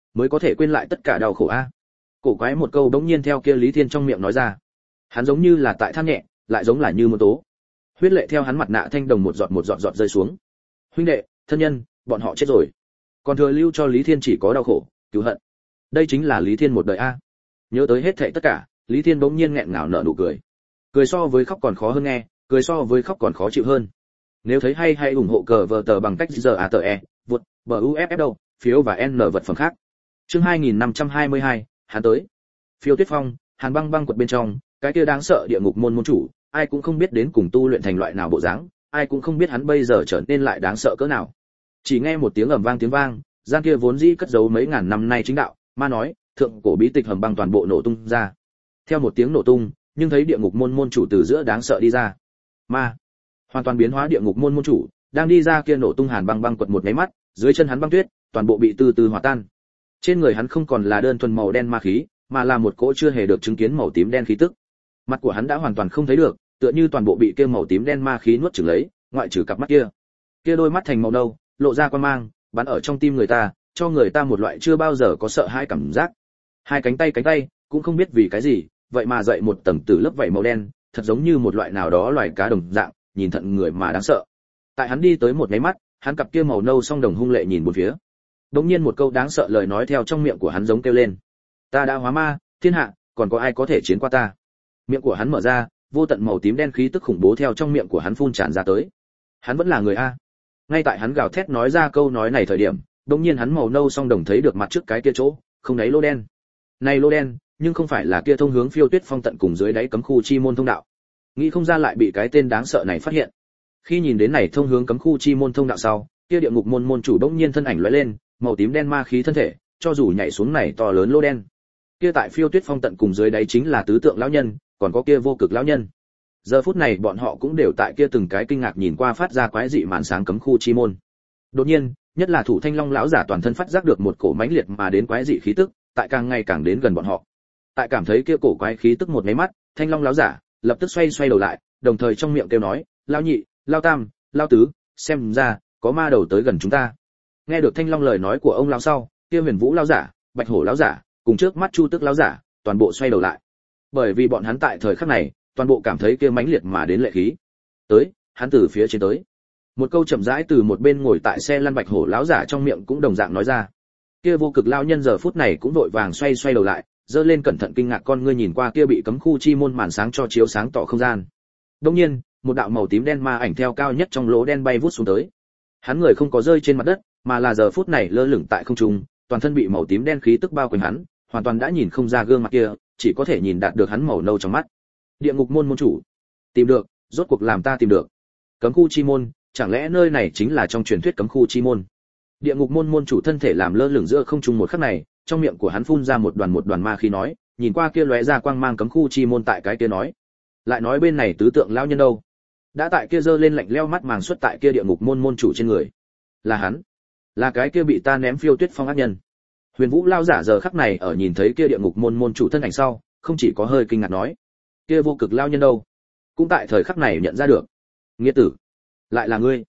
mới có thể quên lại tất cả đau khổ a. Cổ quái một câu bỗng nhiên theo kia Lý Thiên trong miệng nói ra. Hắn giống như là tại than nhẹ, lại giống là như một tố. Huyết lệ theo hắn mặt nạ thanh đồng một giọt rơi xuống. Huynh đệ, thân nhân, bọn họ chết rồi. Còn thừa lưu cho Lý Thiên chỉ có đau khổ, cứu hận. Đây chính là Lý Thiên một đời a. Nhớ tới hết thảy tất cả, Lý Thiên bỗng nhiên nghẹn ngào nở nụ cười. Cười so với khóc còn khó hơn nghe, cười so với khóc còn khó chịu hơn. Nếu thấy hay hãy ủng hộ cờ vở tờ bằng cách ZATE, vượt, BUFF đâu, phiếu và N vật phẩm khác. Chương 2522, hắn tới. Phiêu Tuyết Phong, Hàn Băng Băng quật bên trong, cái kia đáng sợ địa ngục môn môn chủ, ai cũng không biết đến cùng tu luyện thành loại nào bộ dáng, ai cũng không biết hắn bây giờ trở nên lại đáng sợ cỡ nào. Chỉ nghe một tiếng ầm vang tiếng vang, gian kia vốn dĩ cất giấu mấy ngàn năm nay chính đạo, ma nói, thượng cổ bí tịch hầm băng toàn bộ nổ tung ra. Theo một tiếng nổ tung, nhưng thấy địa ngục môn môn chủ từ giữa đáng sợ đi ra. Ma, hoàn toàn biến hóa địa ngục môn môn chủ, đang đi ra kia nổ tung Hàn Băng Băng quật một cái mắt, dưới chân hắn băng tuyết, toàn bộ bị từ từ hòa tan. Trên người hắn không còn là đơn thuần màu đen ma khí, mà là một cỗ chưa hề được chứng kiến màu tím đen khí tức. Mặt của hắn đã hoàn toàn không thấy được, tựa như toàn bộ bị kia màu tím đen ma khí nuốt chửng lấy, ngoại trừ cặp mắt kia. Kia đôi mắt thành màu nâu, lộ ra quang mang, bắn ở trong tim người ta, cho người ta một loại chưa bao giờ có sợ hãi cảm giác. Hai cánh tay cũng không biết vì cái gì, vậy mà dậy một tầng từ lớp vảy màu đen, thật giống như một loại nào đó loài cá đồng dạng, nhìn thận người mà đáng sợ. Tại hắn đi tới một cái mắt, hắn cặp kia màu nâu song đồng hung lệ nhìn bốn phía. Đột nhiên một câu đáng sợ lời nói theo trong miệng của hắn giống kêu lên. Ta đã hóa ma, thiên hạ, còn có ai có thể chiến qua ta? Miệng của hắn mở ra, vô tận màu tím đen khí tức khủng bố theo trong miệng của hắn phun tràn ra tới. Hắn vẫn là người a. Ngay tại hắn gào thét nói ra câu nói này thời điểm, đột nhiên hắn màu nâu song đồng thấy được mặt trước cái kia chỗ, không đáy lô đen. Này lô đen, nhưng không phải là kia thông hướng Phiêu Tuyết Phong tận cùng dưới đáy cấm khu chi môn thông đạo. Nghĩ không ra lại bị cái tên đáng sợ này phát hiện. Khi nhìn đến này thông hướng cấm khu chi môn thông đạo sau, kia địa ngục môn môn chủ bỗng nhiên thân ảnh lóe lên, màu tím đen ma khí thân thể, cho dù nhảy xuống này to lớn lô đen. Kia tại Phiêu Tuyết Phong tận cùng dưới đáy chính là tứ tượng lão nhân, còn có kia vô cực lão nhân. Giờ phút này bọn họ cũng đều tại kia từng cái kinh ngạc nhìn qua phát ra quái dị màn sáng cấm khu chi môn. Đột nhiên, nhất là Thủ Thanh Long lão giả toàn thân phát giác được một cổ mãnh liệt mà đến quái dị khí tức, tại càng ngày càng đến gần bọn họ. Tại cảm thấy kia cổ quái khí tức một cái mắt, Thanh Long lão giả lập tức xoay đầu lại, đồng thời trong miệng kêu nói, "Lão nhị, lão tam, lão tứ, xem ra có ma đầu tới gần chúng ta." Nghe được Thanh Long lời nói của ông lão sau, kia Huyền Vũ lão giả, Bạch Hổ lão giả, cùng trước mắt Chu Tức lão giả, toàn bộ xoay đầu lại. Bởi vì bọn hắn tại thời khắc này, toàn bộ cảm thấy kia mãnh liệt mà đến lệ khí. Tới, hắn từ phía trên tới. Một câu chậm rãi từ một bên ngồi tại xe lăn Bạch Hổ lão giả trong miệng cũng đồng dạng nói ra. Kia vô cực lão nhân giờ phút này cũng vội vàng xoay đầu lại, giơ lên cẩn thận kinh ngạc con ngươi nhìn qua kia bị cấm khu chi môn màn sáng cho chiếu sáng tỏ không gian. Đương nhiên, một đạo màu tím đen ma ảnh theo cao nhất trong lỗ đen bay vút xuống tới. Hắn người không có rơi trên mặt đất, mà là giờ phút này lơ lửng tại không trung, toàn thân bị màu tím đen khí tức bao quanh hắn, hoàn toàn đã nhìn không ra gương mặt kia, chỉ có thể nhìn đạt được hắn màu nâu trong mắt. Địa ngục môn môn chủ, tìm được, rốt cuộc làm ta tìm được. Cấm khu chi môn, chẳng lẽ nơi này chính là trong truyền thuyết cấm khu chi môn? Địa ngục môn môn chủ thân thể làm lơ lửng giữa không trung một khắc này, trong miệng của hắn phun ra một đoàn ma khí nói, nhìn qua kia lóe ra quang mang cấm khu chi môn tại cái kia nói. Lại nói bên này tứ tượng lão nhân đâu? Đã tại kia giơ lên lạnh lẽo mắt màng xuất tại kia địa ngục môn môn chủ trên người. Là hắn, là cái kia bị ta ném Phiêu Tuyết Phong ác nhân. Huyền Vũ lão giả giờ khắc này ở nhìn thấy kia địa ngục môn môn chủ thân ảnh sau, không chỉ có hơi kinh ngạc nói, kia vô cực lão nhân đâu? Cũng tại thời khắc này nhận ra được. Nghĩa tử, lại là ngươi.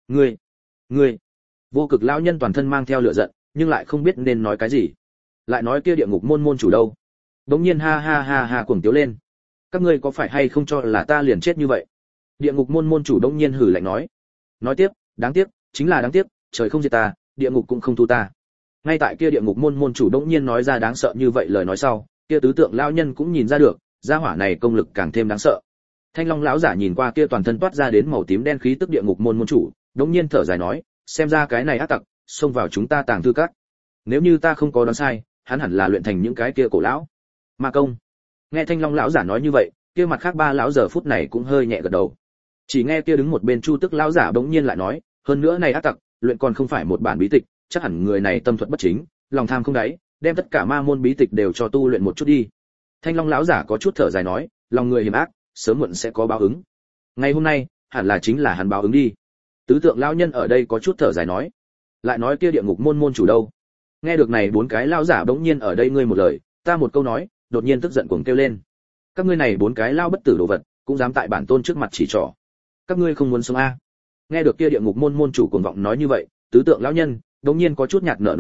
Ngươi. Vô cực lão nhân toàn thân mang theo lửa giận, nhưng lại không biết nên nói cái gì. Lại nói kia địa ngục môn môn chủ đâu? Đống nhiên ha ha cuồng tiếu lên. Các ngươi có phải hay không cho là ta liền chết như vậy? Địa ngục môn môn chủ đống nhiên hừ lạnh nói. Nói tiếp, đáng tiếc, chính là đáng tiếc, trời không diệt ta, địa ngục cũng không thu ta. Ngay tại kia địa ngục môn môn chủ đống nhiên nói ra đáng sợ như vậy lời nói sau, kia tứ tượng lão nhân cũng nhìn ra được, gia hỏa này công lực càng thêm đáng sợ. Thanh Long lão giả nhìn qua kia toàn thân toát ra đến màu tím đen khí tức địa ngục môn môn chủ, đống nhiên thở dài nói, xem ra cái này ác tặc xông vào chúng ta tàng thư các. Nếu như ta không có đoán sai, hắn hẳn là luyện thành những cái kia cổ lão ma công. Nghe Thanh Long lão giả nói như vậy, kia mặt khác ba lão giờ phút này cũng hơi nhẹ gật đầu. Chỉ nghe kia đứng một bên Chu Tức lão giả bỗng nhiên lại nói, hơn nữa này ác tặc luyện còn không phải một bản bí tịch, chắc hẳn người này tâm thuật bất chính, lòng tham không đáy, đem tất cả ma môn bí tịch đều cho tu luyện một chút đi. Thanh Long lão giả có chút thở dài nói, lòng người hiểm ác, sớm muộn sẽ có báo ứng. Ngày hôm nay, hẳn là chính là hắn báo ứng đi. Tứ tượng lão nhân ở đây có chút thở dài nói, lại nói kia địa ngục môn môn chủ đâu? Nghe được này bốn cái lão giả bỗng nhiên ở đây ngươi một lời, ta một câu nói, đột nhiên tức giận cuồng kêu lên. Các ngươi này bốn cái lao bất tử đồ vật, cũng dám tại bản tôn trước mặt chỉ trỏ. Các ngươi không muốn sống a? Nghe được kia địa ngục môn môn chủ cuồng vọng nói như vậy, tứ tượng lão nhân bỗng nhiên có chút nhạt nở nụ cười,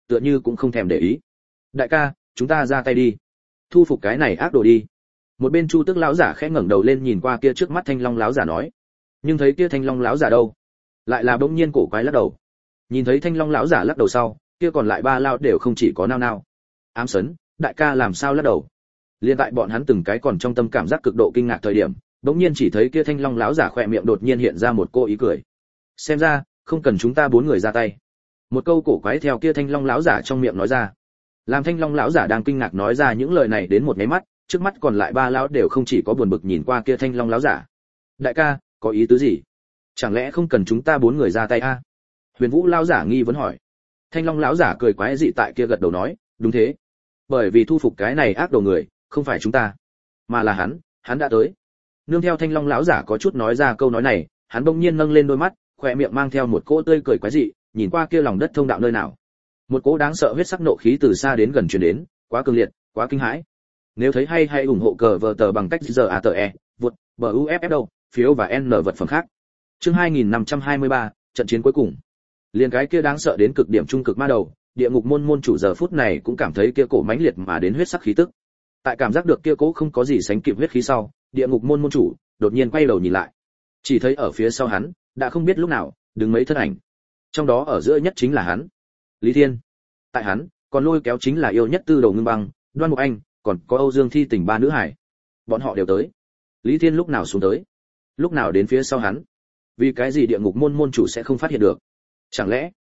tựa như cũng không thèm để ý. Đại ca, chúng ta ra tay đi, thu phục cái này ác đồ đi. Một bên Chu Tước lão giả khẽ ngẩng đầu lên nhìn qua kia trước mắt Thanh Long lão giả nói. Nhưng thấy kia Thanh Long lão giả đâu, lại là bỗng nhiên cổ quái lắc đầu. Nhìn thấy Thanh Long lão giả lắc đầu sau, kia còn lại ba lão đều không chỉ có nao nao. Ám Sấn, đại ca làm sao lắc đầu? Liên tại bọn hắn từng cái còn trong tâm cảm giác cực độ kinh ngạc thời điểm, bỗng nhiên chỉ thấy kia Thanh Long lão giả khỏe miệng đột nhiên hiện ra một cô ý cười. Xem ra, không cần chúng ta bốn người ra tay. Một câu cổ quái theo kia Thanh Long lão giả trong miệng nói ra. Làm Thanh Long lão giả đang kinh ngạc nói ra những lời này đến một cái mắt, trước mắt còn lại ba lão đều không chỉ có buồn bực nhìn qua kia Thanh Long lão giả. Đại ca, có ý tứ gì? Chẳng lẽ không cần chúng ta bốn người ra tay a? Huyền Vũ lão giả nghi vấn hỏi. Thanh Long lão giả cười quái dị tại kia gật đầu nói, đúng thế. Bởi vì thu phục cái này ác đồ người, không phải chúng ta, mà là hắn đã tới. Nương theo Thanh Long lão giả có chút nói ra câu nói này, hắn bỗng nhiên nâng lên đôi mắt, khóe miệng mang theo một cỗ tươi cười quái dị, nhìn qua kia lòng đất thông đạo nơi nào. Một cỗ đáng sợ huyết sắc nộ khí từ xa đến gần truyền đến, quá cường liệt, quá kinh hãi. Nếu thấy hay hãy ủng hộ cờ vở tờ bằng cách ZATE, vượt, BUFF đâu, phiếu và N vật phẩm khác. Chương 2523, trận chiến cuối cùng. Liên cái kia đáng sợ đến cực điểm trung cực ma đầu, địa ngục môn môn chủ giờ phút này cũng cảm thấy kia cổ mãnh liệt mà đến huyết sắc khí tức. Tại cảm giác được kia cố không có gì sánh kịp huyết khí sau, địa ngục môn môn chủ đột nhiên quay đầu nhìn lại. Chỉ thấy ở phía sau hắn, đã không biết lúc nào, đứng mấy thân ảnh. Trong đó ở giữa nhất chính là hắn, Lý Thiên. Tại hắn, còn lôi kéo chính là yêu nhất Tư Đồ Ngưng Băng, Đoan Mục Anh, còn có Âu Dương Thi Tình ba nữ hải. Bọn họ đều tới. Lý Thiên lúc nào xuống tới? Lúc nào đến phía sau hắn? Vì cái gì địa ngục môn môn chủ sẽ không phát hiện được? Chẳng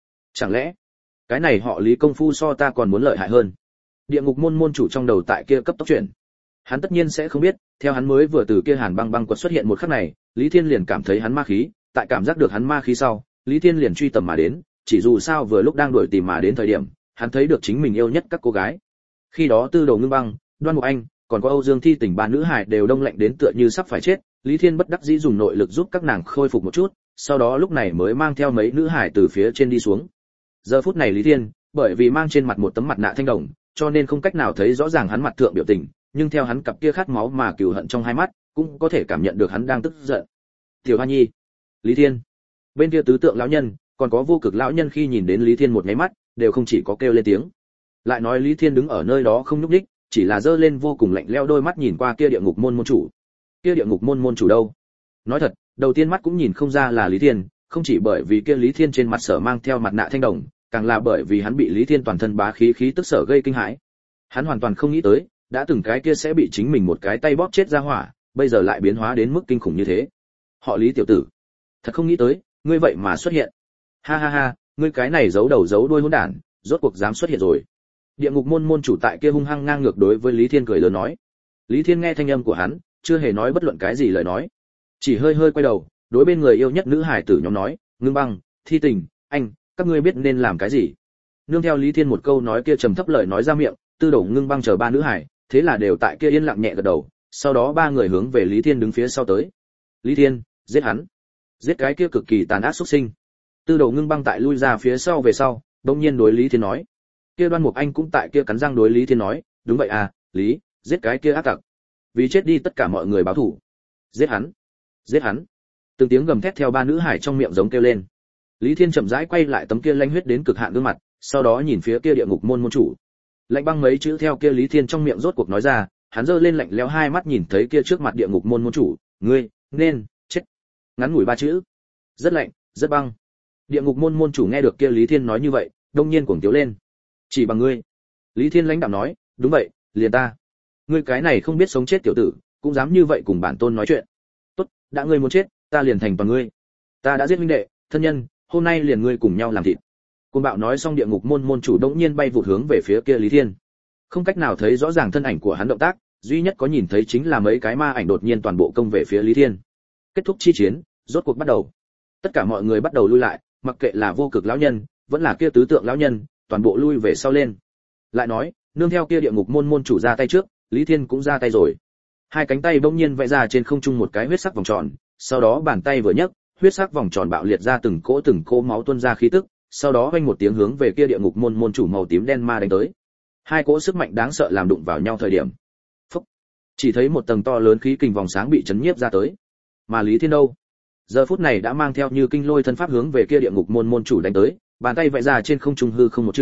lẽ cái này họ Lý công phu so ta còn muốn lợi hại hơn? Địa ngục môn môn chủ trong đầu tại kia cấp tốc chuyển. Hắn tất nhiên sẽ không biết, theo hắn mới vừa từ kia Hàn Băng Băng quật xuất hiện một khắc này, Lý Thiên liền cảm thấy hắn ma khí, tại cảm giác được hắn ma khí sau, Lý Thiên liền truy tầm mà đến, chỉ dù sao vừa lúc đang đuổi tìm mà đến thời điểm, hắn thấy được chính mình yêu nhất các cô gái. Khi đó Tư Đồ Ngưng Băng, Đoan Mục Anh, còn có Âu Dương Thi Tình ba nữ hài đều đông lạnh đến tựa như sắp phải chết, Lý Thiên bất đắc dĩ dùng nội lực giúp các nàng khôi phục một chút, sau đó lúc này mới mang theo mấy nữ hài từ phía trên đi xuống. Giờ phút này Lý Thiên, bởi vì mang trên mặt một tấm mặt nạ thanh đồng, cho nên không cách nào thấy rõ ràng hắn mặt thượng biểu tình, nhưng theo hắn cặp kia khát máu mà cừu hận trong hai mắt, cũng có thể cảm nhận được hắn đang tức giận. Tiểu Hoa Nhi, Lý Thiên. Bên kia tứ tượng lão nhân, còn có vô cực lão nhân khi nhìn đến Lý Thiên một cái mắt, đều không chỉ có kêu lên tiếng. Lại nói Lý Thiên đứng ở nơi đó không nhúc nhích, chỉ là giơ lên vô cùng lạnh lẽo đôi mắt nhìn qua kia địa ngục môn môn chủ. Kia địa ngục môn môn chủ đâu? Nói thật, đầu tiên mắt cũng nhìn không ra là Lý Thiên, không chỉ bởi vì kia Lý Thiên trên mặt sở mang theo mặt nạ thanh đồng, càng là bởi vì hắn bị Lý Thiên toàn thân bá khí khí tức sở gây kinh hãi. Hắn hoàn toàn không nghĩ tới, đã từng cái kia sẽ bị chính mình một cái tay bóp chết ra hỏa, bây giờ lại biến hóa đến mức kinh khủng như thế. Họ Lý tiểu tử, thật không nghĩ tới, ngươi vậy mà xuất hiện. Ha ha ha, ngươi cái này giấu đầu giấu đuôi hỗn đản, rốt cuộc dám xuất hiện rồi. Địa ngục môn môn chủ tại kia hung hăng ngang ngược đối với Lý Thiên cười lớn nói. Lý Thiên nghe thanh âm của hắn, chưa hề nói bất luận cái gì lời nói, chỉ hơi hơi quay đầu, đối bên người yêu nhất nữ hải tử nhóm nói, Ngưng Băng, Thi Tình, anh, các ngươi biết nên làm cái gì? Nương theo Lý Thiên một câu nói kia trầm thấp lời nói ra miệng, Tư Đồ Ngưng Băng chờ ba nữ hải, thế là đều tại kia yên lặng nhẹ gật đầu, sau đó ba người hướng về Lý Thiên đứng phía sau tới. Lý Thiên, giết hắn, giết cái kia cực kỳ tàn ác xuất sinh. Tư Đồ Ngưng Băng tại lui ra phía sau về sau, đột nhiên đối Lý Thiên nói. Kia Đoan Mục Anh cũng tại kia cắn răng đối Lý Thiên nói, đúng vậy à, Lý, giết cái kia ác tặc, vì chết đi tất cả mọi người báo thù. Giết hắn, giết hắn. Từng tiếng gầm thét theo ba nữ hải trong miệng giống kêu lên. Lý Thiên chậm rãi quay lại tấm kia lanh huyết đến cực hạn gương mặt, sau đó nhìn phía kia địa ngục môn môn chủ. Lạnh băng mấy chữ theo kia Lý Thiên trong miệng rốt cuộc nói ra, hắn giơ lên lạnh lẽo hai mắt nhìn thấy kia trước mặt địa ngục môn môn chủ, ngươi nên chết. Ngắn ngủi ba chữ, rất lạnh, rất băng. Địa ngục môn môn chủ nghe được kia Lý Thiên nói như vậy, đông nhiên cuồng tiếu lên. Chỉ bằng ngươi? Lý Thiên lãnh đạm nói, đúng vậy, liền ta. Ngươi cái này không biết sống chết tiểu tử, cũng dám như vậy cùng bản tôn nói chuyện. Tốt, đã ngươi muốn chết, ta liền thành toàn ngươi. Ta đã giết huynh đệ, thân nhân, hôm nay liền ngươi cùng nhau làm thịt. Côn Bạo nói xong địa ngục môn môn chủ đống nhiên bay vụt hướng về phía kia Lý Thiên. Không cách nào thấy rõ ràng thân ảnh của hắn động tác, duy nhất có nhìn thấy chính là mấy cái ma ảnh đột nhiên toàn bộ công về phía Lý Thiên. Kết thúc chi chiến, rốt cuộc bắt đầu. Tất cả mọi người bắt đầu lui lại, mặc kệ là vô cực lão nhân, vẫn là kia tứ tượng lão nhân, toàn bộ lui về sau lên. Lại nói, nương theo kia địa ngục môn môn chủ ra tay trước, Lý Thiên cũng ra tay rồi. Hai cánh tay bỗng nhiên vẽ ra trên không trung một cái huyết sắc vòng tròn, sau đó bàn tay vừa nhấc, huyết sắc vòng tròn bạo liệt ra từng cỗ máu tuôn ra khí tức, sau đó vang một tiếng hướng về kia địa ngục môn môn chủ màu tím đen ma đánh tới. Hai cỗ sức mạnh đáng sợ làm đụng vào nhau thời điểm. Phúc. Chỉ thấy một tầng to lớn khí kình vòng sáng bị chấn nhiếp ra tới. Mà Lý Thiên đâu? Giờ phút này đã mang theo như kinh lôi thân pháp hướng về kia địa ngục môn môn chủ đánh tới, bàn tay vẽ ra trên không trung hư không một trường,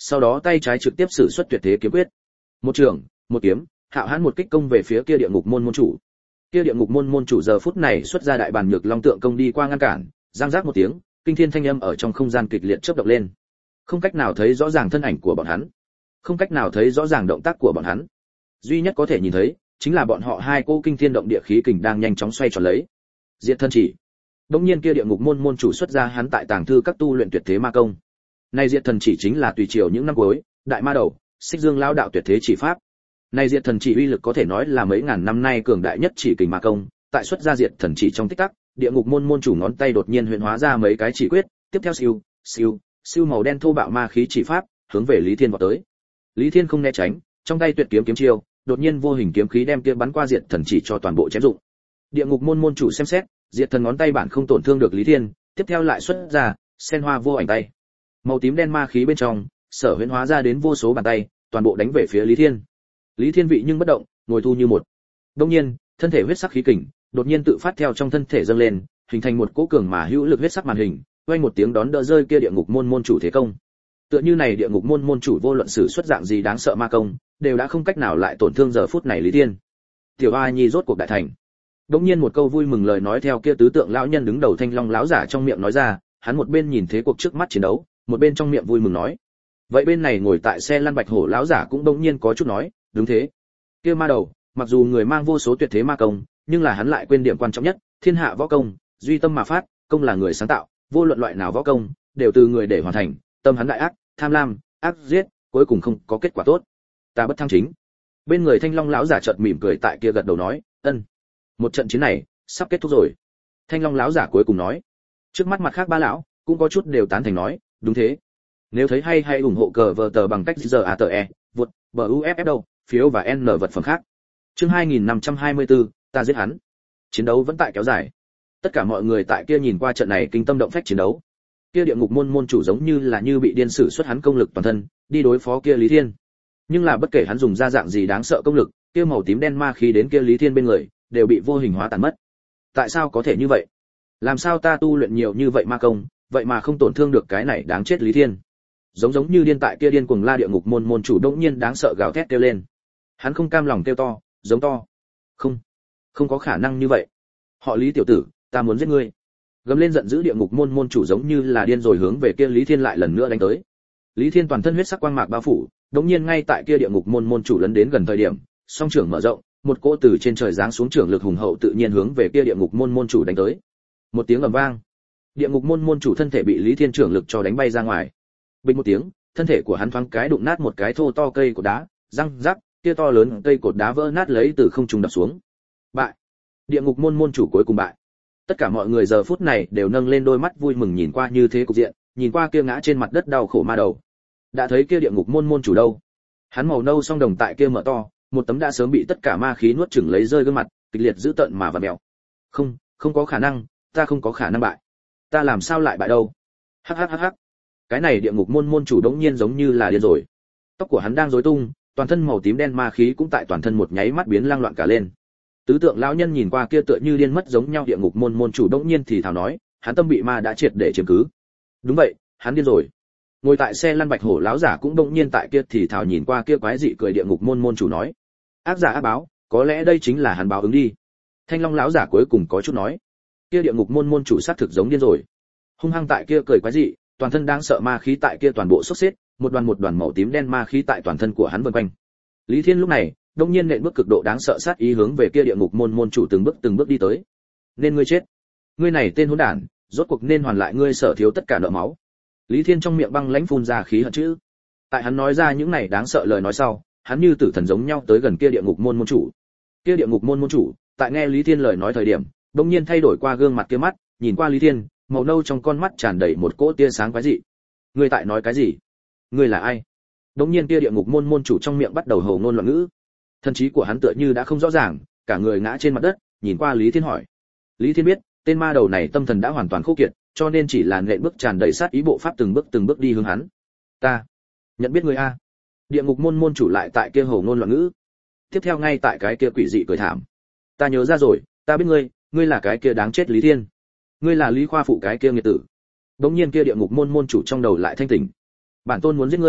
sau đó tay trái trực tiếp sử xuất tuyệt thế kiếm quyết. Một trường, một kiếm, hạo hãn một kích công về phía kia địa ngục môn môn chủ. Kia địa ngục môn môn chủ giờ phút này xuất ra đại bàn nhược long tượng công đi qua ngăn cản, giang giác một tiếng, kinh thiên thanh âm ở trong không gian kịch liệt chớp động lên. Không cách nào thấy rõ ràng thân ảnh của bọn hắn, không cách nào thấy rõ ràng động tác của bọn hắn. Duy nhất có thể nhìn thấy chính là bọn họ hai cô kinh thiên động địa khí kình đang nhanh chóng xoay tròn lấy. Diệt thân chỉ. Đống nhiên kia địa ngục môn môn chủ xuất ra hắn tại tàng thư các tu luyện tuyệt thế ma công. Này diệt thần chỉ chính là tùy triều những năm cuối, đại ma đầu, Xích Dương lão đạo tuyệt thế chỉ pháp. Này diệt thần chỉ uy lực có thể nói là mấy ngàn năm nay cường đại nhất chỉ kình ma công, tại xuất ra diệt thần chỉ trong tích tắc, địa ngục môn môn chủ ngón tay đột nhiên huyễn hóa ra mấy cái chỉ quyết, tiếp theo siêu, siêu, siêu màu đen thô bạo ma khí chỉ pháp, hướng về Lý Thiên vọt tới. Lý Thiên không né tránh, trong tay tuyệt kiếm kiếm chiêu, đột nhiên vô hình kiếm khí đem kia bắn qua diệt thần chỉ cho toàn bộ chém dụng. Địa ngục môn môn chủ xem xét, diệt thần ngón tay bản không tổn thương được Lý Thiên, tiếp theo lại xuất ra sen hoa vô ảnh tay. Màu tím đen ma khí bên trong, sở huyễn hóa ra đến vô số bàn tay, toàn bộ đánh về phía Lý Thiên. Lý Thiên vị nhưng bất động, ngồi thu như một. Đương nhiên, thân thể huyết sắc khí kình đột nhiên tự phát theo trong thân thể dâng lên, hình thành một cỗ cường mà hữu lực huyết sắc màn hình, vang một tiếng đón đỡ rơi kia địa ngục môn môn chủ thế công. Tựa như này địa ngục môn môn chủ vô luận sử xuất dạng gì đáng sợ ma công, đều đã không cách nào lại tổn thương giờ phút này Lý Thiên. Tiểu A Nhi rốt cuộc đại thành. Đống nhiên một câu vui mừng lời nói theo kia tứ tượng lão nhân đứng đầu Thanh Long lão giả trong miệng nói ra, hắn một bên nhìn thế cuộc trước mắt chiến đấu, một bên trong miệng vui mừng nói. Vậy bên này ngồi tại xe lăn bạch hổ lão giả cũng đống nhiên có chút nói, đúng thế. Kia ma đầu, mặc dù người mang vô số tuyệt thế ma công, nhưng là hắn lại quên điểm quan trọng nhất, thiên hạ võ công, duy tâm mà phát, công là người sáng tạo, vô luận loại nào võ công, đều từ người để hoàn thành, tâm hắn đại ác, tham lam, ác giết, cuối cùng không có kết quả tốt. Ta bất thăng chính. Bên người Thanh Long lão giả chợt mỉm cười tại kia gật đầu nói, ân. Một trận chiến này sắp kết thúc rồi. Thanh Long lão giả cuối cùng nói. Trước mắt mặt khác ba lão cũng có chút đều tán thành nói, đúng thế. Nếu thấy hay hãy ủng hộ cờ vờ tờ bằng cách ZATE, vượt, BUFF đâu, phiếu và N vật phẩm khác. Chương 2524, ta giết hắn. Chiến đấu vẫn tại kéo dài. Tất cả mọi người tại kia nhìn qua trận này kinh tâm động phách chiến đấu. Kia địa ngục môn môn chủ giống như là như bị điên sử xuất hắn công lực toàn thân, đi đối phó kia Lý Thiên. Nhưng là bất kể hắn dùng ra dạng gì đáng sợ công lực, kia màu tím đen ma khí đến kia Lý Thiên bên người, đều bị vô hình hóa tàn mất. Tại sao có thể như vậy? Làm sao ta tu luyện nhiều như vậy ma công, vậy mà không tổn thương được cái này đáng chết Lý Thiên? Giống như điên tại kia điên cuồng la địa ngục môn môn chủ đột nhiên đáng sợ gào thét kêu lên. Hắn không cam lòng kêu to, giống to. Không có khả năng như vậy. Họ Lý tiểu tử, ta muốn giết ngươi. Gầm lên giận dữ địa ngục môn môn chủ giống như là điên rồi hướng về kia Lý Thiên lại lần nữa đánh tới. Lý Thiên toàn thân huyết sắc quang mạc bao phủ, đột nhiên ngay tại kia địa ngục môn môn chủ lấn đến gần thời điểm, song trưởng mở rộng, một cỗ từ trên trời giáng xuống trưởng lực hùng hậu tự nhiên hướng về kia địa ngục môn môn chủ đánh tới. Một tiếng ầm vang, địa ngục môn môn chủ thân thể bị Lý Thiên trưởng lực cho đánh bay ra ngoài. Bình một tiếng, thân thể của hắn thoáng cái đụng nát một cái thô to cây cột đá, răng rắc, kia to lớn cây cột đá vỡ nát lấy từ không trung đập xuống. Bại. Địa ngục môn môn chủ cuối cùng bại. Tất cả mọi người giờ phút này đều nâng lên đôi mắt vui mừng nhìn qua như thế cục diện, nhìn qua kia ngã trên mặt đất đau khổ ma đầu. Đã thấy kia địa ngục môn môn chủ đâu? Hắn màu nâu song đồng tại kia mở to, một tấm đã sớm bị tất cả ma khí nuốt chửng lấy rơi gương mặt, kịch liệt dữ tợn mà vặn mèo. Không có khả năng, ta không có khả năng bại. Ta làm sao lại bại đâu? Hắc hắc hắc hắc. Cái này địa ngục môn môn chủ đống nhiên giống như là điên rồi. Tóc của hắn đang rối tung, toàn thân màu tím đen ma khí cũng tại toàn thân một nháy mắt biến lang loạn cả lên. Tứ tượng lão nhân nhìn qua kia tựa như điên mất giống nhau địa ngục môn môn chủ đống nhiên thì thào nói, hắn tâm bị ma đã triệt để chiếm cứ. Đúng vậy, hắn điên rồi. Ngồi tại xe lăn bạch hổ lão giả cũng đống nhiên tại kia thì thào nhìn qua kia quái dị cười địa ngục môn môn chủ nói, ác giả ác báo, có lẽ đây chính là hắn báo ứng đi. Thanh Long lão giả cuối cùng có chút nói, kia địa ngục môn môn chủ xác thực giống điên rồi. Hung hăng tại kia cười quái dị, toàn thân đang sợ ma khí tại kia toàn bộ sốc xếp, một đoàn màu tím đen ma khí tại toàn thân của hắn vần quanh. Lý Thiên lúc này đông nhiên nện bước cực độ đáng sợ sát ý hướng về kia địa ngục môn môn chủ từng bước đi tới. Nên ngươi chết, ngươi này tên hỗn đản, rốt cuộc nên hoàn lại ngươi sở thiếu tất cả nợ máu. Lý Thiên trong miệng băng lãnh phun ra khí hận chữ. Tại hắn nói ra những này đáng sợ lời nói sau, hắn như tử thần giống nhau tới gần kia địa ngục môn môn chủ. Kia địa ngục môn môn chủ, tại nghe Lý Thiên lời nói thời điểm, đông nhiên thay đổi qua gương mặt kia mắt, nhìn qua Lý Thiên, màu nâu trong con mắt tràn đầy một cỗ tia sáng quái dị. Ngươi tại nói cái gì? Ngươi là ai? Đông nhiên kia địa ngục môn môn chủ trong miệng bắt đầu hồ ngôn loạn ngữ. Thân trí của hắn tựa như đã không rõ ràng, cả người ngã trên mặt đất, nhìn qua Lý Thiên hỏi. Lý Thiên biết, tên ma đầu này tâm thần đã hoàn toàn khô kiệt, cho nên chỉ là nện bước tràn đầy sát ý bộ pháp từng bước đi hướng hắn. Ta nhận biết ngươi a. Địa ngục môn môn chủ lại tại kia hồ ngôn loạn ngữ. Tiếp theo ngay tại cái kia quỷ dị cười thảm. Ta nhớ ra rồi, ta biết ngươi, ngươi là cái kia đáng chết Lý Thiên. Ngươi là Lý Khoa phụ cái kia nghiệt tử. Đống nhiên kia địa ngục môn môn chủ trong đầu lại thanh tỉnh. Bản tôn muốn giết ngươi,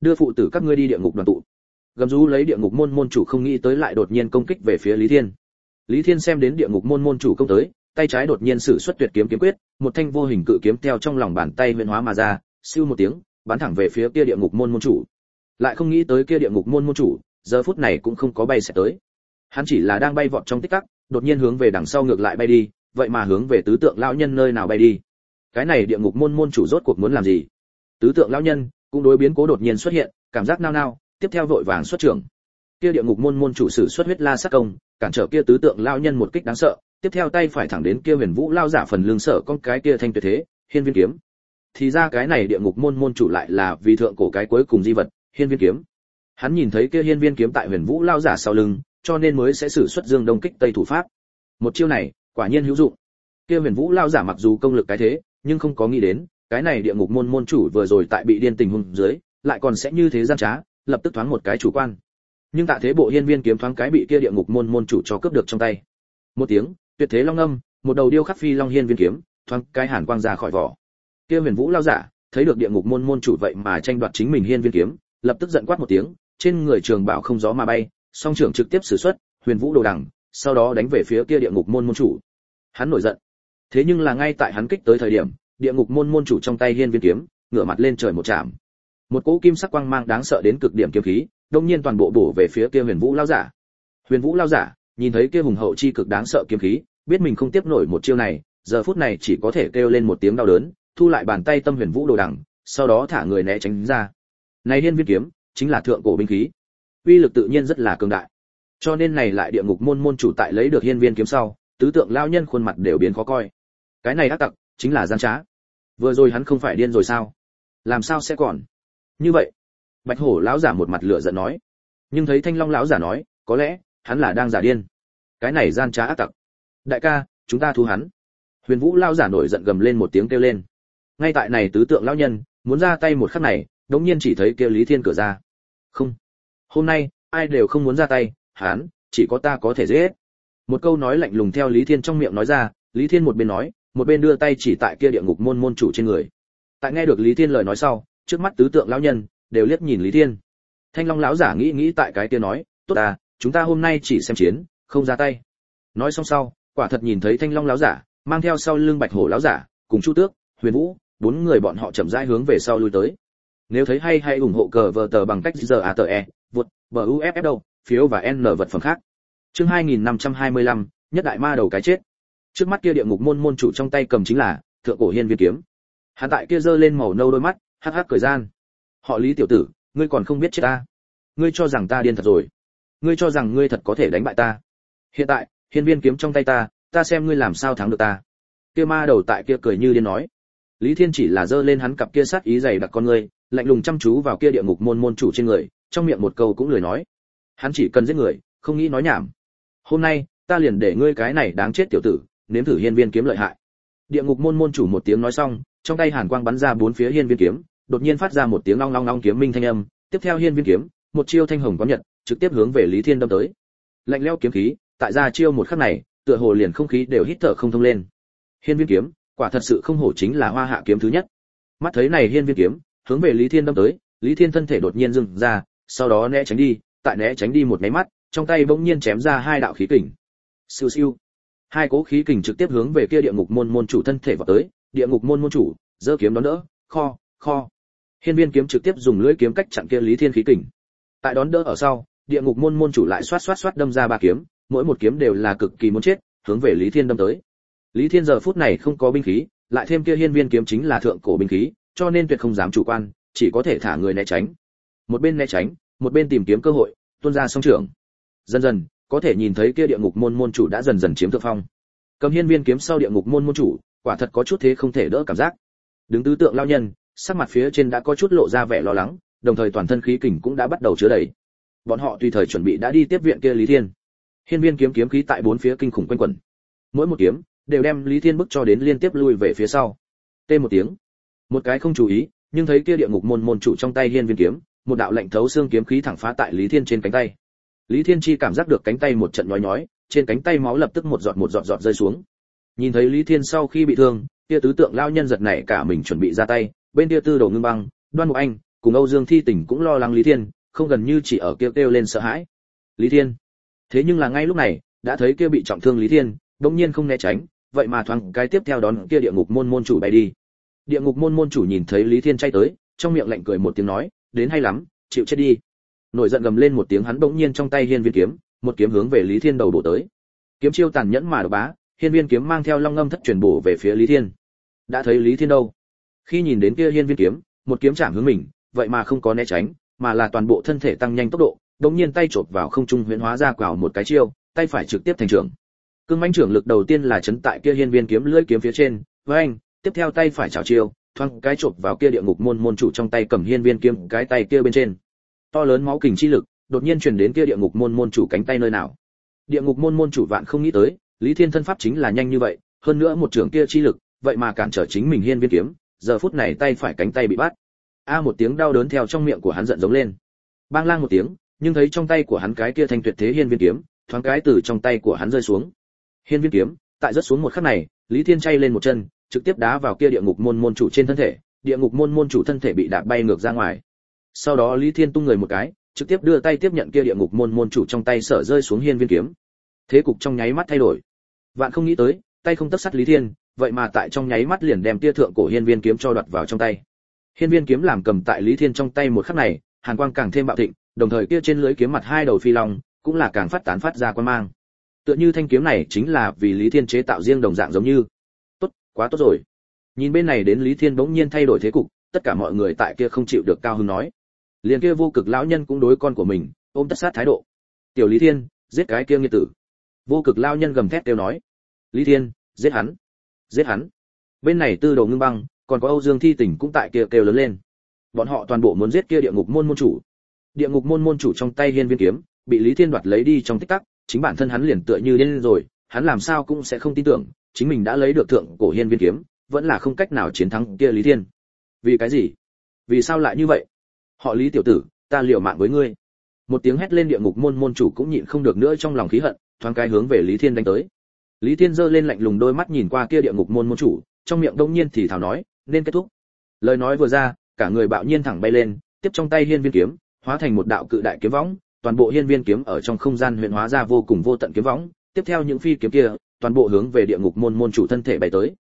đưa phụ tử các ngươi đi địa ngục đoàn tụ. Gầm rú lấy địa ngục môn môn chủ không nghĩ tới lại đột nhiên công kích về phía Lý Thiên. Lý Thiên xem đến địa ngục môn môn chủ công tới, tay trái đột nhiên sử xuất tuyệt kiếm kiếm quyết, một thanh vô hình cự kiếm theo trong lòng bàn tay huyễn hóa mà ra, siêu một tiếng, bắn thẳng về phía kia địa ngục môn môn chủ. Lại không nghĩ tới kia địa ngục môn môn chủ, giờ phút này cũng không có bay sẽ tới. Hắn chỉ là đang bay vọt trong tích tắc, đột nhiên hướng về đằng sau ngược lại bay đi, vậy mà hướng về tứ tượng lão nhân nơi nào bay đi. Cái này địa ngục môn môn chủ rốt cuộc muốn làm gì? Tứ tượng lão nhân cũng đối biến cố đột nhiên xuất hiện, cảm giác nao nao, tiếp theo vội vàng xuất trưởng. Kia địa ngục môn môn chủ sử xuất huyết la sát công, cản trở kia tứ tượng lão nhân một kích đáng sợ, tiếp theo tay phải thẳng đến kia Huyền Vũ lao giả phần lưng sở con cái kia thanh tuyệt thế, hiên viên kiếm. Thì ra cái này địa ngục môn môn chủ lại là vì thượng cổ cái cuối cùng di vật, hiên viên kiếm. Hắn nhìn thấy kia hiên viên kiếm tại Huyền Vũ lao giả sau lưng, cho nên mới sẽ sử xuất dương đông kích tây thủ pháp. Một chiêu này, quả nhiên hữu dụng. Kia Huyền Vũ lao giả mặc dù công lực cái thế, nhưng không có nghĩ đến, cái này địa ngục môn môn chủ vừa rồi tại bị điên tình huống dưới, lại còn sẽ như thế gian trá, lập tức thoáng một cái chủ quan. Nhưng tạ thế bộ hiên viên kiếm thoáng cái bị kia địa ngục môn môn chủ cho cướp được trong tay. Một tiếng, tuyệt thế long âm, một đầu điêu khắc phi long hiên viên kiếm, thoáng cái hàn quang ra khỏi vỏ. Kia Huyền Vũ lao giả, thấy được địa ngục môn môn chủ vậy mà tranh đoạt chính mình hiên viên kiếm, lập tức giận quát một tiếng, trên người trường bảo không gió mà bay, song trưởng trực tiếp sử xuất, Huyền Vũ đồ đằng, sau đó đánh về phía kia địa ngục môn môn chủ. Hắn nổi giận. Thế nhưng là ngay tại hắn kích tới thời điểm, địa ngục môn môn chủ trong tay hiên viên kiếm, ngửa mặt lên trời một chạm. Một cỗ kim sắc quang mang đáng sợ đến cực điểm kiếm khí, đột nhiên toàn bộ bổ về phía kia Huyền Vũ lao giả. Huyền Vũ lao giả, nhìn thấy kia hùng hậu chi cực đáng sợ kiếm khí, biết mình không tiếp nổi một chiêu này, giờ phút này chỉ có thể kêu lên một tiếng đau đớn, thu lại bàn tay tâm Huyền Vũ đồ đằng, sau đó thả người né tránh ra. Này hiên viên kiếm, chính là thượng cổ binh khí, uy lực tự nhiên rất là cường đại. Cho nên này lại địa ngục môn môn chủ tại lấy được hiên viên kiếm sau, tứ tượng lao nhân khuôn mặt đều biến khó coi. Cái này ác tặc, chính là gian trá. Vừa rồi hắn không phải điên rồi sao? Làm sao sẽ còn? Như vậy, Bạch Hổ lão giả một mặt lửa giận nói. Nhưng thấy Thanh Long lão giả nói, có lẽ hắn là đang giả điên. Cái này gian trá ác tặc. Đại ca, chúng ta thu hắn. Huyền Vũ lão giả nổi giận gầm lên một tiếng kêu lên. Ngay tại này tứ tượng lão nhân muốn ra tay một khắc này, đống nhiên chỉ thấy kia Lý Thiên cửa ra. Không, hôm nay ai đều không muốn ra tay, hắn chỉ có ta có thể giết. Một câu nói lạnh lùng theo Lý Thiên trong miệng nói ra, Lý Thiên một bên nói, một bên đưa tay chỉ tại kia địa ngục môn môn chủ trên người. Tại nghe được Lý Thiên lời nói sau, trước mắt tứ tượng lão nhân đều liếc nhìn Lý Thiên. Thanh Long lão giả nghĩ tại cái kia nói, tốt à, chúng ta hôm nay chỉ xem chiến, không ra tay. Nói xong sau, quả thật nhìn thấy Thanh Long lão giả mang theo sau lưng Bạch Hổ lão giả cùng Chu Tước, Huyền Vũ, bốn người bọn họ chậm rãi hướng về sau lui tới. Nếu thấy hay hãy ủng hộ cờ vở tờ bằng cách giờ ATE, vượt bờ UFF đâu, phiếu và N vật phẩm khác. Chương 2525, nhất đại ma đầu cái chết. Trước mắt kia địa ngục môn môn chủ trong tay cầm chính là thượng cổ hiên viên kiếm. Hắn tại kia giơ lên màu nâu đôi mắt, hắc hắc cười gian. Họ Lý tiểu tử, ngươi còn không biết chết ta? Ngươi cho rằng ta điên thật rồi? Ngươi cho rằng ngươi thật có thể đánh bại ta? Hiện tại, hiên viên kiếm trong tay ta, ta xem ngươi làm sao thắng được ta. Kia ma đầu tại kia cười như điên nói. Lý Thiên chỉ là giơ lên hắn cặp kia sát ý dày đặc con ngươi, lạnh lùng chăm chú vào kia địa ngục môn môn chủ trên người, trong miệng một câu cũng lười nói. Hắn chỉ cần giết người, không nghĩ nói nhảm. Hôm nay, ta liền để ngươi cái này đáng chết tiểu tử, nếm thử hiên viên kiếm lợi hại. Địa ngục môn môn chủ một tiếng nói xong, trong tay hàn quang bắn ra bốn phía hiên viên kiếm, đột nhiên phát ra một tiếng long long long kiếm minh thanh âm, tiếp theo hiên viên kiếm, một chiêu thanh hồng quán nhật, trực tiếp hướng về Lý Thiên đâm tới. Lạnh lẽo kiếm khí, tại ra chiêu một khắc này, tựa hồ liền không khí đều hít thở không thông lên. Hiên viên kiếm, quả thật sự không hổ chính là hoa hạ kiếm thứ nhất. Mắt thấy này hiên viên kiếm, hướng về Lý Thiên đâm tới, Lý Thiên thân thể đột nhiên dừng ra, sau đó né tránh đi, tại né tránh đi một cái mắt, trong tay bỗng nhiên chém ra hai đạo khí kình. Siêu siêu. Hai cỗ khí kình trực tiếp hướng về kia địa ngục môn môn chủ thân thể vọt tới, địa ngục môn môn chủ giơ kiếm đón đỡ, kho. Hiên viên kiếm trực tiếp dùng lưỡi kiếm cách chặn kia Lý Thiên khí kình. Tại đón đỡ ở sau, địa ngục môn môn chủ lại xoát đâm ra ba kiếm, mỗi một kiếm đều là cực kỳ muốn chết, hướng về Lý Thiên đâm tới. Lý Thiên giờ phút này không có binh khí, lại thêm kia hiên viên kiếm chính là thượng cổ binh khí, cho nên tuyệt không dám chủ quan, chỉ có thể thả người né tránh. Một bên né tránh, một bên tìm kiếm cơ hội, tuôn ra song trưởng. Dần dần, có thể nhìn thấy kia địa ngục môn môn chủ đã dần dần chiếm thượng phong. Cầm hiên viên kiếm sau địa ngục môn môn chủ, quả thật có chút thế không thể đỡ cảm giác. Đứng tứ tượng lao nhân, sắc mặt phía trên đã có chút lộ ra vẻ lo lắng, đồng thời toàn thân khí kình cũng đã bắt đầu chứa đầy. Bọn họ tùy thời chuẩn bị đã đi tiếp viện kia Lý Thiên. Hiên viên kiếm kiếm khí tại bốn phía kinh khủng quanh quẩn. Mỗi một kiếm đều đem Lý Thiên bức cho đến liên tiếp lui về phía sau. Tê một tiếng, một cái không chú ý, nhưng thấy kia địa ngục môn môn chủ trong tay hiên viên kiếm, một đạo lạnh thấu xương kiếm khí thẳng phá tại Lý Thiên trên cánh tay. Lý Thiên chi cảm giác được cánh tay một trận nhói nhói, trên cánh tay máu lập tức một giọt rơi xuống. Nhìn thấy Lý Thiên sau khi bị thương, kia tứ tượng lao nhân giật nảy cả mình chuẩn bị ra tay, bên kia Tư Đồ Ngưng Băng, Đoan Mục Anh cùng Âu Dương Thi Tình cũng lo lắng Lý Thiên, không gần như chỉ ở kêu lên sợ hãi. Lý Thiên. Thế nhưng là ngay lúc này, đã thấy kia bị trọng thương Lý Thiên, đống nhiên không né tránh, vậy mà thoáng cái tiếp theo đón kia địa ngục môn môn chủ bay đi. Địa ngục môn môn chủ nhìn thấy Lý Thiên chay tới, trong miệng lạnh cười một tiếng nói, đến hay lắm, chịu chết đi. Nổi giận gầm lên một tiếng, hắn bỗng nhiên trong tay hiên viên kiếm, một kiếm hướng về Lý Thiên đầu bổ tới. Kiếm chiêu tàn nhẫn mà độc bá, hiên viên kiếm mang theo long ngâm thất truyền bổ về phía Lý Thiên. Đã thấy Lý Thiên đâu? Khi nhìn đến kia hiên viên kiếm, một kiếm chạm hướng mình, vậy mà không có né tránh, mà là toàn bộ thân thể tăng nhanh tốc độ, đống nhiên tay chộp vào không trung huyễn hóa ra quào một cái chiêu, tay phải trực tiếp thành trưởng. Cương mãnh trưởng lực đầu tiên là chấn tại kia hiên viên kiếm lưỡi kiếm phía trên, với anh, tiếp theo tay phải chảo chiêu, thoáng cái chộp vào kia địa ngục môn môn chủ trong tay cầm hiên viên kiếm, cái tay kia bên trên. To lớn máu kình chi lực, đột nhiên truyền đến kia địa ngục môn môn chủ cánh tay nơi nào. Địa ngục môn môn chủ vạn không nghĩ tới, Lý Thiên thân pháp chính là nhanh như vậy, hơn nữa một trường kia chi lực, vậy mà cản trở chính mình hiên viên kiếm, giờ phút này tay phải cánh tay bị bắt. A một tiếng đau đớn theo trong miệng của hắn giận giống lên. Bang lang một tiếng, nhưng thấy trong tay của hắn cái kia thanh tuyệt thế hiên viên kiếm, thoáng cái từ trong tay của hắn rơi xuống. Hiên viên kiếm, tại rớt xuống một khắc này, Lý Thiên chay lên một chân, trực tiếp đá vào kia địa ngục môn môn chủ trên thân thể, địa ngục môn môn chủ thân thể bị đạp bay ngược ra ngoài. Sau đó Lý Thiên tung người một cái, trực tiếp đưa tay tiếp nhận kia địa ngục môn môn chủ trong tay sở rơi xuống hiên viên kiếm. Thế cục trong nháy mắt thay đổi. Vạn không nghĩ tới, tay không tấc sắt Lý Thiên, vậy mà tại trong nháy mắt liền đem tia thượng cổ hiên viên kiếm cho đoạt vào trong tay. Hiên viên kiếm làm cầm tại Lý Thiên trong tay một khắc này, hàn quang càng thêm bạo thịnh, đồng thời kia trên lưới kiếm mặt hai đầu phi long cũng là càng phát tán phát ra quang mang. Tựa như thanh kiếm này chính là vì Lý Thiên chế tạo riêng đồng dạng giống như. Tốt, quá tốt rồi. Nhìn bên này đến Lý Thiên bỗng nhiên thay đổi thế cục, tất cả mọi người tại kia không chịu được cao hứng nói. Liền kia vô cực lão nhân cũng đối con của mình ôm tất sát thái độ. Tiểu Lý Thiên, giết cái kia nghiệt tử. Vô cực lão nhân gầm thét kêu nói. Lý Thiên, giết hắn, giết hắn. Bên này Tư Đồ Ngưng Băng, còn có Âu Dương Thi Tình cũng tại kia kêu lớn lên. Bọn họ toàn bộ muốn giết kia địa ngục môn môn chủ. Địa ngục môn môn chủ trong tay hiên viên kiếm, bị Lý Thiên đoạt lấy đi trong tích tắc, chính bản thân hắn liền tựa như điên rồi, hắn làm sao cũng sẽ không tin tưởng, chính mình đã lấy được thượng cổ hiên viên kiếm, vẫn là không cách nào chiến thắng kia Lý Thiên. Vì cái gì? Vì sao lại như vậy? Họ Lý tiểu tử, ta liều mạng với ngươi. Một tiếng hét lên, địa ngục môn môn chủ cũng nhịn không được nữa trong lòng khí hận, thoáng cái hướng về Lý Thiên đánh tới. Lý Thiên giơ lên lạnh lùng đôi mắt nhìn qua kia địa ngục môn môn chủ, trong miệng đông nhiên thì thào nói, nên kết thúc. Lời nói vừa ra, cả người bạo nhiên thẳng bay lên, tiếp trong tay hiên viên kiếm, hóa thành một đạo cự đại kiếm võng, toàn bộ hiên viên kiếm ở trong không gian huyền hóa ra vô cùng vô tận kiếm võng, tiếp theo những phi kiếm kia, toàn bộ hướng về địa ngục môn môn chủ thân thể bay tới.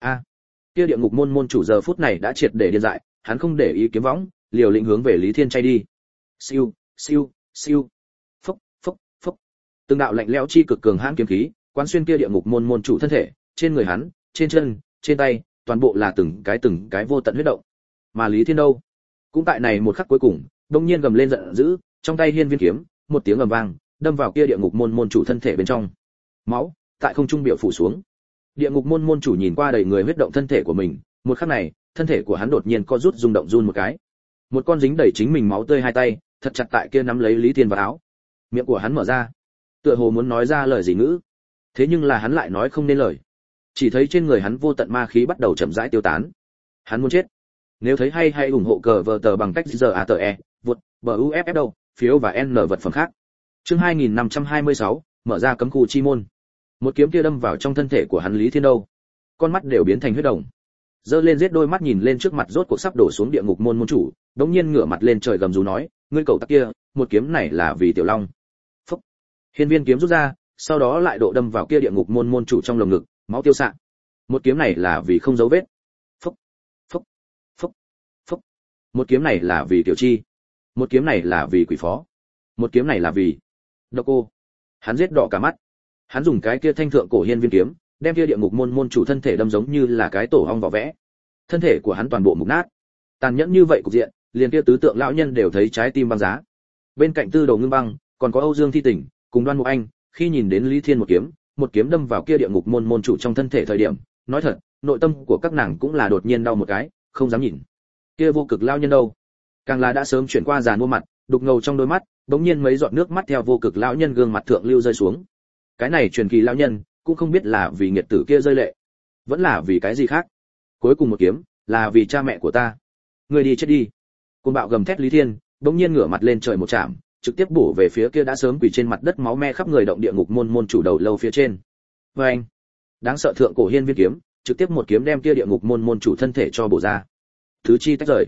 Kia địa ngục môn môn chủ giờ phút này đã triệt để điên dại, hắn không để ý kiếm võng, liều lĩnh hướng về Lý Thiên chay đi. Siêu, siêu, siêu. Phốc, phốc, phốc. Từng đạo lạnh lẽo chi cực cường hãn kiếm khí, quán xuyên kia địa ngục môn môn chủ thân thể, trên người hắn, trên chân, trên tay, toàn bộ là từng cái vô tận huyết động. Mà Lý Thiên đâu? Cũng tại này một khắc cuối cùng, đột nhiên gầm lên giận dữ, trong tay hiên viên kiếm, một tiếng ầm vang, đâm vào kia địa ngục môn môn chủ thân thể bên trong. Máu tại không trung biểu phủ xuống. Địa ngục môn môn chủ nhìn qua đầy người huyết động thân thể của mình, một khắc này, thân thể của hắn đột nhiên co rút rung động run một cái. Một con dính đầy chính mình máu tươi hai tay, thật chặt tại kia nắm lấy Lý Thiên vào áo. Miệng của hắn mở ra, tựa hồ muốn nói ra lời gì ngữ. Thế nhưng là hắn lại nói không nên lời. Chỉ thấy trên người hắn vô tận ma khí bắt đầu chậm rãi tiêu tán. Hắn muốn chết. Nếu thấy hay hãy ủng hộ cờ vở tờ bằng cách ZATE, vượt, BUFF đâu, phiếu và N vật phẩm khác. Chương 2526, mở ra cấm khu chi môn. Một kiếm kia đâm vào trong thân thể của hắn Lý Thiên đâu. Con mắt đều biến thành huyết đồng. Giơ lên giết đôi mắt nhìn lên trước mặt rốt cuộc sắp đổ xuống địa ngục môn môn chủ, đống nhiên ngửa mặt lên trời gầm rú nói, ngươi cậu tắc kia, một kiếm này là vì Tiểu Long. Phúc. Hiên viên kiếm rút ra, sau đó lại độ đâm vào kia địa ngục môn môn chủ trong lồng ngực, máu tiêu xạ. Một kiếm này là vì không dấu vết. Phúc. Phúc. Phúc. Phúc. Một kiếm này là vì Tiểu Chi. Một kiếm này là vì Quỷ Phó. Một kiếm này là vì Độc Cô. Hắn giết đỏ cả mắt. Hắn dùng cái kia thanh thượng cổ hiên viên kiếm, đem kia địa ngục môn môn chủ thân thể đâm giống như là cái tổ ong vỏ vẽ. Thân thể của hắn toàn bộ mục nát. Tàn nhẫn như vậy cục diện, liền kia tứ tượng lão nhân đều thấy trái tim băng giá. Bên cạnh Tư Đồ Ngưng Băng, còn có Âu Dương Thi Tỉnh, cùng Đoan Mục Anh, khi nhìn đến Lý Thiên một kiếm đâm vào kia địa ngục môn môn chủ trong thân thể thời điểm, nói thật, nội tâm của các nàng cũng là đột nhiên đau một cái, không dám nhìn. Kia vô cực lão nhân đâu, càng là đã sớm chuyển qua giàn mua mặt, đục ngầu trong đôi mắt, bỗng nhiên mấy giọt nước mắt theo vô cực lão nhân gương mặt thượng lưu rơi xuống. Cái này truyền kỳ lão nhân, cũng không biết là vì nghiệt tử kia rơi lệ, vẫn là vì cái gì khác. Cuối cùng một kiếm, là vì cha mẹ của ta. Ngươi đi chết đi. Côn bạo gầm thét Lý Thiên, bỗng nhiên ngửa mặt lên trời một chạm, trực tiếp bổ về phía kia đã sớm quỳ trên mặt đất máu me khắp người động địa ngục môn môn chủ đầu lâu phía trên. Và anh, đáng sợ thượng cổ hiên viên kiếm, trực tiếp một kiếm đem kia địa ngục môn môn chủ thân thể cho bổ ra. Thứ chi tách rời.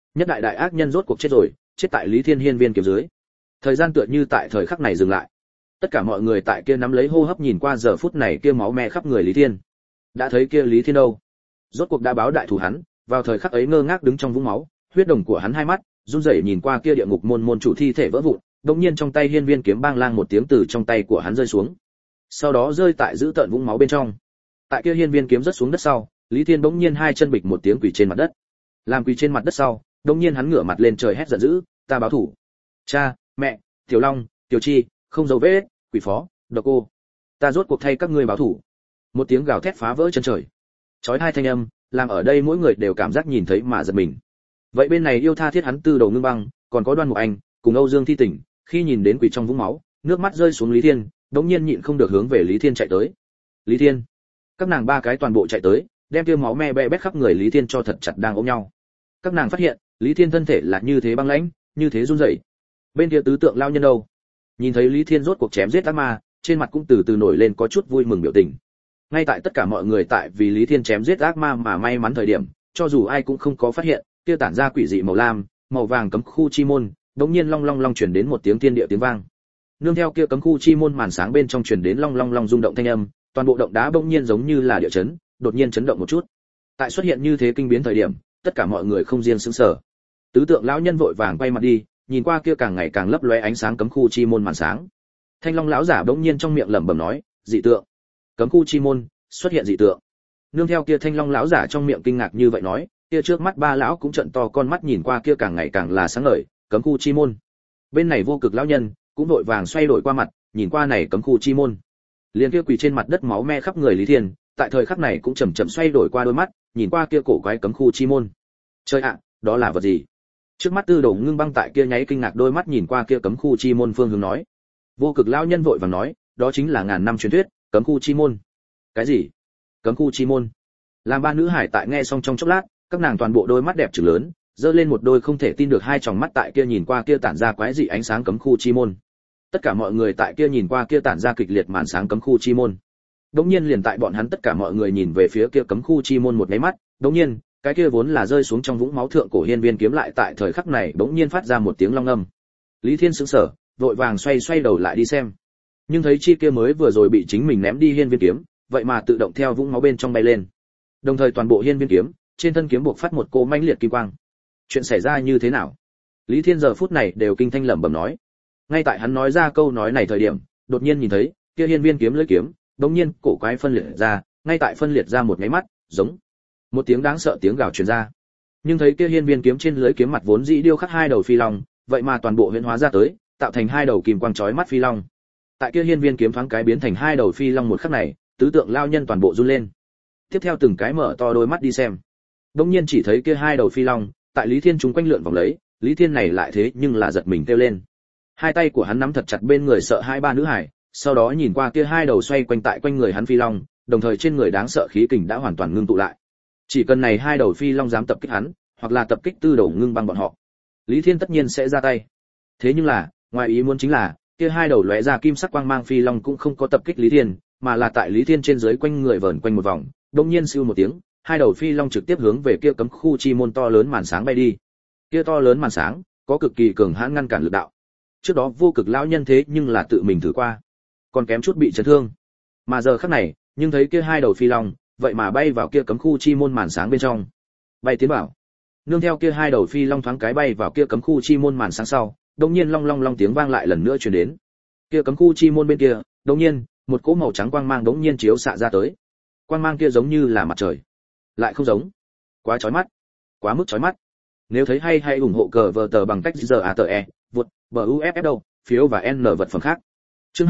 Nhất đại đại ác nhân rốt cuộc chết rồi, chết tại Lý Thiên hiên viên kiếm dưới. Thời gian tựa như tại thời khắc này dừng lại. Tất cả mọi người tại kia nắm lấy hô hấp nhìn qua giờ phút này kia máu me khắp người Lý Thiên. Đã thấy kia Lý Thiên đâu? Rốt cuộc đã báo đại thù hắn, vào thời khắc ấy ngơ ngác đứng trong vũng máu, huyết đồng của hắn hai mắt run rẩy nhìn qua kia địa ngục môn môn chủ thi thể vỡ vụn, đột nhiên trong tay hiên viên kiếm bang lang một tiếng từ trong tay của hắn rơi xuống. Sau đó rơi tại giữ tận vũng máu bên trong. Tại kia hiên viên kiếm rớt xuống đất sau, Lý Thiên bỗng nhiên hai chân bịch một tiếng quỳ trên mặt đất. Làm quỳ trên mặt đất sau, đột nhiên hắn ngửa mặt lên trời hét giận dữ, ta báo thủ. Cha, mẹ, Tiểu Long, Tiểu Chi, không dấu vết, quỷ phó, độc cô, ta rốt cuộc thay các ngươi báo thủ. Một tiếng gào thét phá vỡ chân trời. Chói tai thanh âm, làm ở đây mỗi người đều cảm giác nhìn thấy mà giật mình. Vậy bên này yêu tha thiết hắn Tư Đầu Ngưng Băng, còn có Đoan Mục Anh, cùng Âu Dương Thi Tỉnh, khi nhìn đến quỷ trong vũng máu, nước mắt rơi xuống Lý Thiên, đột nhiên nhịn không được hướng về Lý Thiên chạy tới. Lý Thiên, các nàng ba cái toàn bộ chạy tới, đem kia máu me be bét khắp người Lý Thiên cho thật chặt đang ôm nhau. Các nàng phát hiện, Lý Thiên thân thể là như thế băng lãnh, như thế run rẩy. Bên kia tứ tượng lao nhân đâu? Nhìn thấy Lý Thiên rốt cuộc chém giết ác ma, trên mặt cũng từ từ nổi lên có chút vui mừng biểu tình. Ngay tại tất cả mọi người tại vì Lý Thiên chém giết ác ma mà may mắn thời điểm, cho dù ai cũng không có phát hiện, kia tản ra quỷ dị màu lam, màu vàng cấm khu chi môn, đột nhiên long long long truyền đến một tiếng thiên địa tiếng vang. Nương theo kia cấm khu chi môn màn sáng bên trong truyền đến long long long rung động thanh âm, toàn bộ động đá bỗng nhiên giống như là địa chấn, đột nhiên chấn động một chút. Tại xuất hiện như thế kinh biến thời điểm, tất cả mọi người không riêng sững sờ. Tứ tượng lão nhân vội vàng quay mặt đi, nhìn qua kia càng ngày càng lấp lóe ánh sáng cấm khu chi môn màn sáng. Thanh Long lão giả bỗng nhiên trong miệng lẩm bẩm nói, dị tượng. Cấm khu chi môn xuất hiện dị tượng. Nương theo kia Thanh Long lão giả trong miệng kinh ngạc như vậy nói, kia trước mắt ba lão cũng trợn to con mắt nhìn qua kia càng ngày càng là sáng ngời, cấm khu chi môn. Bên này Vô Cực lão nhân cũng vội vàng xoay đổi qua mặt, nhìn qua này cấm khu chi môn. Liền kia quỳ trên mặt đất máu me khắp người Lý Thiên, tại thời khắc này cũng chậm chậm xoay đổi qua đôi mắt, nhìn qua kia cổ quái cấm khu chi môn. Trời ạ, đó là vật gì? Trước mắt Tư Đồ Ngưng Băng tại kia nháy kinh ngạc đôi mắt nhìn qua kia cấm khu chi môn phương hướng nói. Vô Cực lão nhân vội vàng nói, đó chính là ngàn năm truyền thuyết, cấm khu chi môn. Cái gì? Cấm khu chi môn? Làm ba nữ hải tại nghe xong trong chốc lát, các nàng toàn bộ đôi mắt đẹp trừng lớn, giơ lên một đôi không thể tin được hai tròng mắt tại kia nhìn qua kia tản ra quái dị ánh sáng cấm khu chi môn. Tất cả mọi người tại kia nhìn qua kia tản ra kịch liệt màn sáng cấm khu chi môn. Đống nhiên liền tại bọn hắn tất cả mọi người nhìn về phía kia cấm khu chi môn một cái mắt, đống nhiên, cái kia vốn là rơi xuống trong vũng máu thượng cổ hiên viên kiếm lại tại thời khắc này đống nhiên phát ra một tiếng long âm. Lý Thiên sững sờ, vội vàng xoay đầu lại đi xem. Nhưng thấy chi kia mới vừa rồi bị chính mình ném đi hiên viên kiếm, vậy mà tự động theo vũng máu bên trong bay lên. Đồng thời toàn bộ hiên viên kiếm, trên thân kiếm buộc phát một cỗ mãnh liệt kim quang. Chuyện xảy ra như thế nào? Lý Thiên giờ phút này đều kinh thanh lẩm bẩm nói. Ngay tại hắn nói ra câu nói này thời điểm, đột nhiên nhìn thấy, kia hiên viên kiếm lưỡi kiếm, đột nhiên cổ quái phân liệt ra, ngay tại phân liệt ra một cái mắt, giống một tiếng đáng sợ tiếng gào truyền ra. Nhưng thấy kia hiên viên kiếm trên lưỡi kiếm mặt vốn dĩ điêu khắc hai đầu phi long, vậy mà toàn bộ huyễn hóa ra tới, tạo thành hai đầu kim quang chói mắt phi long. Tại kia hiên viên kiếm thoáng cái biến thành hai đầu phi long một khắc này, tứ tượng lao nhân toàn bộ run lên. Tiếp theo từng cái mở to đôi mắt đi xem. Đống nhiên chỉ thấy kia hai đầu phi long, tại Lý Thiên chúng quanh lượn vòng lấy, Lý Thiên này lại thế nhưng là giật mình kêu lên. Hai tay của hắn nắm thật chặt bên người sợ hai ba nữ hải, sau đó nhìn qua kia hai đầu xoay quanh tại quanh người hắn phi long, đồng thời trên người đáng sợ khí kình đã hoàn toàn ngưng tụ lại. Chỉ cần này hai đầu phi long dám tập kích hắn, hoặc là tập kích Tư Đồ Ngưng Băng bọn họ, Lý Thiên tất nhiên sẽ ra tay. Thế nhưng là, ngoài ý muốn chính là, kia hai đầu lóe ra kim sắc quang mang phi long cũng không có tập kích Lý Thiên, mà là tại Lý Thiên trên dưới quanh người vờn quanh một vòng, đột nhiên siêu một tiếng, hai đầu phi long trực tiếp hướng về kia cấm khu chi môn to lớn màn sáng bay đi. Kia to lớn màn sáng có cực kỳ cường hãn ngăn cản lực đạo. Trước đó Vô Cực lão nhân thế nhưng là tự mình thử qua, còn kém chút bị chấn thương. Mà giờ khắc này, nhưng thấy kia hai đầu phi long, vậy mà bay vào kia cấm khu chi môn màn sáng bên trong. Bay tiến vào. Nương theo kia hai đầu phi long thoáng cái bay vào kia cấm khu chi môn màn sáng sau, đột nhiên long long long tiếng vang lại lần nữa truyền đến. Kia cấm khu chi môn bên kia, đột nhiên, một cỗ màu trắng quang mang đột nhiên chiếu xạ ra tới. Quang mang kia giống như là mặt trời, lại không giống. Quá chói mắt, quá mức chói mắt. Nếu thấy hay hãy ủng hộ cờ vở tờ bằng cách ZATE, vượt, BUFF đâu, phiếu và N vật phẩm khác. Chương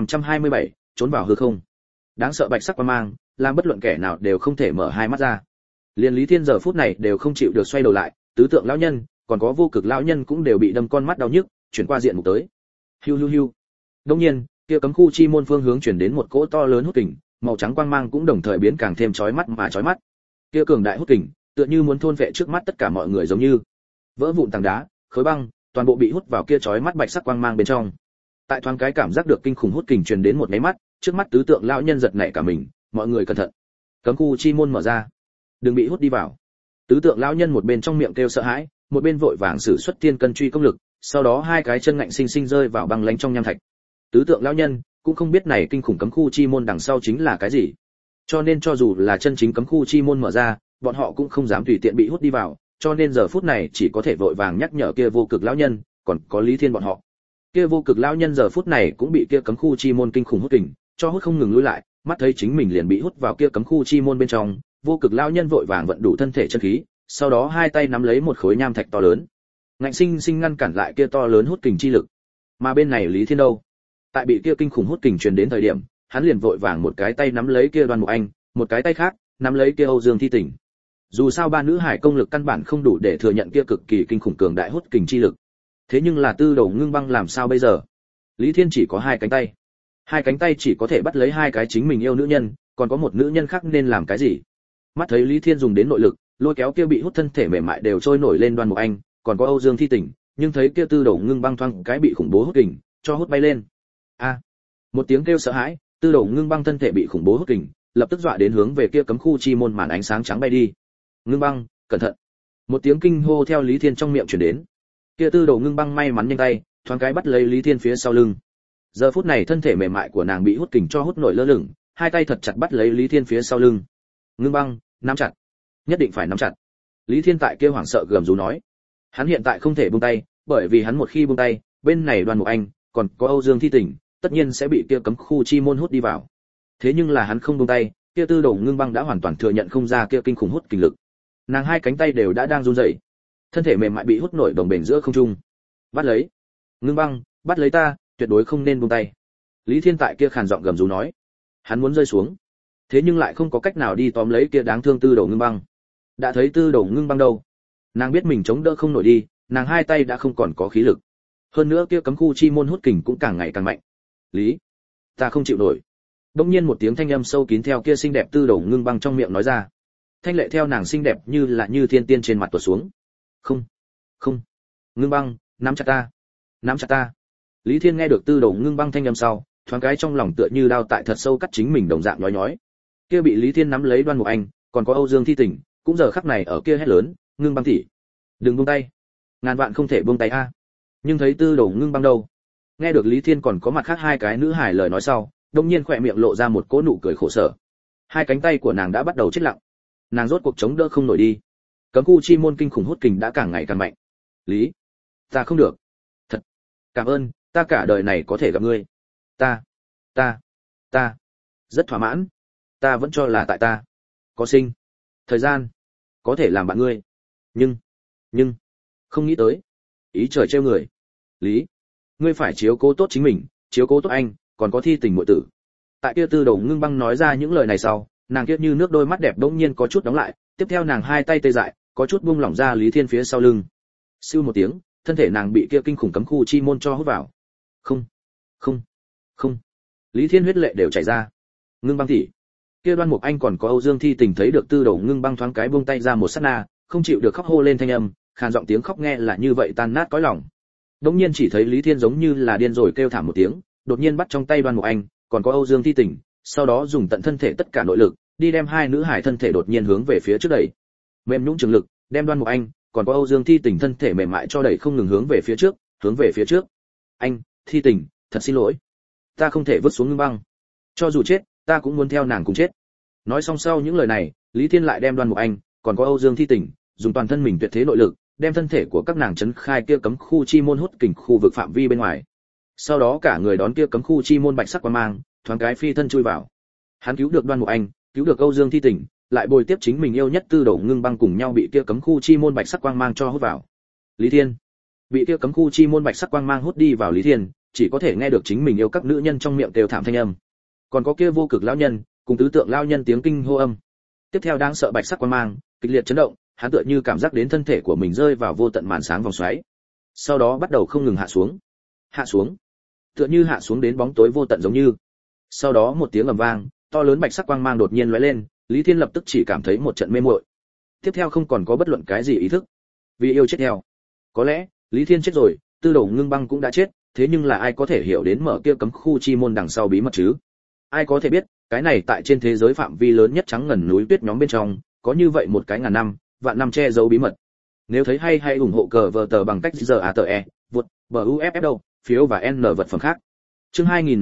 2527, trốn vào hư không. Đáng sợ bạch sắc quang mang, làm bất luận kẻ nào đều không thể mở hai mắt ra. Liên Lý Thiên giờ phút này đều không chịu được xoay đầu lại, tứ tượng lão nhân, còn có Vô Cực lão nhân cũng đều bị đâm con mắt đau nhức, chuyển qua diện mục tới. Hiu hiu hiu. Đương nhiên, kia cấm khu chi môn phương hướng chuyển đến một cỗ to lớn hút kình, màu trắng quang mang cũng đồng thời biến càng thêm chói mắt mà chói mắt. Kia cường đại hút kình, tựa như muốn thôn vệ trước mắt tất cả mọi người giống như vỡ vụn tảng đá, khối băng, toàn bộ bị hút vào kia chói mắt bạch sắc quang mang bên trong. Tại thoáng cái cảm giác được kinh khủng hút kình truyền đến một cái mắt, trước mắt tứ tượng lão nhân giật nảy cả mình, mọi người cẩn thận. Cấm khu chi môn mở ra, đừng bị hút đi vào. Tứ tượng lão nhân một bên trong miệng kêu sợ hãi, một bên vội vàng sử xuất tiên cân truy công lực, sau đó hai cái chân ngạnh sinh sinh rơi vào băng lánh trong nham thạch. Tứ tượng lão nhân cũng không biết này kinh khủng cấm khu chi môn đằng sau chính là cái gì, cho nên cho dù là chân chính cấm khu chi môn mở ra, bọn họ cũng không dám tùy tiện bị hút đi vào, cho nên giờ phút này chỉ có thể vội vàng nhắc nhở kia vô cực lão nhân, còn có Lý Thiên bọn họ. Kia vô cực lão nhân giờ phút này cũng bị kia cấm khu chi môn kinh khủng hút kình, cho hút không ngừng lùi lại, mắt thấy chính mình liền bị hút vào kia cấm khu chi môn bên trong, vô cực lão nhân vội vàng vận đủ thân thể chân khí, sau đó hai tay nắm lấy một khối nham thạch to lớn, ngạnh sinh sinh ngăn cản lại kia to lớn hút kình chi lực. Mà bên này Lý Thiên đâu, tại bị kia kinh khủng hút kình truyền đến thời điểm, hắn liền vội vàng một cái tay nắm lấy kia Đoan Mục Anh, một cái tay khác nắm lấy kia Âu Dương Thi Tỉnh. Dù sao ba nữ hải công lực căn bản không đủ để thừa nhận kia cực kỳ kinh khủng cường đại hút kình chi lực. Thế nhưng là Tư Đầu Ngưng Băng làm sao bây giờ? Lý Thiên chỉ có hai cánh tay. Hai cánh tay chỉ có thể bắt lấy hai cái chính mình yêu nữ nhân, còn có một nữ nhân khác nên làm cái gì? Mắt thấy Lý Thiên dùng đến nội lực, lôi kéo kia bị hút thân thể mềm mại đều trôi nổi lên Đoan Mục Anh, còn có Âu Dương Thi Tỉnh, nhưng thấy kia Tư Đầu Ngưng Băng thoáng cái bị khủng bố hút kình cho hút bay lên. A! Một tiếng kêu sợ hãi, Tư Đầu Ngưng Băng thân thể bị khủng bố hút kình, lập tức dọa đến hướng về kia cấm khu chi môn màn ánh sáng trắng bay đi. Ngưng Băng, cẩn thận! Một tiếng kinh hô theo Lý Thiên trong miệng truyền đến. Kia Tư Đầu Ngưng Băng may mắn nhanh tay, thoáng cái bắt lấy Lý Thiên phía sau lưng. Giờ phút này thân thể mềm mại của nàng bị hút kình cho hút nổi lơ lửng, hai tay thật chặt bắt lấy Lý Thiên phía sau lưng. Ngưng Băng, nắm chặt, nhất định phải nắm chặt. Lý Thiên tại kia hoảng sợ gầm rú nói. Hắn hiện tại không thể buông tay, bởi vì hắn một khi buông tay, bên này Đoan Mục Anh, còn có Âu Dương Thi Tỉnh, tất nhiên sẽ bị kia cấm khu chi môn hút đi vào. Thế nhưng là hắn không buông tay, kia Tư Đầu Ngưng Băng đã hoàn toàn thừa nhận không ra kia kinh khủng hút kình lực. Nàng hai cánh tay đều đã đang run rẩy, thân thể mềm mại bị hút nổi đồng bền giữa không trung. Bắt lấy, Ngưng Băng, bắt lấy ta, tuyệt đối không nên buông tay. Lý Thiên tại kia khàn giọng gầm rú nói. Hắn muốn rơi xuống, thế nhưng lại không có cách nào đi tóm lấy kia đáng thương Tư Đầu Ngưng Băng. Đã thấy Tư Đầu Ngưng Băng đâu, nàng biết mình chống đỡ không nổi đi, nàng hai tay đã không còn có khí lực. Hơn nữa kia cấm khu chi môn hút kình cũng càng ngày càng mạnh. Lý, ta không chịu nổi. Đột nhiên một tiếng thanh âm sâu kín theo kia xinh đẹp Tư Đầu Ngưng Băng trong miệng nói ra. Thanh lệ theo nàng xinh đẹp như là như thiên tiên trên mặt tuột xuống. Không, không, Ngưng Băng, nắm chặt ta, nắm chặt ta. Lý Thiên nghe được Tư Đầu Ngưng Băng thanh âm sau, thoáng cái trong lòng tựa như đao tại thật sâu cắt chính mình đồng dạng nhói nhói. Kia bị Lý Thiên nắm lấy Đoan Mục Anh, còn có Âu Dương Thi Tỉnh, cũng giờ khắc này ở kia hét lớn, Ngưng Băng tỷ, đừng buông tay, ngàn vạn không thể buông tay a. Nhưng thấy Tư Đầu Ngưng Băng đâu, nghe được Lý Thiên còn có mặt khác hai cái nữ hài lời nói sau, đột nhiên khỏe miệng lộ ra một cỗ nụ cười khổ sở. Hai cánh tay của nàng đã bắt đầu chết lặng, nàng rốt cuộc chống đỡ không nổi đi. Cấm khu chi môn kinh khủng hút kình đã càng ngày càng mạnh. Lý, ta không được, thật, cảm ơn, ta cả đời này có thể gặp ngươi, ta rất thỏa mãn, ta vẫn cho là tại ta có sinh thời gian có thể làm bạn ngươi, nhưng không nghĩ tới ý trời trêu người. Lý, ngươi phải chiếu cố tốt chính mình, chiếu cố tốt anh, còn có Thi Tình muội tử. Tại kia Tư Đầu Ngưng Băng nói ra những lời này sau, nàng kia như nước đôi mắt đẹp đống nhiên có chút đóng lại, tiếp theo nàng hai tay tê dại, có chút buông lỏng ra Lý Thiên phía sau lưng. Siêu một tiếng, thân thể nàng bị kia kinh khủng cấm khu chi môn cho hút vào. Không, không, không. Lý Thiên huyết lệ đều chảy ra. Ngưng Băng tỷ. Kia Đoan Mục Anh còn có Âu Dương Thi Tình thấy được Tư Đầu Ngưng Băng thoáng cái buông tay ra một sát na, không chịu được khóc hô lên thanh âm, khàn giọng tiếng khóc nghe là như vậy tan nát cõi lòng. Đống nhiên chỉ thấy Lý Thiên giống như là điên rồi kêu thảm một tiếng, đột nhiên bắt trong tay Đoan Mục Anh, còn có Âu Dương Thi Tình, sau đó dùng tận thân thể tất cả nội lực, đi đem hai nữ hải thân thể đột nhiên hướng về phía trước đẩy. Mềm nhũn trường lực, đem Đoan Mục Anh, còn có Âu Dương Thi Tình thân thể mềm mại cho đẩy không ngừng hướng về phía trước, hướng về phía trước. Anh, Thi Tình, thật xin lỗi, ta không thể vứt xuống Ngưng Băng, cho dù chết, ta cũng muốn theo nàng cùng chết. Nói xong sau những lời này, Lý Thiên lại đem Đoan Mục Anh, còn có Âu Dương Thi Tình, dùng toàn thân mình tuyệt thế nội lực, đem thân thể của các nàng chấn khai kia cấm khu chi môn hút kình khu vực phạm vi bên ngoài. Sau đó cả người đón kia cấm khu chi môn bạch sắc quang mang, thoáng cái phi thân chui vào. Hắn cứu được Đoan Mục Anh, cứu được Âu Dương Thi Tình, lại bồi tiếp chính mình yêu nhất Tư Đầu Ngưng Băng cùng nhau bị kia cấm khu chi môn bạch sắc quang mang cho hút vào. Lý Thiên bị kia cấm khu chi môn bạch sắc quang mang hút đi vào. Lý Thiên chỉ có thể nghe được chính mình yêu các nữ nhân trong miệng kêu thảm thanh âm, còn có kia vô cực lão nhân cùng tứ tượng lão nhân tiếng kinh hô âm. Tiếp theo đáng sợ bạch sắc quang mang kịch liệt chấn động, hắn tựa như cảm giác đến thân thể của mình rơi vào vô tận màn sáng vòng xoáy, sau đó bắt đầu không ngừng hạ xuống, tựa như hạ xuống đến bóng tối vô tận giống như. Sau đó một tiếng ầm vang, to lớn bạch sắc quang mang đột nhiên lóe lên, Lý Thiên lập tức chỉ cảm thấy một trận mê muội. Tiếp theo không còn có bất luận cái gì ý thức, vì yêu chết theo. Có lẽ Lý Thiên chết rồi, Tư Đầu Ngưng Băng cũng đã chết, thế nhưng là ai có thể hiểu đến mở kia cấm khu chi môn đằng sau bí mật chứ? Ai có thể biết, cái này tại trên thế giới phạm vi lớn nhất trắng ngần núi tuyết nhóm bên trong, có như vậy một cái ngàn năm, vạn năm che giấu bí mật. Nếu thấy hay hãy ủng hộ cờ vở tờ bằng cách ZATE, vượt, BUFF đâu, phiếu và N vật phẩm khác. Chương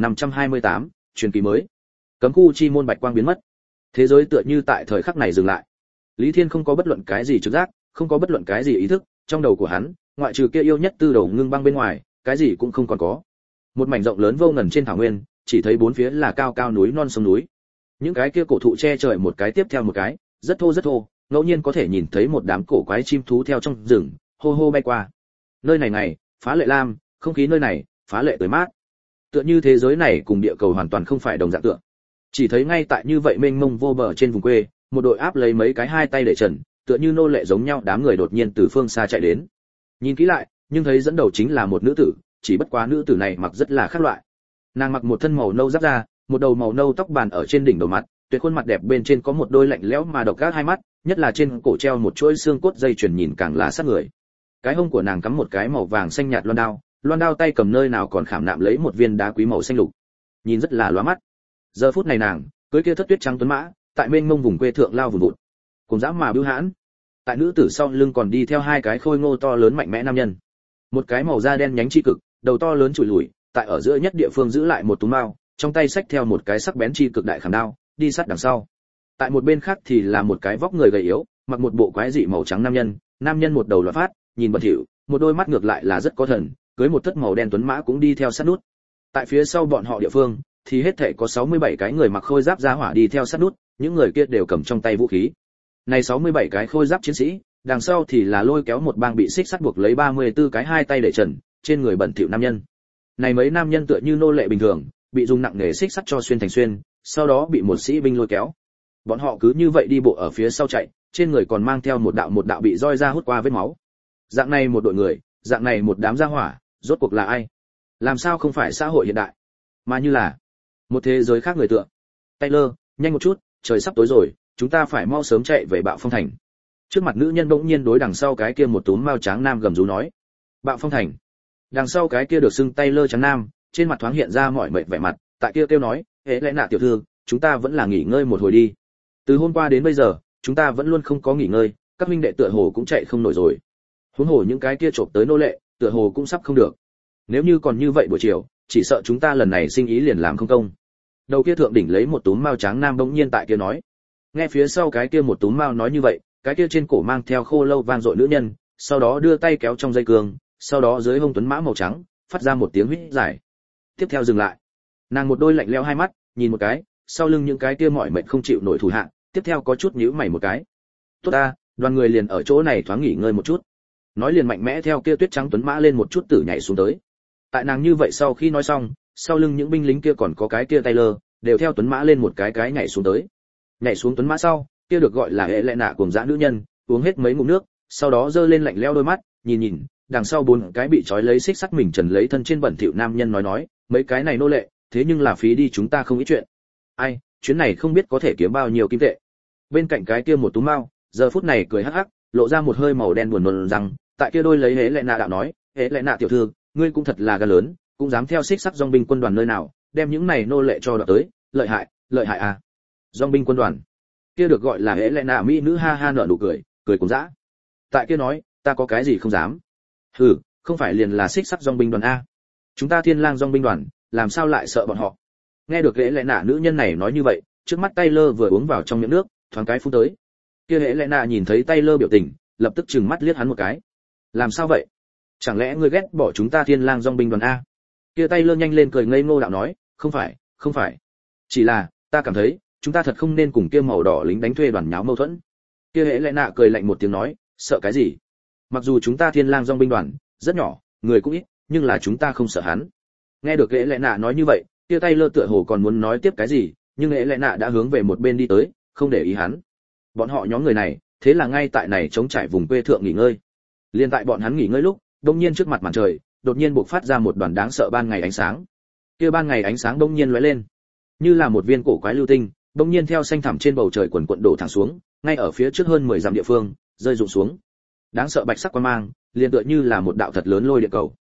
2528, truyền kỳ mới. Cấm khu chi môn bạch quang biến mất. Thế giới tựa như tại thời khắc này dừng lại. Lý Thiên không có bất luận cái gì trực giác, không có bất luận cái gì ý thức, trong đầu của hắn, ngoại trừ kia yêu nhất tư đầu ngưng băng bên ngoài, cái gì cũng không còn có. Một mảnh rộng lớn vô ngần trên thảo nguyên, chỉ thấy bốn phía là cao cao núi non sông núi. Những cái kia cổ thụ che trời một cái tiếp theo một cái, rất thô, ngẫu nhiên có thể nhìn thấy một đám cổ quái chim thú theo trong rừng, hô hô bay qua. Nơi này này, phá lệ lam, không khí nơi này, phá lệ tươi mát. Tựa như thế giới này cùng địa cầu hoàn toàn không phải đồng dạng tựa. Chỉ thấy ngay tại như vậy mênh mông vô bờ trên vùng quê, một đội áp lấy mấy cái hai tay để trần, tựa như nô lệ giống nhau, đám người đột nhiên từ phương xa chạy đến. Nhìn kỹ lại, nhưng thấy dẫn đầu chính là một nữ tử, chỉ bất quá nữ tử này mặc rất là khác loại. Nàng mặc một thân màu nâu giáp da, một đầu màu nâu tóc bàn ở trên đỉnh đầu mặt, tuyệt khuôn mặt đẹp bên trên có một đôi lạnh lẽo mà độc ác hai mắt, nhất là trên cổ treo một chuỗi xương cốt dây chuyền nhìn càng là sát người. Cái hông của nàng cắm một cái màu vàng xanh nhạt loan đao tay cầm nơi nào còn khảm nạm lấy một viên đá quý màu xanh lục, nhìn rất là lóa mắt. Giờ phút này nàng cưỡi kia thất tuyết trắng tuấn mã, tại mênh mông vùng quê thượng lao vùn vụt, cùng dã mà bưu hãn. Tại nữ tử sau lưng còn đi theo hai cái khôi ngô to lớn mạnh mẽ nam nhân, một cái màu da đen nhánh chi cực, đầu to lớn chùi lùi, tại ở giữa nhất địa phương giữ lại một túm mao, trong tay xách theo một cái sắc bén chi cực đại khảm đao, đi sát đằng sau. Tại một bên khác thì là một cái vóc người gầy yếu, mặc một bộ quái dị màu trắng nam nhân một đầu loạn phát, nhìn bẩn thỉu, một đôi mắt ngược lại là rất có thần, cưới một thất màu đen tuấn mã cũng đi theo sát nút. Tại phía sau bọn họ địa phương thì hết thảy có 67 cái người mặc khôi giáp ra hỏa đi theo sát nút, những người kia đều cầm trong tay vũ khí. Này 67 cái khôi giáp chiến sĩ, đằng sau thì là lôi kéo một bang bị xích sắt buộc lấy 34 cái hai tay để trần, trên người bẩn thỉu nam nhân. Này mấy nam nhân tựa như nô lệ bình thường, bị dùng nặng nề xích sắt cho xuyên thành xuyên, sau đó bị một sĩ binh lôi kéo. Bọn họ cứ như vậy đi bộ ở phía sau chạy, trên người còn mang theo một đạo bị roi ra hút qua vết máu. Dạng này một đội người, dạng này một đám gia hỏa, rốt cuộc là ai? Làm sao không phải xã hội hiện đại, mà như là một thế giới khác người tựa. Taylor, nhanh một chút, trời sắp tối rồi, chúng ta phải mau sớm chạy về Bạo Phong Thành. Trước mặt nữ nhân bỗng nhiên đối đằng sau cái kia một túm mao trắng nam gầm rú nói. Bạo Phong Thành. Đằng sau cái kia được xưng Taylor trắng nam, trên mặt thoáng hiện ra mỏi mệt vẻ mặt, tại kia kêu nói, "Hễ lẽ nạ tiểu thư, chúng ta vẫn là nghỉ ngơi một hồi đi. Từ hôm qua đến bây giờ, chúng ta vẫn luôn không có nghỉ ngơi, các huynh đệ tựa hồ cũng chạy không nổi rồi. Huống hồ những cái kia trộm tới nô lệ, tựa hồ cũng sắp không được. Nếu như còn như vậy buổi chiều, chỉ sợ chúng ta lần này sinh ý liền làm không công." Đầu kia thượng đỉnh lấy một túm mao trắng nam bỗng nhiên tại kia nói. Nghe phía sau cái kia một túm mao nói như vậy, cái kia trên cổ mang theo khô lâu vang dội nữ nhân, sau đó đưa tay kéo trong dây cương, sau đó dưới hông tuấn mã màu trắng, phát ra một tiếng huýt dài. Tiếp theo dừng lại. Nàng một đôi lạnh lẽo hai mắt, nhìn một cái, sau lưng những cái kia mỏi mệt không chịu nổi thủ hạ, tiếp theo có chút nhíu mày một cái. "Tốt ta, đoàn người liền ở chỗ này thoáng nghỉ ngơi một chút." Nói liền mạnh mẽ theo kia tuyết trắng tuấn mã lên một chút tử nhảy xuống tới. Tại nàng như vậy sau khi nói xong, sau lưng những binh lính kia còn có cái kia Taylor, đều theo tuấn mã lên một cái nhảy xuống tới. Nhảy xuống tuấn mã sau, kia được gọi là hệ lệ nạ cuồng dã nữ nhân, uống hết mấy ngụm nước, sau đó giơ lên lạnh lẽo đôi mắt, nhìn, đằng sau bốn cái bị trói lấy xích sắt mình trần lấy thân trên bẩn thỉu nam nhân nói, mấy cái này nô lệ, thế nhưng là phí đi chúng ta không ít chuyện. Ai, chuyến này không biết có thể kiếm bao nhiêu kim tệ. Bên cạnh cái kia một túm mao, giờ phút này cười hắc hắc, lộ ra một hơi màu đen buồn nôn rằng, tại kia đôi lấy hệ lệ nạ đạo nói, hệ lệ nạ tiểu thư, ngươi cũng thật là gan lớn, cũng dám theo xích sắt dòng binh quân đoàn nơi nào, đem những này nô lệ cho đoạt tới, lợi hại à. Dòng binh quân đoàn, kia được gọi là hệ lệ nạ mỹ nữ ha ha nở nụ cười, cười cùng dã. Tại kia nói, ta có cái gì không dám. Hừ, không phải liền là xích sắt dòng binh đoàn a. Chúng ta Thiên Lang dòng binh đoàn, làm sao lại sợ bọn họ. Nghe được hệ lệ nạ nữ nhân này nói như vậy, trước mắt Taylor vừa uống vào trong miệng nước, thoáng cái phun tới. Kia hệ lệ nạ nhìn thấy Taylor biểu tình, lập tức trừng mắt liếc hắn một cái. Làm sao vậy? Chẳng lẽ ngươi ghét bỏ chúng ta Thiên Lang dòng binh đoàn a? Kia Taylor nhanh lên cười ngây ngô đạo nói, không phải. Chỉ là, ta cảm thấy, chúng ta thật không nên cùng kia màu đỏ lính đánh thuê đoàn nháo mâu thuẫn. Kia hệ lệ nạ cười lạnh một tiếng nói, sợ cái gì? Mặc dù chúng ta Thiên Lang dòng binh đoàn rất nhỏ, người cũng ít, nhưng là chúng ta không sợ hắn. Nghe được hệ lệ nạ nói như vậy, kia Taylor tựa hồ còn muốn nói tiếp cái gì, nhưng hệ lệ nạ đã hướng về một bên đi tới, không để ý hắn. Bọn họ nhóm người này, thế là ngay tại này chống trải vùng quê thượng nghỉ ngơi. Liên tại bọn hắn nghỉ ngơi lúc, đột nhiên trước mặt màn trời, đột nhiên bộc phát ra một đoàn đáng sợ ban ngày ánh sáng. Kia ban ngày ánh sáng đột nhiên lóe lên, như là một viên cổ quái lưu tinh, đột nhiên theo xanh thẳm trên bầu trời quần quần đổ thẳng xuống, ngay ở phía trước hơn 10 dặm địa phương, rơi rụng xuống. Đáng sợ bạch sắc quang mang, liền tựa như là một đạo thật lớn lôi điện cầu.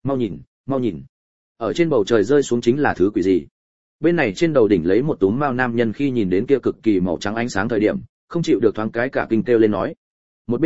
Mau nhìn. Ở trên bầu trời rơi xuống chính là thứ quỷ gì? Bên này trên đầu đỉnh lấy một túm mao nam nhân khi nhìn đến kia cực kỳ màu trắng ánh sáng thời điểm, không chịu được thoáng cái cả kinh kêu lên nói. Một bên gọi,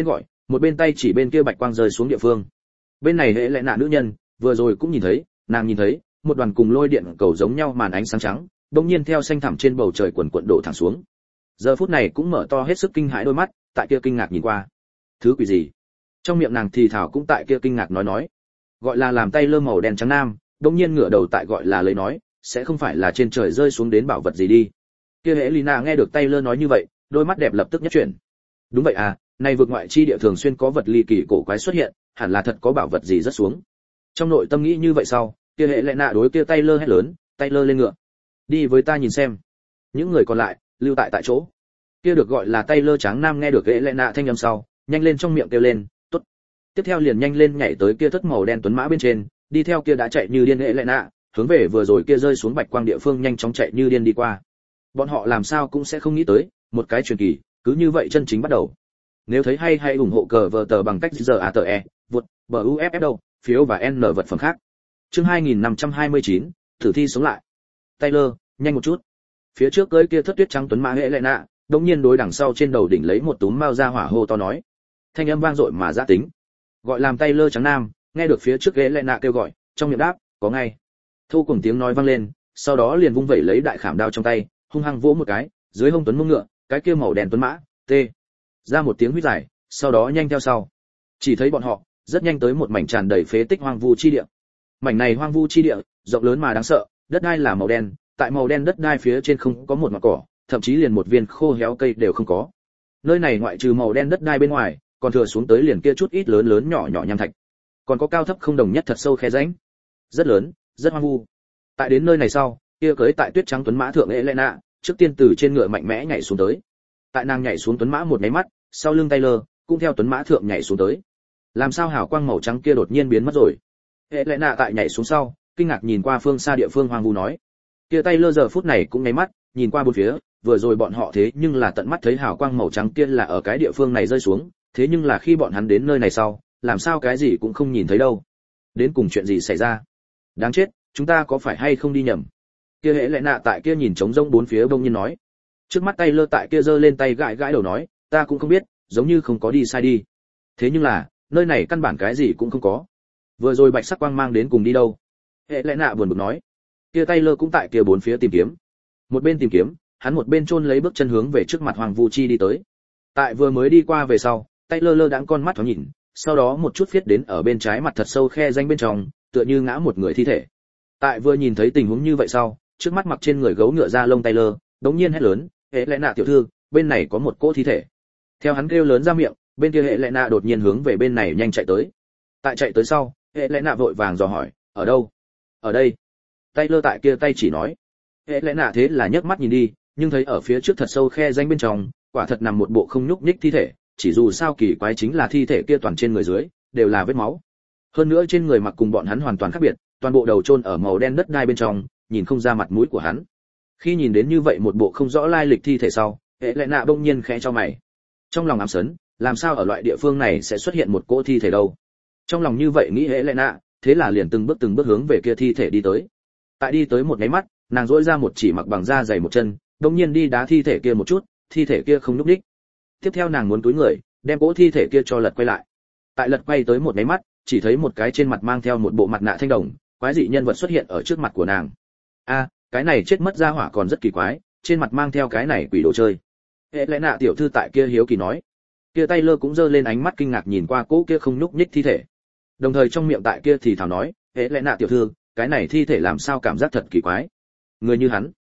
một bên tay chỉ bên kia bạch quang rơi xuống địa phương. Bên này hệ lệ nạ nữ nhân vừa rồi cũng nhìn thấy, nàng nhìn thấy một đoàn cùng lôi điện cầu giống nhau màn ánh sáng trắng đột nhiên theo xanh thẳm trên bầu trời quần quần đổ thẳng xuống. Giờ phút này cũng mở to hết sức kinh hãi đôi mắt, tại kia kinh ngạc nhìn qua. Thứ quỷ gì? Trong miệng nàng thì thảo cũng tại kia kinh ngạc nói, gọi là làm tay lơ màu đen trắng nam, đột nhiên ngửa đầu tại gọi là lấy nói, sẽ không phải là trên trời rơi xuống đến bảo vật gì đi. Kia hệ Lina nghe được tay lơ nói như vậy, đôi mắt đẹp lập tức nhất chuyển. Đúng vậy à, này vực ngoại chi địa thường xuyên có vật ly kỳ cổ quái xuất hiện, hẳn là thật có bảo vật gì rất xuống. Trong nội tâm nghĩ như vậy sau, kia hệ Lina đối kia tay lơ hét lớn, tay lơ lên ngựa, đi với ta nhìn xem. Những người còn lại lưu tại chỗ. Kia được gọi là tay lơ trắng nam nghe được hệ Lina thanh âm sau, nhanh lên trong miệng kêu lên, tốt. Tiếp theo liền nhanh lên nhảy tới kia thất màu đen tuấn mã bên trên, đi theo kia đã chạy như điên hệ Lina, hướng về vừa rồi kia rơi xuống bạch quang địa phương nhanh chóng chạy như điên đi qua. Bọn họ làm sao cũng sẽ không nghĩ tới, một cái truyền kỳ cứ như vậy chân chính bắt đầu. Nếu thấy hay hãy ủng hộ cờ vở tờ bằng cách ZATE, vượt bờ UFF đâu, phiếu và N vật phẩm khác. Chương 2529, thử thi sống lại. Taylor, nhanh một chút. Phía trước cưỡi kia thất tuyết trắng tuấn mã hệ lệ nạ, đột nhiên đối đằng sau trên đầu đỉnh lấy một túm mao ra hỏa hô to nói. Thanh âm vang dội mà giá tính. Gọi làm Taylor trắng nam, nghe được phía trước hệ lệ nạ kêu gọi, trong miệng đáp, có ngay. Thu cùng tiếng nói vang lên, sau đó liền vung vẩy lấy đại khảm đao trong tay, hung hăng vỗ một cái, dưới hông tuấn mông ngựa, cái kia màu đen tuấn mã, tê ra một tiếng huýt dài, sau đó nhanh theo sau. Chỉ thấy bọn họ rất nhanh tới một mảnh tràn đầy phế tích hoang vu chi địa. Mảnh này hoang vu chi địa, rộng lớn mà đáng sợ, đất đai là màu đen, tại màu đen đất đai phía trên không có một mảng cỏ, thậm chí liền một viên khô héo cây đều không có. Nơi này ngoại trừ màu đen đất đai bên ngoài, còn thừa xuống tới liền kia chút ít lớn lớn nhỏ nhỏ nham thạch. Còn có cao thấp không đồng nhất thật sâu khe rãnh. Rất lớn, rất hoang vu. Tại đến nơi này sau, kia cưỡi tại tuyết trắng tuấn mã thượng Elena, trước tiên từ trên ngựa mạnh mẽ nhảy xuống tới. Tại nàng nhảy xuống tuấn mã một cái mắt, sau lưng Taylor cũng theo tuấn mã thượng nhảy xuống tới. Làm sao hào quang màu trắng kia đột nhiên biến mất rồi? Elena tại nhảy xuống sau, kinh ngạc nhìn qua phương xa địa phương hoang vu nói. Kia Taylor giờ phút này cũng nháy mắt, nhìn qua bốn phía, vừa rồi bọn họ thế nhưng là tận mắt thấy hào quang màu trắng kia là ở cái địa phương này rơi xuống, thế nhưng là khi bọn hắn đến nơi này sau, làm sao cái gì cũng không nhìn thấy đâu. Đến cùng chuyện gì xảy ra? Đáng chết, chúng ta có phải hay không đi nhầm? Kia hệ lệ nạ tại kia nhìn trống rỗng bốn phía bỗng nhiên nói. Trước mắt Taylor tại kia giơ lên tay gãi gãi đầu nói, ta cũng không biết, giống như không có đi sai đi. Thế nhưng là, nơi này căn bản cái gì cũng không có. Vừa rồi bạch sắc quang mang đến cùng đi đâu? Hệ lệ nạ buồn bực nói. Kia Taylor cũng tại kia bốn phía tìm kiếm. Một bên tìm kiếm, hắn một bên chôn lấy bước chân hướng về trước mặt Hoàng Vu Chi đi tới. Tại vừa mới đi qua về sau, Taylor lơ đãng con mắt thoáng nhìn, sau đó một chút viết đến ở bên trái mặt thật sâu khe rãnh bên trong, tựa như ngã một người thi thể. Tại vừa nhìn thấy tình huống như vậy sau, trước mắt mặc trên người gấu ngựa da lông Taylor, đống nhiên hét lớn, "Hệ lệ nạ tiểu thư, bên này có một cỗ thi thể." Theo hắn kêu lớn ra miệng, bên kia hệ lệ nạ đột nhiên hướng về bên này nhanh chạy tới. Tại chạy tới sau, hệ lệ nạ vội vàng dò hỏi, "Ở đâu?" "Ở đây." Taylor tại kia tay chỉ nói. Hệ lệ nạ thế là nhấc mắt nhìn đi, nhưng thấy ở phía trước thật sâu khe rãnh bên trong, quả thật nằm một bộ không nhúc nhích thi thể, chỉ dù sao kỳ quái chính là thi thể kia toàn trên người dưới đều là vết máu. Hơn nữa trên người mặc cùng bọn hắn hoàn toàn khác biệt, toàn bộ đầu chôn ở màu đen đất đai bên trong, nhìn không ra mặt mũi của hắn. Khi nhìn đến như vậy một bộ không rõ lai lịch thi thể sau, hệ lệ nạ bỗng nhiên khẽ cho mày. Trong lòng ám sấn, làm sao ở loại địa phương này sẽ xuất hiện một cỗ thi thể đâu? Trong lòng như vậy nghĩ hệ lệ nạ, thế là liền từng bước hướng về kia thi thể đi tới. Tại đi tới một cái mắt, nàng duỗi ra một chỉ mặc bằng da dày một chân, bỗng nhiên đi đá thi thể kia một chút, thi thể kia không nhúc nhích. Tiếp theo nàng muốn túi người, đem cỗ thi thể kia cho lật quay lại. Tại lật quay tới một cái mắt, chỉ thấy một cái trên mặt mang theo một bộ mặt nạ thanh đồng, quái dị nhân vật xuất hiện ở trước mặt của nàng. A, cái này chết mất ra hỏa còn rất kỳ quái, trên mặt mang theo cái này quỷ đồ chơi. Hệ lẽ nạ tiểu thư tại kia hiếu kỳ nói. Kia Taylor cũng giơ lên ánh mắt kinh ngạc nhìn qua cỗ kia không nhúc nhích thi thể. Đồng thời trong miệng tại kia thì thào nói, hệ lẽ nạ tiểu thư, cái này thi thể làm sao cảm giác thật kỳ quái. Người như hắn,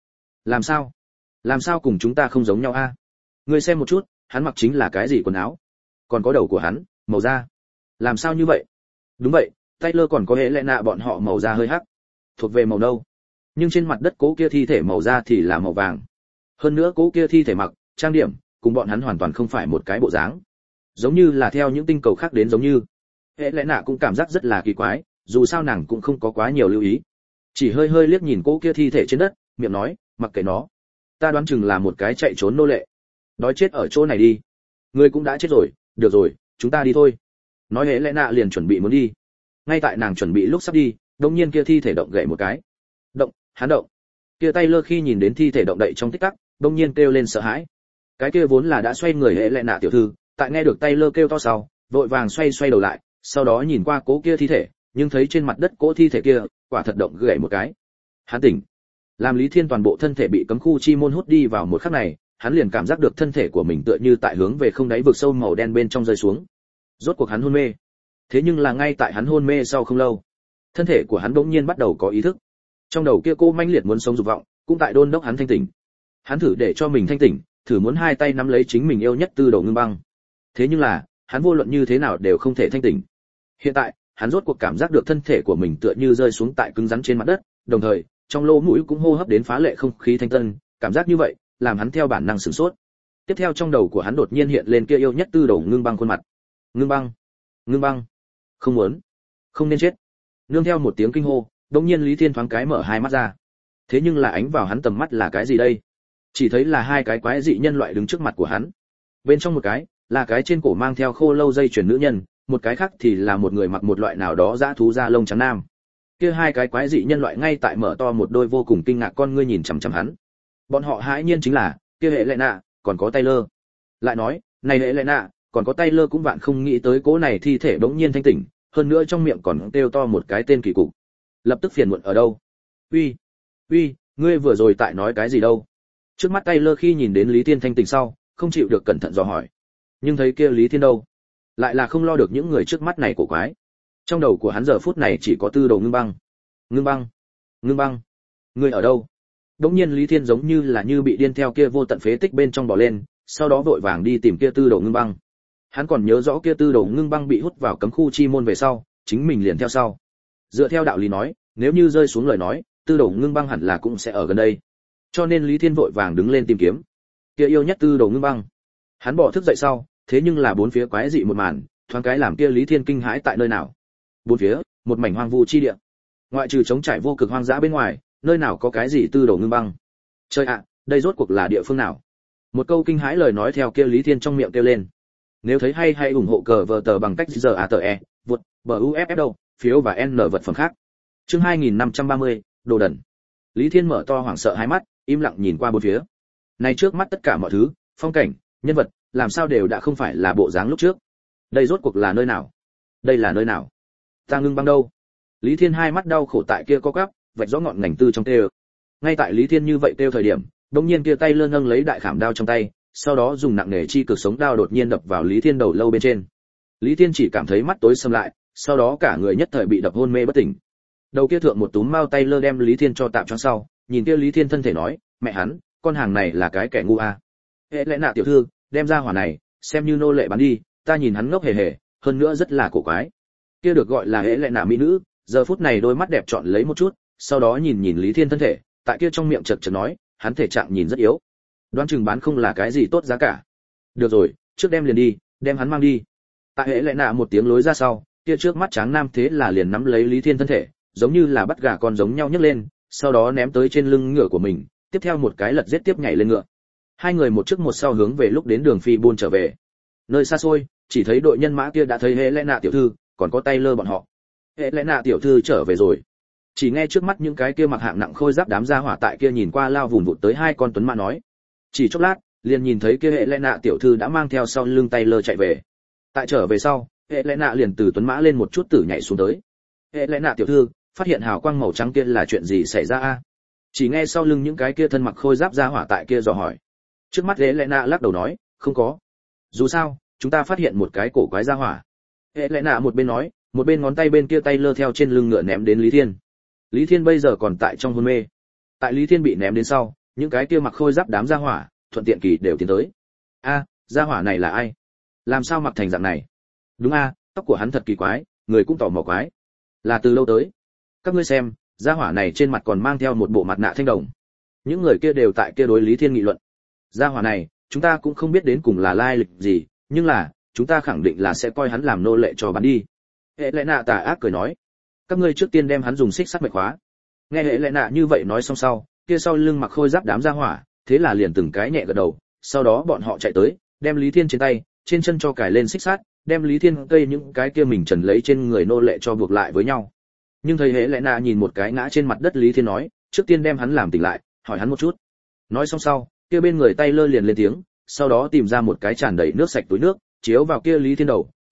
làm sao cùng chúng ta không giống nhau a? Ngươi xem một chút, hắn mặc chính là cái gì quần áo? Còn có đầu của hắn, màu da, làm sao như vậy? Đúng vậy, Taylor còn có hệ lẽ nạ bọn họ màu da hơi hắc, thuộc về màu nâu. Nhưng trên mặt đất cố kia thi thể màu da thì là màu vàng. Hơn nữa cố kia thi thể mặc, trang điểm, cùng bọn hắn hoàn toàn không phải một cái bộ dáng. Giống như là theo những tinh cầu khác đến giống như. Hệ lẽ nạ cũng cảm giác rất là kỳ quái, dù sao nàng cũng không có quá nhiều lưu ý. Chỉ hơi hơi liếc nhìn cố kia thi thể trên đất, miệng nói, mặc kệ nó. Ta đoán chừng là một cái chạy trốn nô lệ. Đói chết ở chỗ này đi. Ngươi cũng đã chết rồi, được rồi, chúng ta đi thôi. Nói hệ lẽ nạ liền chuẩn bị muốn đi. Ngay tại nàng chuẩn bị lúc sắp đi, đột nhiên kia thi thể động gậy một cái. Hắn động. Kia Taylor khi nhìn đến thi thể động đậy trong tích tắc, đột nhiên kêu lên sợ hãi. Cái kia vốn là đã xoay người hệ lẽ nạ tiểu thư, tại nghe được Taylor kêu to sau, vội vàng xoay xoay đầu lại, sau đó nhìn qua cố kia thi thể, nhưng thấy trên mặt đất cố thi thể kia, quả thật động gãy một cái. Hắn tỉnh. Làm Lý Thiên toàn bộ thân thể bị cấm khu chi môn hút đi vào một khắc này, hắn liền cảm giác được thân thể của mình tựa như tại hướng về không đáy vực sâu màu đen bên trong rơi xuống. Rốt cuộc hắn hôn mê. Thế nhưng là ngay tại hắn hôn mê sau không lâu, thân thể của hắn bỗng nhiên bắt đầu có ý thức. Trong đầu kia cô manh liệt muốn sống dục vọng, cũng tại đôn đốc hắn thanh tỉnh. Hắn thử để cho mình thanh tỉnh, thử muốn hai tay nắm lấy chính mình yêu nhất Tư Đồ Ngưng Băng. Thế nhưng là, hắn vô luận như thế nào đều không thể thanh tỉnh. Hiện tại, hắn rốt cuộc cảm giác được thân thể của mình tựa như rơi xuống tại cứng rắn trên mặt đất, đồng thời, trong lỗ mũi cũng hô hấp đến phá lệ không khí thanh tân, cảm giác như vậy, làm hắn theo bản năng sửng sốt. Tiếp theo trong đầu của hắn đột nhiên hiện lên kia yêu nhất Tư Đồ Ngưng Băng khuôn mặt. Ngưng Băng, Ngưng Băng, không muốn, không nên chết. Nương theo một tiếng kinh hô, đột nhiên Lý Thiên thoáng cái mở hai mắt ra. Thế nhưng là ánh vào hắn tầm mắt là cái gì đây? Chỉ thấy là hai cái quái dị nhân loại đứng trước mặt của hắn. Bên trong một cái là cái trên cổ mang theo khô lâu dây chuyền nữ nhân, một cái khác thì là một người mặc một loại nào đó dã thú da lông trắng nam. Kia hai cái quái dị nhân loại ngay tại mở to một đôi vô cùng kinh ngạc con ngươi nhìn chằm chằm hắn. Bọn họ hãi nhiên chính là kia hệ lệ nạ, còn có Taylor. Lại nói, này hệ lệ nạ, còn có Taylor cũng vạn không nghĩ tới cố này thi thể bỗng nhiên thanh tỉnh, hơn nữa trong miệng còn kêu to một cái tên kỳ cục. Lập tức phiền muộn ở đâu? Uy, ngươi vừa rồi tại nói cái gì đâu? Trước mắt Taylor khi nhìn đến Lý Thiên thanh tỉnh sau, không chịu được cẩn thận dò hỏi. Nhưng thấy kia Lý Thiên đâu, lại là không lo được những người trước mắt này cổ quái. Trong đầu của hắn giờ phút này chỉ có Tư Đồ Ngưng Băng. Ngưng Băng, ngươi ở đâu? Đống nhiên Lý Thiên giống như là như bị điên theo kia vô tận phế tích bên trong bò lên, sau đó vội vàng đi tìm kia Tư Đồ Ngưng Băng. Hắn còn nhớ rõ kia Tư Đồ Ngưng Băng bị hút vào cấm khu chi môn về sau, chính mình liền theo sau. Dựa theo đạo lý nói, nếu như rơi xuống lời nói, Tư Đồ Ngưng Băng hẳn là cũng sẽ ở gần đây. Cho nên Lý Thiên vội vàng đứng lên tìm kiếm. Kia yêu nhất Tư Đồ Ngưng Băng. Hắn bỏ thức dậy sau, thế nhưng là bốn phía quái dị một màn, thoáng cái làm kia Lý Thiên kinh hãi tại nơi nào. Bốn phía, một mảnh hoang vu chi địa. Ngoại trừ trống trải vô cực hoang dã bên ngoài, nơi nào có cái gì Tư Đồ Ngưng Băng. Trời ạ, đây rốt cuộc là địa phương nào? Một câu kinh hãi lời nói theo kia Lý Thiên trong miệng kêu lên. Nếu thấy hay hãy ủng hộ cờ vở tờ bằng cách ZATE, vượt, BUFF đâu, phiếu và N vật phẩm khác. Chương 2530, Đồ đần. Lý Thiên mở to hoảng sợ hai mắt, im lặng nhìn qua bốn phía. Này trước mắt tất cả mọi thứ, phong cảnh, nhân vật, làm sao đều đã không phải là bộ dáng lúc trước. Đây rốt cuộc là nơi nào? Đây là nơi nào? Ta Ngưng Băng đâu? Lý Thiên hai mắt đau khổ tại kia co quắp, vạch rõ ngọn ngành tư trong tê. Ngay tại Lý Thiên như vậy têu thời điểm, đột nhiên kia tay lơ nâng lấy đại khảm đao trong tay, sau đó dùng nặng nề chi cực sống đao đột nhiên đập vào Lý Thiên đầu lâu bên trên. Lý Thiên chỉ cảm thấy mắt tối sầm lại, sau đó cả người nhất thời bị đập hôn mê bất tỉnh. Đầu kia thượng một túm mao tay lơ đem Lý Thiên cho tạm cho sau, nhìn kia Lý Thiên thân thể nói, mẹ hắn, con hàng này là cái kẻ ngu à. Hệ lẽ nạ tiểu thư, đem ra hỏa này, xem như nô lệ bán đi, ta nhìn hắn ngốc hề hề, hơn nữa rất là cổ quái. Kia được gọi là hệ lẽ nạ mỹ nữ, giờ phút này đôi mắt đẹp chọn lấy một chút, sau đó nhìn nhìn Lý Thiên thân thể, tại kia trong miệng chật chật nói, hắn thể trạng nhìn rất yếu. Đoán chừng bán không là cái gì tốt giá cả. Được rồi, trước đem liền đi, đem hắn mang đi. Tại hệ lẽ nạ một tiếng lối ra sau, kia trước mắt tráng nam thế là liền nắm lấy Lý Thiên thân thể, giống như là bắt gà con giống nhau nhấc lên, sau đó ném tới trên lưng ngựa của mình, tiếp theo một cái lật giết tiếp nhảy lên ngựa. Hai người một trước một sau hướng về lúc đến đường phi buôn trở về. Nơi xa xôi, chỉ thấy đội nhân mã kia đã thấy hệ lẽ nạ tiểu thư, còn có tay lơ bọn họ. Hệ lẽ nạ tiểu thư trở về rồi. Chỉ nghe trước mắt những cái kia mặc hạng nặng khôi giáp đám gia hỏa tại kia nhìn qua lao vùn vụt tới hai con tuấn mã nói. Chỉ chốc lát, liền nhìn thấy kia hệ lẽ nạ tiểu thư đã mang theo sau lưng tay lơ chạy về. Tại trở về sau, hệ lẽ nạ liền từ tuấn mã lên một chút tử nhảy xuống tới. Hệ lẽ nạ tiểu thư, phát hiện hào quang màu trắng kia là chuyện gì xảy ra a? Chỉ nghe sau lưng những cái kia thân mặc khôi giáp gia hỏa tại kia dò hỏi. Trước mắt hệ lẽ nạ lắc đầu nói, không có. Dù sao, chúng ta phát hiện một cái cổ quái gia hỏa. Hệ lẽ nạ một bên nói, một bên ngón tay bên kia tay lơ theo trên lưng ngựa ném đến Lý Thiên. Lý Thiên bây giờ còn tại trong hôn mê. Tại Lý Thiên bị ném đến sau, những cái kia mặc khôi giáp đám gia hỏa, thuận tiện kỳ đều tiến tới. A, gia hỏa này là ai? Làm sao mặc thành dạng này? Đúng a, tóc của hắn thật kỳ quái, người cũng tò mò quái. Là từ lâu tới. Các ngươi xem, gia hỏa này trên mặt còn mang theo một bộ mặt nạ thanh đồng. Những người kia đều tại kia đối Lý Thiên nghị luận. Gia hỏa này, chúng ta cũng không biết đến cùng là lai lịch gì, nhưng là, chúng ta khẳng định là sẽ coi hắn làm nô lệ cho bán đi. Hệ lẽ nạ tà ác cười nói, các ngươi trước tiên đem hắn dùng xích sắt mạch khóa. Nghe hệ lẽ nạ như vậy nói xong sau, kia sau lưng mặc khôi giáp đám gia hỏa, thế là liền từng cái nhẹ gật đầu, sau đó bọn họ chạy tới, đem Lý Thiên trên tay, trên chân cho cài lên xích sắt, đem Lý Thiên cây những cái kia mình trần lấy trên người nô lệ cho buộc lại với nhau. Nhưng thầy hệ lẽ nạ nhìn một cái ngã trên mặt đất Lý Thiên nói, trước tiên đem hắn làm tỉnh lại, hỏi hắn một chút. Nói xong sau, kia bên người tay lơ liền lên tiếng, sau đó tìm ra một cái tràn đầy nước sạch túi nước, chiếu vào kia Lý Thiên đầu,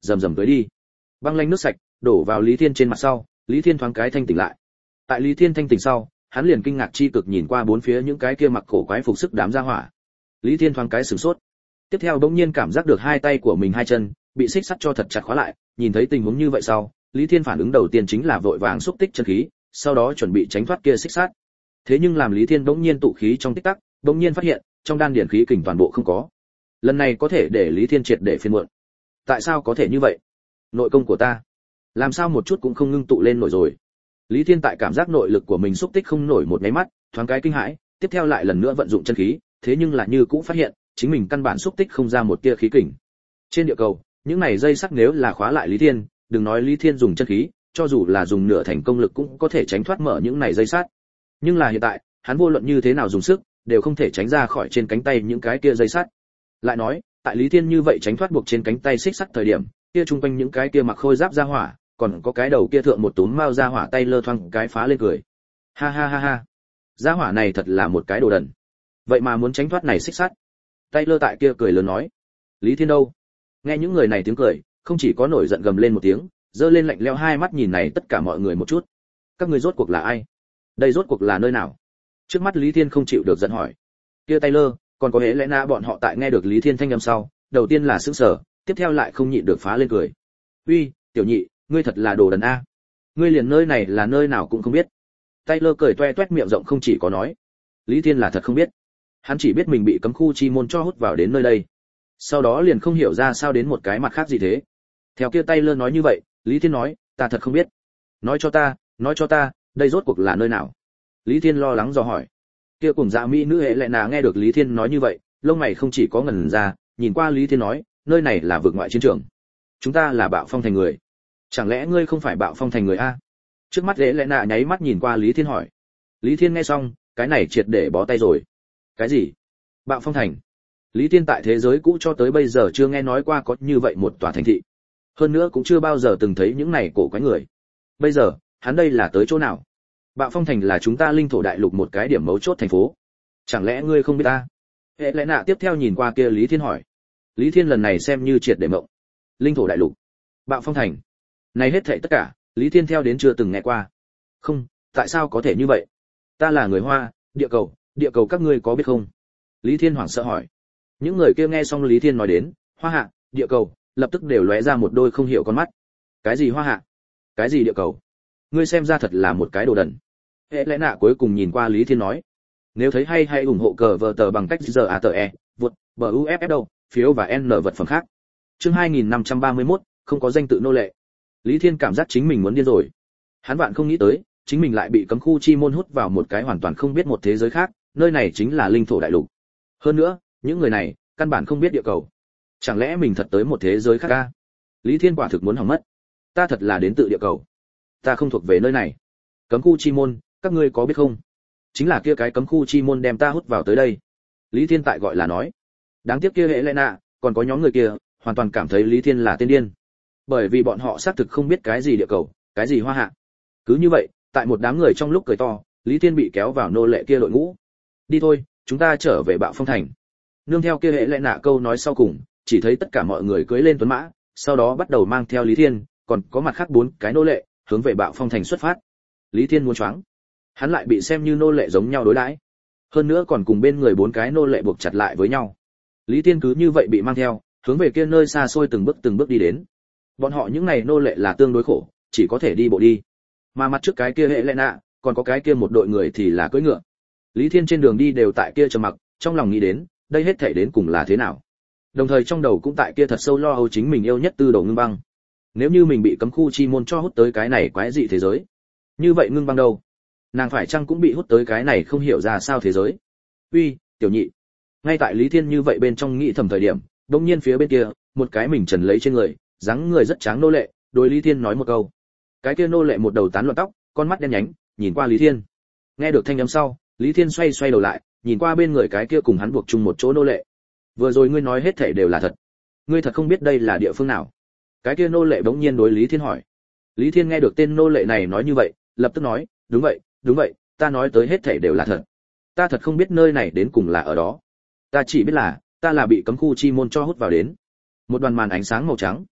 rầm rầm tới đi. Băng lanh nước sạch đổ vào Lý Thiên trên mặt sau, Lý Thiên thoáng cái thanh tỉnh lại. Tại Lý Thiên thanh tỉnh sau, hắn liền kinh ngạc chi cực nhìn qua bốn phía những cái kia mặc cổ quái phục sức đám gia hỏa. Lý Thiên thoáng cái sửng sốt. Tiếp theo bỗng nhiên cảm giác được hai tay của mình hai chân bị xích sắt cho thật chặt khóa lại, nhìn thấy tình huống như vậy sau, Lý Thiên phản ứng đầu tiên chính là vội vàng xúc tích chân khí, sau đó chuẩn bị tránh thoát kia xích sắt. Thế nhưng làm Lý Thiên bỗng nhiên tụ khí trong tích tắc, bỗng nhiên phát hiện, trong đan điển khí kình toàn bộ không có. Lần này có thể để Lý Thiên triệt để phiền muộn. Tại sao có thể như vậy? Nội công của ta, làm sao một chút cũng không ngưng tụ lên nổi rồi? Lý Thiên tại cảm giác nội lực của mình xúc tích không nổi một cái mắt, thoáng cái kinh hãi, tiếp theo lại lần nữa vận dụng chân khí, thế nhưng là như cũng phát hiện, chính mình căn bản xúc tích không ra một tia khí kình. Trên địa cầu, những này dây sắc nếu là khóa lại Lý Thiên, đừng nói Lý Thiên dùng chân khí, cho dù là dùng nửa thành công lực cũng có thể tránh thoát mở những này dây sắt. Nhưng là hiện tại, hắn vô luận như thế nào dùng sức, đều không thể tránh ra khỏi trên cánh tay những cái kia dây sắt. Lại nói, tại Lý Thiên như vậy tránh thoát buộc trên cánh tay xích sắt thời điểm, kia trung quanh những cái kia mặc khôi giáp ra hỏa, còn có cái đầu kia thượng một túm mao ra hỏa tay lơ thoang cái phá lên cười. Ha ha ha ha. Ra hỏa này thật là một cái đồ đần. Vậy mà muốn tránh thoát này xích sắt. Tay lơ tại kia cười lớn nói. Lý Thiên đâu? Nghe những người này tiếng cười, không chỉ có nổi giận gầm lên một tiếng, giơ lên lạnh lẽo hai mắt nhìn này tất cả mọi người một chút. Các ngươi rốt cuộc là ai? Đây rốt cuộc là nơi nào? Trước mắt Lý Thiên không chịu được giận hỏi. Kia Taylor, còn có hễ lẽ na bọn họ tại nghe được Lý Thiên thanh âm sau, đầu tiên là sững sờ, tiếp theo lại không nhịn được phá lên cười. Uy, tiểu nhị, ngươi thật là đồ đần a. Ngươi liền nơi này là nơi nào cũng không biết. Taylor cười toe toét miệng rộng không chỉ có nói. Lý Thiên là thật không biết. Hắn chỉ biết mình bị cấm khu chi môn cho hút vào đến nơi đây. Sau đó liền không hiểu ra sao đến một cái mặt khác gì thế. Theo kia Taylor nói như vậy, Lý Thiên nói, ta thật không biết. Nói cho ta, đây rốt cuộc là nơi nào? Lý Thiên lo lắng dò hỏi. Kia cùng dạ mỹ nữ hệ lệ nà nghe được Lý Thiên nói như vậy, lông mày không chỉ có ngẩn ra, nhìn qua Lý Thiên nói, nơi này là vực ngoại chiến trường. Chúng ta là Bạo Phong thành người. Chẳng lẽ ngươi không phải Bạo Phong thành người a? Trước mắt hệ lệ nà nháy mắt nhìn qua Lý Thiên hỏi. Lý Thiên nghe xong, cái này triệt để bó tay rồi. Cái gì? Bạo Phong thành? Lý Thiên tại thế giới cũ cho tới bây giờ chưa nghe nói qua có như vậy một tòa thành thị. Hơn nữa cũng chưa bao giờ từng thấy những này cổ quái người. Bây giờ, hắn đây là tới chỗ nào? Bạo Phong thành là chúng ta linh thổ đại lục một cái điểm mấu chốt thành phố. Chẳng lẽ ngươi không biết ta? Hệ lẽ nạ tiếp theo nhìn qua kia Lý Thiên hỏi. Lý Thiên lần này xem như triệt để mộng. Linh thổ đại lục, Bạo Phong thành. Này hết thảy tất cả, Lý Thiên theo đến chưa từng nghe qua. Không, tại sao có thể như vậy? Ta là người Hoa, địa cầu các ngươi có biết không? Lý Thiên hoảng sợ hỏi. Những người kia nghe xong Lý Thiên nói đến, Hoa hạ, địa cầu, lập tức đều lóe ra một đôi không hiểu con mắt. Cái gì Hoa hạ? Cái gì địa cầu? Ngươi xem ra thật là một cái đồ đần. Hệ lẽ nạ cuối cùng nhìn qua Lý Thiên nói. Nếu thấy hay hãy ủng hộ cờ vờ tờ bằng cách giờ vượt bờ UFF đâu, phiếu và N vật phẩm khác. Chương 2531, không có danh tự nô lệ. Lý Thiên cảm giác chính mình muốn điên rồi. Hắn vạn không nghĩ tới, chính mình lại bị cấm khu chi môn hút vào một cái hoàn toàn không biết một thế giới khác, nơi này chính là linh thổ đại lục. Hơn nữa, những người này căn bản không biết địa cầu. Chẳng lẽ mình thật tới một thế giới khác a? Lý Thiên quả thực muốn hỏng mất. Ta thật là đến tự địa cầu. Ta không thuộc về nơi này. Cấm khu chi môn, các ngươi có biết không? Chính là kia cái cấm khu chi môn đem ta hút vào tới đây. Lý Thiên tại gọi là nói. Đáng tiếc kia hệ lệ nạ, còn có nhóm người kia, hoàn toàn cảm thấy Lý Thiên là tên điên. Bởi vì bọn họ xác thực không biết cái gì địa cầu, cái gì Hoa hạ. Cứ như vậy, tại một đám người trong lúc cười to, Lý Thiên bị kéo vào nô lệ kia đội ngũ. Đi thôi, chúng ta trở về Bạo Phong thành. Nương theo kia hệ lệ nạ câu nói sau cùng, chỉ thấy tất cả mọi người cưỡi lên tuấn mã, sau đó bắt đầu mang theo Lý Thiên, còn có mặt khác 4 cái nô lệ, hướng về Bạo Phong thành xuất phát. Lý Thiên muốn choáng. Hắn lại bị xem như nô lệ giống nhau đối đãi. Hơn nữa còn cùng bên người 4 cái nô lệ buộc chặt lại với nhau. Lý Thiên cứ như vậy bị mang theo, hướng về kia nơi xa xôi từng bước đi đến. Bọn họ những này nô lệ là tương đối khổ, chỉ có thể đi bộ đi. Mà mặt trước cái kia hệ lệ nạ, còn có cái kia một đội người thì là cưỡi ngựa. Lý Thiên trên đường đi đều tại kia trầm mặc, trong lòng nghĩ đến, đây hết thảy đến cùng là thế nào. Đồng thời trong đầu cũng tại kia thật sâu lo âu chính mình yêu nhất Tư Đồ Ngưng Băng. Nếu như mình bị cấm khu chi môn cho hút tới cái này quái dị thế giới, như vậy Ngưng Băng đâu? Nàng phải chăng cũng bị hút tới cái này không hiểu ra sao thế giới? Uy, tiểu nhị. Ngay tại Lý Thiên như vậy bên trong nghĩ thầm thời điểm, đột nhiên phía bên kia, một cái mình trần lấy trên người, dáng người rất tráng nô lệ, đối Lý Thiên nói một câu. Cái kia nô lệ một đầu tán loạn tóc, con mắt đen nhánh, nhìn qua Lý Thiên. Nghe được thanh âm sau, Lý Thiên xoay đầu lại, nhìn qua bên người cái kia cùng hắn buộc chung một chỗ nô lệ. Vừa rồi ngươi nói hết thảy đều là thật. Ngươi thật không biết đây là địa phương nào? Cái kia nô lệ bỗng nhiên đối Lý Thiên hỏi. Lý Thiên nghe được tên nô lệ này nói như vậy, lập tức nói, đúng vậy, ta nói tới hết thảy đều là thật. Ta thật không biết nơi này đến cùng là ở đó. Ta chỉ biết là, ta là bị cấm khu chi môn cho hút vào đến. Một đoàn màn ánh sáng màu trắng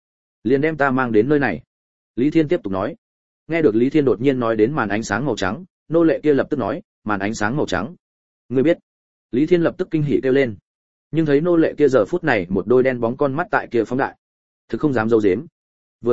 liền đem ta mang đến nơi này. Lý Thiên tiếp tục nói. Nghe được Lý Thiên đột nhiên nói đến màn ánh sáng màu trắng, nô lệ kia lập tức nói, màn ánh sáng màu trắng. Ngươi biết? Lý Thiên lập tức kinh hỉ kêu lên. Nhưng thấy nô lệ kia giờ phút này một đôi đen bóng con mắt tại kia phóng đại, thực không dám giấu giếm. Vừa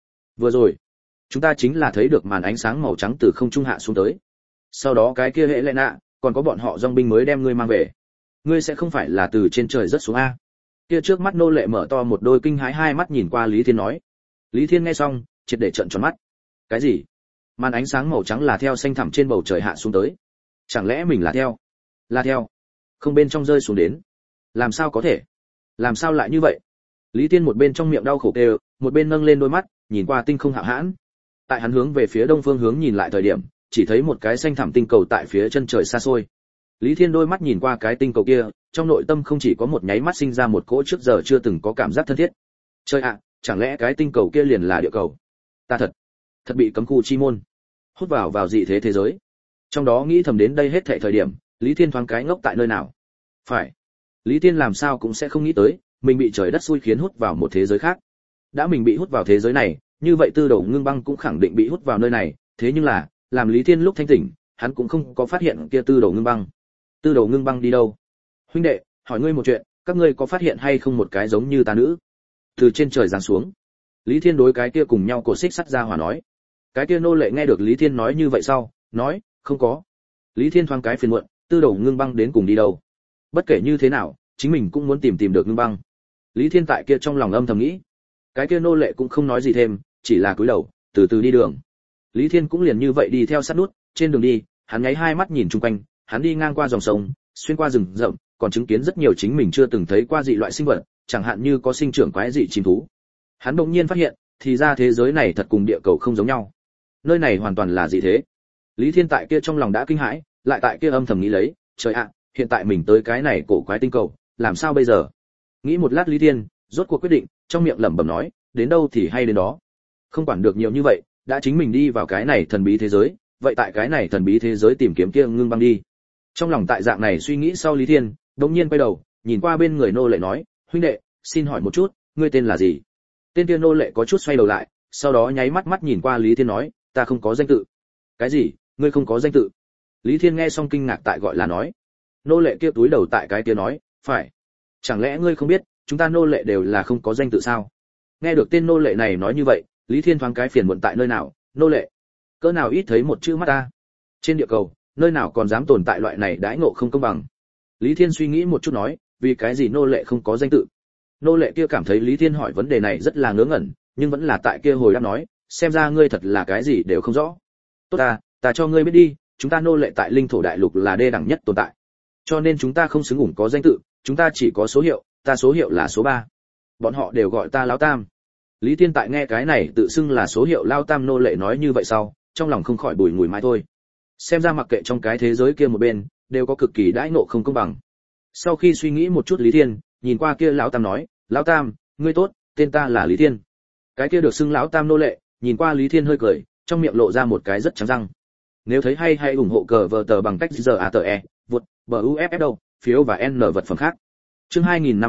rồi, chúng ta chính là thấy được màn ánh sáng màu trắng từ không trung hạ xuống tới. Sau đó cái kia hệ lệ nạ, còn có bọn họ dòng binh mới đem ngươi mang về. Ngươi sẽ không phải là từ trên trời rớt xuống a? Kia trước mắt nô lệ mở to một đôi kinh hãi hai mắt nhìn qua Lý Thiên nói. Lý Thiên nghe xong, triệt để trợn tròn mắt. Cái gì? Màn ánh sáng màu trắng là theo xanh thẳm trên bầu trời hạ xuống tới? Chẳng lẽ mình là theo? Là theo? Không bên trong rơi xuống đến? Làm sao có thể? Làm sao lại như vậy? Lý Thiên một bên trong miệng đau khổ kêu, một bên nâng lên đôi mắt, nhìn qua tinh không hạo hãn. Tại hắn hướng về phía đông phương hướng nhìn lại thời điểm, chỉ thấy một cái xanh thẳm tinh cầu tại phía chân trời xa xôi. Lý Thiên đôi mắt nhìn qua cái tinh cầu kia, trong nội tâm không chỉ có một nháy mắt sinh ra một cỗ trước giờ chưa từng có cảm giác thân thiết. Trời ạ, chẳng lẽ cái tinh cầu kia liền là địa cầu? Ta thật bị cấm khu chi môn hút vào dị thế thế giới. Trong đó nghĩ thầm đến đây hết thảy thời điểm, Lý Thiên thoáng cái ngốc tại nơi nào. Phải, Lý Thiên làm sao cũng sẽ không nghĩ tới, mình bị trời đất xui khiến hút vào một thế giới khác. Đã mình bị hút vào thế giới này, như vậy Tư Đồ Ngưng Băng cũng khẳng định bị hút vào nơi này, thế nhưng là, làm Lý Thiên lúc thanh tỉnh, hắn cũng không có phát hiện kia Tư Đồ Ngưng Băng. Tư Đồ Ngưng Băng đi đâu? Huynh đệ, hỏi ngươi một chuyện, các ngươi có phát hiện hay không một cái giống như ta nữ từ trên trời giáng xuống? Lý Thiên đối cái kia cùng nhau cột xích sắt ra hỏa nói. Cái kia nô lệ nghe được Lý Thiên nói như vậy sau, nói, không có. Lý Thiên thoáng cái phiền muộn, Tư Đồ Ngưng Băng đến cùng đi đâu? Bất kể như thế nào, chính mình cũng muốn tìm được Ngưng Băng. Lý Thiên tại kia trong lòng âm thầm nghĩ. Cái kia nô lệ cũng không nói gì thêm, chỉ là cúi đầu, từ từ đi đường. Lý Thiên cũng liền như vậy đi theo sát nút, trên đường đi, hắn nháy hai mắt nhìn chung quanh, hắn đi ngang qua dòng sông, xuyên qua rừng rậm, còn chứng kiến rất nhiều chính mình chưa từng thấy qua dị loại sinh vật, chẳng hạn như có sinh trưởng quái dị chim thú. Hắn đột nhiên phát hiện, thì ra thế giới này thật cùng địa cầu không giống nhau. Nơi này hoàn toàn là dị thế. Lý Thiên tại kia trong lòng đã kinh hãi, lại tại kia âm thầm nghĩ lấy, trời ạ, hiện tại mình tới cái này cổ quái tinh cầu, làm sao bây giờ? Nghĩ một lát Lý Thiên, rốt cuộc quyết định, trong miệng lẩm bẩm nói, đến đâu thì hay đến đó. Không quản được nhiều như vậy, đã chính mình đi vào cái này thần bí thế giới, vậy tại cái này thần bí thế giới tìm kiếm kia Ngưng Băng đi. Trong lòng tại dạng này suy nghĩ sau Lý Thiên, đột nhiên quay đầu, nhìn qua bên người nô lệ nói, huynh đệ, xin hỏi một chút, ngươi tên là gì? Tên kia nô lệ có chút xoay đầu lại, sau đó nháy mắt nhìn qua Lý Thiên nói, ta không có danh tự. Cái gì? Ngươi không có danh tự? Lý Thiên nghe xong kinh ngạc tại gọi là nói. Nô lệ kia túi đầu tại cái kia nói, phải. Chẳng lẽ ngươi không biết, chúng ta nô lệ đều là không có danh tự sao? Nghe được tên nô lệ này nói như vậy, Lý Thiên thoáng cái phiền muộn tại nơi nào, nô lệ? Cỡ nào ít thấy một chữ mắt ta. Trên địa cầu, nơi nào còn dám tồn tại loại này đãi ngộ không công bằng. Lý Thiên suy nghĩ một chút nói, vì cái gì nô lệ không có danh tự? Nô lệ kia cảm thấy Lý Thiên hỏi vấn đề này rất là ngớ ngẩn, nhưng vẫn là tại kia hồi đáp nói, xem ra ngươi thật là cái gì đều không rõ. Tốt ta cho ngươi biết đi, chúng ta nô lệ tại linh thổ đại lục là đê đẳng nhất tồn tại. Cho nên chúng ta không xứng ủng có danh tự, chúng ta chỉ có số hiệu, ta số hiệu là số 3. Bọn họ đều gọi ta Lão Tam. Lý Thiên tại nghe cái này tự xưng là số hiệu Lão Tam nô lệ nói như vậy sau, trong lòng không khỏi bùi ngùi mãi thôi. Xem ra mặc kệ trong cái thế giới kia một bên, đều có cực kỳ đãi ngộ không công bằng. Sau khi suy nghĩ một chút Lý Thiên, nhìn qua kia Lão Tam nói, Lão Tam, ngươi tốt, tên ta là Lý Thiên. Cái kia được xưng Lão Tam nô lệ, nhìn qua Lý Thiên hơi cười, trong miệng lộ ra một cái rất trắng răng. Nếu thấy hay hãy ủng hộ cờ vở tờ bằng cách ZATE, vượt, BUFF đâu, phiếu và N vật phẩm khác. Chương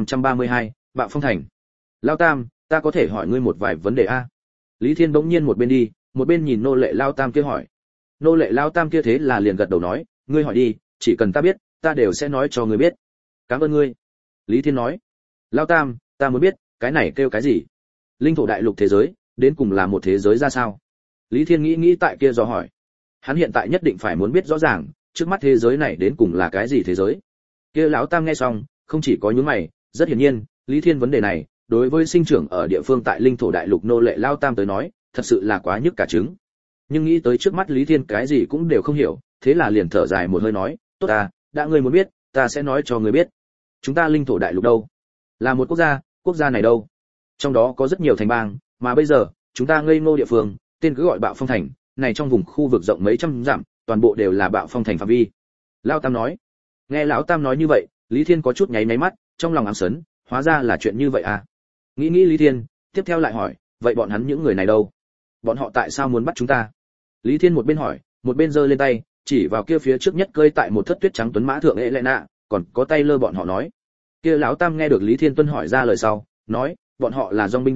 2532, Bạo Phong Thành. Lão Tam, ta có thể hỏi ngươi một vài vấn đề a? Lý Thiên bỗng nhiên một bên đi, một bên nhìn nô lệ Lão Tam kia hỏi. Nô lệ Lão Tam kia thế là liền gật đầu nói, ngươi hỏi đi, chỉ cần ta biết, ta đều sẽ nói cho ngươi biết. Cảm ơn ngươi. Lý Thiên nói. Lão Tam, ta muốn biết, cái này kêu cái gì? Linh thổ đại lục thế giới, đến cùng là một thế giới ra sao? Lý Thiên nghĩ tại kia dò hỏi. Hắn hiện tại nhất định phải muốn biết rõ ràng, trước mắt thế giới này đến cùng là cái gì thế giới. Kia Lão Tam nghe xong, không chỉ có nhướng mày, rất hiển nhiên, Lý Thiên vấn đề này, đối với sinh trưởng ở địa phương tại linh thổ đại lục nô lệ Lão Tam tới nói, thật sự là quá nhức cả trứng. Nhưng nghĩ tới trước mắt Lý Thiên cái gì cũng đều không hiểu, thế là liền thở dài một hơi nói, tốt ta, đã ngươi muốn biết, ta sẽ nói cho ngươi biết. Chúng ta linh thổ đại lục đâu? Là một quốc gia này đâu? Trong đó có rất nhiều thành bang, mà bây giờ, chúng ta ngây ngô địa phương, tên cứ gọi Bạo Phong Thành, này trong vùng khu vực rộng mấy trăm dặm, toàn bộ đều là Bạo Phong Thành phạm vi. Lão Tam nói. Nghe Lão Tam nói như vậy, Lý Thiên có chút nháy mắt, trong lòng ám sấn, hóa ra là chuyện như vậy à? Nghĩ Lý Thiên, tiếp theo lại hỏi, vậy bọn hắn những người này đâu? Bọn họ tại sao muốn bắt chúng ta? Lý Thiên một bên hỏi, một bên giơ lên tay, chỉ vào kia phía trước nhất cơi tại một thất tuyết trắng tuấn mã thượng ệ lệ nạ, còn có tay lơ bọn họ nói. Kia Lão Tam nghe được Lý Thiên tuân hỏi ra lời sau, nói, bọn họ là dòng binh đoàn,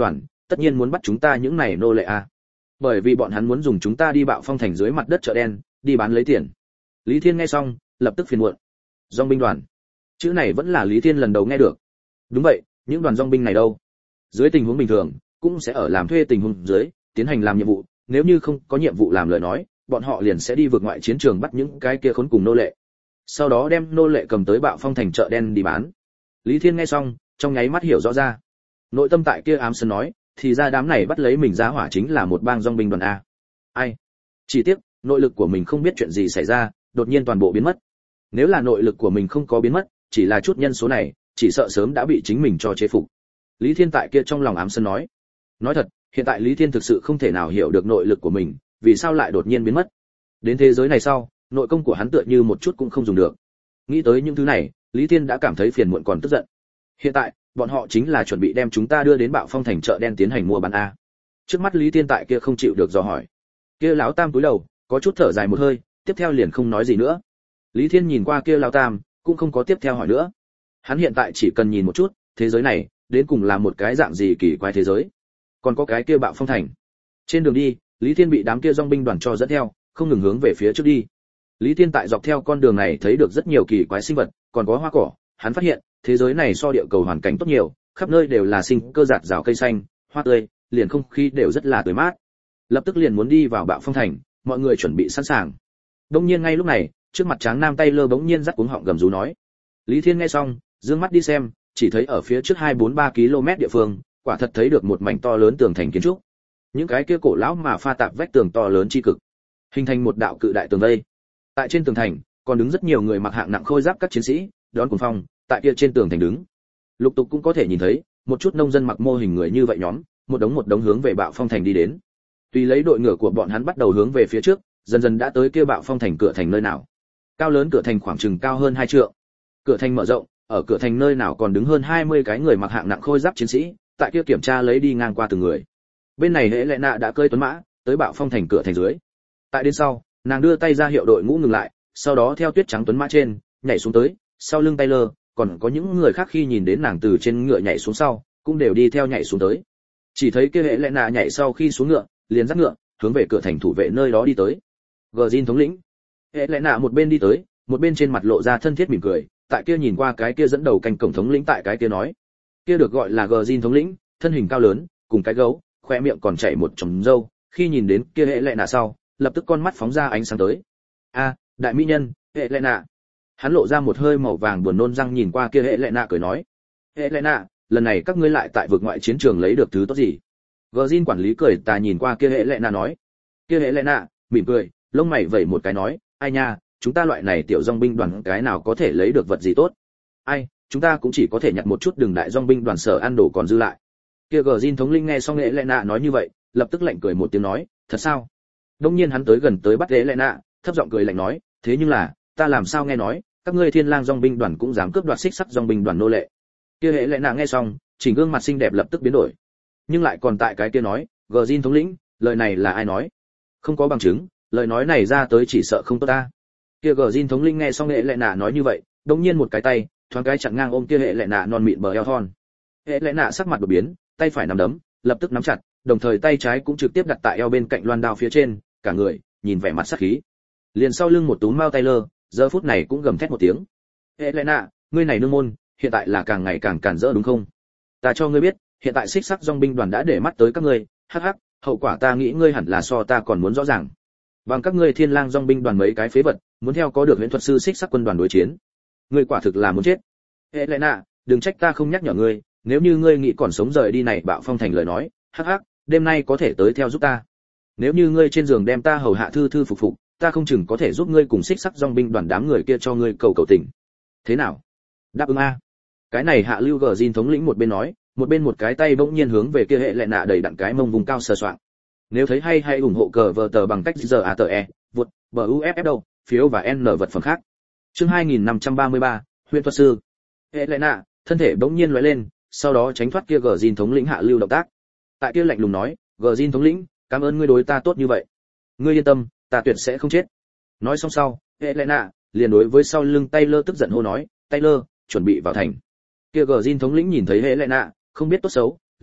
tất nhiên muốn bắt chúng ta những này nô lệ à. Bởi vì bọn hắn muốn dùng chúng ta đi Bạo Phong thành dưới mặt đất chợ đen, đi bán lấy tiền. Lý Thiên nghe xong, lập tức phiền muộn. Dòng binh đoàn. Chữ này vẫn là Lý Thiên lần đầu nghe được. Đúng vậy, những đoàn dòng binh này đâu? Dưới tình huống bình thường, cũng sẽ ở làm thuê tình huống dưới, tiến hành làm nhiệm vụ, nếu như không có nhiệm vụ làm lời nói, bọn họ liền sẽ đi vượt ngoại chiến trường bắt những cái kia khốn cùng nô lệ. Sau đó đem nô lệ cầm tới Bạo Phong thành chợ đen đi bán. Lý Thiên nghe xong, trong nháy mắt hiểu rõ ra. Nội tâm tại kia ám sơn nói, thì ra đám này bắt lấy mình giá hỏa chính là một bang dòng binh đoàn a. Ai? Chỉ tiếc, nội lực của mình không biết chuyện gì xảy ra, đột nhiên toàn bộ biến mất. Nếu là nội lực của mình không có biến mất, chỉ là chút nhân số này, chỉ sợ sớm đã bị chính mình cho chế phục. Lý Thiên tại kia trong lòng ám sơn nói. Nói thật, hiện tại Lý Thiên thực sự không thể nào hiểu được nội lực của mình, vì sao lại đột nhiên biến mất. Đến thế giới này sau, nội công của hắn tựa như một chút cũng không dùng được. Nghĩ tới những thứ này, Lý Thiên đã cảm thấy phiền muộn còn tức giận. Hiện tại, bọn họ chính là chuẩn bị đem chúng ta đưa đến Bạo Phong thành chợ đen tiến hành mua bán a. Trước mắt Lý Thiên tại kia không chịu được dò hỏi. Kia lão tam cúi đầu, có chút thở dài một hơi, tiếp theo liền không nói gì nữa. Lý Thiên nhìn qua kia lão tam, cũng không có tiếp theo hỏi nữa. Hắn hiện tại chỉ cần nhìn một chút, thế giới này đến cùng là một cái dạng gì kỳ quái thế giới. Còn có cái kia Bạo Phong thành. Trên đường đi, Lý Thiên bị đám kia dòng binh đoàn cho dẫn theo, không ngừng hướng về phía trước đi. Lý Thiên tại dọc theo con đường này thấy được rất nhiều kỳ quái sinh vật, còn có hoa cỏ, hắn phát hiện, thế giới này so địa cầu hoàn cảnh tốt nhiều, khắp nơi đều là sinh cơ rạt rào cây xanh, hoa tươi, liền không khí đều rất là tươi mát. Lập tức liền muốn đi vào Bạo Phong thành, mọi người chuẩn bị sẵn sàng. Đông nhiên ngay lúc này, trước mặt Tráng Nam Taylor bỗng nhiên dắt cuống họng gầm rú nói. Lý Thiên nghe xong, dương mắt đi xem, chỉ thấy ở phía trước 243 km địa phương, quả thật thấy được một mảnh to lớn tường thành kiến trúc. Những cái kia cổ lão mà pha tạp vách tường to lớn chi cực, hình thành một đạo cự đại tường vây. Tại trên tường thành, còn đứng rất nhiều người mặc hạng nặng khôi giáp các chiến sĩ, đón cuồng phong, tại kia trên tường thành đứng. Lục tục cũng có thể nhìn thấy, một chút nông dân mặc mô hình người như vậy nhóm, một đống hướng về Bạo Phong thành đi đến. Tùy lấy đội ngựa của bọn hắn bắt đầu hướng về phía trước, dần dần đã tới kia Bạo Phong thành cửa thành nơi nào. Cao lớn cửa thành khoảng chừng cao hơn 2 trượng. Cửa thành mở rộng, ở cửa thành nơi nào còn đứng hơn 20 cái người mặc hạng nặng khôi giáp chiến sĩ, tại kia kiểm tra lấy đi ngang qua từng người. Bên này Hễ Lệ Nạ đã cơi tuấn mã, tới Bạo Phong thành cửa thành dưới. Tại đến sau, nàng đưa tay ra hiệu đội ngũ ngừng lại, sau đó theo tuyết trắng tuấn mã trên, nhảy xuống tới, sau lưng Taylor, còn có những người khác khi nhìn đến nàng từ trên ngựa nhảy xuống sau, cũng đều đi theo nhảy xuống tới. Chỉ thấy kia Hễ Lệ Nạ nhảy sau khi xuống ngựa, liền dắt ngựa, hướng về cửa thành thủ vệ nơi đó đi tới. Gjin thống lĩnh. Hễ Lệ Nạ một bên đi tới, một bên trên mặt lộ ra thân thiết mỉm cười, tại kia nhìn qua cái kia dẫn đầu canh cổng thống lĩnh tại cái kia nói. Kia được gọi là Gjin thống lĩnh, thân hình cao lớn, cùng cái gấu, khoe miệng còn chảy một chòm râu, khi nhìn đến kia Hễ Lệ Nạ sau, lập tức con mắt phóng ra ánh sáng tới. A, đại mỹ nhân, Hễ Lệ Nạ. Hắn lộ ra một hơi màu vàng buồn nôn răng nhìn qua kia Hễ Lệ Nạ cười nói. Hễ Lệ Nạ, lần này các ngươi lại tại vực ngoại chiến trường lấy được thứ tốt gì? Gjin quản lý cười tà nhìn qua kia Hễ Lệ Nạ nói. Kia Hễ Lệ Nạ mỉm cười, lông mày vẩy một cái nói, ai nha, chúng ta loại này tiểu dòng binh đoàn cái nào có thể lấy được vật gì tốt? Ai, chúng ta cũng chỉ có thể nhặt một chút đường đại dòng binh đoàn sở ăn đồ còn dư lại. Kia Gjin thống lĩnh nghe xong Hễ Lệ Nạ nói như vậy, lập tức lạnh cười một tiếng nói, thật sao? Đông nhiên hắn tới gần tới bắt Hễ Lệ Nạ, thấp giọng cười lạnh nói, thế nhưng là, ta làm sao nghe nói, các ngươi Thiên Lang dòng binh đoàn cũng dám cướp đoạt xích sắt dòng binh đoàn nô lệ. Kia Hễ Lệ Nạ nghe xong, chỉnh gương mặt xinh đẹp lập tức biến đổi. Nhưng lại còn tại cái kia nói, Gjin thống lĩnh, lời này là ai nói? Không có bằng chứng, lời nói này ra tới chỉ sợ không tốt ta. Kia Gjin thống lĩnh nghe xong Hễ Lệ Nạ nói như vậy, đột nhiên một cái tay, thoáng cái chặn ngang ôm kia Hễ Lệ Nạ non mịn bờ eo thon. Hễ Lệ Nạ sắc mặt đột biến, tay phải nắm đấm, lập tức nắm chặt, đồng thời tay trái cũng trực tiếp đặt tại eo bên cạnh loan đao phía trên, cả người nhìn vẻ mặt sắc khí. Liền sau lưng một túm mao Taylor, giờ phút này cũng gầm thét một tiếng. Hễ Lệ Nạ, ngươi này nương môn, hiện tại là càng ngày càng cản rỡ đúng không? Ta cho ngươi biết, hiện tại xích sắc dòng binh đoàn đã để mắt tới các ngươi, hắc hắc, hậu quả ta nghĩ ngươi hẳn là so ta còn muốn rõ ràng. Bằng các ngươi Thiên Lang dòng binh đoàn mấy cái phế vật, muốn theo có được huyễn thuật sư xích sắc quân đoàn đối chiến. Ngươi quả thực là muốn chết. Hễ Lệ Nạ, đừng trách ta không nhắc nhở ngươi, nếu như ngươi nghĩ còn sống rời đi này Bạo Phong thành lời nói, hắc hắc, đêm nay có thể tới theo giúp ta. Nếu như ngươi trên giường đem ta hầu hạ thư thư phục phục, ta không chừng có thể giúp ngươi cùng xích sắc dòng binh đoàn đám người kia cho ngươi cầu tình. Thế nào? Đáp ứng a. Cái này hạ lưu Gjin thống lĩnh một bên nói, một bên một cái tay bỗng nhiên hướng về kia Hễ Lệ Nạ đẩy đặng cái mông vùng cao sờ soạng. Nếu thấy hay hãy ủng hộ cờ vở tờ bằng cách giờ a tờ e, vượt bờ UFF đâu, phiếu và N vật phẩm khác. Chương 2533, Huyền thuật sư. Hễ Lệ Nạ, thân thể bỗng nhiên lóe lên, sau đó tránh thoát kia Gjin thống lĩnh hạ lưu động tác. Tại kia lạnh lùng nói, Gjin thống lĩnh, cảm ơn ngươi đối ta tốt như vậy. Ngươi yên tâm, ta tuyệt sẽ không chết. Nói xong sau, Hễ Lệ Nạ liền đối với sau lưng Taylor tức giận hô nói, Taylor, chuẩn bị vào thành. Kia Gjin thống lĩnh nhìn thấy Hễ Lệ Nạ, không biết tốt xấu,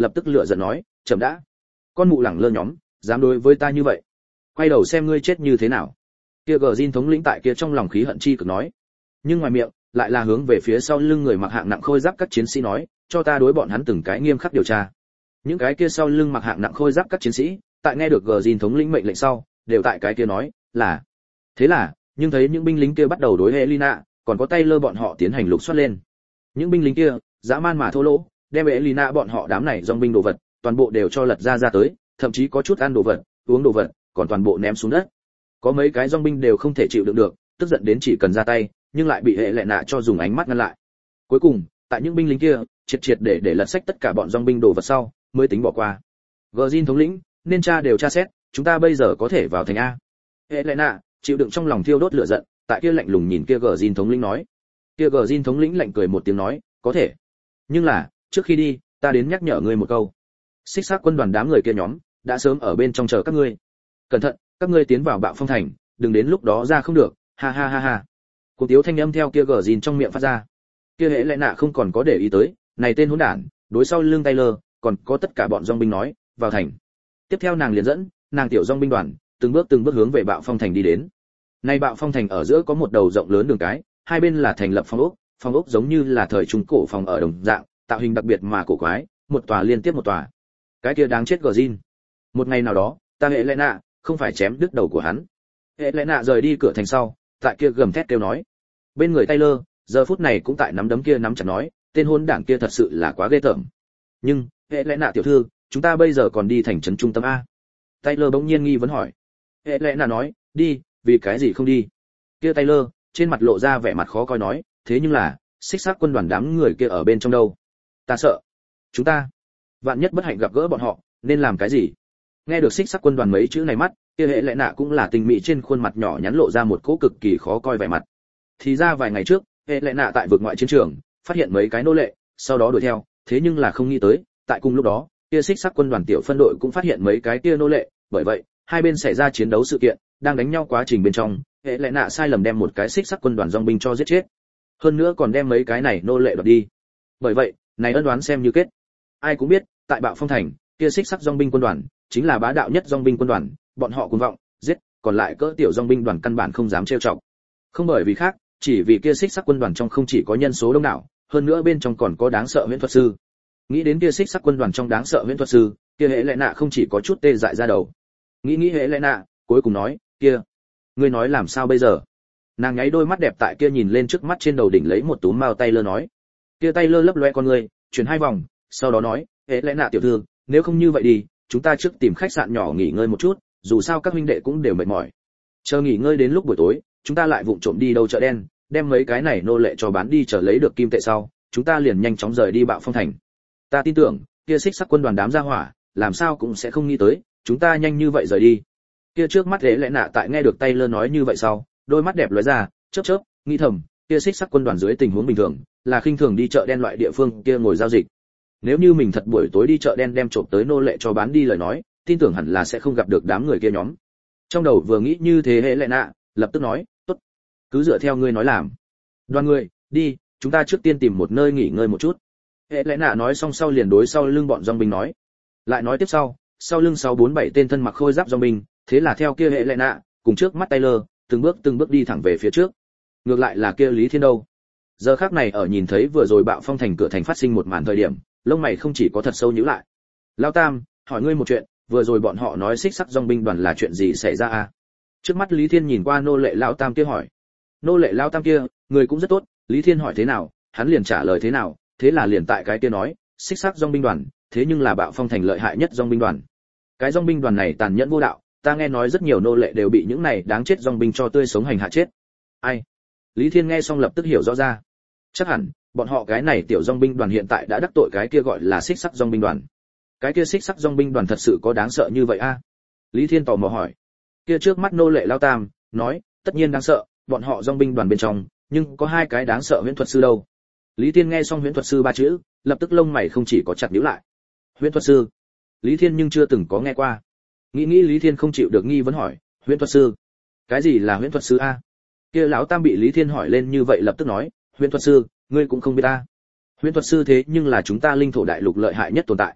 lập tức lựa giận nói, chậm đã. Con mụ lẳng lơ nhóm, dám đối với ta như vậy, quay đầu xem ngươi chết như thế nào. Kia gờ Jin thống lĩnh tại kia trong lòng khí hận chi cực nói, nhưng ngoài miệng lại là hướng về phía sau lưng người mặc hạng nặng khôi giáp các chiến sĩ nói, cho ta đối bọn hắn từng cái nghiêm khắc điều tra. Những cái kia sau lưng mặc hạng nặng khôi giáp các chiến sĩ, tại nghe được gờ Jin thống lĩnh mệnh lệnh sau, đều tại cái kia nói, là. Thế là, nhưng thấy những binh lính kia bắt đầu đối Helena, còn có tay lơ bọn họ tiến hành lục soát lên. Những binh lính kia, dã man mà thô lỗ, đem Helena bọn họ đám này dòng binh đồ vật, toàn bộ đều cho lật ra tới, thậm chí có chút ăn đồ vật, uống đồ vật, còn toàn bộ ném xuống đất. Có mấy cái dòng binh đều không thể chịu đựng được, tức giận đến chỉ cần ra tay, nhưng lại bị Helena cho dùng ánh mắt ngăn lại. Cuối cùng, tại những binh lính kia, triệt để lật sách tất cả bọn dòng binh đồ vật sau, mới tính bỏ qua. Gjin thống lĩnh, nên tra đều tra xét, chúng ta bây giờ có thể vào thành a. Helena chịu đựng trong lòng thiêu đốt lửa giận, tại kia lạnh lùng nhìn kia Gjin thống lĩnh nói. Kia Gjin thống lĩnh lạnh cười một tiếng nói, có thể. Nhưng là, trước khi đi, ta đến nhắc nhở ngươi một câu. Xích Xác quân đoàn đám người kia nhóm, đã sớm ở bên trong chờ các ngươi. Cẩn thận, các ngươi tiến vào Bạo Phong thành, đừng đến lúc đó ra không được, ha ha ha ha. Cuộc tiếu thanh âm theo kia Gjin trong miệng phát ra. Kia Helena không còn có để ý tới, này tên hỗn đản, đối sau lưng Taylor, còn có tất cả bọn dòng binh nói, vào thành. Tiếp theo nàng liền dẫn, nàng tiểu dòng binh đoàn, từng bước hướng về Bạo Phong thành đi đến. Nay Bạo Phong thành ở giữa có một đầu rộng lớn đường cái, hai bên là thành lập phong ốc giống như là thời trung cổ phòng ở đồng dạng, tạo hình đặc biệt mà cổ quái, một tòa liên tiếp một tòa. Cái kia đáng chết Gjin. Một ngày nào đó, ta Helena không phải chém đứt đầu của hắn. Helena rời đi cửa thành sau, tại kia gầm thét kêu nói. Bên người Taylor, giờ phút này cũng tại nắm đấm kia nắm chặt nói, tên hôn đảng kia thật sự là quá ghê tởm. Nhưng, Helena tiểu thư, chúng ta bây giờ còn đi thành trấn trung tâm a? Taylor bỗng nhiên nghi vấn hỏi. Helena nói, đi, vì cái gì không đi? Kia Taylor, trên mặt lộ ra vẻ mặt khó coi nói, thế nhưng là, Xích Xác quân đoàn đám người kia ở bên trong đâu? Ta sợ. Chúng ta, vạn nhất bất hạnh gặp gỡ bọn họ, nên làm cái gì? Nghe được Xích Xác quân đoàn mấy chữ này mắt, kia Helena cũng là tình mỹ trên khuôn mặt nhỏ nhắn lộ ra một cỗ cực kỳ khó coi vẻ mặt. Thì ra vài ngày trước, Helena tại vực ngoại chiến trường, phát hiện mấy cái nô lệ, sau đó đuổi theo, thế nhưng là không nghĩ tới, tại cùng lúc đó, kia Xích Xác quân đoàn tiểu phân đội cũng phát hiện mấy cái kia nô lệ, bởi vậy, hai bên xảy ra chiến đấu sự kiện, đang đánh nhau quá trình bên trong, Helena sai lầm đem một cái Xích Xác quân đoàn dòng binh cho giết chết. Hơn nữa còn đem mấy cái này nô lệ đoạt đi. Bởi vậy, này ân đoán xem như kết. Ai cũng biết, tại Bạo Phong thành, kia Xích Xác dòng binh quân đoàn, chính là bá đạo nhất dòng binh quân đoàn, bọn họ cuồng vọng, giết, còn lại cỡ tiểu dòng binh đoàn căn bản không dám trêu chọc. Không bởi vì khác, chỉ vì kia Xích Xác quân đoàn trong không chỉ có nhân số đông đảo, hơn nữa bên trong còn có đáng sợ huyễn thuật sư. Nghĩ đến kia Xích Xác quân đoàn trong đáng sợ huyễn thuật sư, kia Helena không chỉ có chút tê dại ra đầu. Nghĩ Helena, cuối cùng nói, kia, ngươi nói làm sao bây giờ? Nàng nháy đôi mắt đẹp tại kia nhìn lên trước mắt trên đầu đỉnh lấy một túm mao Taylor nói. Kia Taylor lấp loe con người, chuyển hai vòng, sau đó nói, Helena tiểu thư, nếu không như vậy đi, chúng ta trước tìm khách sạn nhỏ nghỉ ngơi một chút, dù sao các huynh đệ cũng đều mệt mỏi. Chờ nghỉ ngơi đến lúc buổi tối, chúng ta lại vụng trộm đi đâu chợ đen, đem mấy cái này nô lệ cho bán đi chờ lấy được kim tệ sau, chúng ta liền nhanh chóng rời đi Bạo Phong thành. Ta tin tưởng, kia Xích Xác quân đoàn đám gia hỏa, làm sao cũng sẽ không nghĩ tới, chúng ta nhanh như vậy rời đi. Kia trước mắt Helena tại nghe được Taylor nói như vậy sau, đôi mắt đẹp lóe ra, chớp, nghĩ thầm, kia Xích Xác quân đoàn dưới tình huống bình thường, là khinh thường đi chợ đen loại địa phương kia ngồi giao dịch. Nếu như mình thật buổi tối đi chợ đen đem trộm tới nô lệ cho bán đi lời nói, tin tưởng hẳn là sẽ không gặp được đám người kia nhóm. Trong đầu vừa nghĩ như thế Helena, lập tức nói, tốt, cứ dựa theo ngươi nói làm. Đoàn người, đi, chúng ta trước tiên tìm một nơi nghỉ ngơi một chút. Helena nói xong sau liền đối sau lưng bọn dòng binh nói. Lại nói tiếp sau lưng 647 tên thân mặc khôi giáp dòng binh, thế là theo kia Helena, cùng trước mắt Taylor, từng bước đi thẳng về phía trước. Ngược lại là kia Lý Thiên đâu? Giờ khắc này ở nhìn thấy vừa rồi Bạo Phong thành cửa thành phát sinh một màn thời điểm, lông mày không chỉ có thật sâu nhíu lại. Lão Tam, hỏi ngươi một chuyện, vừa rồi bọn họ nói Xích Xác dòng binh đoàn là chuyện gì xảy ra à? Trước mắt Lý Thiên nhìn qua nô lệ lão Tam kia hỏi. Nô lệ lão Tam kia, người cũng rất tốt, Lý Thiên hỏi thế nào, hắn liền trả lời thế nào, thế là liền tại cái kia nói, Xích Xác dòng binh đoàn, thế nhưng là Bạo Phong thành lợi hại nhất dòng binh đoàn. Cái dòng binh đoàn này tàn nhẫn vô đạo, ta nghe nói rất nhiều nô lệ đều bị những này đáng chết dòng binh cho tươi sống hành hạ chết. Ai? Lý Thiên nghe xong lập tức hiểu rõ ra. Chắc hẳn, bọn họ cái này tiểu dòng binh đoàn hiện tại đã đắc tội cái kia gọi là Xích Xác dòng binh đoàn. Cái kia Xích Xác dòng binh đoàn thật sự có đáng sợ như vậy a? Lý Thiên tò mò hỏi. Kia trước mắt nô lệ lao Tam, nói, tất nhiên đáng sợ, bọn họ dòng binh đoàn bên trong, nhưng có hai cái đáng sợ huyễn thuật sư đâu. Lý Thiên nghe xong huyễn thuật sư ba chữ, lập tức lông mày không chỉ có chặt nhíu lại. Huyễn thuật sư? Lý Thiên nhưng chưa từng có nghe qua. Nghĩ Lý Thiên không chịu được nghi vấn hỏi, huyễn thuật sư? Cái gì là huyễn thuật sư a? Kia lão Tam bị Lý Thiên hỏi lên như vậy lập tức nói, huyễn thuật sư, ngươi cũng không biết ta. Huyễn thuật sư thế nhưng là chúng ta linh thổ đại lục lợi hại nhất tồn tại.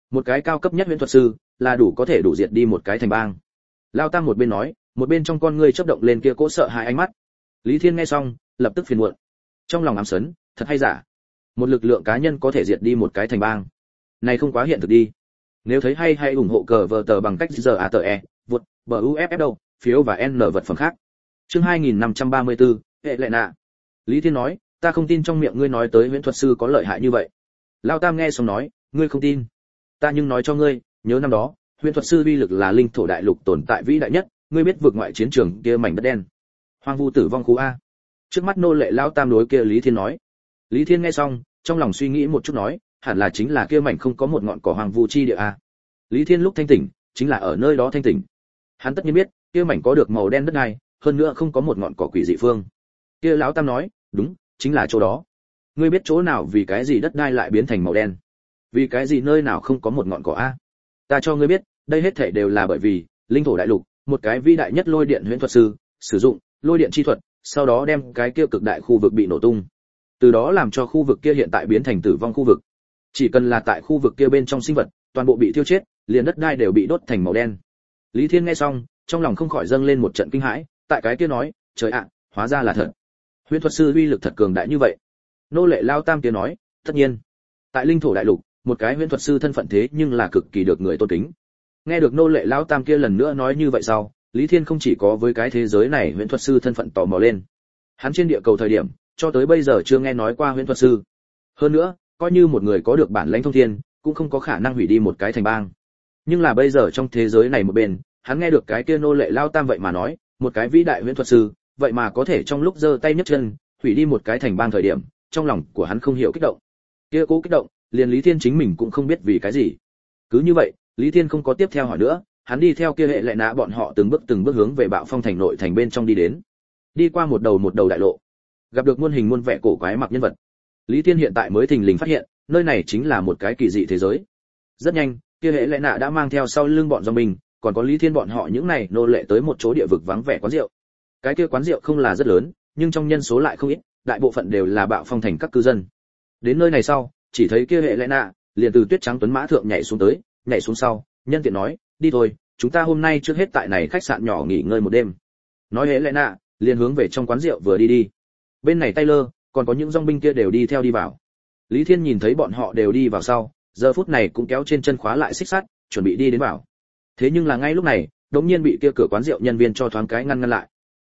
một cái cao cấp nhất huyễn thuật sư là đủ có thể đủ diệt đi một cái thành bang. Lao Tam một bên nói, một bên trong con ngươi chớp động lên kia cỗ sợ hãi ánh mắt. Lý Thiên nghe xong, lập tức phiền muộn. Trong lòng ám sấn, thật hay giả? Một lực lượng cá nhân có thể diệt đi một cái thành bang. Này không quá hiện thực đi. Nếu thấy hay hãy ủng hộ cờ vở tờ bằng cách ZATE, vượt, BUFF đâu, phiếu và N vật phẩm khác. Chương 2534, hệ lệ nạ. Lý Thiên nói, ta không tin trong miệng ngươi nói tới huyễn thuật sư có lợi hại như vậy. Lao Tam nghe xong nói, ngươi không tin. Ta nhưng nói cho ngươi, nhớ năm đó, huyễn thuật sư uy lực là linh thổ đại lục tồn tại vĩ đại nhất, ngươi biết vượt ngoại chiến trường kia mảnh đất đen. Hoang vu tử vong khu a. Trước mắt nô lệ Lao Tam đối kia Lý Thiên nói. Lý Thiên nghe xong, trong lòng suy nghĩ một chút nói, hẳn là chính là kia mảnh không có một ngọn cỏ hoang vu chi địa a. Lý Thiên lúc thanh tỉnh, chính là ở nơi đó thanh tỉnh. Hắn tất nhiên biết, kia mảnh có được màu đen đất này, hơn nữa không có một ngọn cỏ quỷ dị phương. Kia lão Tam nói, đúng, chính là chỗ đó. Ngươi biết chỗ nào vì cái gì đất đai lại biến thành màu đen? Vì cái gì nơi nào không có một ngọn cỏ a? Ta cho ngươi biết, đây hết thảy đều là bởi vì linh thổ đại lục, một cái vĩ đại nhất lôi điện huyễn thuật sư, sử dụng lôi điện chi thuật, sau đó đem cái kia cực đại khu vực bị nổ tung. Từ đó làm cho khu vực kia hiện tại biến thành tử vong khu vực. Chỉ cần là tại khu vực kia bên trong sinh vật, toàn bộ bị thiêu chết, liền đất đai đều bị đốt thành màu đen. Lý Thiên nghe xong, trong lòng không khỏi dâng lên một trận kinh hãi, tại cái kia nói, trời ạ, hóa ra là thật. Huyễn thuật sư uy lực thật cường đại như vậy. Nô lệ Lao Tam kia nói, tất nhiên. Tại linh thổ đại lục, một cái huyễn thuật sư thân phận thế nhưng là cực kỳ được người tôn kính. Nghe được nô lệ Lao Tam kia lần nữa nói như vậy sau, Lý Thiên không chỉ có với cái thế giới này huyễn thuật sư thân phận tò mò lên. Hắn trên địa cầu thời điểm, cho tới bây giờ chưa nghe nói qua huyễn thuật sư. Hơn nữa, coi như một người có được bản lãnh thông thiên, cũng không có khả năng hủy đi một cái thành bang. Nhưng là bây giờ trong thế giới này một bên, hắn nghe được cái kia nô lệ Lao Tam vậy mà nói, một cái vĩ đại huyễn thuật sư, vậy mà có thể trong lúc giơ tay nhấc chân, hủy đi một cái thành bang thời điểm, trong lòng của hắn không hiểu kích động. Kia cố kích động, liền Lý Thiên chính mình cũng không biết vì cái gì. Cứ như vậy, Lý Thiên không có tiếp theo hỏi nữa, hắn đi theo kia hệ lệ nã bọn họ từng bước hướng về Bạo Phong thành nội thành bên trong đi đến. Đi qua một đầu đại lộ, gặp được muôn hình muôn vẻ cổ quái mặc nhân vật. Lý Thiên hiện tại mới thình lình phát hiện, nơi này chính là một cái kỳ dị thế giới. Rất nhanh, kia hệ lệ nã đã mang theo sau lưng bọn dòng mình, còn có Lý Thiên bọn họ những này nô lệ tới một chỗ địa vực vắng vẻ quán rượu. Cái kia quán rượu không là rất lớn, nhưng trong nhân số lại không ít, đại bộ phận đều là Bạo Phong thành các cư dân. Đến nơi này sau, chỉ thấy kia hệ lệ nạ liền từ tuyết trắng tuấn mã thượng nhảy xuống sau, nhân tiện nói, đi thôi, chúng ta hôm nay trước hết tại này khách sạn nhỏ nghỉ ngơi một đêm. Nói hệ lệ nạ, liền hướng về trong quán rượu vừa đi. Bên này Taylor, còn có những dòng binh kia đều đi theo đi vào. Lý Thiên nhìn thấy bọn họ đều đi vào sau, giờ phút này cũng kéo trên chân khóa lại xích sắt, chuẩn bị đi đến vào. Thế nhưng là ngay lúc này, đột nhiên bị kia cửa quán rượu nhân viên cho thoáng cái ngăn lại.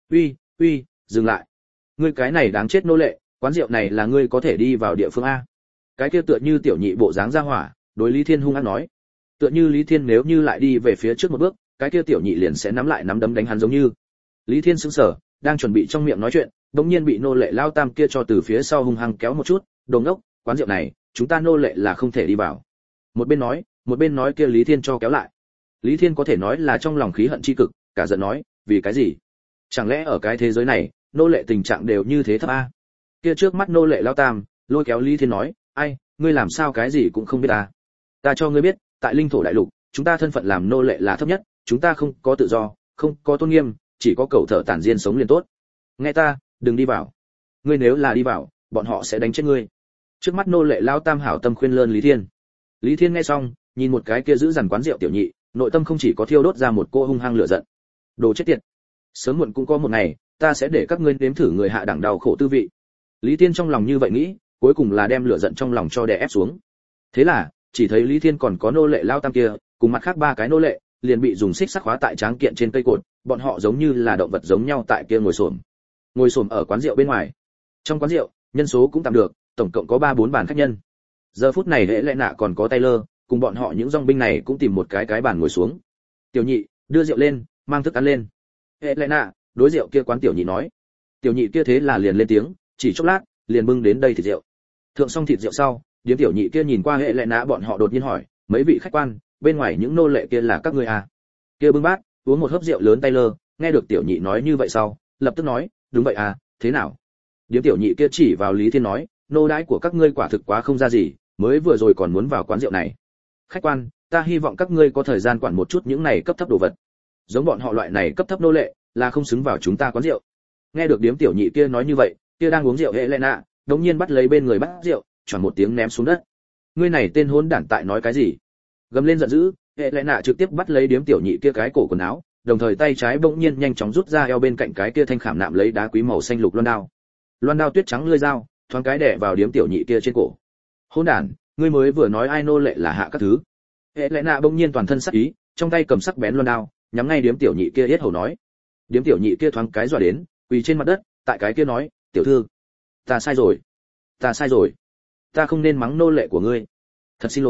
Uy, dừng lại. Ngươi cái này đáng chết nô lệ, quán rượu này là ngươi có thể đi vào địa phương a. Cái kia tựa như tiểu nhị bộ dáng ra hỏa, đối Lý Thiên hung hăng nói. Tựa như Lý Thiên nếu như lại đi về phía trước một bước, cái kia tiểu nhị liền sẽ nắm đấm đánh hắn giống như. Lý Thiên sững sờ, đang chuẩn bị trong miệng nói chuyện, đột nhiên bị nô lệ Lao Tam kia cho từ phía sau hung hăng kéo một chút, đồ ngốc, quán rượu này, chúng ta nô lệ là không thể đi vào. Một bên nói kia Lý Thiên cho kéo lại. Lý Thiên có thể nói là trong lòng khí hận chi cực, cả giận nói, vì cái gì? Chẳng lẽ ở cái thế giới này, nô lệ tình trạng đều như thế thấp a? Kia trước mắt nô lệ Lao Tam, lôi kéo Lý Thiên nói, ai, ngươi làm sao cái gì cũng không biết à? Ta cho ngươi biết, tại linh thổ đại lục, chúng ta thân phận làm nô lệ là thấp nhất, chúng ta không có tự do, không có tôn nghiêm, chỉ có cầu thở tản diên sống liền tốt. Nghe ta, đừng đi vào. Ngươi nếu là đi vào, bọn họ sẽ đánh chết ngươi. Trước mắt nô lệ Lao Tam hảo tâm khuyên lơn Lý Thiên. Lý Thiên nghe xong, nhìn một cái kia giữ dằn quán rượu tiểu nhị, nội tâm không chỉ có thiêu đốt ra một cô hung hăng lửa giận. Đồ chết tiệt. Sớm muộn cũng có một ngày, ta sẽ để các ngươi nếm thử người hạ đẳng đau khổ tư vị. Lý Thiên trong lòng như vậy nghĩ, cuối cùng là đem lửa giận trong lòng cho đè ép xuống. Thế là, chỉ thấy Lý Thiên còn có nô lệ Lao Tam kia, cùng mặt khác ba cái nô lệ, liền bị dùng xích sắt khóa tại tráng kiện trên cây cột, bọn họ giống như là động vật giống nhau tại kia ngồi xổm ở quán rượu bên ngoài. Trong quán rượu, nhân số cũng tạm được, tổng cộng có 3-4 bàn khách nhân. Giờ phút này hệ lệ nạ còn có Taylor, cùng bọn họ những dòng binh này cũng tìm một cái bàn ngồi xuống. Tiểu nhị, đưa rượu lên, mang thức ăn lên. Hệ lệ nạ, đối rượu kia quán tiểu nhị nói. Tiểu nhị kia thế là liền lên tiếng, chỉ chốc lát, liền bưng đến đây thịt rượu. Thượng xong thịt rượu sau, điếm tiểu nhị kia nhìn qua hệ lệ nạ bọn họ đột nhiên hỏi, mấy vị khách quan, bên ngoài những nô lệ kia là các ngươi à? Kia bưng bát, uống một hớp rượu lớn Taylor, nghe được tiểu nhị nói như vậy sau, lập tức nói, đúng vậy à, thế nào? Điếm tiểu nhị kia chỉ vào Lý Thiên nói, nô đãi của các ngươi quả thực quá không ra gì, mới vừa rồi còn muốn vào quán rượu này. Khách quan, ta hy vọng các ngươi có thời gian quản một chút những này cấp thấp đồ vật. Giống bọn họ loại này cấp thấp nô lệ, là không xứng vào chúng ta quán rượu. Nghe được điếm tiểu nhị kia nói như vậy, kia đang uống rượu Helena, đống nhiên bắt lấy bên người bát rượu, choảng một tiếng ném xuống đất. Ngươi này tên hỗn đản tại nói cái gì? Gầm lên giận dữ, hệ lẽ nạ trực tiếp bắt lấy điếm tiểu nhị kia cái cổ quần áo, đồng thời tay trái bỗng nhiên nhanh chóng rút ra eo bên cạnh cái kia thanh khảm nạm lấy đá quý màu xanh lục loan đao tuyết trắng lưỡi dao thoáng cái đè vào điếm tiểu nhị kia trên cổ. Hỗn đản, ngươi mới vừa nói ai nô lệ là hạ các thứ. Hệ lẽ nạ bỗng nhiên toàn thân sắc ý, trong tay cầm sắc bén loan đao nhắm ngay điếm tiểu nhị kia yết hầu nói. Điếm tiểu nhị kia thoáng cái dọa đến, quỳ trên mặt đất, tại cái kia nói, tiểu thư, ta sai rồi, ta không nên mắng nô lệ của ngươi, thật xin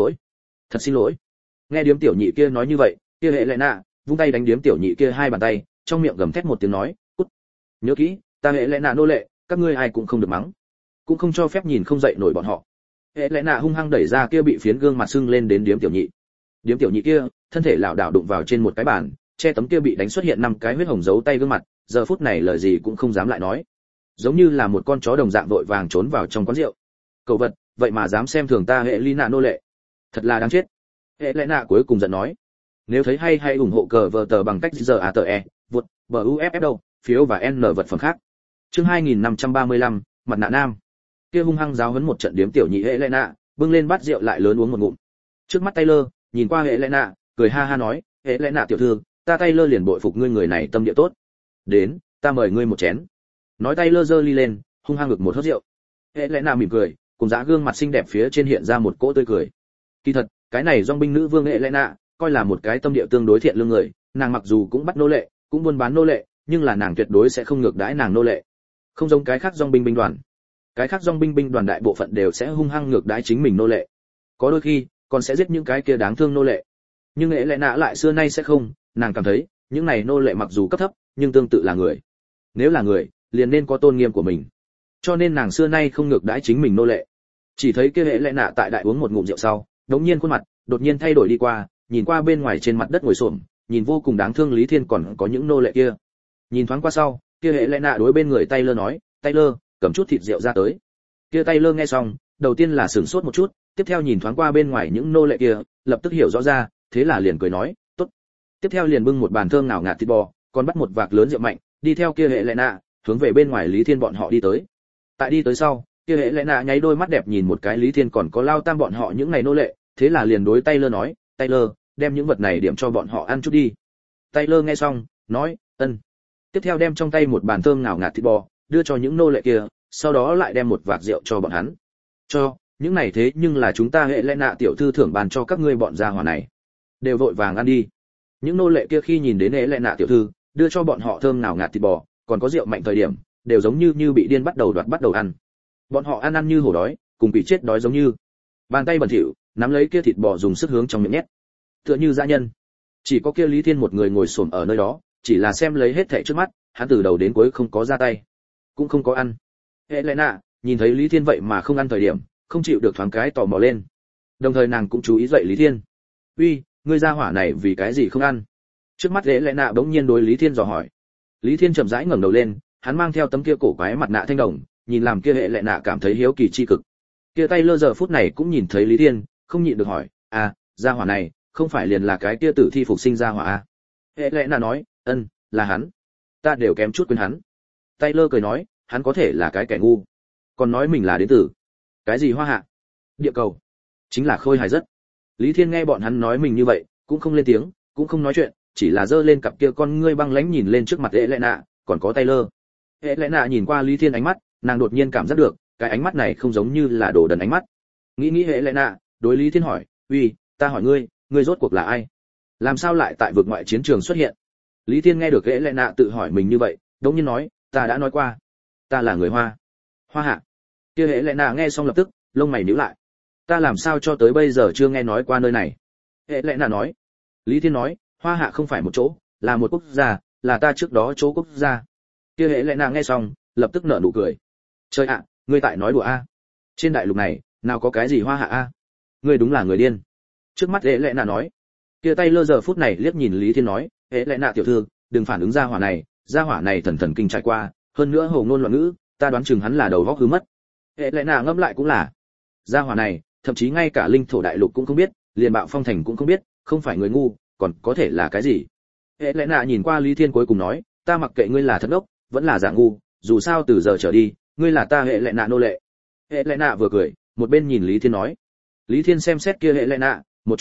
lỗi. Nghe điếm tiểu nhị kia nói như vậy, kia hệ lẽ nạ vung tay đánh điếm tiểu nhị kia hai bàn tay, trong miệng gầm thét một tiếng nói, cút, nhớ kỹ, ta hệ lẽ nạ nô lệ, các ngươi ai cũng không được mắng, cũng không cho phép nhìn không dậy nổi bọn họ. Hệ lẽ nạ hung hăng đẩy ra kia bị phiến gương mặt sưng lên đến điếm tiểu nhị kia thân thể lảo đảo đụng vào trên một cái bàn, che tấm kia bị đánh xuất hiện 5 cái huyết hồng dấu tay gương mặt, giờ phút này lời gì cũng không dám lại nói, giống như là một con chó đồng dạng vội vàng trốn vào trong quán rượu. Cậu vật, vậy mà dám xem thường ta hệ ly nạ nô lệ, thật là đáng chết. Hệ lẽ nạ cuối cùng giận nói, nếu thấy hay hãy ủng hộ cờ vờ tờ bằng cách giờ vượt bờ uff đâu phiếu và n vật phẩm khác. Chương 2535, mặt nạ nam. Kia hung hăng giáo huấn một trận điếm tiểu nhị hệ lẽ nạ, bưng lên bát rượu lại lớn uống một ngụm. Trước mắt Taylor nhìn qua hệ lẽ nạ, cười ha ha nói, hệ lẽ nạ tiểu thư, ta Taylor liền bội phục ngươi người này tâm địa tốt. Đến, ta mời ngươi một chén. Nói Taylor giơ ly lên, hung hăng ngực một hớp rượu. Hệ lẽ nạ mỉm cười, cùng dã gương mặt xinh đẹp phía trên hiện ra một cỗ tươi cười. Kỳ thật, cái này dòng binh nữ vương hệ lẽ nạ, coi là một cái tâm địa tương đối thiện lương người, nàng mặc dù cũng bắt nô lệ, cũng buôn bán nô lệ, nhưng là nàng tuyệt đối sẽ không ngược đãi nàng nô lệ. Không giống cái khác dòng binh đoàn. Cái khác dòng binh đoàn đại bộ phận đều sẽ hung hăng ngược đãi chính mình nô lệ. Có đôi khi, còn sẽ giết những cái kia đáng thương nô lệ. Nhưng hệ lẽ nạ lại xưa nay sẽ không, nàng cảm thấy, những này nô lệ mặc dù cấp thấp, nhưng tương tự là người. Nếu là người, liền nên có tôn nghiêm của mình. Cho nên nàng xưa nay không ngược đãi chính mình nô lệ. Chỉ thấy kia hệ lẽ nạ tại đại uống một ngụm rượu sau, đống nhiên khuôn mặt đột nhiên thay đổi đi qua, nhìn qua bên ngoài trên mặt đất ngồi xổm, nhìn vô cùng đáng thương Lý Thiên còn có những nô lệ kia. Nhìn thoáng qua sau, kia hệ lẽ nạ đối bên người Taylor nói, Taylor, cầm chút thịt rượu ra tới. Kia Taylor nghe xong, đầu tiên là sửng sốt một chút, tiếp theo nhìn thoáng qua bên ngoài những nô lệ kia, lập tức hiểu rõ ra, thế là liền cười nói, tốt. Tiếp theo liền bưng một bàn thơm ngào ngạt thịt bò, còn bắt một vạc lớn rượu mạnh, đi theo kia hệ lẽ nạ, hướng về bên ngoài Lý Thiên bọn họ đi tới. Tại đi tới sau, kia hệ lẽ nạ nháy đôi mắt đẹp nhìn một cái Lý Thiên còn có Lao Tam bọn họ những này nô lệ, thế là liền đối Taylor nói, Taylor, đem những vật này điểm cho bọn họ ăn chút đi. Taylor nghe xong, nói, ân. Tiếp theo đem trong tay một bàn thơm ngào ngạt thịt bò, đưa cho những nô lệ kia, sau đó lại đem một vạc rượu cho bọn hắn. Cho, những này thế nhưng là chúng ta hệ lẽ nạ tiểu thư thưởng bàn cho các ngươi bọn gia hỏa này. Đều vội vàng ăn đi. Những nô lệ kia khi nhìn đến hệ lẽ nạ tiểu thư, đưa cho bọn họ thơm ngào ngạt thịt bò, còn có rượu mạnh thời điểm, đều giống như bị điên bắt đầu ăn. Bọn họ ăn như hổ đói, cùng bị chết đói giống như. Bàn tay bẩn thỉu, nắm lấy kia thịt bò dùng sức hướng trong miệng nhét. Tựa như dã nhân. Chỉ có kia Lý Thiên một người ngồi xổm ở nơi đó, chỉ là xem lấy hết thảy trước mắt, hắn từ đầu đến cuối không có ra tay, cũng không có ăn. Helena nhìn thấy Lý Thiên vậy mà không ăn thời điểm, không chịu được thoáng cái tò mò lên. Đồng thời nàng cũng chú ý dậy Lý Thiên. "Uy, ngươi gia hỏa này vì cái gì không ăn?" Trước mắt Helena bỗng nhiên đối Lý Thiên dò hỏi. Lý Thiên chậm rãi ngẩng đầu lên, hắn mang theo tấm kia cổ quái mặt nạ thanh đồng, nhìn làm kia Helena cảm thấy hiếu kỳ chi cực. Kia tay lơ giờ phút này cũng nhìn thấy Lý Thiên, không nhịn được hỏi, "À, gia hỏa này, không phải liền là cái kia tử thi phục sinh gia hỏa à?" Helena nói, là hắn. Ta đều kém chút quên hắn." Taylor cười nói, hắn có thể là cái kẻ ngu, còn nói mình là đến từ cái gì hoa hạ, địa cầu, chính là khôi hài rất. Lý Thiên nghe bọn hắn nói mình như vậy, cũng không lên tiếng, cũng không nói chuyện, chỉ là giơ lên cặp kia con ngươi băng lãnh nhìn lên trước mặt Helena, còn có Taylor. Helena nhìn qua Lý Thiên ánh mắt, nàng đột nhiên cảm giác được, cái ánh mắt này không giống như là đồ đần ánh mắt. Nghĩ Helena, đối Lý Thiên hỏi, "Uy, ta hỏi ngươi rốt cuộc là ai? Làm sao lại tại vực ngoại chiến trường xuất hiện?" Lý Thiên nghe được Helena tự hỏi mình như vậy, đống nhiên nói, "Ta đã nói qua, ta là người Hoa Hạ." Kia Helena nghe xong lập tức, lông mày nhíu lại. "Ta làm sao cho tới bây giờ chưa nghe nói qua nơi này?" Helena nói. Lý Thiên nói, "Hoa Hạ không phải một chỗ, là một quốc gia, là ta trước đó chỗ quốc gia." Kia Helena nghe xong, lập tức nở nụ cười. "Trời ạ, ngươi tại nói đùa a? Trên đại lục này, nào có cái gì Hoa Hạ a? Ngươi đúng là người điên." Trước mắt Helena nói. Kia tay lơ giờ phút này liếc nhìn Lý Thiên nói, "Helena tiểu thư, đừng phản ứng gia hỏa này thần kinh trải qua, hơn nữa hồ ngôn loạn ngữ, ta đoán chừng hắn là đầu óc hư mất." Helena ngẫm lại cũng là, gia hỏa này, thậm chí ngay cả linh thổ đại lục cũng không biết, liền bạo phong thành cũng không biết, không phải người ngu, còn có thể là cái gì? Helena nhìn qua Lý Thiên cuối cùng nói, "Ta mặc kệ ngươi là thật ốc, vẫn là giả ngu, dù sao từ giờ trở đi, ngươi là ta Helena nô lệ." Helena vừa cười, một bên nhìn Lý Thiên nói. Lý Thiên xem xét kia Helena, một chút,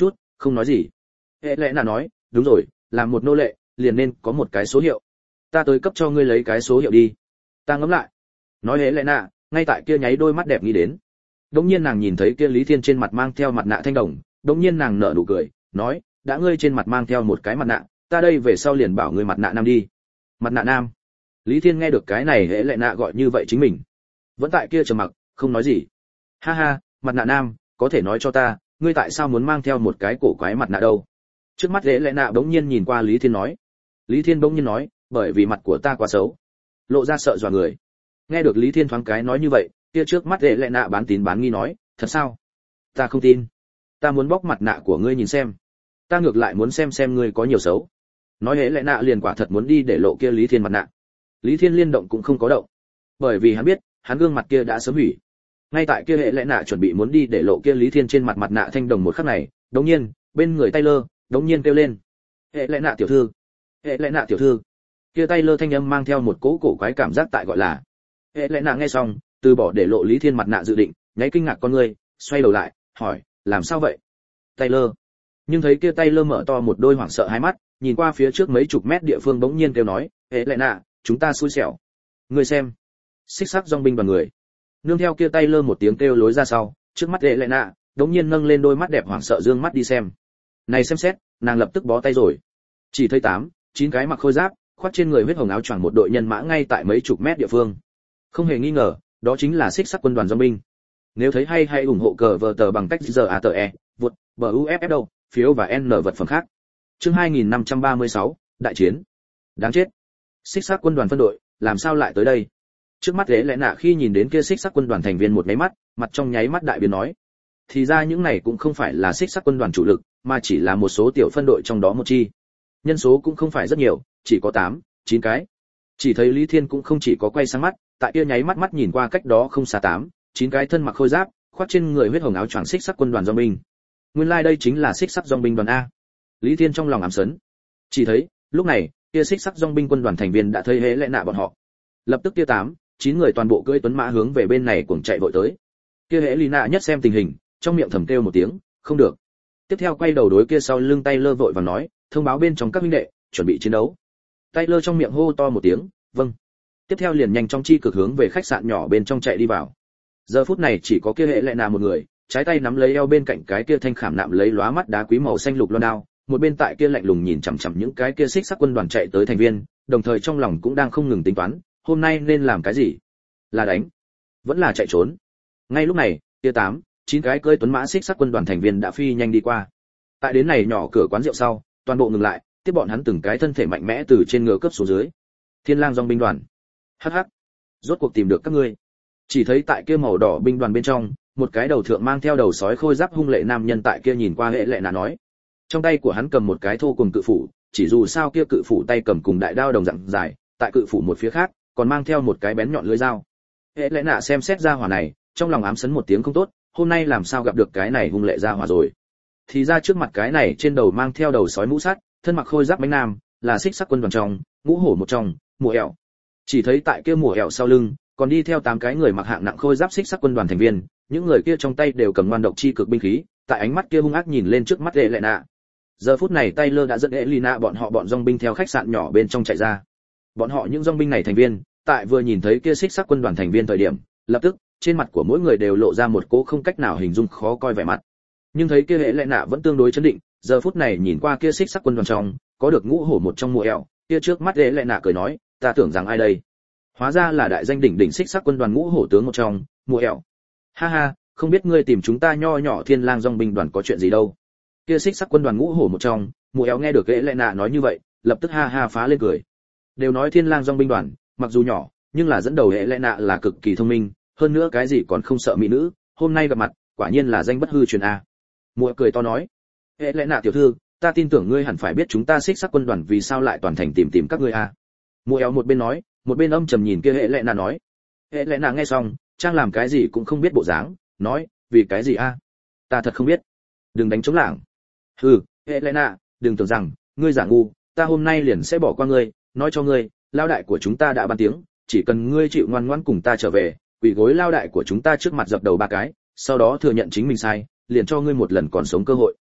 Không nói gì. Hệ lẽ nạ nói, đúng rồi, làm một nô lệ liền nên có một cái số hiệu. Ta tới cấp cho ngươi lấy cái số hiệu đi. Ta ngẫm lại. Nói hệ lẽ nạ, ngay tại kia nháy đôi mắt đẹp nghĩ đến. Đống nhiên nàng nhìn thấy kia Lý Thiên trên mặt mang theo mặt nạ thanh đồng, đống nhiên nàng nở nụ cười, nói, đã ngươi trên mặt mang theo một cái mặt nạ, ta đây về sau liền bảo ngươi mặt nạ nam đi. Mặt nạ nam. Lý Thiên nghe được cái này hệ lẽ nạ gọi như vậy chính mình, vẫn tại kia trầm mặc, không nói gì. Ha ha, mặt nạ nam, có thể nói cho ta, ngươi tại sao muốn mang theo một cái cổ quái mặt nạ đâu? Trước mắt hệ lẽ nạ bỗng nhiên nhìn qua Lý Thiên nói. Lý Thiên bỗng nhiên nói, bởi vì mặt của ta quá xấu, lộ ra sợ dọa người. Nghe được Lý Thiên thoáng cái nói như vậy, kia trước mắt hệ lẽ nạ bán tín bán nghi nói, thật sao? Ta không tin. Ta muốn bóc mặt nạ của ngươi nhìn xem. Ta ngược lại muốn xem ngươi có nhiều xấu. Nói hệ lẽ nạ liền quả thật muốn đi để lộ kia Lý Thiên mặt nạ. Lý Thiên liên động cũng không có động, bởi vì hắn biết, hắn gương mặt kia đã sớm hủy. Ngay tại kia hệ lẽ nạ chuẩn bị muốn đi để lộ kia Lý Thiên trên mặt mặt nạ thanh đồng một khắc này, đột nhiên, bên người Taylor, đột nhiên kêu lên. Hệ lẽ nạ tiểu thư, hệ lẽ nạ tiểu thư. Kia Taylor thanh âm mang theo một cỗ cổ quái cảm giác tại gọi là. Hệ lẽ nạ nghe xong, từ bỏ để lộ Lý Thiên mặt nạ dự định, nháy kinh ngạc con người, xoay đầu lại, hỏi, làm sao vậy? Taylor. Nhưng thấy kia Taylor mở to một đôi hoảng sợ hai mắt, nhìn qua phía trước mấy chục mét địa phương bỗng nhiên kêu nói, hệ lẽ nạ, chúng ta xui xẻo. Ngươi xem, xích sắc dòng binh đoàn người. Nương theo kia Taylor một tiếng kêu lối ra sau, trước mắt hệ lẽ nạ, đống nhiên nâng lên đôi mắt đẹp hoảng sợ dương mắt đi xem. Này xem xét, nàng lập tức bó tay rồi. Chỉ thấy 8-9 cái mặc khôi giáp, khoác trên người huyết hồng áo choàng một đội nhân mã ngay tại mấy chục mét địa phương. Không hề nghi ngờ, đó chính là xích sắc quân đoàn dòng binh. Nếu thấy hay hãy ủng hộ cờ vở tờ bằng cách giờ ATE, vượt, BUFF đâu, phiếu và N vật phẩm khác. Chương 2536, đại chiến. Đáng chết. Xích sắc quân đoàn phân đội, làm sao lại tới đây? Trước mắt lẽ nạ khi nhìn đến kia xích sắc quân đoàn thành viên một cái mắt, mặt trong nháy mắt đại biến nói. Thì ra những này cũng không phải là xích sắc quân đoàn chủ lực, mà chỉ là một số tiểu phân đội trong đó một chi. Nhân số cũng không phải rất nhiều, chỉ có 8-9 cái. Chỉ thấy Lý Thiên cũng không chỉ có quay sang mắt, tại kia nháy mắt nhìn qua cách đó không xa 8-9 cái thân mặc khôi giáp, khoác trên người huyết hồng áo choàng xích sắc quân đoàn dòng binh. Nguyên lai đây chính là xích sắc dòng binh đoàn a. Lý Thiên trong lòng ám sấn. Chỉ thấy, lúc này, kia xích sắc dòng binh quân đoàn thành viên đã thấy hễ lẽ nạ bọn họ. Lập tức kia 8-9 người toàn bộ cưỡi tuấn mã hướng về bên này cuồng chạy vội tới. Kia hễ Lý nạ nhất xem tình hình, trong miệng thầm kêu một tiếng, không được. Tiếp theo quay đầu đối kia sau lưng Taylor vội vàng nói, thông báo bên trong các huynh đệ, chuẩn bị chiến đấu. Taylor trong miệng hô to một tiếng, vâng. Tiếp theo liền nhanh chóng chi cực hướng về khách sạn nhỏ bên trong chạy đi vào. Giờ phút này chỉ có kia hệ lệ nà một người, trái tay nắm lấy eo bên cạnh cái kia thanh khảm nạm lấy lóa mắt đá quý màu xanh lục loan đao, một bên tại kia lạnh lùng nhìn chằm chằm những cái kia xích sắc quân đoàn chạy tới thành viên, đồng thời trong lòng cũng đang không ngừng tính toán, hôm nay nên làm cái gì? Là đánh, vẫn là chạy trốn? Ngay lúc này, kia 8-9 cái cưỡi tuấn mã xích sắc quân đoàn thành viên đã phi nhanh đi qua. Tại đến này nhỏ cửa quán rượu sau, toàn bộ ngừng lại, tiếp bọn hắn từng cái thân thể mạnh mẽ từ trên ngựa cướp xuống dưới. Thiên Lang dòng binh đoàn. Hắc hắc, rốt cuộc tìm được các ngươi. Chỉ thấy tại kia màu đỏ binh đoàn bên trong, một cái đầu thượng mang theo đầu sói khôi giáp hung lệ nam nhân tại kia nhìn qua hệ lệ nà nói. Trong tay của hắn cầm một cái thô cùng cự phủ, chỉ dù sao kia cự phủ tay cầm cùng đại đao đồng dạng dài, tại cự phủ một phía khác, còn mang theo một cái bén nhọn lưỡi dao. Hệ lệ nà xem xét ra hỏa này, trong lòng ám sấn một tiếng không tốt, hôm nay làm sao gặp được cái này hung lệ ra hỏa rồi. Thì ra trước mặt cái này trên đầu mang theo đầu sói mũ sắt, thân mặc khôi giáp bánh nam, là xích sắc quân đoàn trong, ngũ hổ một trong, mùa ẻo. Chỉ thấy tại kia mùa ẻo sau lưng, còn đi theo 8 cái người mặc hạng nặng khôi giáp xích sắc quân đoàn thành viên, những người kia trong tay đều cầm ngoan độc chi cực binh khí, tại ánh mắt kia hung ác nhìn lên trước mắt hệ lệ nạ. Giờ phút này Taylor đã dẫn Elina bọn dòng binh theo khách sạn nhỏ bên trong chạy ra. Bọn họ những dòng binh này thành viên, tại vừa nhìn thấy kia xích sắc quân đoàn thành viên thời điểm, lập tức, trên mặt của mỗi người đều lộ ra một cố không cách nào hình dung khó coi vẻ mặt. Nhưng thấy kia hệ lệ nạ vẫn tương đối chấn định, giờ phút này nhìn qua kia xích sắc quân đoàn trong, có được ngũ hổ một trong mùa ẻo, kia trước mắt hệ lệ nạ cười nói, ta tưởng rằng ai đây? Hóa ra là đại danh đỉnh đỉnh xích sắc quân đoàn ngũ hổ tướng một trong, mùa ẻo. Ha ha, không biết ngươi tìm chúng ta nho nhỏ Thiên Lang dòng binh đoàn có chuyện gì đâu? Kia xích sắc quân đoàn ngũ hổ một trong, mùa ẻo nghe được hệ lệ nạ nói như vậy, lập tức ha ha phá lên cười. Đều nói Thiên Lang dòng binh đoàn, mặc dù nhỏ, nhưng là dẫn đầu hệ lệ nạ là cực kỳ thông minh, hơn nữa cái gì còn không sợ mỹ nữ, hôm nay gặp mặt, quả nhiên là danh bất hư truyền a. Mùa cười to nói, hệ lệ nạ tiểu thư, ta tin tưởng ngươi hẳn phải biết chúng ta xích sắc quân đoàn vì sao lại toàn thành tìm các ngươi a. Mùa éo một bên nói, một bên âm trầm nhìn kia hệ lệ nạ nói. Hệ lệ nạ nghe xong, trang làm cái gì cũng không biết bộ dáng, nói, vì cái gì a? Ta thật không biết. Đừng đánh trống lảng. Hừ, hệ lệ nạ, đừng tưởng rằng ngươi giả ngu, ta hôm nay liền sẽ bỏ qua ngươi, nói cho ngươi, lao đại của chúng ta đã ban tiếng, chỉ cần ngươi chịu ngoan ngoãn cùng ta trở về, quỳ gối lao đại của chúng ta trước mặt dập đầu 3 cái, sau đó thừa nhận chính mình sai, liền cho ngươi một lần còn sống cơ hội.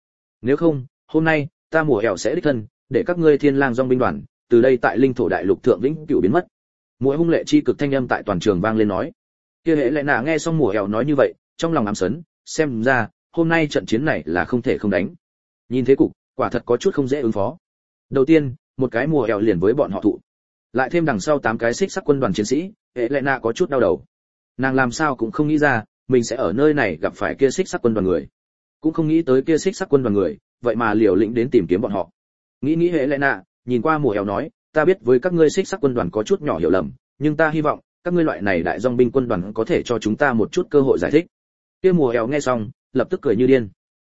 Nếu không, hôm nay ta mùa hẻo sẽ đích thân để các ngươi thiên lang dòng binh đoàn từ đây tại linh thổ đại lục thượng vĩnh cửu biến mất. Mùa hung lệ chi cực thanh âm tại toàn trường vang lên nói. Kia hệ lệ nạ nghe xong mùa hẻo nói như vậy, trong lòng ám sấn, xem ra hôm nay trận chiến này là không thể không đánh. Nhìn thế cục, quả thật có chút không dễ ứng phó. Đầu tiên, một cái mùa hẻo liền với bọn họ thụ, lại thêm đằng sau 8 cái xích sắc quân đoàn chiến sĩ, hệ lệ nạ có chút đau đầu. Nàng làm sao cũng không nghĩ ra mình sẽ ở nơi này gặp phải kia xích sắc quân đoàn người, cũng không nghĩ tới kia xích sắc quân đoàn người vậy mà liều lĩnh đến tìm kiếm bọn họ. Nghĩ hệ lệ nạ nhìn qua mùa hẻo nói, ta biết với các ngươi xích sắc quân đoàn có chút nhỏ hiểu lầm, nhưng ta hy vọng các ngươi loại này đại dòng binh quân đoàn có thể cho chúng ta một chút cơ hội giải thích. Kia mùa hẻo nghe xong lập tức cười như điên.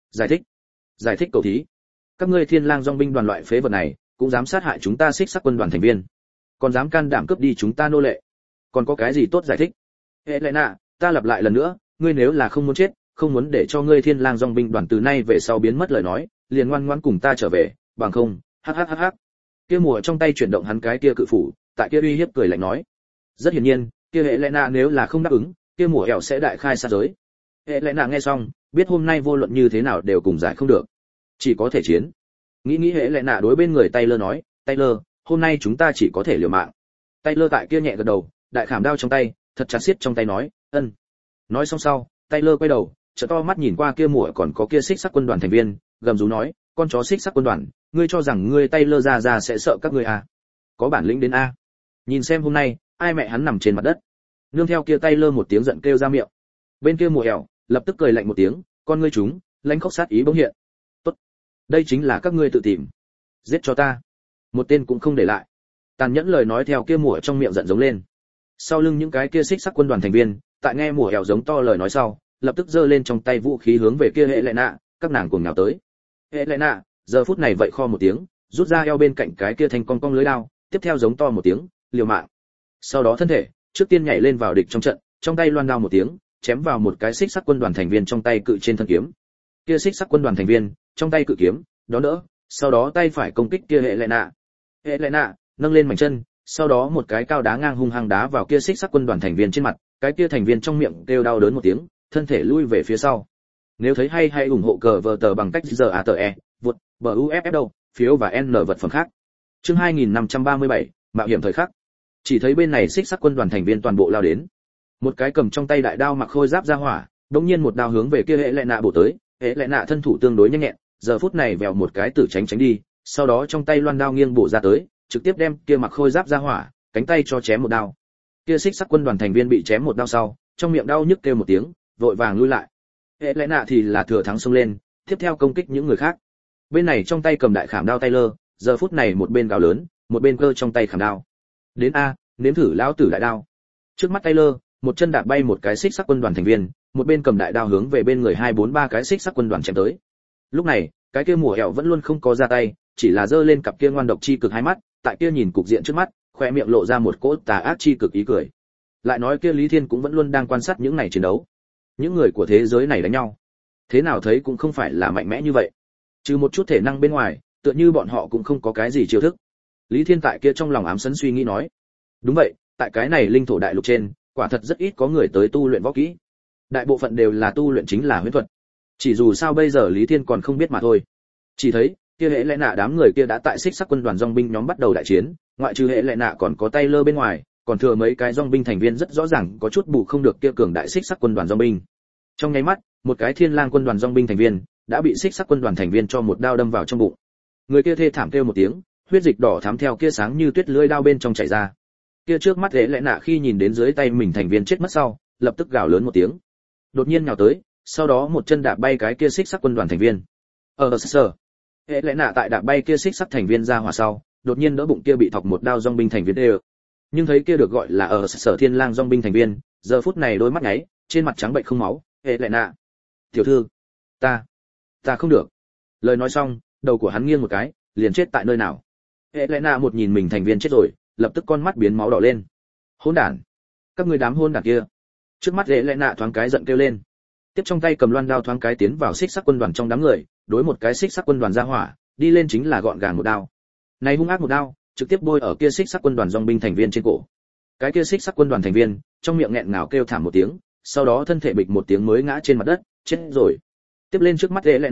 Giải thích cầu thí? Các ngươi thiên lang dòng binh đoàn loại phế vật này cũng dám sát hại chúng ta xích sắc quân đoàn thành viên, còn dám can đảm cướp đi chúng ta nô lệ, còn có cái gì tốt giải thích? Helena, ta lặp lại lần nữa, ngươi nếu là không muốn chết, không muốn để cho ngươi thiên lang dòng binh đoàn từ nay về sau biến mất lời nói, liền ngoan ngoãn cùng ta trở về, bằng không, hắc. Kia mùa trong tay chuyển động hắn cái kia cự phủ, tại kia uy hiếp cười lạnh nói. Rất hiển nhiên, kia Helena nếu là không đáp ứng, kia mùa hẻo sẽ đại khai sát giới. Helena nghe xong, biết hôm nay vô luận như thế nào đều cùng giải không được, chỉ có thể chiến. Nghĩ Helena đối bên người Taylor nói, Taylor, hôm nay chúng ta chỉ có thể liều mạng. Taylor tại kia nhẹ gật đầu, đại khảm đao trong tay, thật chặt siết trong tay nói, ân. Nói xong sau, Taylor quay đầu, trợ to mắt nhìn qua kia mùa còn có kia xích sắc quân đoàn thành viên, gầm rú nói, con chó xích sắc quân đoàn, ngươi cho rằng ngươi Taylor ra sẽ sợ các ngươi à? Có bản lĩnh đến a. Nhìn xem hôm nay, ai mẹ hắn nằm trên mặt đất. Nương theo kia Taylor một tiếng giận kêu ra miệng. Bên kia mùa hẻo, lập tức cười lạnh một tiếng, con ngươi chúng, lãnh khốc sát ý bỗng hiện. Tốt, đây chính là các ngươi tự tìm. Giết cho ta. Một tên cũng không để lại. Tàn nhẫn lời nói theo kia mùa trong miệng giận giống lên. Sau lưng những cái kia xích sắc quân đoàn thành viên, tại nghe mùa hẻo giống to lời nói sau, lập tức giơ lên trong tay vũ khí hướng về kia hệ lệ nạ, các nàng cùng nhào tới. Hệ lệ nạ, giờ phút này vậy kho một tiếng, rút ra eo bên cạnh cái kia thanh cong lưới đao, tiếp theo giống to một tiếng, liều mạng. Sau đó thân thể, trước tiên nhảy lên vào địch trong trận, trong tay loan đao một tiếng, chém vào một cái xích sắc quân đoàn thành viên trong tay cự trên thân kiếm. Kia xích sắc quân đoàn thành viên, trong tay cự kiếm, đó đỡ, sau đó tay phải công kích kia hệ lệ nạ. Hệ lệ nạ nâng lên mảnh chân, sau đó một cái cao đá ngang hung hăng đá vào kia xích sắc quân đoàn thành viên trên mặt, cái kia thành viên trong miệng kêu đau đớn một tiếng, thân thể lui về phía sau. Nếu thấy hay hãy ủng hộ cờ vở tờ bằng cách ZATE, vượt, BUFF đâu, phiếu và N vật phẩm khác. Chương 2537, mạo hiểm thời khắc. Chỉ thấy bên này xích sắc quân đoàn thành viên toàn bộ lao đến. Một cái cầm trong tay đại đao mặc khôi giáp ra hỏa, đột nhiên một đao hướng về kia hệ lệ nạ bổ tới, hệ lệ nạ thân thủ tương đối nhanh nhẹn, giờ phút này vèo một cái tử tránh đi, sau đó trong tay loan đao nghiêng bổ ra tới, trực tiếp đem kia mặc khôi giáp ra hỏa, cánh tay cho chém một đao. Kia xích sắc quân đoàn thành viên bị chém một đao sau, trong miệng đau nhức kêu một tiếng, vội vàng lui lại. Hệ lẽ nạ thì là thừa thắng xông lên, tiếp theo công kích những người khác. Bên này trong tay cầm đại khảm đao Taylor, giờ phút này một bên gào lớn, một bên cơ trong tay khảm đao. Đến a, nếm thử lão tử đại đao. Trước mắt Taylor, một chân đạp bay một cái xích sắc quân đoàn thành viên, một bên cầm đại đao hướng về bên người 243 cái xích sắc quân đoàn chém tới. Lúc này, cái kia mùa hẻo vẫn luôn không có ra tay, chỉ là giơ lên cặp kia ngoan độc chi cực hai mắt, tại kia nhìn cục diện trước mắt, khoe miệng lộ ra một cỗ tà ác chi cực ý cười. Lại nói kia Lý Thiên cũng vẫn luôn đang quan sát những này chiến đấu. Những người của thế giới này đánh nhau, thế nào thấy cũng không phải là mạnh mẽ như vậy. Trừ một chút thể năng bên ngoài, tựa như bọn họ cũng không có cái gì chiêu thức. Lý Thiên tại kia trong lòng ám sấn suy nghĩ nói. Đúng vậy, tại cái này linh thổ đại lục trên, quả thật rất ít có người tới tu luyện võ kỹ. Đại bộ phận đều là tu luyện chính là huyễn thuật. Chỉ dù sao bây giờ Lý Thiên còn không biết mà thôi. Chỉ thấy, kia hệ lệ nạ đám người kia đã tại xích sắc quân đoàn dòng binh nhóm bắt đầu đại chiến, ngoại trừ hệ lệ nạ còn có Taylor bên ngoài, còn thừa mấy cái dòng binh thành viên rất rõ ràng có chút bù không được kia cường đại xích sắc quân đoàn dòng binh. Trong nháy mắt, một cái thiên lang quân đoàn dòng binh thành viên đã bị xích sắc quân đoàn thành viên cho một đao đâm vào trong bụng. Người kia thê thảm kêu một tiếng, huyết dịch đỏ thắm theo kia sáng như tuyết lưỡi đao bên trong chảy ra. Kia trước mắt hệ lệ nạ khi nhìn đến dưới tay mình thành viên chết mất sau, lập tức gào lớn một tiếng. Đột nhiên nhào tới, sau đó một chân đạp bay cái kia xích sắc quân đoàn thành viên. Sở. Hệ lẽ nạ tại đạp bay kia xích sắc thành viên ra hỏa sau, đột nhiên đỡ bụng kia bị thọc một đao dòng binh thành viên đều. Nhưng thấy kia được gọi là Sở Thiên Lang dòng binh thành viên, giờ phút này đôi mắt nháy, trên mặt trắng bệnh không máu, hệ lẽ nạ. Tiểu thư, ta không được. Lời nói xong, đầu của hắn nghiêng một cái, liền chết tại nơi nào. Hệ lẽ nạ một nhìn mình thành viên chết rồi, lập tức con mắt biến máu đỏ lên. Hỗn đản, các ngươi đám hỗn đản kia. Trước mắt hệ lẽ nạ thoáng cái giận kêu lên. Tiếp trong tay cầm loan đao thoáng cái tiến vào xích sắc quân đoàn trong đám người, đối một cái xích sắc quân đoàn ra hỏa, đi lên chính là gọn gàng một đao. Này hung ác một đao, trực tiếp bôi ở kia xích sắc quân đoàn dòng binh thành viên trên cổ. Cái kia xích sắc quân đoàn thành viên, trong miệng nghẹn ngào kêu thảm một tiếng, sau đó thân thể bịch một tiếng mới ngã trên mặt đất, chết rồi. Tiếp lên trước mắt hệ lệ nạ,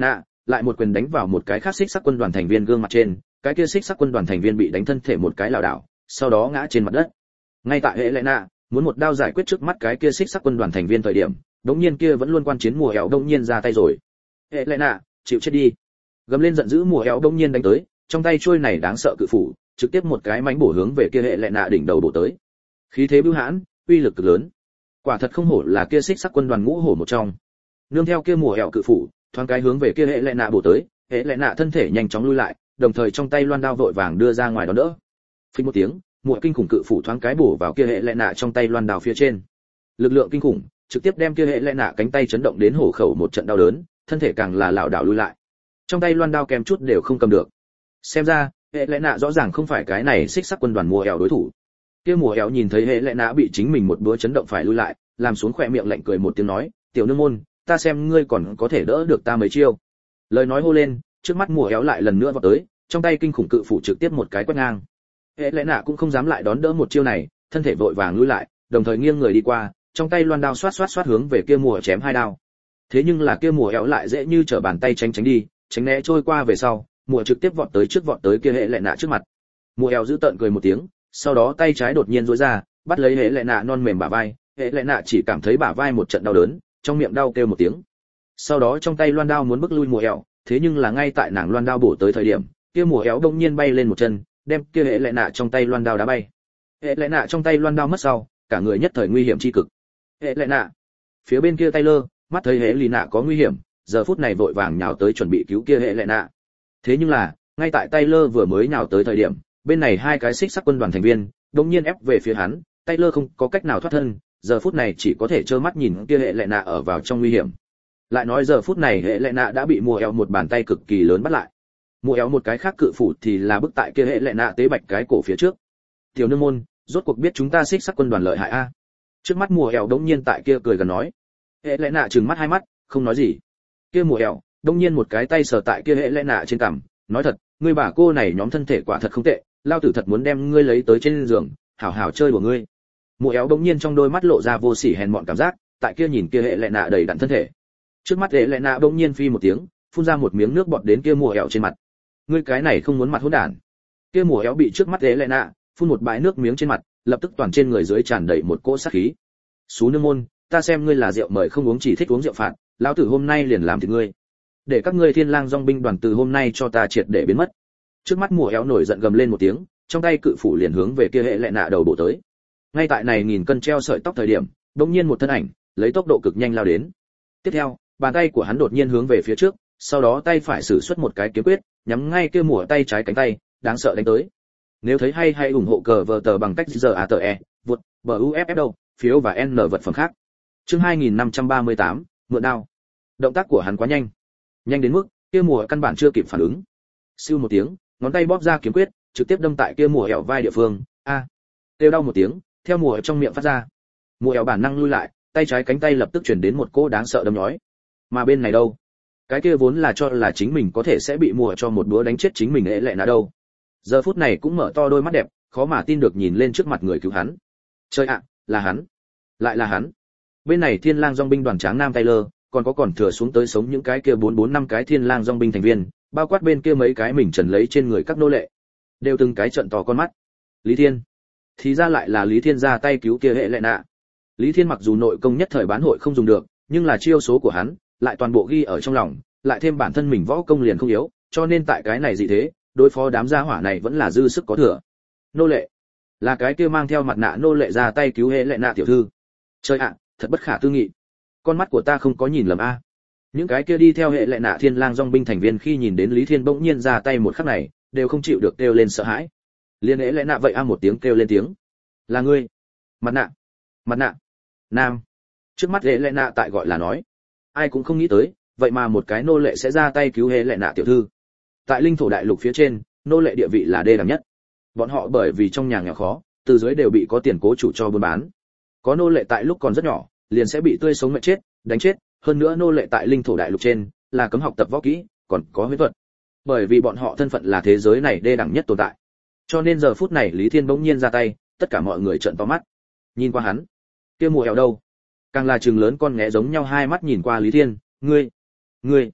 lại một quyền đánh vào một cái khác xích sắc quân đoàn thành viên gương mặt trên, cái kia xích sắc quân đoàn thành viên bị đánh thân thể một cái lảo đảo, sau đó ngã trên mặt đất. Ngay tại hệ lệ nạ muốn một đao giải quyết trước mắt cái kia xích sắc quân đoàn thành viên thời điểm, đống nhiên kia vẫn luôn quan chiến mùa ẻo đống nhiên ra tay rồi. Hệ lệ nạ, chịu chết đi! Gầm lên giận dữ mùa ẻo đống nhiên đánh tới, trong tay trôi này đáng sợ cự phủ, trực tiếp một cái mánh bổ hướng về kia hệ lệ nạ đỉnh đầu bổ tới. Khí thế bưu hãn, uy lực cực lớn. Quả thật không hổ là kia xích sắc quân đoàn ngũ hổ một trong. Nương theo kia mùa ẻo cự phủ, thoáng cái hướng về kia hệ lệ nạ bổ tới, hệ lệ nạ thân thể nhanh chóng lui lại, đồng thời trong tay loan đao vội vàng đưa ra ngoài đón đỡ. Phình một tiếng, mùa kinh khủng cự phủ thoáng cái bổ vào kia hệ lệ nạ trong tay loan đao phía trên. Lực lượng kinh khủng, trực tiếp đem kia hệ lệ nạ cánh tay chấn động đến hổ khẩu một trận đau đớn, thân thể càng là lảo đảo lui lại. Trong tay loan đao kèm chút đều không cầm được. Xem ra, hệ lệ nạ rõ ràng không phải cái này xích sắc quân đoàn mùa ẻo đối thủ. Kia mùa ẻo nhìn thấy hệ lệ nạ bị chính mình một búa chấn động phải lui lại, làm xuống khỏe miệng lạnh cười một tiếng nói, tiểu nương môn, ta xem ngươi còn có thể đỡ được ta mấy chiêu. Lời nói hô lên, trước mắt mùa ẻo lại lần nữa vọt tới, trong tay kinh khủng cự phủ trực tiếp một cái quét ngang. Hệ lệ nạ cũng không dám lại đón đỡ một chiêu này, thân thể vội vàng lui lại, đồng thời nghiêng người đi qua, trong tay loan đao xoát xoát xoát hướng về kia mùa chém hai đao. Thế nhưng là kia mùa ẻo lại dễ như trở bàn tay tránh đi, tránh né trôi qua về sau, mùa trực tiếp vọt tới kia hệ lệ nạ trước mặt. Mùa ẻo giữ tợn cười một tiếng, sau đó tay trái đột nhiên duỗi ra, bắt lấy hệ lệ nạ non mềm bả vai, hệ lệ nạ chỉ cảm thấy bả vai một trận đau đớn, trong miệng đau kêu một tiếng. Sau đó trong tay loan đao muốn bức lui mùa ẻo, thế nhưng là ngay tại nàng loan đao bổ tới thời điểm, kia mùa ẻo đông nhiên bay lên một chân, đem kia hệ lệ nạ trong tay loan đao đá bay. Hệ lệ nạ trong tay loan đao mất sau, cả người nhất thời nguy hiểm chi cực. Hệ lệ nạ, phía bên kia Taylor mắt thấy hệ lì nạ có nguy hiểm, giờ phút này vội vàng nhào tới chuẩn bị cứu kia hệ lệ nạ. Thế nhưng là ngay tại Taylor vừa mới nhào tới thời điểm, bên này hai cái xích sắc quân đoàn thành viên đột nhiên ép về phía hắn, Taylor không có cách nào thoát thân, giờ phút này chỉ có thể trơ mắt nhìn kia hệ lệ nạ ở vào trong nguy hiểm. Lại nói giờ phút này hệ lệ nạ đã bị mùa eo một bàn tay cực kỳ lớn bắt lại. Mùa eo một cái khác cự phủ thì là bức tại kia hệ lệ nạ tế bạch cái cổ phía trước. Tiểu nương môn, rốt cuộc biết chúng ta xích sắc quân đoàn lợi hại a. Trước mắt mùa eo đống nhiên tại kia cười gần nói. Hệ lệ nạ trừng mắt hai mắt, không nói gì. Kia mùa eo đống nhiên một cái tay sờ tại kia hệ lệ nạ trên cằm, nói thật, ngươi bà cô này nhóm thân thể quả thật không tệ, lao tử thật muốn đem ngươi lấy tới trên giường, hảo hảo chơi của ngươi. Mùa eo đống nhiên trong đôi mắt lộ ra vô sỉ hèn mọn cảm giác, tại kia nhìn kia hệ lệ nạ đầy đặn thân thể. Trước mắt hệ lệ nạ đống nhiên phi một tiếng, phun ra một miếng nước bọt đến kia mùa eo trên mặt. Ngươi cái này không muốn mặt hỗn đản. Kia mùa eo bị trước mắt hệ lệ nạ phun một bãi nước miếng trên mặt, lập tức toàn trên người dưới tràn đầy một cỗ sát khí. Xú nương môn, ta xem ngươi là rượu mời không uống chỉ thích uống rượu phạt, lão tử hôm nay liền làm thịt ngươi. Để các ngươi Thiên Lang Dòng binh đoàn từ hôm nay cho ta triệt để biến mất. Trước mắt mùa eo nổi giận gầm lên một tiếng, trong tay cự phủ liền hướng về kia hệ lệ nạ đầu bổ tới. Ngay tại này nghìn cân treo sợi tóc thời điểm, đột nhiên một thân ảnh lấy tốc độ cực nhanh lao đến. Tiếp theo, bàn tay của hắn đột nhiên hướng về phía trước, sau đó tay phải sử xuất một cái kiếm quyết, nhắm ngay kia mùa tay trái cánh tay, đáng sợ đánh tới. Nếu thấy hay hãy ủng hộ cờ vở tờ bằng cách ZATE, vượt, BUFF đâu, phiếu và N vật phẩm khác. Chương 2538, mượn đao. Động tác của hắn quá nhanh. Nhanh đến mức, kia mùa căn bản chưa kịp phản ứng. Siêu một tiếng, ngón tay bóp ra kiếm quyết, trực tiếp đâm tại kia mùa ẻo vai địa phương. A. Kêu đau một tiếng, theo mùa trong miệng phát ra. Mùa ẻo bản năng lui lại, tay trái cánh tay lập tức chuyển đến một cỗ đáng sợ đâm nhói. Mà bên này đâu? Cái kia vốn là cho là chính mình có thể sẽ bị mùa cho một búa đánh chết chính mình ế lệ nạ đâu. Giờ phút này cũng mở to đôi mắt đẹp, khó mà tin được nhìn lên trước mặt người cứu hắn. Trời ạ, là hắn. Lại là hắn. Bên này Thiên Lang Dòng binh đoàn tráng nam Taylor, còn thừa xuống tới sống những cái kia 445 cái Thiên Lang Dòng binh thành viên, bao quát bên kia mấy cái mình trần lấy trên người các nô lệ, đều từng cái trợn to con mắt. Lý Thiên, thì ra lại là Lý Thiên ra tay cứu kia hệ lệ nạ. Lý Thiên mặc dù nội công nhất thời bán hội không dùng được, nhưng là chiêu số của hắn lại toàn bộ ghi ở trong lòng, lại thêm bản thân mình võ công liền không yếu, cho nên tại cái này gì thế, đối phó đám gia hỏa này vẫn là dư sức có thừa. Nô lệ, là cái kia mang theo mặt nạ nô lệ ra tay cứu hệ lệ nạ tiểu thư. Trời ạ, thật bất khả tư nghị. Con mắt của ta không có nhìn lầm a. Những cái kia đi theo hệ lệ nạ Thiên Lang Dòng binh thành viên khi nhìn đến Lý Thiên bỗng nhiên ra tay một khắc này, đều không chịu được kêu lên sợ hãi. Liên hệ lệ nạ vậy a một tiếng kêu lên tiếng. Là ngươi? Mặt nạ? Mặt nạ? Nam. Trước mắt hệ lệ nạ tại gọi là nói. Ai cũng không nghĩ tới, vậy mà một cái nô lệ sẽ ra tay cứu hệ lệ nạ tiểu thư. Tại linh thổ đại lục phía trên, nô lệ địa vị là đê đẳng nhất. Bọn họ bởi vì trong nhà nghèo khó, từ dưới đều bị có tiền cố chủ cho buôn bán. Có nô lệ tại lúc còn rất nhỏ, liền sẽ bị tươi sống mệt chết, đánh chết, hơn nữa nô lệ tại linh thổ đại lục trên là cấm học tập võ kỹ, còn có huyễn thuật. Bởi vì bọn họ thân phận là thế giới này đê đẳng nhất tồn tại. Cho nên giờ phút này Lý Thiên bỗng nhiên ra tay, tất cả mọi người trợn to mắt. Nhìn qua hắn, kia mùa eo đâu? Càng là trừng lớn con nghé giống nhau hai mắt nhìn qua Lý Thiên, ngươi,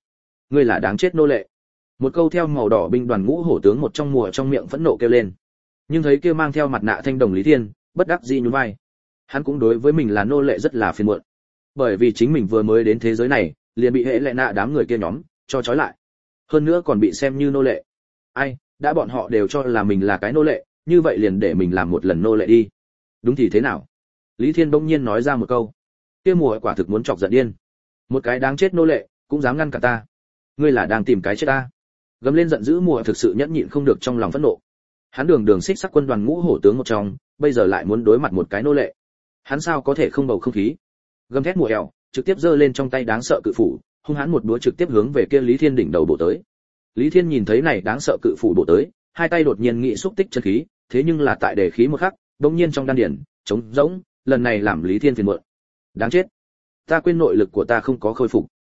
ngươi là đáng chết nô lệ. Một câu theo màu đỏ binh đoàn ngũ hổ tướng một trong mùa trong miệng phẫn nộ kêu lên. Nhưng thấy kia mang theo mặt nạ thanh đồng Lý Thiên, bất đắc dĩ nhún vai. Hắn cũng đối với mình là nô lệ rất là phiền muộn. Bởi vì chính mình vừa mới đến thế giới này, liền bị hệ lệ nạ đám người kia nhóm cho trói lại. Hơn nữa còn bị xem như nô lệ. Ai, đã bọn họ đều cho là mình là cái nô lệ, như vậy liền để mình làm một lần nô lệ đi. Đúng thì thế nào? Lý Thiên bỗng nhiên nói ra một câu. Kia mùa quả thực muốn chọc giận điên. Một cái đáng chết nô lệ, cũng dám ngăn cả ta. Ngươi là đang tìm cái chết ta? Gầm lên giận dữ mùa thực sự nhẫn nhịn không được trong lòng phẫn nộ. Hắn đường xích sắc quân đoàn ngũ hổ tướng một trong, bây giờ lại muốn đối mặt một cái nô lệ. Hắn sao có thể không bầu không khí? Gầm thét mùa ẻo, trực tiếp giơ lên trong tay đáng sợ cự phủ, hung hãn một đũa trực tiếp hướng về kia Lý Thiên đỉnh đầu bổ tới. Lý Thiên nhìn thấy này đáng sợ cự phủ bổ tới, hai tay đột nhiên nghị xúc tích chân khí, thế nhưng là tại đề khí một khắc, đột nhiên trong đan điển trống rỗng, lần này làm Lý Thiên phiền muộn. Đáng chết, ta quên nội lực của ta không có khôi phục.